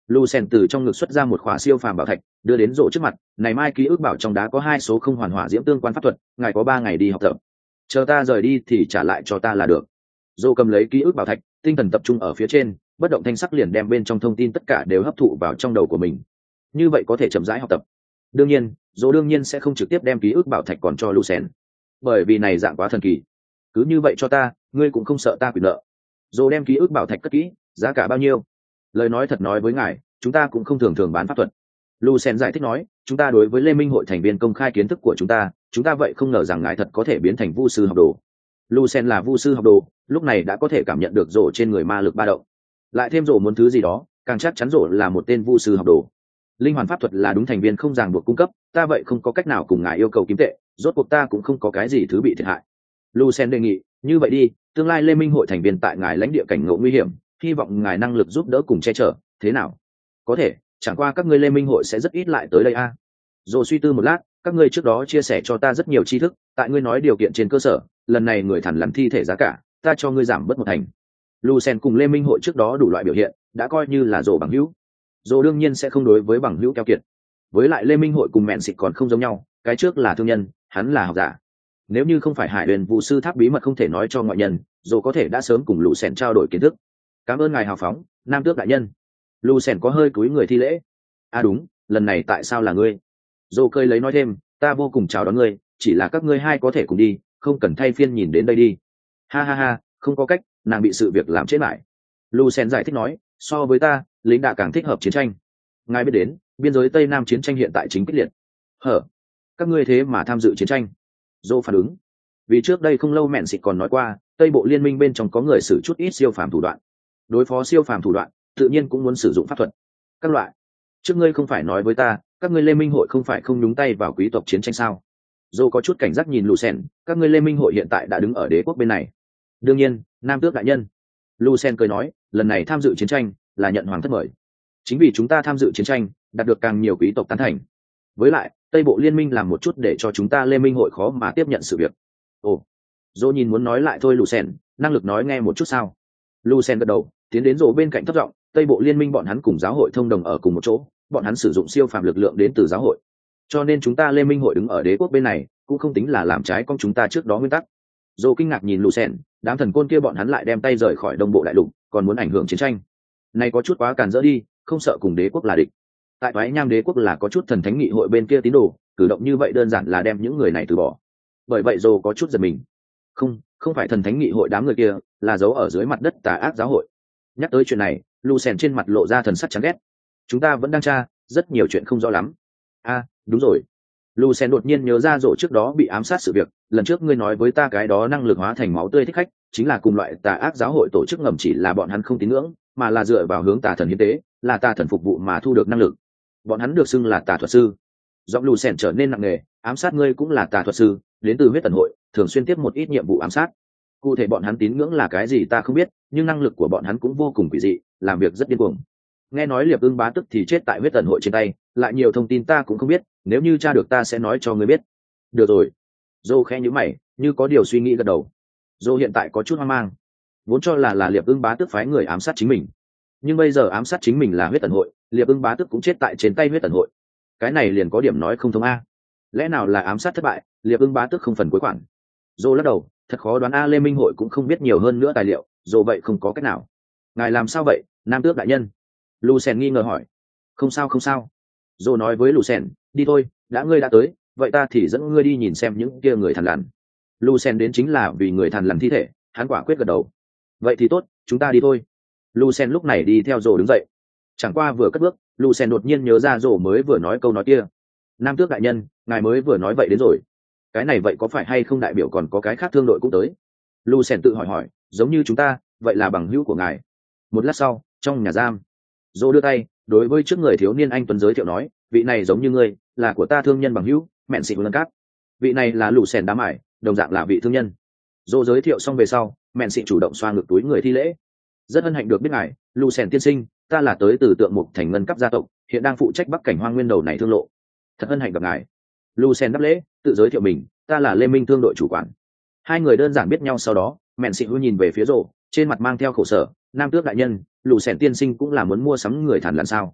Lucen từ trong ngực xuất ra một khỏa siêu phàm bảo thạch đưa đến rộ trước mặt. Này mai ký ức bảo trong đá có hai số không hoàn hỏa diễm tương quan pháp thuật, ngài có ba ngày đi học tập, chờ ta rời đi thì trả lại cho ta là được. Rộ cầm lấy ký ức bảo thạch, tinh thần tập trung ở phía trên, bất động thanh sắc liền đem bên trong thông tin tất cả đều hấp thụ vào trong đầu của mình. Như vậy có thể chậm rãi học tập. Đương nhiên Rộ đương nhiên sẽ không trực tiếp đem ký ức bảo thạch còn cho Lucen, bởi vì này dạng quá thần kỳ. Cứ như vậy cho ta, ngươi cũng không sợ ta quyền nợ. Rộ đem ký ức bảo thạch cất kỹ. Giá cả bao nhiêu? Lời nói thật nói với ngài, chúng ta cũng không thường thường bán pháp thuật. Lucen giải thích nói, chúng ta đối với Lê Minh hội thành viên công khai kiến thức của chúng ta, chúng ta vậy không ngờ rằng ngài thật có thể biến thành vu sư học đồ. Lucen là vu sư học đồ, lúc này đã có thể cảm nhận được rổ trên người ma lực ba động. Lại thêm rổ muốn thứ gì đó, càng chắc chắn rổ là một tên vu sư học đồ. Linh hoàn pháp thuật là đúng thành viên không ràng buộc cung cấp, ta vậy không có cách nào cùng ngài yêu cầu kiếm tệ, rốt cuộc ta cũng không có cái gì thứ bị thiệt hại. Lucen đề nghị, như vậy đi, tương lai Lê Minh hội thành viên tại ngài lãnh địa cảnh ngộ nguy hiểm, hy vọng ngài năng lực giúp đỡ cùng che chở, thế nào? Có thể, chẳng qua các ngươi Lê Minh hội sẽ rất ít lại tới đây a. À? Rồi suy tư một lát, các ngươi trước đó chia sẻ cho ta rất nhiều tri thức, tại ngươi nói điều kiện trên cơ sở, lần này người thằn lằn thi thể giá cả, ta cho ngươi giảm bớt một thành. Lucen cùng Lê Minh hội trước đó đủ loại biểu hiện, đã coi như là rồ bằng hữu. Rồ đương nhiên sẽ không đối với bằng hữu keo kiệt. Với lại Lê Minh hội cùng mẹn xịt còn không giống nhau, cái trước là thương nhân, hắn là học giả. Nếu như không phải Hải Huyền vụ sư tháp bí mật không thể nói cho ngoại nhân, rồ có thể đã sớm cùng Lucen trao đổi kiến thức. Cảm ơn ngài hào phóng, Nam Tước đại nhân. Lucen có hơi cúi người thi lễ. À đúng, lần này tại sao là ngươi? Rồ cười lấy nói thêm, ta vô cùng chào đón ngươi, chỉ là các ngươi hai có thể cùng đi, không cần thay phiên nhìn đến đây đi. Ha ha ha, không có cách, nàng bị sự việc làm chết lại. Lucen giải thích nói, so với ta, lính đã càng thích hợp chiến tranh. Ngài biết đến, biên giới Tây Nam chiến tranh hiện tại chính kịch liệt. Hở, các ngươi thế mà tham dự chiến tranh? Rồ phản ứng. Vì trước đây không lâu mẹn xịt còn nói qua, Tây bộ liên minh bên trong có người sử chút ít siêu phàm thủ đoạn. Đối phó siêu phàm thủ đoạn, tự nhiên cũng muốn sử dụng pháp thuật. Các loại. Trước ngươi không phải nói với ta, các ngươi Lê Minh hội không phải không nhúng tay vào quý tộc chiến tranh sao? Dô có chút cảnh giác nhìn Lucen, các ngươi Lê Minh hội hiện tại đã đứng ở đế quốc bên này. Đương nhiên, Nam Tước đại nhân. Lucen cười nói, lần này tham dự chiến tranh là nhận hoàng thất mời. Chính vì chúng ta tham dự chiến tranh, đạt được càng nhiều quý tộc tán thành. Với lại, Tây bộ liên minh làm một chút để cho chúng ta Lê Minh hội khó mà tiếp nhận sự việc. Ồ, Dô nhìn muốn nói lại thôi Lucen, năng lực nói nghe một chút sao? Lucen gật đầu, tiến đến rổ bên cạnh thấp giọng, Tây bộ liên minh bọn hắn cùng giáo hội thông đồng ở cùng một chỗ, bọn hắn sử dụng siêu phàm lực lượng đến từ giáo hội, cho nên chúng ta Lê Minh hội đứng ở đế quốc bên này cũng không tính là làm trái con chúng ta trước đó nguyên tắc. Dô kinh ngạc nhìn Lucen, đám thần côn kia bọn hắn lại đem tay rời khỏi đông bộ đại lục, còn muốn ảnh hưởng chiến tranh, này có chút quá càn rỡ đi, không sợ cùng đế quốc là địch. Tại Toái Nham đế quốc là có chút thần thánh nghị hội bên kia tín đồ, cử động như vậy đơn giản là đem những người này từ bỏ. Bởi vậy Dô có chút giật mình. Không, không phải thần thánh nghị hội đám người kia, là giấu ở dưới mặt đất tà ác giáo hội. Nhắc tới chuyện này, Lucen trên mặt lộ ra thần sắc chán ghét. Chúng ta vẫn đang tra, rất nhiều chuyện không rõ lắm. A, à, đúng rồi. Lucen đột nhiên nhớ ra rộ trước đó bị ám sát sự việc, lần trước ngươi nói với ta cái đó năng lực hóa thành máu tươi thích khách, chính là cùng loại tà ác giáo hội tổ chức ngầm, chỉ là bọn hắn không tín ngưỡng, mà là dựa vào hướng tà thần hiến tế, là tà thần phục vụ mà thu được năng lực. Bọn hắn được xưng là tà thuật sư. Giọng Lucen trở nên nặng nề, ám sát ngươi cũng là tà thuật sư, đến từ huyết tần hội, thường xuyên tiếp một ít nhiệm vụ ám sát. Cụ thể bọn hắn tín ngưỡng là cái gì ta không biết, nhưng năng lực của bọn hắn cũng vô cùng quỷ dị, làm việc rất điên cuồng. Nghe nói Liệp Ưng bá tức thì chết tại huyết tần hội trên tay, lại nhiều thông tin ta cũng không biết, nếu như tra được ta sẽ nói cho ngươi biết. Được rồi. Dô khẽ nhíu mày, như có điều suy nghĩ gật đầu. Dô hiện tại có chút hoang mang, vốn cho là là Liệp Ưng bá tức phái người ám sát chính mình, nhưng bây giờ ám sát chính mình là huyết tần hội, Liệp Ưng bá tức cũng chết tại trên tay huyết tần hội, cái này liền có điểm nói không thông a. Lẽ nào là ám sát thất bại, Liệp Ưng bá tức không phần cuối khoản? Dô lắc đầu, thật khó đoán a, Lê Minh hội cũng không biết nhiều hơn nữa tài liệu, Dô vậy không có cách nào. Ngài làm sao vậy, Nam Tước đại nhân? Lucen nghi ngờ hỏi. Không sao không sao. Dô nói với Lucen, đi thôi, đã ngươi đã tới, vậy ta thì dẫn ngươi đi nhìn xem những kia người thằn lằn. Lucen đến chính là vì người thằn lằn thi thể, hắn quả quyết gật đầu. Vậy thì tốt, chúng ta đi thôi. Lucen lúc này đi theo Dô đứng dậy. Chẳng qua vừa cất bước, Lucen đột nhiên nhớ ra Dô mới vừa nói câu nói kia. Nam Tước đại nhân, ngài mới vừa nói vậy đến rồi. Cái này vậy có phải hay không đại biểu còn có cái khác thương đội cũng tới? Lucen tự hỏi hỏi, giống như chúng ta, vậy là bằng hữu của ngài. Một lát sau, trong nhà giam, Dô đưa tay đối với trước người thiếu niên anh tuấn giới thiệu nói, vị này giống như ngươi, là của ta thương nhân bằng hữu, mẹn xịt lân cát. Vị này là Lucen đám ải, đồng dạng là vị thương nhân. Dô giới thiệu xong về sau, mẹn xịt chủ động xoa ngực túi người thi lễ. Rất hân hạnh được biết ngài, Lucen tiên sinh, ta là tới từ Tượng Mục thành ngân cấp gia tộc, hiện đang phụ trách bắc cảnh hoang nguyên đầu này thương lộ. Thật hân hạnh gặp ngài. Lucen đáp lễ, tự giới thiệu mình, ta là Lê Minh thương đội chủ quản. Hai người đơn giản biết nhau sau đó, mẹn xịt nhìn về phía Dô, trên mặt mang theo khổ sở. Nam Tước đại nhân, Lucen tiên sinh cũng là muốn mua sắm người thằn lằn sao?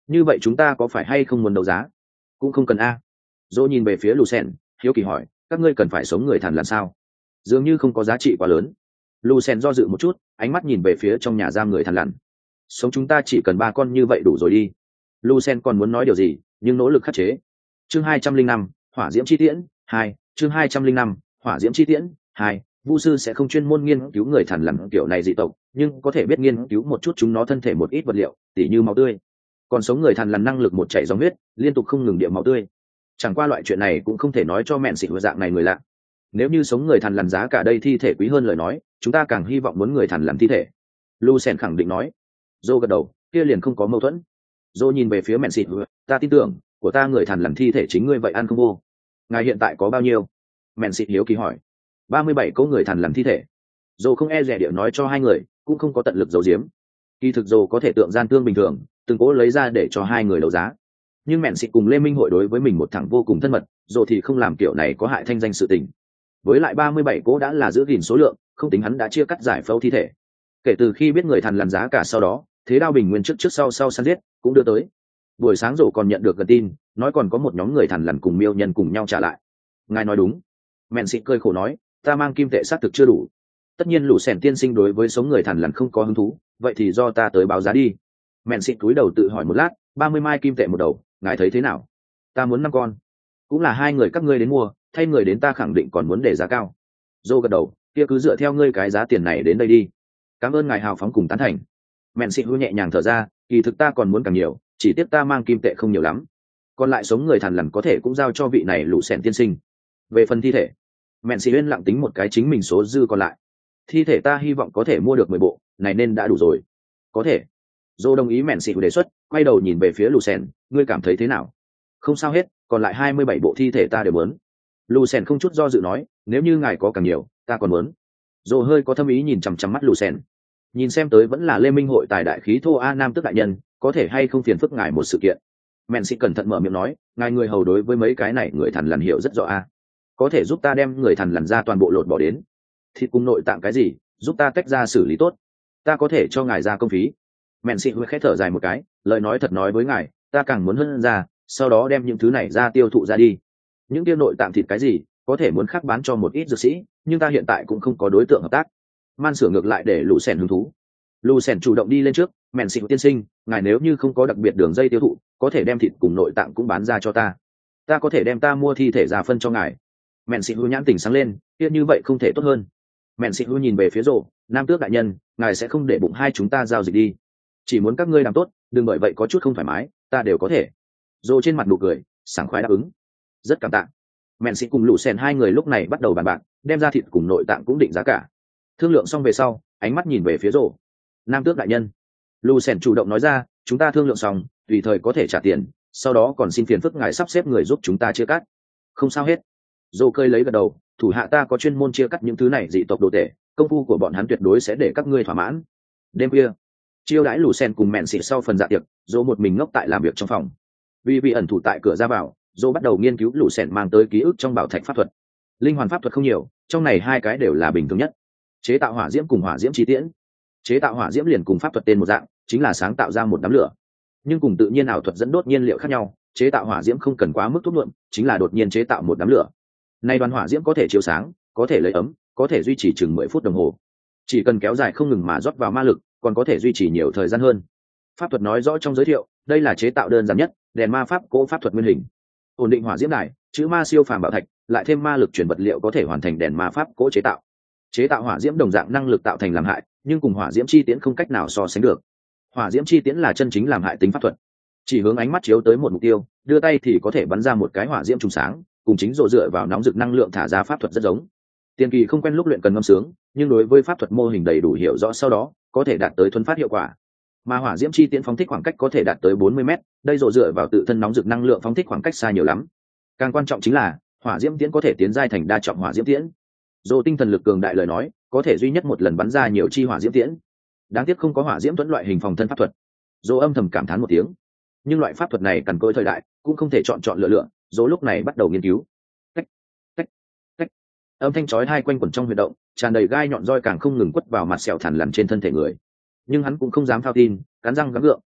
như vậy chúng ta có phải hay không muốn đấu giá? Cũng không cần a. Dỗ nhìn về phía Lucen, hiếu kỳ hỏi, các ngươi cần phải sống người thằn lằn sao? Dường như không có giá trị quá lớn. Lucen do dự một chút, ánh mắt nhìn về phía trong nhà giam người thằn lằn. Sống chúng ta chỉ cần ba con như vậy đủ rồi đi. Lucen còn muốn nói điều gì, nhưng nỗ lực khắc chế. Chương hai trăm linh năm, hỏa diễm chi tiễn hai. Chương hai trăm linh năm, hỏa diễm chi tiễn hai. Vu sư sẽ không chuyên môn nghiên cứu người thằn lằn kiểu này dị tộc, nhưng có thể biết nghiên cứu một chút chúng nó thân thể một ít vật liệu, tỉ như máu tươi. Còn sống người thằn lằn năng lực một chảy dòng huyết, liên tục không ngừng địa máu tươi. Chẳng qua loại chuyện này cũng không thể nói cho mẹn xịt dạng này người lạ. Nếu như sống người thằn lằn giá cả đây thi thể quý hơn lời nói, chúng ta càng hy vọng muốn người thằn lằn thi thể. Lucen khẳng định nói. Dô gật đầu, kia liền không có mâu thuẫn. Dô nhìn về phía mẹn xịt, ta tin tưởng, của ta người thằn lằn thi thể chính ngươi vậy ăn không vô. Ngài hiện tại có bao nhiêu? Mẹn xịt hiếu kỳ hỏi. ba mươi bảy cỗ người thằn lằn thi thể. Dô không e dè địa nói cho hai người, cũng không có tận lực giấu giếm. Kỳ thực Dô có thể tượng gian thương bình thường, từng cỗ lấy ra để cho hai người đấu giá. Nhưng mẹn xịt cùng Lê Minh hội đối với mình một thằng vô cùng thân mật, Dô thì không làm kiểu này có hại thanh danh sự tình. Với lại ba mươi bảy cỗ đã là giữ gìn số lượng, không tính hắn đã chia cắt giải phẫu thi thể. Kể từ khi biết người thằn lằn giá cả sau đó, thế đao bình nguyên trước trước sau sau săn giết cũng đưa tới. Buổi sáng Dô còn nhận được gần tin, nói còn có một nhóm người thằn lằn cùng miêu nhân cùng nhau trả lại. Ngài nói đúng. Mẹn xịt cười khổ nói, ta mang kim tệ xác thực chưa đủ. Tất nhiên lũ sẻn tiên sinh đối với sống người thằn lằn không có hứng thú, vậy thì do ta tới báo giá đi. Mẹn xịt cúi đầu tự hỏi một lát, ba mươi mai kim tệ một đầu, ngài thấy thế nào? Ta muốn năm con. Cũng là hai người các ngươi đến mua, thay người đến ta khẳng định còn muốn để giá cao. Dô gật đầu, kia cứ dựa theo ngươi cái giá tiền này đến đây đi. Cảm ơn ngài hào phóng cùng tán thành. Mẹn xịt hư nhẹ nhàng thở ra, kỳ thực ta còn muốn càng nhiều, chỉ tiếc ta mang kim tệ không nhiều lắm. Còn lại sống người thằn lằn có thể cũng giao cho vị này lũ sẻn tiên sinh. Về phần thi thể, mẹn xịt uyên lặng tính một cái chính mình số dư còn lại. Thi thể ta hy vọng có thể mua được mười bộ, này nên đã đủ rồi. Có thể. Dô đồng ý mẹn xịt đề xuất, quay đầu nhìn về phía Lucen, ngươi cảm thấy thế nào? Không sao hết, còn lại hai mươi bảy bộ thi thể ta đều muốn. Lucen không chút do dự nói, nếu như ngài có càng nhiều, ta còn muốn. Dô hơi có thâm ý nhìn chằm chằm mắt Lucen. Nhìn xem tới vẫn là Lê Minh hội tài đại khí thô a nam tức đại nhân, có thể hay không phiền phức ngài một sự kiện. Mẹn xịt cẩn thận mở miệng nói, ngài người hầu đối với mấy cái này người thằn lằn hiểu rất rõ a. Có thể giúp ta đem người thằn lằn ra toàn bộ lột bỏ đến. Thịt cùng nội tạng cái gì, giúp ta tách ra xử lý tốt. Ta có thể cho ngài ra công phí. Mẹn xịt hơi khẽ thở dài một cái, lời nói thật nói với ngài, ta càng muốn hơn ra, sau đó đem những thứ này ra tiêu thụ ra đi. Những tiêu nội tạng thịt cái gì, có thể muốn khác bán cho một ít dược sĩ, nhưng ta hiện tại cũng không có đối tượng hợp tác. Man sửa ngược lại để lũ sẻn hứng thú. Lũ sẻn chủ động đi lên trước, mẹn xịt tiên sinh, ngài nếu như không có đặc biệt đường dây tiêu thụ, có thể đem thịt cùng nội tạng cũng bán ra cho ta. Ta có thể đem ta mua thi thể ra phân cho ngài. Mẹn xịt hư nhãn tỉnh sáng lên, tiếc như vậy không thể tốt hơn. Mẹn xịt hư nhìn về phía Rồ, nam tước đại nhân, ngài sẽ không để bụng hai chúng ta giao dịch đi. Chỉ muốn các ngươi làm tốt, đừng bởi vậy có chút không thoải mái, ta đều có thể. Rồ trên mặt nụ cười, sảng khoái đáp ứng. Rất cảm tạ. Mẹn xịt cùng lũ sẻn hai người lúc này bắt đầu bàn bạc, đem ra thịt cùng nội tạng cũng định giá cả. Thương lượng xong về sau, ánh mắt nhìn về phía Rồ. Nam tước đại nhân, lũ sẻn chủ động nói ra, chúng ta thương lượng xong, tùy thời có thể trả tiền, sau đó còn xin phiền phức ngài sắp xếp người giúp chúng ta chia cắt. Không sao hết. Rồ cơi lấy gật đầu, thủ hạ ta có chuyên môn chia cắt những thứ này dị tộc đồ tể, công phu của bọn hắn tuyệt đối sẽ để các ngươi thỏa mãn. Đêm khuya, chiêu đãi lũ sen cùng mẹn xịt sau phần dạ tiệc, Rồ một mình ngốc tại làm việc trong phòng. Vì vị ẩn thủ tại cửa ra vào, Rồ bắt đầu nghiên cứu lũ sen mang tới ký ức trong bảo thạch pháp thuật. Linh hoàn pháp thuật không nhiều, trong này hai cái đều là bình thường nhất. Chế tạo hỏa diễm cùng hỏa diễm chi tiễn. Chế tạo hỏa diễm liền cùng pháp thuật tên một dạng, chính là sáng tạo ra một đám lửa. Nhưng cùng tự nhiên ảo thuật dẫn đốt nhiên liệu khác nhau, chế tạo hỏa diễm không cần quá mức thuốc nhuộm, chính là đột nhiên chế tạo một đám lửa. Nay đoàn hỏa diễm có thể chiếu sáng, có thể lấy ấm, có thể duy trì chừng mười phút đồng hồ. Chỉ cần kéo dài không ngừng mà rót vào ma lực, còn có thể duy trì nhiều thời gian hơn. Pháp thuật nói rõ trong giới thiệu, đây là chế tạo đơn giản nhất, đèn ma pháp cỗ pháp thuật nguyên hình. Ổn định hỏa diễm đài, chữ ma siêu phàm bảo thạch, lại thêm ma lực chuyển vật liệu có thể hoàn thành đèn ma pháp cỗ chế tạo. Chế tạo hỏa diễm đồng dạng năng lực tạo thành làm hại, nhưng cùng hỏa diễm chi tiễn không cách nào so sánh được. Hỏa diễm chi tiễn là chân chính làm hại tính pháp thuật. Chỉ hướng ánh mắt chiếu tới một mục tiêu, đưa tay thì có thể bắn ra một cái hỏa diễm trùng sáng, cùng chính rộ dựa vào nóng rực năng lượng thả ra pháp thuật rất giống. Tiền kỳ không quen lúc luyện cần ngâm sướng, nhưng đối với pháp thuật mô hình đầy đủ hiểu rõ sau đó, có thể đạt tới thuần phát hiệu quả. Mà hỏa diễm chi tiễn phóng thích khoảng cách có thể đạt tới bốn mươi mét, đây rộ dựa vào tự thân nóng rực năng lượng phóng thích khoảng cách xa nhiều lắm. Càng quan trọng chính là, hỏa diễm tiễn có thể tiến giai thành đa trọng hỏa diễm tiễn. Rộ tinh thần lực cường đại lời nói, có thể duy nhất một lần bắn ra nhiều chi hỏa diễm tiễn. Đáng tiếc không có hỏa diễm thuẫn loại hình phòng thân pháp thuật. Rộ âm thầm cảm thán một tiếng. Nhưng loại pháp thuật này cần cỗi thời đại, cũng không thể chọn chọn lựa lựa, Rộ lúc này bắt đầu nghiên cứu. Cách, cách, cách. Âm thanh chói tai quanh quẩn trong huy động, tràn đầy gai nhọn roi càng không ngừng quất vào mặt sẹo thằn lằn trên thân thể người. Nhưng hắn cũng không dám phao tin, cắn răng gắng gượng.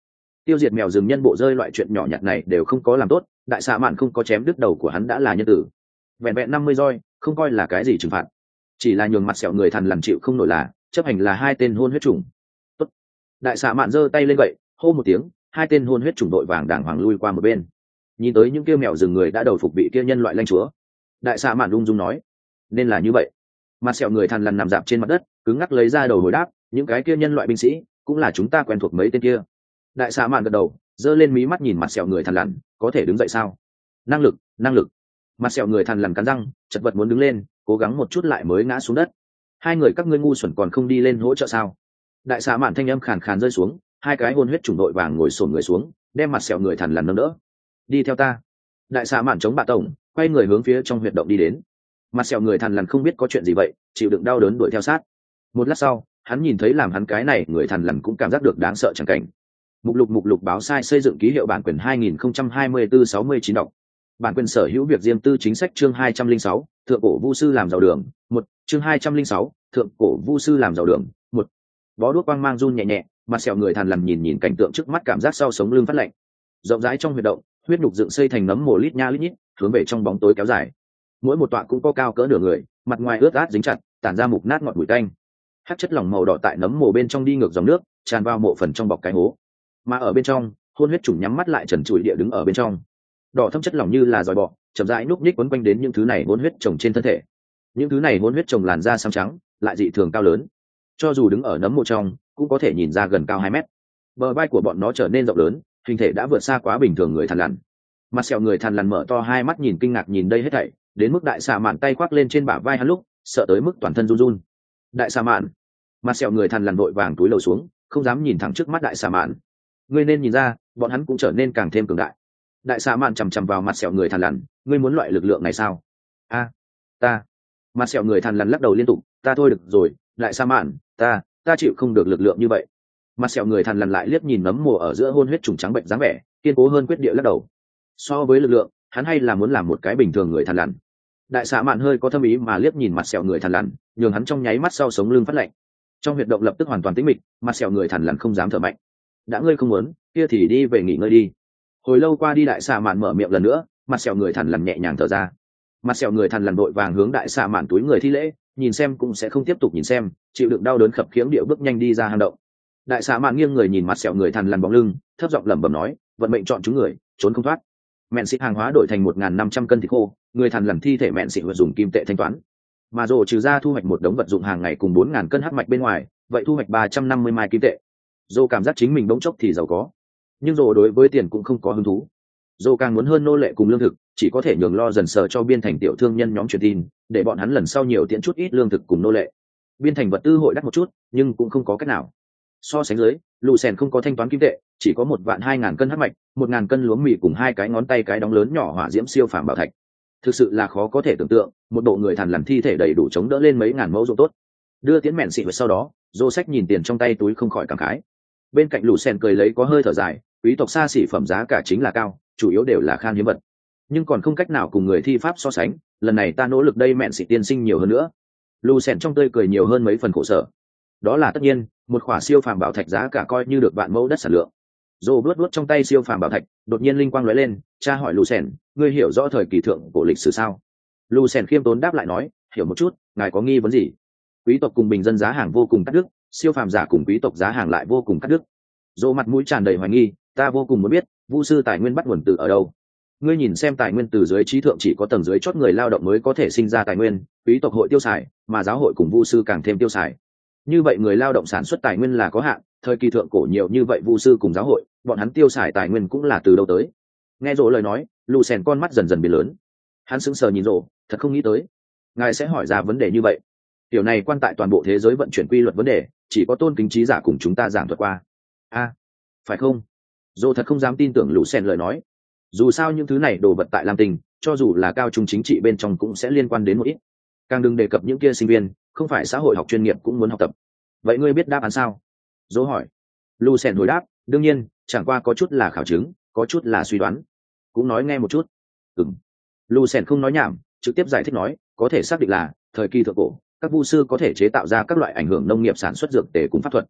tiêu diệt mèo rừng nhân bộ rơi loại chuyện nhỏ nhặt này đều không có làm tốt, đại xạ mạn không có chém đứt đầu của hắn đã là nhân tử. Vẹn vẹn năm mươi roi không coi là cái gì trừng phạt, chỉ là nhường mặt sẹo người thằn lằn chịu không nổi là chấp hành là hai tên hôn huyết trùng. Tốt. Đại xạ mạn giơ tay lên gậy hô một tiếng, hai tên hôn huyết trùng đội vàng đàng hoàng lui qua một bên. Nhìn tới những kia mèo rừng người đã đầu phục bị kia nhân loại lanh chúa, đại xạ mạn rung rung nói, nên là như vậy. Mặt sẹo người thằn lằn nằm dạp trên mặt đất cứng ngắc lấy ra đầu hồi đáp, những cái kia nhân loại binh sĩ cũng là chúng ta quen thuộc mấy tên kia. Đại xạ mạn gật đầu giơ lên mí mắt nhìn mặt sẹo người thằn lằn, có thể đứng dậy sao? Năng lực, năng lực. Mặt sẹo người thằn lằn cắn răng chật vật muốn đứng lên, cố gắng một chút lại mới ngã xuống đất. Hai người các ngươi ngu xuẩn còn không đi lên hỗ trợ sao? Đại xạ mạn thanh âm khàn khàn rơi xuống, hai cái hôn huyết chủng đội vàng ngồi xổm người xuống, đem mặt sẹo người thằn lằn nâng đỡ. Đi theo ta. Đại xạ mạn chống bạ tổng, quay người hướng phía trong huyệt động đi đến. Mặt sẹo người thằn lằn không biết có chuyện gì vậy, chịu đựng đau đớn đuổi theo sát. Một lát sau, hắn nhìn thấy làm hắn cái này người thằn lằn cũng cảm giác được đáng sợ chẳng cảnh. Mục lục mục lục báo sai xây dựng ký hiệu bản quyền hai nghìn không trăm hai mươi tư sáu mươi chín đọc. Bản quyền sở hữu việc riêng tư chính sách chương hai trăm linh sáu, thượng cổ vu sư làm giàu đường, một, chương hai trăm linh sáu, thượng cổ vu sư làm giàu đường, một. Bó đuốc quang mang run nhẹ nhẹ, mặt sẹo người thằn lằn nhìn nhìn cảnh tượng trước mắt cảm giác sau sống lưng phát lạnh. Rộng rãi trong huyệt động, huyết nhục dựng xây thành nấm mồ lít nha lít nhít, hướng về trong bóng tối kéo dài. Mỗi một tọa cũng có cao cỡ nửa người, mặt ngoài ướt át dính chặt, tản ra mục nát ngọt mùi tanh. Hắc chất lỏng màu đỏ tại nấm mồ bên trong đi ngược dòng nước, tràn vào mộ phần trong bọc cái hố. Mà ở bên trong, hôn huyết chủng nhắm mắt lại trần trụi địa đứng ở bên trong. Đỏ thâm chất lỏng như là dòi bọ, chậm rãi núp nhích quấn quanh đến những thứ này hôn huyết chồng trên thân thể. Những thứ này hôn huyết chồng làn da xám trắng, lại dị thường cao lớn. Cho dù đứng ở nấm mồ trong, cũng có thể nhìn ra gần cao hai mét. Bờ vai của bọn nó trở nên rộng lớn, hình thể đã vượt xa quá bình thường người thằn lằn. Mặt sẹo người thằn lằn mở to hai mắt nhìn kinh ngạc nhìn đây hết thảy, đến mức đại xà mạn tay khoác lên trên bả vai hắn lúc, sợ tới mức toàn thân run run. Đại xà mạn. Mặt sẹo người thằn lằn vội vàng túi lầu xuống, không dám nhìn thẳng trước mắt đại xà mạn. Ngươi nên nhìn ra, bọn hắn cũng trở nên càng thêm cường đại. Đại xà mạn chằm chằm vào mặt sẹo người thằn lằn, ngươi muốn loại lực lượng này sao? A, ta. Mặt sẹo người thằn lằn lắc đầu liên tục, ta thôi được rồi, đại xà mạn, ta, ta chịu không được lực lượng như vậy. Mặt sẹo người thằn lằn lại liếc nhìn nấm mồ ở giữa hôn huyết trùng trắng bệnh dáng vẻ, kiên cố hơn quyết địa lắc đầu. So với lực lượng, hắn hay là muốn làm một cái bình thường người thằn lằn. Đại xạ mạn hơi có thâm ý mà liếc nhìn mặt sẹo người thằn lằn, nhường hắn trong nháy mắt sau sống lưng phát lạnh. Trong huyệt động lập tức hoàn toàn tĩnh mịch, mặt sẹo người thằn lằn không dám thở mạnh. Đã ngươi không muốn, kia thì đi về nghỉ ngơi đi. Hồi lâu qua đi đại xạ mạn mở miệng lần nữa, mặt sẹo người thằn lằn nhẹ nhàng thở ra. Mặt sẹo người thằn lằn vội vàng hướng đại xạ mạn túi người thi lễ, nhìn xem cũng sẽ không tiếp tục nhìn xem, chịu đựng đau đớn khập khiễng điệu bước nhanh đi ra hang động. Đại xạ mạn nghiêng người nhìn mặt sẹo người thằn lằn bóng lưng, thấp giọng lẩm bẩm nói, vận mệnh chọn chúng người, trốn không thoát. Mẹn xịt hàng hóa đổi thành một nghìn năm trăm cân thịt khô, người thằn lằn thi thể mẹn xịt vật dùng kim tệ thanh toán. Mà rồ trừ ra thu hoạch một đống vật dụng hàng ngày cùng bốn ngàn cân hắc mạch bên ngoài, vậy thu hoạch ba trăm năm mươi mai kim tệ. Rồ cảm giác chính mình bỗng chốc thì giàu có, nhưng rồ đối với tiền cũng không có hứng thú. Rồ càng muốn hơn nô lệ cùng lương thực, chỉ có thể nhường lo dần sờ cho biên thành tiểu thương nhân nhóm truyền tin, để bọn hắn lần sau nhiều tiện chút ít lương thực cùng nô lệ. Biên thành vật tư hội đắt một chút, nhưng cũng không có cách nào. So sánh dưới, lù sèn không có thanh toán kim tệ, chỉ có một vạn hai ngàn cân hắc mạch, một ngàn cân lúa mì cùng hai cái ngón tay cái đóng lớn nhỏ hỏa diễm siêu phàm bảo thạch. Thực sự là khó có thể tưởng tượng, một bộ người thằn lằn thi thể đầy đủ chống đỡ lên mấy ngàn mẫu ruộng tốt. Đưa tiến mẹn xị vật sau đó, Dô Sách nhìn tiền trong tay túi không khỏi cảm khái. Bên cạnh lù sèn cười lấy có hơi thở dài, quý tộc xa xỉ phẩm giá cả chính là cao, chủ yếu đều là khan hiếm vật, nhưng còn không cách nào cùng người thi pháp so sánh. Lần này ta nỗ lực đây mẹn xị tiên sinh nhiều hơn nữa. Lù sèn trong tươi cười nhiều hơn mấy phần khổ sở. Đó là tất nhiên, một khỏa siêu phàm bảo thạch giá cả coi như được vạn mẫu đất sản lượng. Dô vuốt vuốt trong tay siêu phàm bảo thạch, đột nhiên linh quang lóe lên, cha hỏi lù sèn, ngươi hiểu rõ thời kỳ thượng cổ lịch sử sao? Lù sèn khiêm tốn đáp lại nói, hiểu một chút, ngài có nghi vấn gì? Quý tộc cùng bình dân giá hàng vô cùng cắt đứt, siêu phàm giả cùng quý tộc giá hàng lại vô cùng cắt đứt. Dô mặt mũi tràn đầy hoài nghi, ta vô cùng muốn biết, vu sư tài nguyên bắt nguồn từ ở đâu? Ngươi nhìn xem tài nguyên từ dưới trí thượng chỉ có tầng dưới chót người lao động mới có thể sinh ra tài nguyên, quý tộc hội tiêu xài, mà giáo hội cùng vu sư càng thêm tiêu xài. Như vậy người lao động sản xuất tài nguyên là có hạn, thời kỳ thượng cổ nhiều như vậy vu sư cùng giáo hội, bọn hắn tiêu xài tài nguyên cũng là từ đâu tới? Nghe rồ lời nói, lù sèn con mắt dần dần biến lớn. Hắn sững sờ nhìn rồ, thật không nghĩ tới, ngài sẽ hỏi ra vấn đề như vậy. Điều này quan tại toàn bộ thế giới vận chuyển quy luật vấn đề, chỉ có tôn kính trí giả cùng chúng ta giảng thuật qua. A, à, phải không? Rồ thật không dám tin tưởng lù sèn lời nói. Dù sao những thứ này đồ vật tại Lam Tinh, cho dù là cao trung chính trị bên trong cũng sẽ liên quan đến một ít. Càng đừng đề cập những kia sinh viên, không phải xã hội học chuyên nghiệp cũng muốn học tập. Vậy ngươi biết đáp án sao? Dỗ hỏi. Lu Sen hồi đáp, đương nhiên, chẳng qua có chút là khảo chứng, có chút là suy đoán. Cũng nói nghe một chút. Ừm. Lu Sen không nói nhảm, trực tiếp giải thích nói, có thể xác định là thời kỳ thượng cổ, các vu sư có thể chế tạo ra các loại ảnh hưởng nông nghiệp sản xuất dược tề cùng pháp thuật.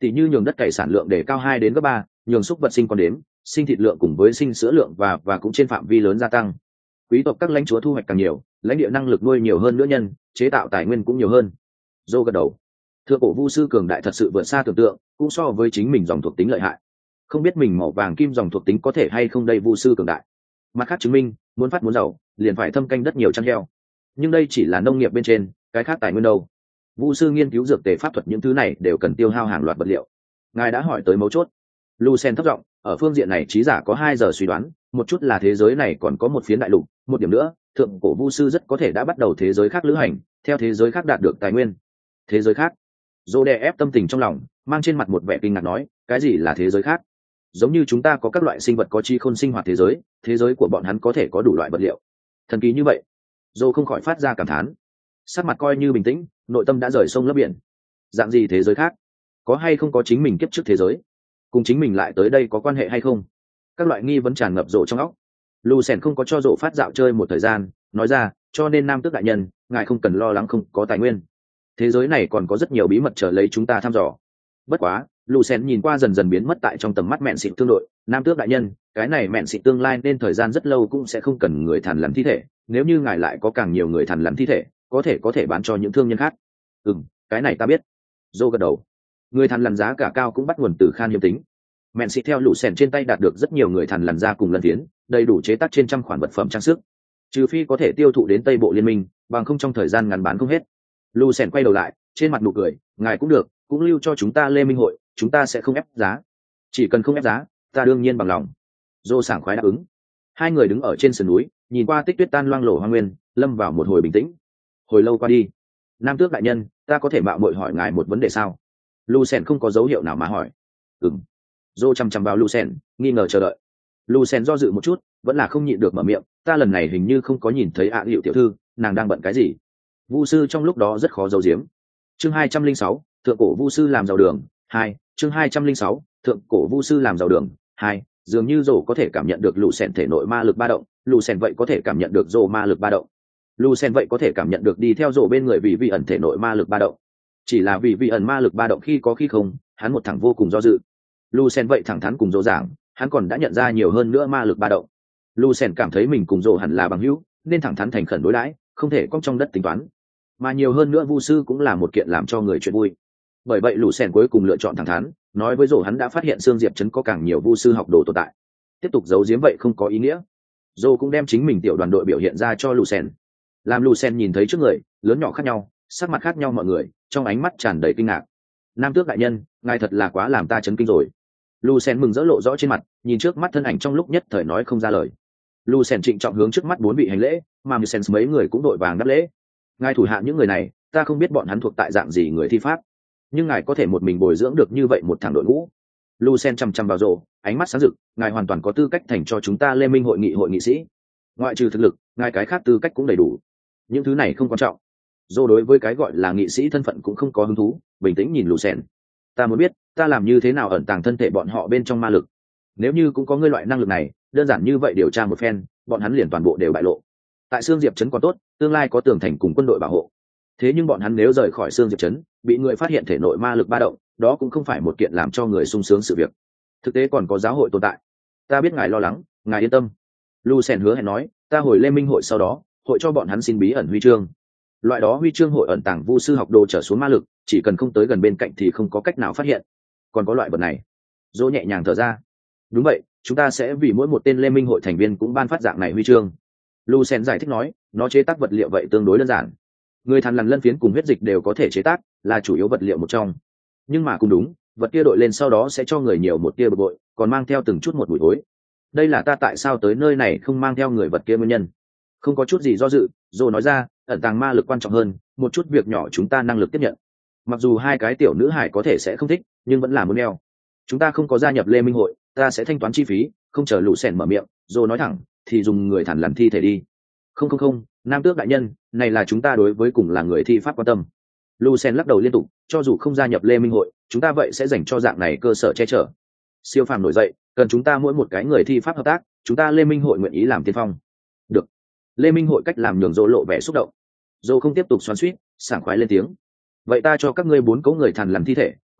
tỷ như nhường đất cày sản lượng để cao hai đến gấp ba, nhường súc vật sinh con đếm, sinh thịt lượng cùng với sinh sữa lượng và và cũng trên phạm vi lớn gia tăng. Quý tộc các lãnh chúa thu hoạch càng nhiều, lãnh địa năng lực nuôi nhiều hơn nữa nhân, chế tạo tài nguyên cũng nhiều hơn. Dô gật đầu. Thượng cổ vu sư cường đại thật sự vượt xa tưởng tượng, cũng so với chính mình dòng thuộc tính lợi hại. Không biết mình màu vàng kim dòng thuộc tính có thể hay không đây vu sư cường đại. Mặt khác chứng minh, muốn phát muốn giàu, liền phải thâm canh đất nhiều chăn heo. Nhưng đây chỉ là nông nghiệp bên trên, cái khác tài nguyên đâu. Vu sư nghiên cứu dược tề pháp thuật những thứ này đều cần tiêu hao hàng loạt vật liệu. Ngài đã hỏi tới mấu chốt. Lucien thấp giọng, ở phương diện này trí giả có hai giờ suy đoán, một chút là thế giới này còn có một phiến đại lục, một điểm nữa, thượng cổ vu sư rất có thể đã bắt đầu thế giới khác lữ hành, theo thế giới khác đạt được tài nguyên. Thế giới khác? Dô đè ép tâm tình trong lòng, mang trên mặt một vẻ kinh ngạc nói, cái gì là thế giới khác? Giống như chúng ta có các loại sinh vật có trí khôn sinh hoạt thế giới, thế giới của bọn hắn có thể có đủ loại vật liệu. Thần kỳ như vậy. Dô không khỏi phát ra cảm thán. Sắc mặt coi như bình tĩnh, nội tâm đã rời sông lấp biển. Dạng gì thế giới khác? Có hay không có chính mình kiếp trước thế giới? Cùng chính mình lại tới đây có quan hệ hay không? Các loại nghi vấn tràn ngập rộ trong óc. Lucien không có cho rộ phát dạo chơi một thời gian, nói ra, cho nên nam tước đại nhân, ngài không cần lo lắng không có tài nguyên. Thế giới này còn có rất nhiều bí mật chờ lấy chúng ta thăm dò. Bất quá, Lucien nhìn qua dần dần biến mất tại trong tầm mắt mẹn xịn tương đội, nam tước đại nhân, cái này mẹn xịn tương lai nên thời gian rất lâu cũng sẽ không cần người thằn lằn thi thể, nếu như ngài lại có càng nhiều người thằn lằn thi thể, có thể có thể bán cho những thương nhân khác. Ừm, cái này ta biết. Joe gật đầu. Người thằn lằn giá cả cao cũng bắt nguồn từ khan hiếm tính. Mẹn xịn theo Lucien trên tay đạt được rất nhiều người thằn lằn ra cùng lần tiến, đầy đủ chế tác trên trăm khoản vật phẩm trang sức. Trừ phi có thể tiêu thụ đến Tây Bộ Liên minh, bằng không trong thời gian ngắn bán không hết. Lucien quay đầu lại, trên mặt nụ cười, ngài cũng được, cũng lưu cho chúng ta Lê Minh hội, chúng ta sẽ không ép giá. Chỉ cần không ép giá, ta đương nhiên bằng lòng. Dô sảng khoái đáp ứng. Hai người đứng ở trên sườn núi, nhìn qua tích tuyết tan loang lổ hoa nguyên, lâm vào một hồi bình tĩnh. Hồi lâu qua đi, nam tước đại nhân, ta có thể mạo muội hỏi ngài một vấn đề sao? Lucien không có dấu hiệu nào mà hỏi. Ừm. Dô chăm chăm vào Lucien, nghi ngờ chờ đợi. Lucien do dự một chút, vẫn là không nhịn được mở miệng, ta lần này hình như không có nhìn thấy ạ à hiệu tiểu thư, nàng đang bận cái gì? Vu sư trong lúc đó rất khó giấu giếm. Chương hai trăm linh sáu, thượng cổ vu sư làm giàu đường, hai, chương hai trăm linh sáu, thượng cổ vu sư làm giàu đường, hai, dường như Dô có thể cảm nhận được Lucien thể nội ma lực ba động, Lucien vậy có thể cảm nhận được Dô ma lực ba động. Lucien vậy có thể cảm nhận được đi theo Dô bên người vì vi ẩn thể nội ma lực ba động. Chỉ là vì vi ẩn ma lực ba động khi có khi không, hắn một thẳng vô cùng do dự. Lucien vậy thẳng thắn cùng Dô giảng, hắn còn đã nhận ra nhiều hơn nữa ma lực ba động. Lucien cảm thấy mình cùng Dô hẳn là bằng hữu, nên thẳng thắn thành khẩn đối đãi, không thể cong trong đất tính toán. Mà nhiều hơn nữa vu sư cũng là một kiện làm cho người chuyện vui. Bởi vậy Lucien cuối cùng lựa chọn thẳng thắn, nói với Dô hắn đã phát hiện xương diệp trấn có càng nhiều vu sư học đồ tồn tại. Tiếp tục giấu giếm vậy không có ý nghĩa. Dô cũng đem chính mình tiểu đoàn đội biểu hiện ra cho Lucien. Làm Lucien nhìn thấy trước người, lớn nhỏ khác nhau, sắc mặt khác nhau mọi người, trong ánh mắt tràn đầy kinh ngạc. Nam tước đại nhân, ngài thật là quá làm ta chấn kinh rồi. Lucien mừng rỡ lộ rõ trên mặt, nhìn trước mắt thân ảnh trong lúc nhất thời nói không ra lời. Lucien trịnh trọng hướng trước mắt bốn vị hành lễ, mà Lucien mấy người cũng đội vàng đáp lễ. Ngài thủ hạ những người này, ta không biết bọn hắn thuộc tại dạng gì người thi pháp, nhưng ngài có thể một mình bồi dưỡng được như vậy một thằng đội ngũ. Lucien chăm chăm vào rộ, ánh mắt sáng rực, ngài hoàn toàn có tư cách thành cho chúng ta Liên minh hội nghị hội nghị sĩ. Ngoại trừ thực lực, ngài cái khác tư cách cũng đầy đủ. Những thứ này không quan trọng. Dô đối với cái gọi là nghị sĩ thân phận cũng không có hứng thú, bình tĩnh nhìn Lucien. Ta muốn biết, ta làm như thế nào ẩn tàng thân thể bọn họ bên trong ma lực. Nếu như cũng có ngươi loại năng lực này, đơn giản như vậy điều tra một phen, bọn hắn liền toàn bộ đều bại lộ. Tại Sương Diệp trấn còn tốt, tương lai có tường thành cùng quân đội bảo hộ. Thế nhưng bọn hắn nếu rời khỏi Sương Diệp trấn, bị người phát hiện thể nội ma lực ba động, đó cũng không phải một kiện làm cho người sung sướng sự việc. Thực tế còn có giáo hội tồn tại. Ta biết ngài lo lắng, ngài yên tâm. Lucien hứa hẹn nói, ta hồi Lê Minh hội sau đó, hội cho bọn hắn xin bí ẩn huy chương. Loại đó huy chương hội ẩn tàng vu sư học đồ trở xuống ma lực, chỉ cần không tới gần bên cạnh thì không có cách nào phát hiện. Còn có loại vật này. Dỗ nhẹ nhàng thở ra. Đúng vậy, chúng ta sẽ vì mỗi một tên Lê Minh hội thành viên cũng ban phát dạng này huy chương. Lucien giải thích nói, nó chế tác vật liệu vậy tương đối đơn giản. Người thằn lằn lân phiến cùng huyết dịch đều có thể chế tác, là chủ yếu vật liệu một trong. Nhưng mà cũng đúng, vật kia đội lên sau đó sẽ cho người nhiều một tia bực bội, còn mang theo từng chút một mùi thối. Đây là ta tại sao tới nơi này không mang theo người vật kia nguyên nhân. Không có chút gì do dự, Dô nói ra, ẩn tàng ma lực quan trọng hơn, một chút việc nhỏ chúng ta năng lực tiếp nhận. Mặc dù hai cái tiểu nữ hải có thể sẽ không thích, nhưng vẫn là muốn đeo. Chúng ta không có gia nhập Lê Minh hội, ta sẽ thanh toán chi phí. Không chờ Lucien mở miệng, Dô nói thẳng, thì dùng người thằn lằn thi thể đi. Không không không, nam tước đại nhân, này là chúng ta đối với cùng là người thi pháp quan tâm. Lucien lắc đầu liên tục, cho dù không gia nhập Lê Minh hội, chúng ta vậy sẽ dành cho dạng này cơ sở che chở. Siêu phàm nổi dậy, cần chúng ta mỗi một cái người thi pháp hợp tác, chúng ta Lê Minh hội nguyện ý làm tiên phong. Được. Lê Minh hội cách làm nhường Dô lộ vẻ xúc động. Dô không tiếp tục xoắn xuýt, sảng khoái lên tiếng. Vậy ta cho các ngươi bốn cấu người thằn lằn thi thể,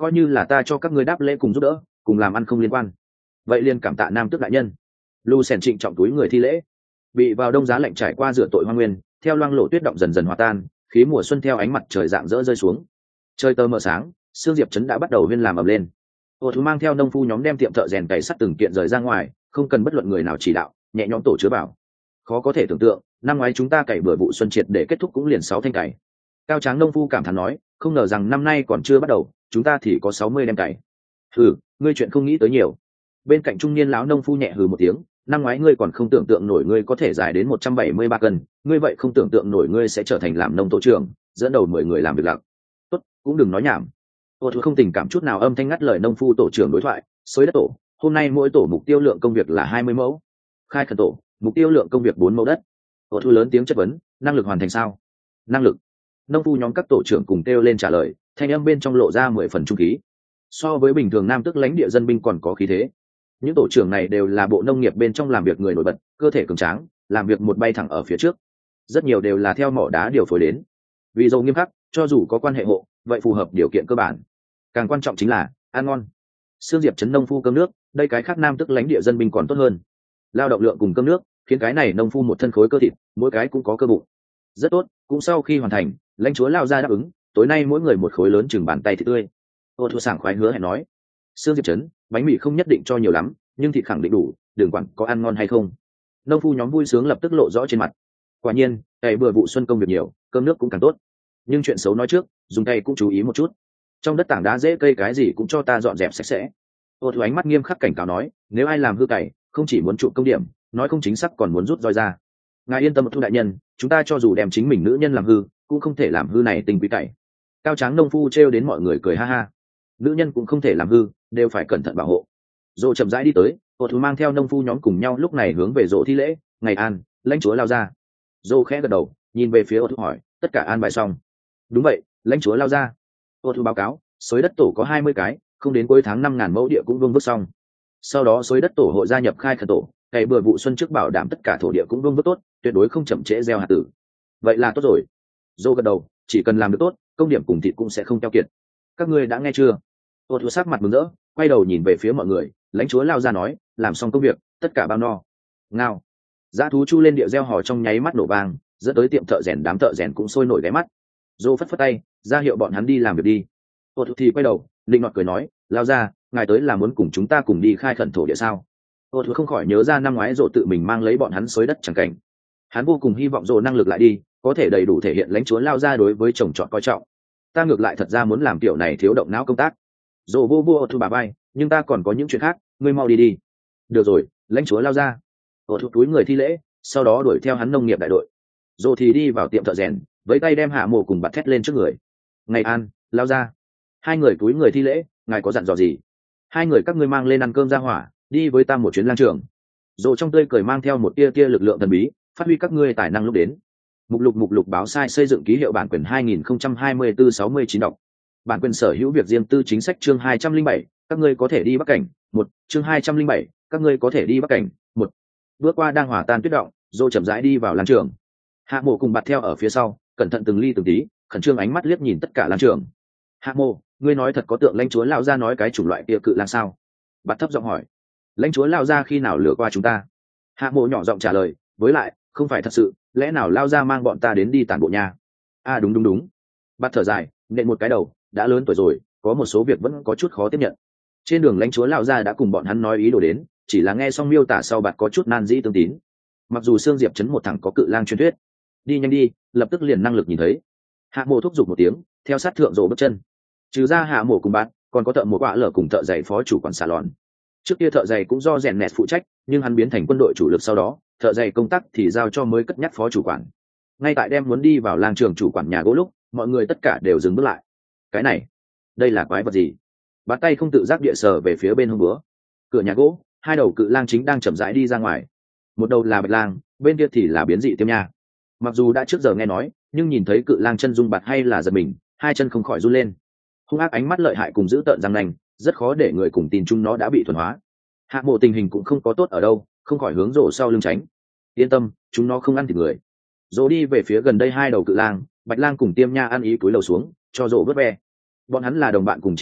coi như là ta cho các ngươi đáp lễ cùng giúp đỡ, cùng làm ăn không liên quan. Vậy liền cảm tạ nam tước đại nhân. Lu Sen trịnh trọng túi người thi lễ. Bị vào đông giá lạnh trải qua rửa tội hoang nguyên, theo loang lộ tuyết động dần dần hòa tan, khí mùa xuân theo ánh mặt trời dạng dỡ rơi xuống. Trời tờ mờ sáng, Sương Diệp trấn đã bắt đầu huyên làm ầm lên. Ô thú mang theo nông phu nhóm đem tiệm thợ rèn cày sắt từng kiện rời ra ngoài, không cần bất luận người nào chỉ đạo, nhẹ nhõm tổ chứa bảo. Khó có thể tưởng tượng, năm ngoái chúng ta cày bừa vụ xuân triệt để kết thúc cũng liền sáu thanh cày. Cao Tráng nông phu cảm thán nói, không ngờ rằng năm nay còn chưa bắt đầu, chúng ta thì có sáu mươi đem cày. Hừ, ngươi chuyện không nghĩ tới nhiều. Bên cạnh trung niên lão nông phu nhẹ hừ một tiếng, năm ngoái ngươi còn không tưởng tượng nổi ngươi có thể dài đến một trăm bảy mươi ba cân, ngươi vậy không tưởng tượng nổi ngươi sẽ trở thành làm nông tổ trưởng, dẫn đầu mười người làm việc lặng. Tốt, cũng đừng nói nhảm. Ô thú không tình cảm chút nào âm thanh ngắt lời nông phu tổ trưởng đối thoại, xới đất tổ, hôm nay mỗi tổ mục tiêu lượng công việc là hai mươi mẫu. Khai khẩn tổ, mục tiêu lượng công việc bốn mẫu đất. Ô thú lớn tiếng chất vấn, năng lực hoàn thành sao? Năng lực. Nông phu nhóm các tổ trưởng cùng kêu lên trả lời, thanh âm bên trong lộ ra mười phần trung khí. So với bình thường nam tức lãnh địa dân binh còn có khí thế. Những tổ trưởng này đều là bộ nông nghiệp bên trong làm việc người nổi bật, cơ thể cường tráng, làm việc một bay thẳng ở phía trước. Rất nhiều đều là theo mỏ đá điều phối đến. Vì dầu nghiêm khắc, cho dù có quan hệ hộ, vậy phù hợp điều kiện cơ bản. Càng quan trọng chính là ăn ngon. Sương Diệp trấn nông phu cơm nước, đây cái khác nam tức lãnh địa dân binh còn tốt hơn. Lao động lượng cùng cơm nước, khiến cái này nông phu một thân khối cơ thịt, mỗi cái cũng có cơ bụng. Rất tốt, cũng sau khi hoàn thành, lãnh chúa lao ra đáp ứng, tối nay mỗi người một khối lớn chừng bàn tay thịt tươi. Ô thua sảng khoái hứa hẹn nói, Sương Diệp trấn, bánh mì không nhất định cho nhiều lắm, nhưng thịt khẳng định đủ, đừng quản có ăn ngon hay không. Nông phu nhóm vui sướng lập tức lộ rõ trên mặt. Quả nhiên, cày bừa vụ xuân công việc nhiều, cơm nước cũng càng tốt. Nhưng chuyện xấu nói trước, dùng tay cũng chú ý một chút. Trong đất tảng đá dễ cây cái gì cũng cho ta dọn dẹp sạch sẽ. Ô thú ánh mắt nghiêm khắc cảnh cáo nói, nếu ai làm hư cày, không chỉ muốn trụ công điểm, nói không chính xác còn muốn rút roi ra. Ngài yên tâm, Thu đại nhân, chúng ta cho dù đem chính mình nữ nhân làm hư, cũng không thể làm hư này tình quý cày. Cao Tráng nông phu trêu đến mọi người cười ha ha. Nữ nhân cũng không thể làm hư, đều phải cẩn thận bảo hộ. Dỗ chậm rãi đi tới, ô thú mang theo nông phu nhóm cùng nhau lúc này hướng về Dỗ thi lễ, ngày an, lãnh chúa lao ra. Dỗ khẽ gật đầu, nhìn về phía ô thú hỏi, tất cả an bài xong? Đúng vậy, lãnh chúa lao ra. Ô thú báo cáo, xới đất tổ có hai mươi cái, không đến cuối tháng năm ngàn mẫu địa cũng vương vức xong. Sau đó xới đất tổ hội gia nhập khai khẩn tổ, cày bừa vụ xuân trước bảo đảm tất cả thổ địa cũng vương vức tốt, tuyệt đối không chậm trễ gieo hạt tử. Vậy là tốt rồi. Dô gật đầu, chỉ cần làm được tốt, công điểm cùng thịt cũng sẽ không keo kiệt. Các ngươi đã nghe chưa? Ô thú sắc mặt mừng rỡ, quay đầu nhìn về phía mọi người, lãnh chúa lao ra nói, làm xong công việc, tất cả bao no. Ngao. Dã thú chu lên địa gieo hò trong nháy mắt nổ vang, dẫn tới tiệm thợ rèn đám thợ rèn cũng sôi nổi ghé mắt. Dô phất phất tay, ra hiệu bọn hắn đi làm việc đi. Ô thú thì quay đầu, linh ngọt cười nói, lao ra, ngài tới là muốn cùng chúng ta cùng đi khai khẩn thổ địa sao? Ô thú không khỏi nhớ ra năm ngoái Dô tự mình mang lấy bọn hắn xới đất chẳng cảnh. Hắn vô cùng hy vọng Dô năng lực lại đi, có thể đầy đủ thể hiện lãnh chúa lao ra đối với chồng chọn coi trọng. Ta ngược lại thật ra muốn làm kiểu này thiếu động não công tác. Dô vô vô ô thú bà bay, nhưng ta còn có những chuyện khác, ngươi mau đi đi. Được rồi, lãnh chúa lao ra. Ô thú túi người thi lễ, sau đó đuổi theo hắn nông nghiệp đại đội. Dô thì đi vào tiệm thợ rèn, với tay đem hạ mổ cùng bạt thét lên trước người. Ngày an, lao ra. Hai người túi người thi lễ, ngài có dặn dò gì? Hai người các ngươi mang lên ăn cơm ra hỏa, đi với ta một chuyến lang trường. Dô trong tươi cười mang theo một tia tia lực lượng thần bí, phát huy các ngươi tài năng lúc đến. Mục lục mục lục báo sai xây dựng ký hiệu bản quyền hai nghìn không trăm hai mươi tư sáu mươi chín đọc. Bản quyền sở hữu việc riêng tư chính sách chương hai trăm linh bảy, các ngươi có thể đi Bắc Cảnh, một, chương hai trăm linh bảy, các ngươi có thể đi Bắc Cảnh, một. Bước qua đang hòa tan tuyết động, Dô chậm rãi đi vào lang trường. Hạ Mộ cùng bạt theo ở phía sau, cẩn thận từng ly từng tí, khẩn trương ánh mắt liếc nhìn tất cả lang trường. Hạ Mộ, ngươi nói thật có tượng lãnh chúa lão gia nói cái chủng loại kia cự lang sao? Bạt thấp giọng hỏi. Lãnh chúa lão gia khi nào lừa qua chúng ta? Hạ Mộ nhỏ giọng trả lời, với lại, không phải thật sự, lẽ nào lao ra mang bọn ta đến đi tản bộ nhà? À đúng đúng đúng. Bạt thở dài, nện một cái đầu, đã lớn tuổi rồi, có một số việc vẫn có chút khó tiếp nhận. Trên đường lãnh chúa lão gia đã cùng bọn hắn nói ý đồ đến, chỉ là nghe xong miêu tả sau bạt có chút nan dĩ tương tín. Mặc dù Sương Diệp trấn một thằng có cự lang truyền thuyết, đi nhanh đi, lập tức liền năng lực nhìn thấy. Hạ Mộ thúc giục một tiếng, theo sát thượng rộ bước chân. Trừ ra Hạ Mộ cùng bạn, còn có thợ một quạ lở cùng thợ giày phó chủ quản xà lòn. Trước kia thợ giày cũng do rèn nẹt phụ trách, nhưng hắn biến thành quân đội chủ lực sau đó, thợ giày công tác thì giao cho mới cất nhắc phó chủ quản. Ngay tại đem muốn đi vào lang trường chủ quản nhà gỗ lúc, mọi người tất cả đều dừng bước lại. Cái này, đây là quái vật gì? Bắt tay không tự giác địa sờ về phía bên hông búa. Cửa nhà gỗ, hai đầu cự lang chính đang chậm rãi đi ra ngoài. Một đầu là bạch lang, bên kia thì là biến dị tiêm nha. Mặc dù đã trước giờ nghe nói, nhưng nhìn thấy cự lang chân dung bạt hay là giật mình, hai chân không khỏi run lên. Hung ác ánh mắt lợi hại cùng giữ tợn răng nanh, rất khó để người cùng tin chung nó đã bị thuần hóa. Hạ Mộ tình hình cũng không có tốt ở đâu, không khỏi hướng rổ sau lưng tránh. Yên tâm, chúng nó không ăn thịt người. Rổ đi về phía gần đây hai đầu cự lang, bạch lang cùng tiêm nha ăn ý cúi đầu xuống, cho rổ vớt ve. Bọn hắn là đồng bạn cùng chiến hữu,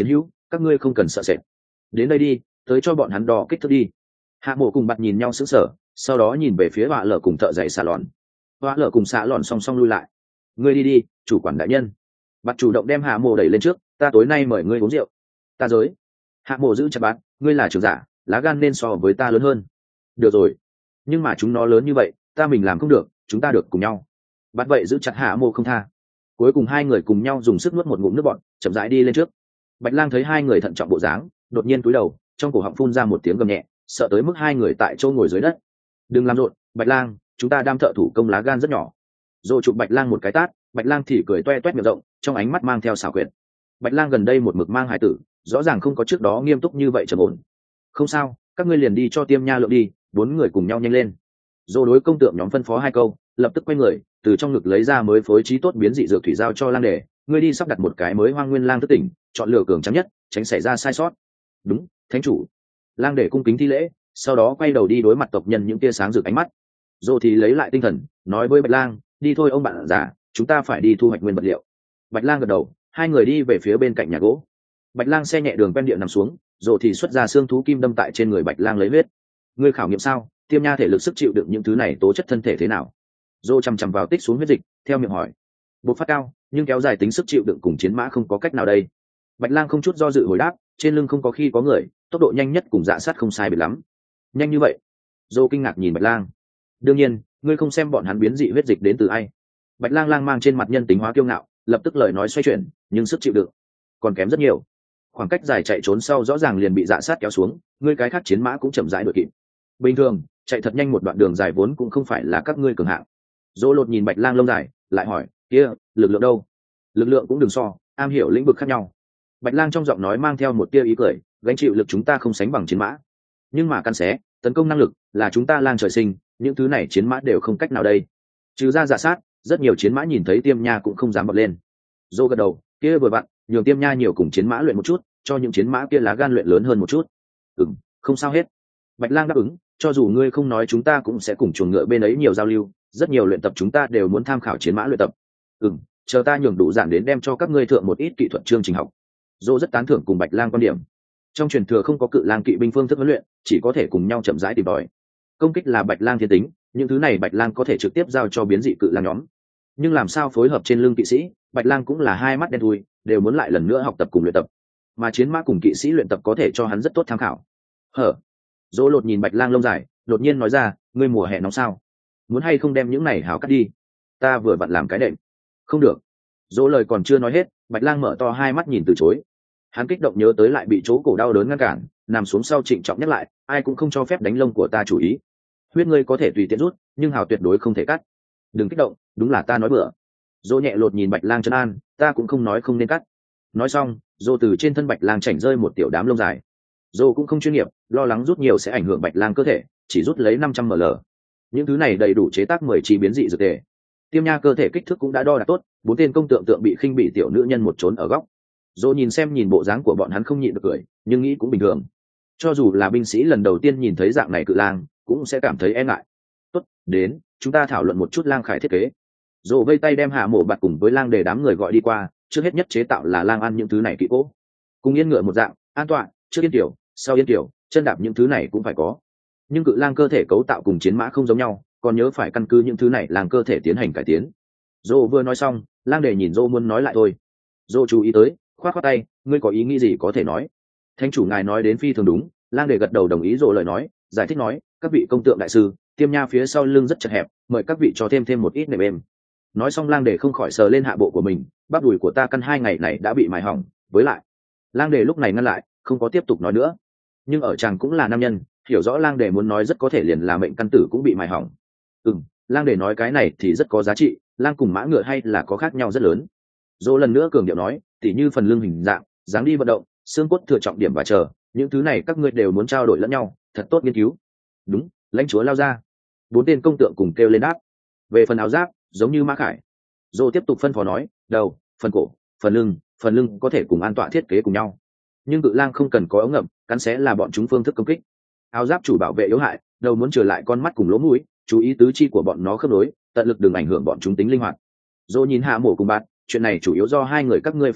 các ngươi không cần sợ sệt. Đến đây đi, tới cho bọn hắn đo kích thước đi. Hạ mộ cùng bạt nhìn nhau sững sờ, sau đó nhìn về phía họa lở cùng thợ giày xà lòn. Họa lở cùng xà lòn song song lui lại. Ngươi đi đi, chủ quản đại nhân. Bạt chủ động đem hạ mộ đẩy lên trước, ta tối nay mời ngươi uống rượu. Ta giới. Hạ mộ giữ chặt bạt, ngươi là trưởng giả, lá gan nên so với ta lớn hơn. Được rồi, nhưng mà chúng nó lớn như vậy, ta mình làm không được, chúng ta được cùng nhau. Bạt vậy giữ chặt hạ mộ không tha. Cuối cùng hai người cùng nhau dùng sức nuốt một ngụm nước bọt, chậm rãi đi lên trước. Bạch Lang thấy hai người thận trọng bộ dáng, đột nhiên cúi đầu, trong cổ họng phun ra một tiếng gầm nhẹ, sợ tới mức hai người tại chỗ ngồi dưới đất. Đừng làm rộn, Bạch Lang, chúng ta đam thợ thủ công lá gan rất nhỏ. Dỗ chụp Bạch Lang một cái tát, Bạch Lang thì cười toe toét miệng rộng, trong ánh mắt mang theo xảo quyệt. Bạch Lang gần đây một mực mang hài tử, rõ ràng không có trước đó nghiêm túc như vậy trầm ổn. Không sao, các ngươi liền đi cho tiêm nha lượng đi, bốn người cùng nhau nhanh lên. Dỗ đối công tượng nhóm phân phó hai câu, lập tức quay người, từ trong ngực lấy ra mới phối trí tốt biến dị dược thủy giao cho Lang Đề, ngươi đi sắp đặt một cái mới hoang nguyên lang thức tỉnh, chọn lựa cường trắng nhất, tránh xảy ra sai sót. Đúng, thánh chủ. Lang Đề cung kính thi lễ, sau đó quay đầu đi đối mặt tộc nhân những tia sáng rực ánh mắt. Dỗ thì lấy lại tinh thần, nói với Bạch Lang, đi thôi ông bạn già, chúng ta phải đi thu hoạch nguyên vật liệu. Bạch Lang gật đầu, hai người đi về phía bên cạnh nhà gỗ. Bạch Lang xe nhẹ đường ven địa nằm xuống, Dỗ thì xuất ra xương thú kim đâm tại trên người Bạch Lang lấy huyết. Ngươi khảo nghiệm sao? Tiêm nha thể lực sức chịu đựng những thứ này tố chất thân thể thế nào? Dỗ chằm chằm vào tích xuống huyết dịch, theo miệng hỏi. Bộc phát cao, nhưng kéo dài tính sức chịu đựng cùng chiến mã không có cách nào đây. Bạch Lang không chút do dự hồi đáp, trên lưng không có khi có người, tốc độ nhanh nhất cùng dạ sát không sai biệt lắm. Nhanh như vậy? Dô kinh ngạc nhìn Bạch Lang. Đương nhiên, ngươi không xem bọn hắn biến dị huyết dịch đến từ ai? Bạch Lang lang mang trên mặt nhân tính hóa kiêu ngạo, lập tức lời nói xoay chuyển, nhưng sức chịu đựng còn kém rất nhiều. Khoảng cách dài chạy trốn sau rõ ràng liền bị dạ sát kéo xuống, ngươi cái khác chiến mã cũng chậm rãi đuổi kịp. Bình thường, chạy thật nhanh một đoạn đường dài vốn cũng không phải là các ngươi cường hạng. Dô lột nhìn Bạch Lang lông dài, lại hỏi, kia, lực lượng đâu? Lực lượng cũng đừng so, am hiểu lĩnh vực khác nhau. Bạch Lang trong giọng nói mang theo một tia ý cười, gánh chịu lực chúng ta không sánh bằng chiến mã, nhưng mà căn xé, tấn công năng lực là chúng ta lang trời sinh, những thứ này chiến mã đều không cách nào đây. Trừ ra giả sát, rất nhiều chiến mã nhìn thấy Tiêm Nha cũng không dám bật lên. Dô gật đầu, kia vừa vặn, nhường Tiêm Nha nhiều cùng chiến mã luyện một chút, cho những chiến mã kia lá gan luyện lớn hơn một chút. Ừm, không sao hết. Bạch Lang đáp ứng, cho dù ngươi không nói chúng ta cũng sẽ cùng chuồng ngựa bên ấy nhiều giao lưu, rất nhiều luyện tập chúng ta đều muốn tham khảo chiến mã luyện tập. Ừm, chờ ta nhường đủ giản đến đem cho các ngươi thượng một ít kỹ thuật chương trình học. Dô rất tán thưởng cùng Bạch Lang quan điểm. Trong truyền thừa không có cự lang kỵ binh phương thức huấn luyện, chỉ có thể cùng nhau chậm rãi tìm tòi. Công kích là Bạch Lang thiên tính, những thứ này Bạch Lang có thể trực tiếp giao cho biến dị cự lang nhóm. Nhưng làm sao phối hợp trên lưng kỵ sĩ, Bạch Lang cũng là hai mắt đen thui, đều muốn lại lần nữa học tập cùng luyện tập. Mà chiến mã cùng kỵ sĩ luyện tập có thể cho hắn rất tốt tham khảo. Hở? Dỗ lột nhìn Bạch Lang lông dài, đột nhiên nói ra, ngươi mùa hè nóng sao? Muốn hay không đem những này háo cắt đi? Ta vừa vặn làm cái đệm. Không được. Dỗ lời còn chưa nói hết, Bạch Lang mở to hai mắt nhìn từ chối. Hắn kích động nhớ tới lại bị chỗ cổ đau đớn ngăn cản, nằm xuống sau trịnh trọng nhắc lại, ai cũng không cho phép đánh lông của ta chủ ý. Huyết ngươi có thể tùy tiện rút, nhưng hào tuyệt đối không thể cắt. Đừng kích động, đúng là ta nói bừa. Dỗ nhẹ lột nhìn Bạch Lang trấn an, ta cũng không nói không nên cắt. Nói xong, Dỗ từ trên thân Bạch Lang chảnh rơi một tiểu đám lông dài. Dỗ cũng không chuyên nghiệp, lo lắng rút nhiều sẽ ảnh hưởng Bạch Lang cơ thể, chỉ rút lấy năm trăm ml. Những thứ này đầy đủ chế tác mười chi biến dị dược tề. Tiêm Nha cơ thể kích thước cũng đã đo đạc tốt, bốn tên công tượng tượng bị khinh bị tiểu nữ nhân một trốn ở góc. Dỗ nhìn xem nhìn bộ dáng của bọn hắn không nhịn được cười, nhưng nghĩ cũng bình thường. Cho dù là binh sĩ lần đầu tiên nhìn thấy dạng này cự lang, cũng sẽ cảm thấy e ngại. Tốt, đến, chúng ta thảo luận một chút lang khải thiết kế. Dỗ vây tay đem Hạ Mộ Bạt cùng với lang để đám người gọi đi qua, trước hết nhất chế tạo là lang ăn những thứ này kỹ cố. Cùng yên ngựa một dạng, an toàn, trước yên tiểu, sau yên tiểu, chân đạp những thứ này cũng phải có. Nhưng cự lang cơ thể cấu tạo cùng chiến mã không giống nhau, còn nhớ phải căn cứ những thứ này lang cơ thể tiến hành cải tiến. Dỗ vừa nói xong, lang để nhìn Dỗ muốn nói lại thôi. Dỗ chú ý tới, khoát khoát tay, ngươi có ý nghĩ gì có thể nói. Thánh chủ ngài nói đến phi thường đúng, lang để gật đầu đồng ý rồi lời nói, giải thích nói, các vị công tượng đại sư, Tiêm Nha phía sau lưng rất chật hẹp, mời các vị cho thêm thêm một ít nệm êm. Nói xong lang để không khỏi sờ lên hạ bộ của mình, bắp đùi của ta căn hai ngày này đã bị mài hỏng, với lại lang để lúc này ngăn lại, không có tiếp tục nói nữa. Nhưng ở chàng cũng là nam nhân, hiểu rõ lang để muốn nói rất có thể liền là mệnh căn tử cũng bị mài hỏng. Ừm, lang để nói cái này thì rất có giá trị, lang cùng mã ngựa hay là có khác nhau rất lớn. Dỗ lần nữa cường điệu nói, tỉ như phần lưng hình dạng, dáng đi vận động, xương cốt thừa trọng điểm và chờ, những thứ này các ngươi đều muốn trao đổi lẫn nhau, thật tốt nghiên cứu. Đúng, lãnh chúa lao ra. Bốn tên công tượng cùng kêu lên đáp. Về phần áo giáp, giống như Mã Khải. Dỗ tiếp tục phân phó nói, đầu, phần cổ, phần lưng, phần lưng có thể cùng an tọa thiết kế cùng nhau. Nhưng cự lang không cần có ống ngậm, cắn xé là bọn chúng phương thức công kích. Áo giáp chủ bảo vệ yếu hại, đầu muốn trở lại con mắt cùng lỗ mũi, chú ý tứ chi của bọn nó khớp nối, tận lực đừng ảnh hưởng bọn chúng tính linh hoạt. Dỗ nhìn Hạ Mộ cùng Bạt, chuyện này chủ yếu do hai người các ngươi phụ trách,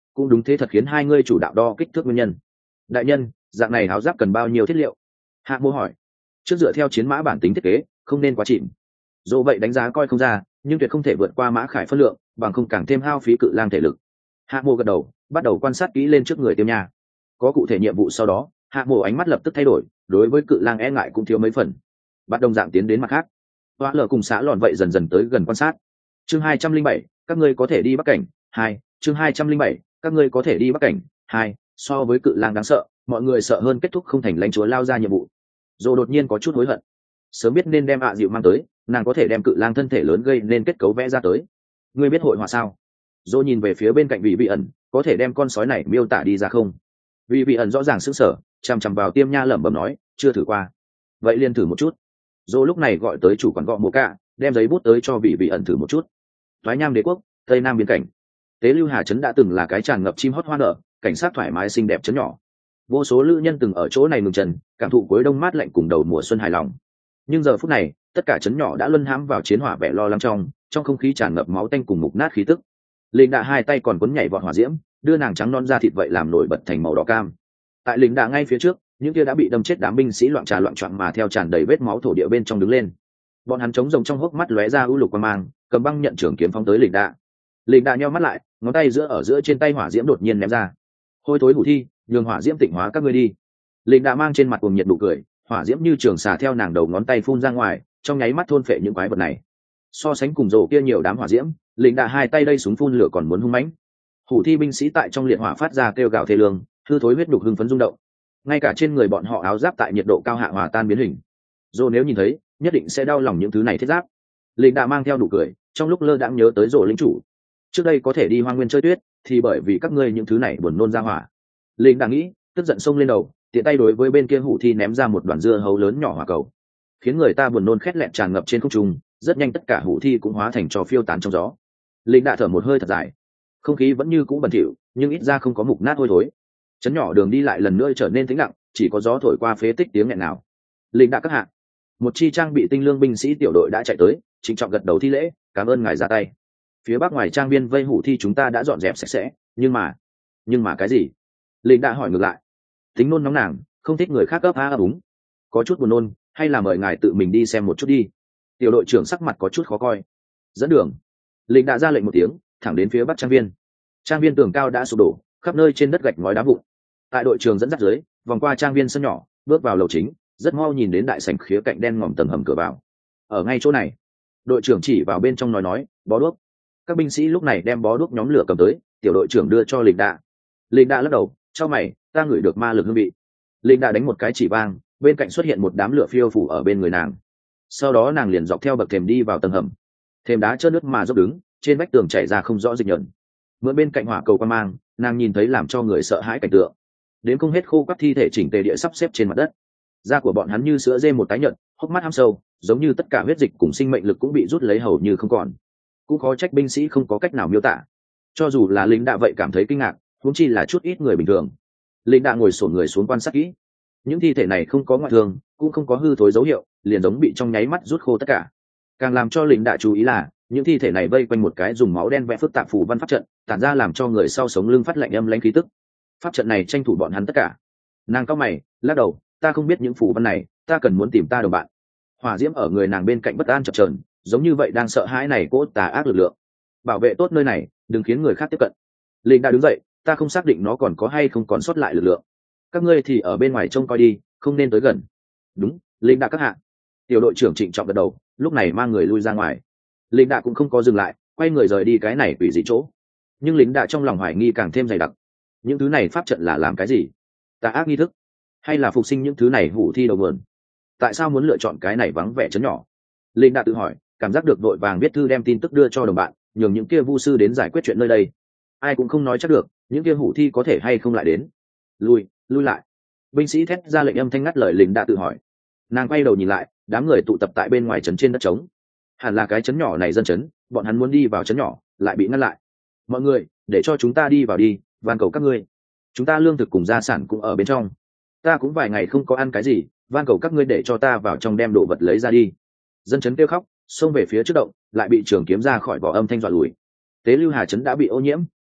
cũng đúng thế thật khiến hai ngươi chủ đạo đo kích thước nguyên nhân. Đại nhân, dạng này áo giáp cần bao nhiêu thiết liệu? Hạ Mô hỏi. Trước dựa theo chiến mã bản tính thiết kế, không nên quá chìm. Dỗ vậy đánh giá coi không ra, nhưng tuyệt không thể vượt qua mã khải phân lượng, bằng không càng thêm hao phí cự lang thể lực. Hạ Mô gật đầu, bắt đầu quan sát kỹ lên trước người Tiêm Nha. Có cụ thể nhiệm vụ sau đó, Hạ Mô ánh mắt lập tức thay đổi, đối với cự lang e ngại cũng thiếu mấy phần. Bắt đồng dạng tiến đến mặt khác. Hoa lở cùng xã lòn vậy dần dần tới gần quan sát. Chương hai trăm linh bảy, các ngươi có thể đi Bắc cảnh. Hai, chương hai trăm linh bảy, các ngươi có thể đi Bắc cảnh. Hai, so với cự lang đáng sợ, mọi người sợ hơn kết thúc không thành lãnh chúa lao ra nhiệm vụ. Dô đột nhiên có chút hối hận, sớm biết nên đem ạ dịu mang tới, nàng có thể đem cự lang thân thể lớn gây nên kết cấu vẽ ra tới. Ngươi biết hội họa sao? Dô nhìn về phía bên cạnh vị vị ẩn, có thể đem con sói này miêu tả đi ra không? Vị vị ẩn rõ ràng sững sờ, chằm chằm vào Tiêm Nha lẩm bẩm nói, chưa thử qua. Vậy liền thử một chút. Dô lúc này gọi tới chủ quản gọ mồ cạ, đem giấy bút tới cho vị vị ẩn thử một chút. Thoái Nham đế quốc, tây nam biên cảnh. Tế Lưu Hà trấn đã từng là cái tràn ngập chim hót hoa nở, cảnh sát thoải mái xinh đẹp trấn nhỏ. Vô số lữ nhân từng ở chỗ này ngừng chân, cảm thụ cuối đông mát lạnh cùng đầu mùa xuân hài lòng. Nhưng giờ phút này, tất cả trấn nhỏ đã luân hãm vào chiến hỏa vẻ lo lắng trong, trong không khí tràn ngập máu tanh cùng mục nát khí tức. Linh Đạ hai tay còn quấn nhảy vọt hỏa diễm, đưa nàng trắng non da thịt vậy làm nổi bật thành màu đỏ cam. Tại Linh Đạ ngay phía trước, những kia đã bị đâm chết đám binh sĩ loạn trà loạn choạng mà theo tràn đầy vết máu thổ địa bên trong đứng lên. Bọn hắn chống rồng trong hốc mắt lóe ra u lục quang mang, cầm băng nhận trường kiếm phóng tới Linh Đạ. Linh Đạ nheo mắt lại, ngón tay giữa ở giữa trên tay hỏa diễm đột nhiên ném ra. Hôi thối hủ thi, nhường hỏa diễm tịnh hóa các ngươi đi. Linh Đạ mang trên mặt cuồng nhiệt nụ cười, hỏa diễm như trường xà theo nàng đầu ngón tay phun ra ngoài, trong nháy mắt thôn phệ những quái vật này. So sánh cùng rổ kia nhiều đám hỏa diễm, Linh Đạ hai tay đây súng phun lửa còn muốn hung mãnh. Hủ thi binh sĩ tại trong liệt hỏa phát ra kêu gào thê lương, hư thối huyết đục hưng phấn rung động. Ngay cả trên người bọn họ áo giáp tại nhiệt độ cao hạ hòa tan biến hình. Rổ nếu nhìn thấy, nhất định sẽ đau lòng những thứ này thiết giáp. Linh Đạ mang theo nụ cười, trong lúc lơ đãng nhớ tới rổ lĩnh chủ. Trước đây có thể đi hoang nguyên chơi tuyết, thì bởi vì các ngươi những thứ này buồn nôn ra hỏa. Linh Đạ nghĩ, tức giận xông lên đầu, tiện tay đối với bên kia hủ thi ném ra một đoàn dưa hấu lớn nhỏ hỏa cầu, khiến người ta buồn nôn khét lẹn tràn ngập trên không trung. Rất nhanh tất cả hủ thi cũng hóa thành trò phiêu tán trong gió. Linh Đạ thở một hơi thật dài, không khí vẫn như cũ bẩn thỉu, nhưng ít ra không có mục nát hôi thối. Chấn nhỏ đường đi lại lần nữa trở nên tĩnh lặng, chỉ có gió thổi qua phế tích tiếng nghẹn nào. Linh Đạ các hạ, một chi trang bị tinh lương binh sĩ tiểu đội đã chạy tới, trịnh trọng gật đầu thi lễ, cảm ơn ngài ra tay. Phía bắc ngoài trang viên vây hủ thi chúng ta đã dọn dẹp sạch sẽ, nhưng mà nhưng mà cái gì? Linh Đạ hỏi ngược lại. Tính nôn nóng nàng, không thích người khác ấp a ấp úng, có chút buồn nôn, hay là mời ngài tự mình đi xem một chút đi. Tiểu đội trưởng sắc mặt có chút khó coi. Dẫn đường. Linh Đạ ra lệnh một tiếng, thẳng đến phía bắc trang viên. Trang viên tường cao đã sụp đổ, khắp nơi trên đất gạch ngói đá vụn. Tại đội trưởng dẫn dắt dưới, vòng qua trang viên sân nhỏ, bước vào lầu chính, rất mau nhìn đến đại sảnh khía cạnh đen ngòm tầng hầm cửa vào. Ở ngay chỗ này, đội trưởng chỉ vào bên trong nói nói, bó đuốc. Các binh sĩ lúc này đem bó đuốc nhóm lửa cầm tới, tiểu đội trưởng đưa cho Linh Đạ. Linh Đạ lắc đầu, chau mày, ta ngửi được ma lực hương vị. Linh Đạ đánh một cái chỉ vang, bên cạnh xuất hiện một đám lửa phiêu phủ ở bên người nàng. Sau đó nàng liền dọc theo bậc thềm đi vào tầng hầm. Thềm đá trơn nước mà dốc đứng, trên vách tường chảy ra không rõ dịch nhẫn. Mượn bên cạnh hỏa cầu quan mang, nàng nhìn thấy làm cho người sợ hãi cảnh tượng. Đến không hết khô các thi thể chỉnh tề địa sắp xếp trên mặt đất. Da của bọn hắn như sữa dê một tái nhợt, hốc mắt hăm sâu, giống như tất cả huyết dịch cùng sinh mệnh lực cũng bị rút lấy hầu như không còn. Cũng khó trách binh sĩ không có cách nào miêu tả. Cho dù là Linh Đạ vậy cảm thấy kinh ngạc, huống chi là chút ít người bình thường. Linh Đạ ngồi xổm người xuống quan sát kỹ. Những thi thể này không có ngoại thương, cũng không có hư thối dấu hiệu, liền giống bị trong nháy mắt rút khô tất cả. Càng làm cho Linh Đạ chú ý là, những thi thể này vây quanh một cái dùng máu đen vẽ phức tạp phù văn pháp trận, tản ra làm cho người sau sống lưng phát lạnh âm lãnh khí tức. Pháp trận này tranh thủ bọn hắn tất cả. Nàng cau mày, lắc đầu, ta không biết những phù văn này, ta cần muốn tìm ta đồng bạn. Hỏa diễm ở người nàng bên cạnh bất an chập chờn, giống như vậy đang sợ hãi này cỗ tà ác lực lượng. Bảo vệ tốt nơi này, đừng khiến người khác tiếp cận. Linh Đạ đứng dậy, ta không xác định nó còn có hay không còn sót lại lực lượng. Các ngươi thì ở bên ngoài trông coi đi, không nên tới gần. Đúng, Linh Đạ các hạ. Tiểu đội trưởng trịnh trọng gật đầu, lúc này mang người lui ra ngoài. Linh Đạ cũng không có dừng lại, quay người rời đi cái này quỷ dị chỗ. Nhưng Linh Đạ trong lòng hoài nghi càng thêm dày đặc. Những thứ này pháp trận là làm cái gì? Tà ác nghi thức, hay là phục sinh những thứ này hủ thi đầu nguồn? Tại sao muốn lựa chọn cái này vắng vẻ chấn nhỏ? Linh Đạ tự hỏi, cảm giác được đội vàng viết thư đem tin tức đưa cho đồng bạn, nhường những kia vu sư đến giải quyết chuyện nơi đây. Ai cũng không nói chắc được, những kia hủ thi có thể hay không lại đến. Lui, lui lại. Binh sĩ thét ra lệnh âm thanh ngắt lời. Linh Đạ tự hỏi. Nàng quay đầu nhìn lại, đám người tụ tập tại bên ngoài trấn trên đất trống. Hẳn là cái trấn nhỏ này dân trấn, bọn hắn muốn đi vào trấn nhỏ, lại bị ngăn lại. Mọi người, để cho chúng ta đi vào đi, van cầu các ngươi. Chúng ta lương thực cùng gia sản cũng ở bên trong. Ta cũng vài ngày không có ăn cái gì, van cầu các ngươi để cho ta vào trong đem đồ vật lấy ra đi. Dân trấn kêu khóc, xông về phía trước động, lại bị trường kiếm ra khỏi vỏ âm thanh dọa lùi. Tế Lưu Hà trấn đã bị ô nhiễm,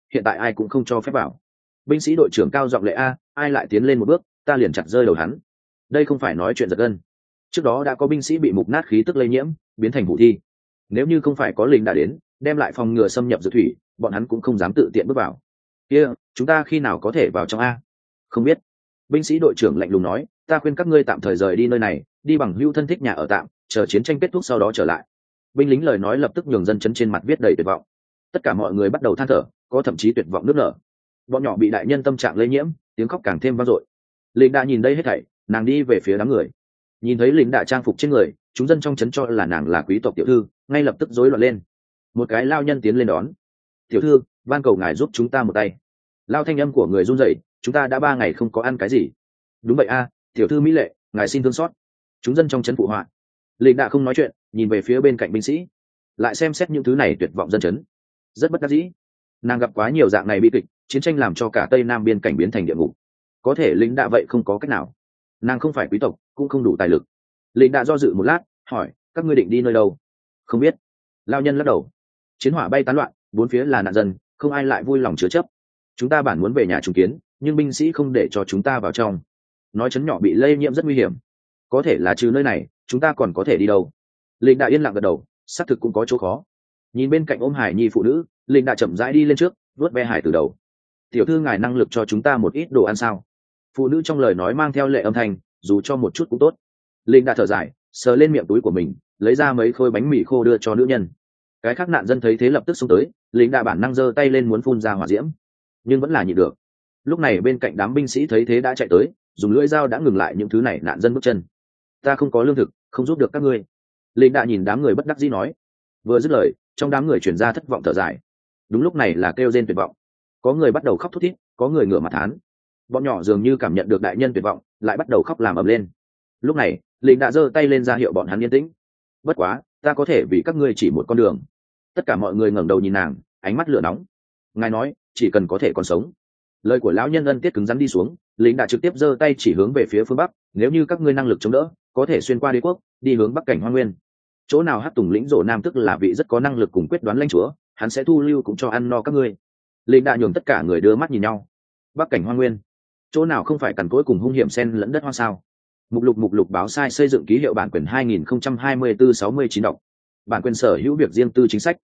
hiện tại ai cũng không cho phép vào. Binh sĩ đội trưởng cao giọng lệ a, ai lại tiến lên một bước ta liền chặt rơi đầu hắn. Đây không phải nói chuyện giật gân. Trước đó đã có binh sĩ bị mục nát khí tức lây nhiễm biến thành vũ thi, nếu như không phải có lính đã đến đem lại phòng ngừa xâm nhập dược thủy, bọn hắn cũng không dám tự tiện bước vào. Kia chúng ta khi nào có thể vào trong a? Không biết. Binh sĩ đội trưởng lạnh lùng nói, ta khuyên các ngươi tạm thời rời đi nơi này, đi bằng hữu thân thích nhà ở tạm, chờ chiến tranh kết thúc sau đó trở lại. Binh lính lời nói lập tức nhường dân chấn trên mặt viết đầy tuyệt vọng. Tất cả mọi người bắt đầu than thở, có thậm chí tuyệt vọng nức nở. Bọn nhỏ bị đại nhân tâm trạng lây nhiễm, tiếng khóc càng thêm vang dội. Lính đã nhìn đây hết thảy, nàng đi về phía đám người. Nhìn thấy lính đã trang phục trên người, chúng dân trong trấn cho là nàng là quý tộc tiểu thư, ngay lập tức rối loạn lên. Một cái lao nhân tiến lên đón. Tiểu thư, van cầu ngài giúp chúng ta một tay. Lao thanh âm của người run rẩy, chúng ta đã ba ngày không có ăn cái gì. Đúng vậy a, tiểu thư mỹ lệ, ngài xin thương xót. Chúng dân trong trấn phụ họa. Lính đã không nói chuyện, nhìn về phía bên cạnh binh sĩ, lại xem xét những thứ này tuyệt vọng dân trấn. Rất bất đắc dĩ, nàng gặp quá nhiều dạng này bi kịch, chiến tranh làm cho cả tây nam biên cảnh biến thành địa ngục. Có thể lính đã vậy không có cách nào, nàng không phải quý tộc cũng không đủ tài lực. Lính đã do dự một lát, hỏi, các ngươi định đi nơi đâu? Không biết. Lao nhân lắc đầu. Chiến hỏa bay tán loạn, bốn phía là nạn dân, không ai lại vui lòng chứa chấp. Chúng ta bản muốn về nhà trùng kiến, nhưng binh sĩ không để cho chúng ta vào trong, nói trấn nhỏ bị lây nhiễm rất nguy hiểm. Có thể là trừ nơi này chúng ta còn có thể đi đâu? Lính đã yên lặng gật đầu, xác thực cũng có chỗ khó. Nhìn bên cạnh ôm hải nhi phụ nữ, lính đã chậm rãi đi lên trước, vuốt ve hải từ đầu. Tiểu thư ngài năng lực cho chúng ta một ít đồ ăn sao? Phụ nữ trong lời nói mang theo lệ âm thanh, dù cho một chút cũng tốt. Lính đã thở dài, sờ lên miệng túi của mình, lấy ra mấy khối bánh mì khô đưa cho nữ nhân. Cái khác nạn dân thấy thế lập tức xông tới, lính đã bản năng giơ tay lên muốn phun ra hỏa diễm, nhưng vẫn là nhịn được. Lúc này bên cạnh đám binh sĩ thấy thế đã chạy tới, dùng lưỡi dao đã ngừng lại những thứ này nạn dân bước chân. Ta không có lương thực, không giúp được các ngươi. Lính đã nhìn đám người bất đắc dĩ nói. Vừa dứt lời, trong đám người truyền ra thất vọng thở dài. Đúng lúc này là kêu rên tuyệt vọng, có người bắt đầu khóc thút thít, có người ngửa mặt thán. Bọn nhỏ dường như cảm nhận được đại nhân tuyệt vọng, lại bắt đầu khóc làm ầm lên. Lúc này lính đã giơ tay lên ra hiệu bọn hắn yên tĩnh. Bất quá ta có thể vì các ngươi chỉ một con đường. Tất cả mọi người ngẩng đầu nhìn nàng, ánh mắt lửa nóng. Ngài nói chỉ cần có thể còn sống. Lời của lão nhân ân tiết cứng rắn đi xuống, lính đã trực tiếp giơ tay chỉ hướng về phía phương bắc. Nếu như các ngươi năng lực chống đỡ, có thể xuyên qua đế quốc, đi hướng bắc cảnh Hoang Nguyên. Chỗ nào Hắc Tùng lĩnh Rộ Nam tức là vị rất có năng lực cùng quyết đoán lãnh chúa, hắn sẽ thu lưu cũng cho ăn no các ngươi. Lính đã nhường tất cả người đưa mắt nhìn nhau. Bắc cảnh Hoang Nguyên, chỗ nào không phải cằn cỗi cùng hung hiểm xen lẫn đất hoang sao? Mục lục mục lục báo sai xây dựng ký hiệu bản quyền hai nghìn không trăm hai mươi tư sáu mươi chín đọc. Bản quyền sở hữu việc riêng tư chính sách.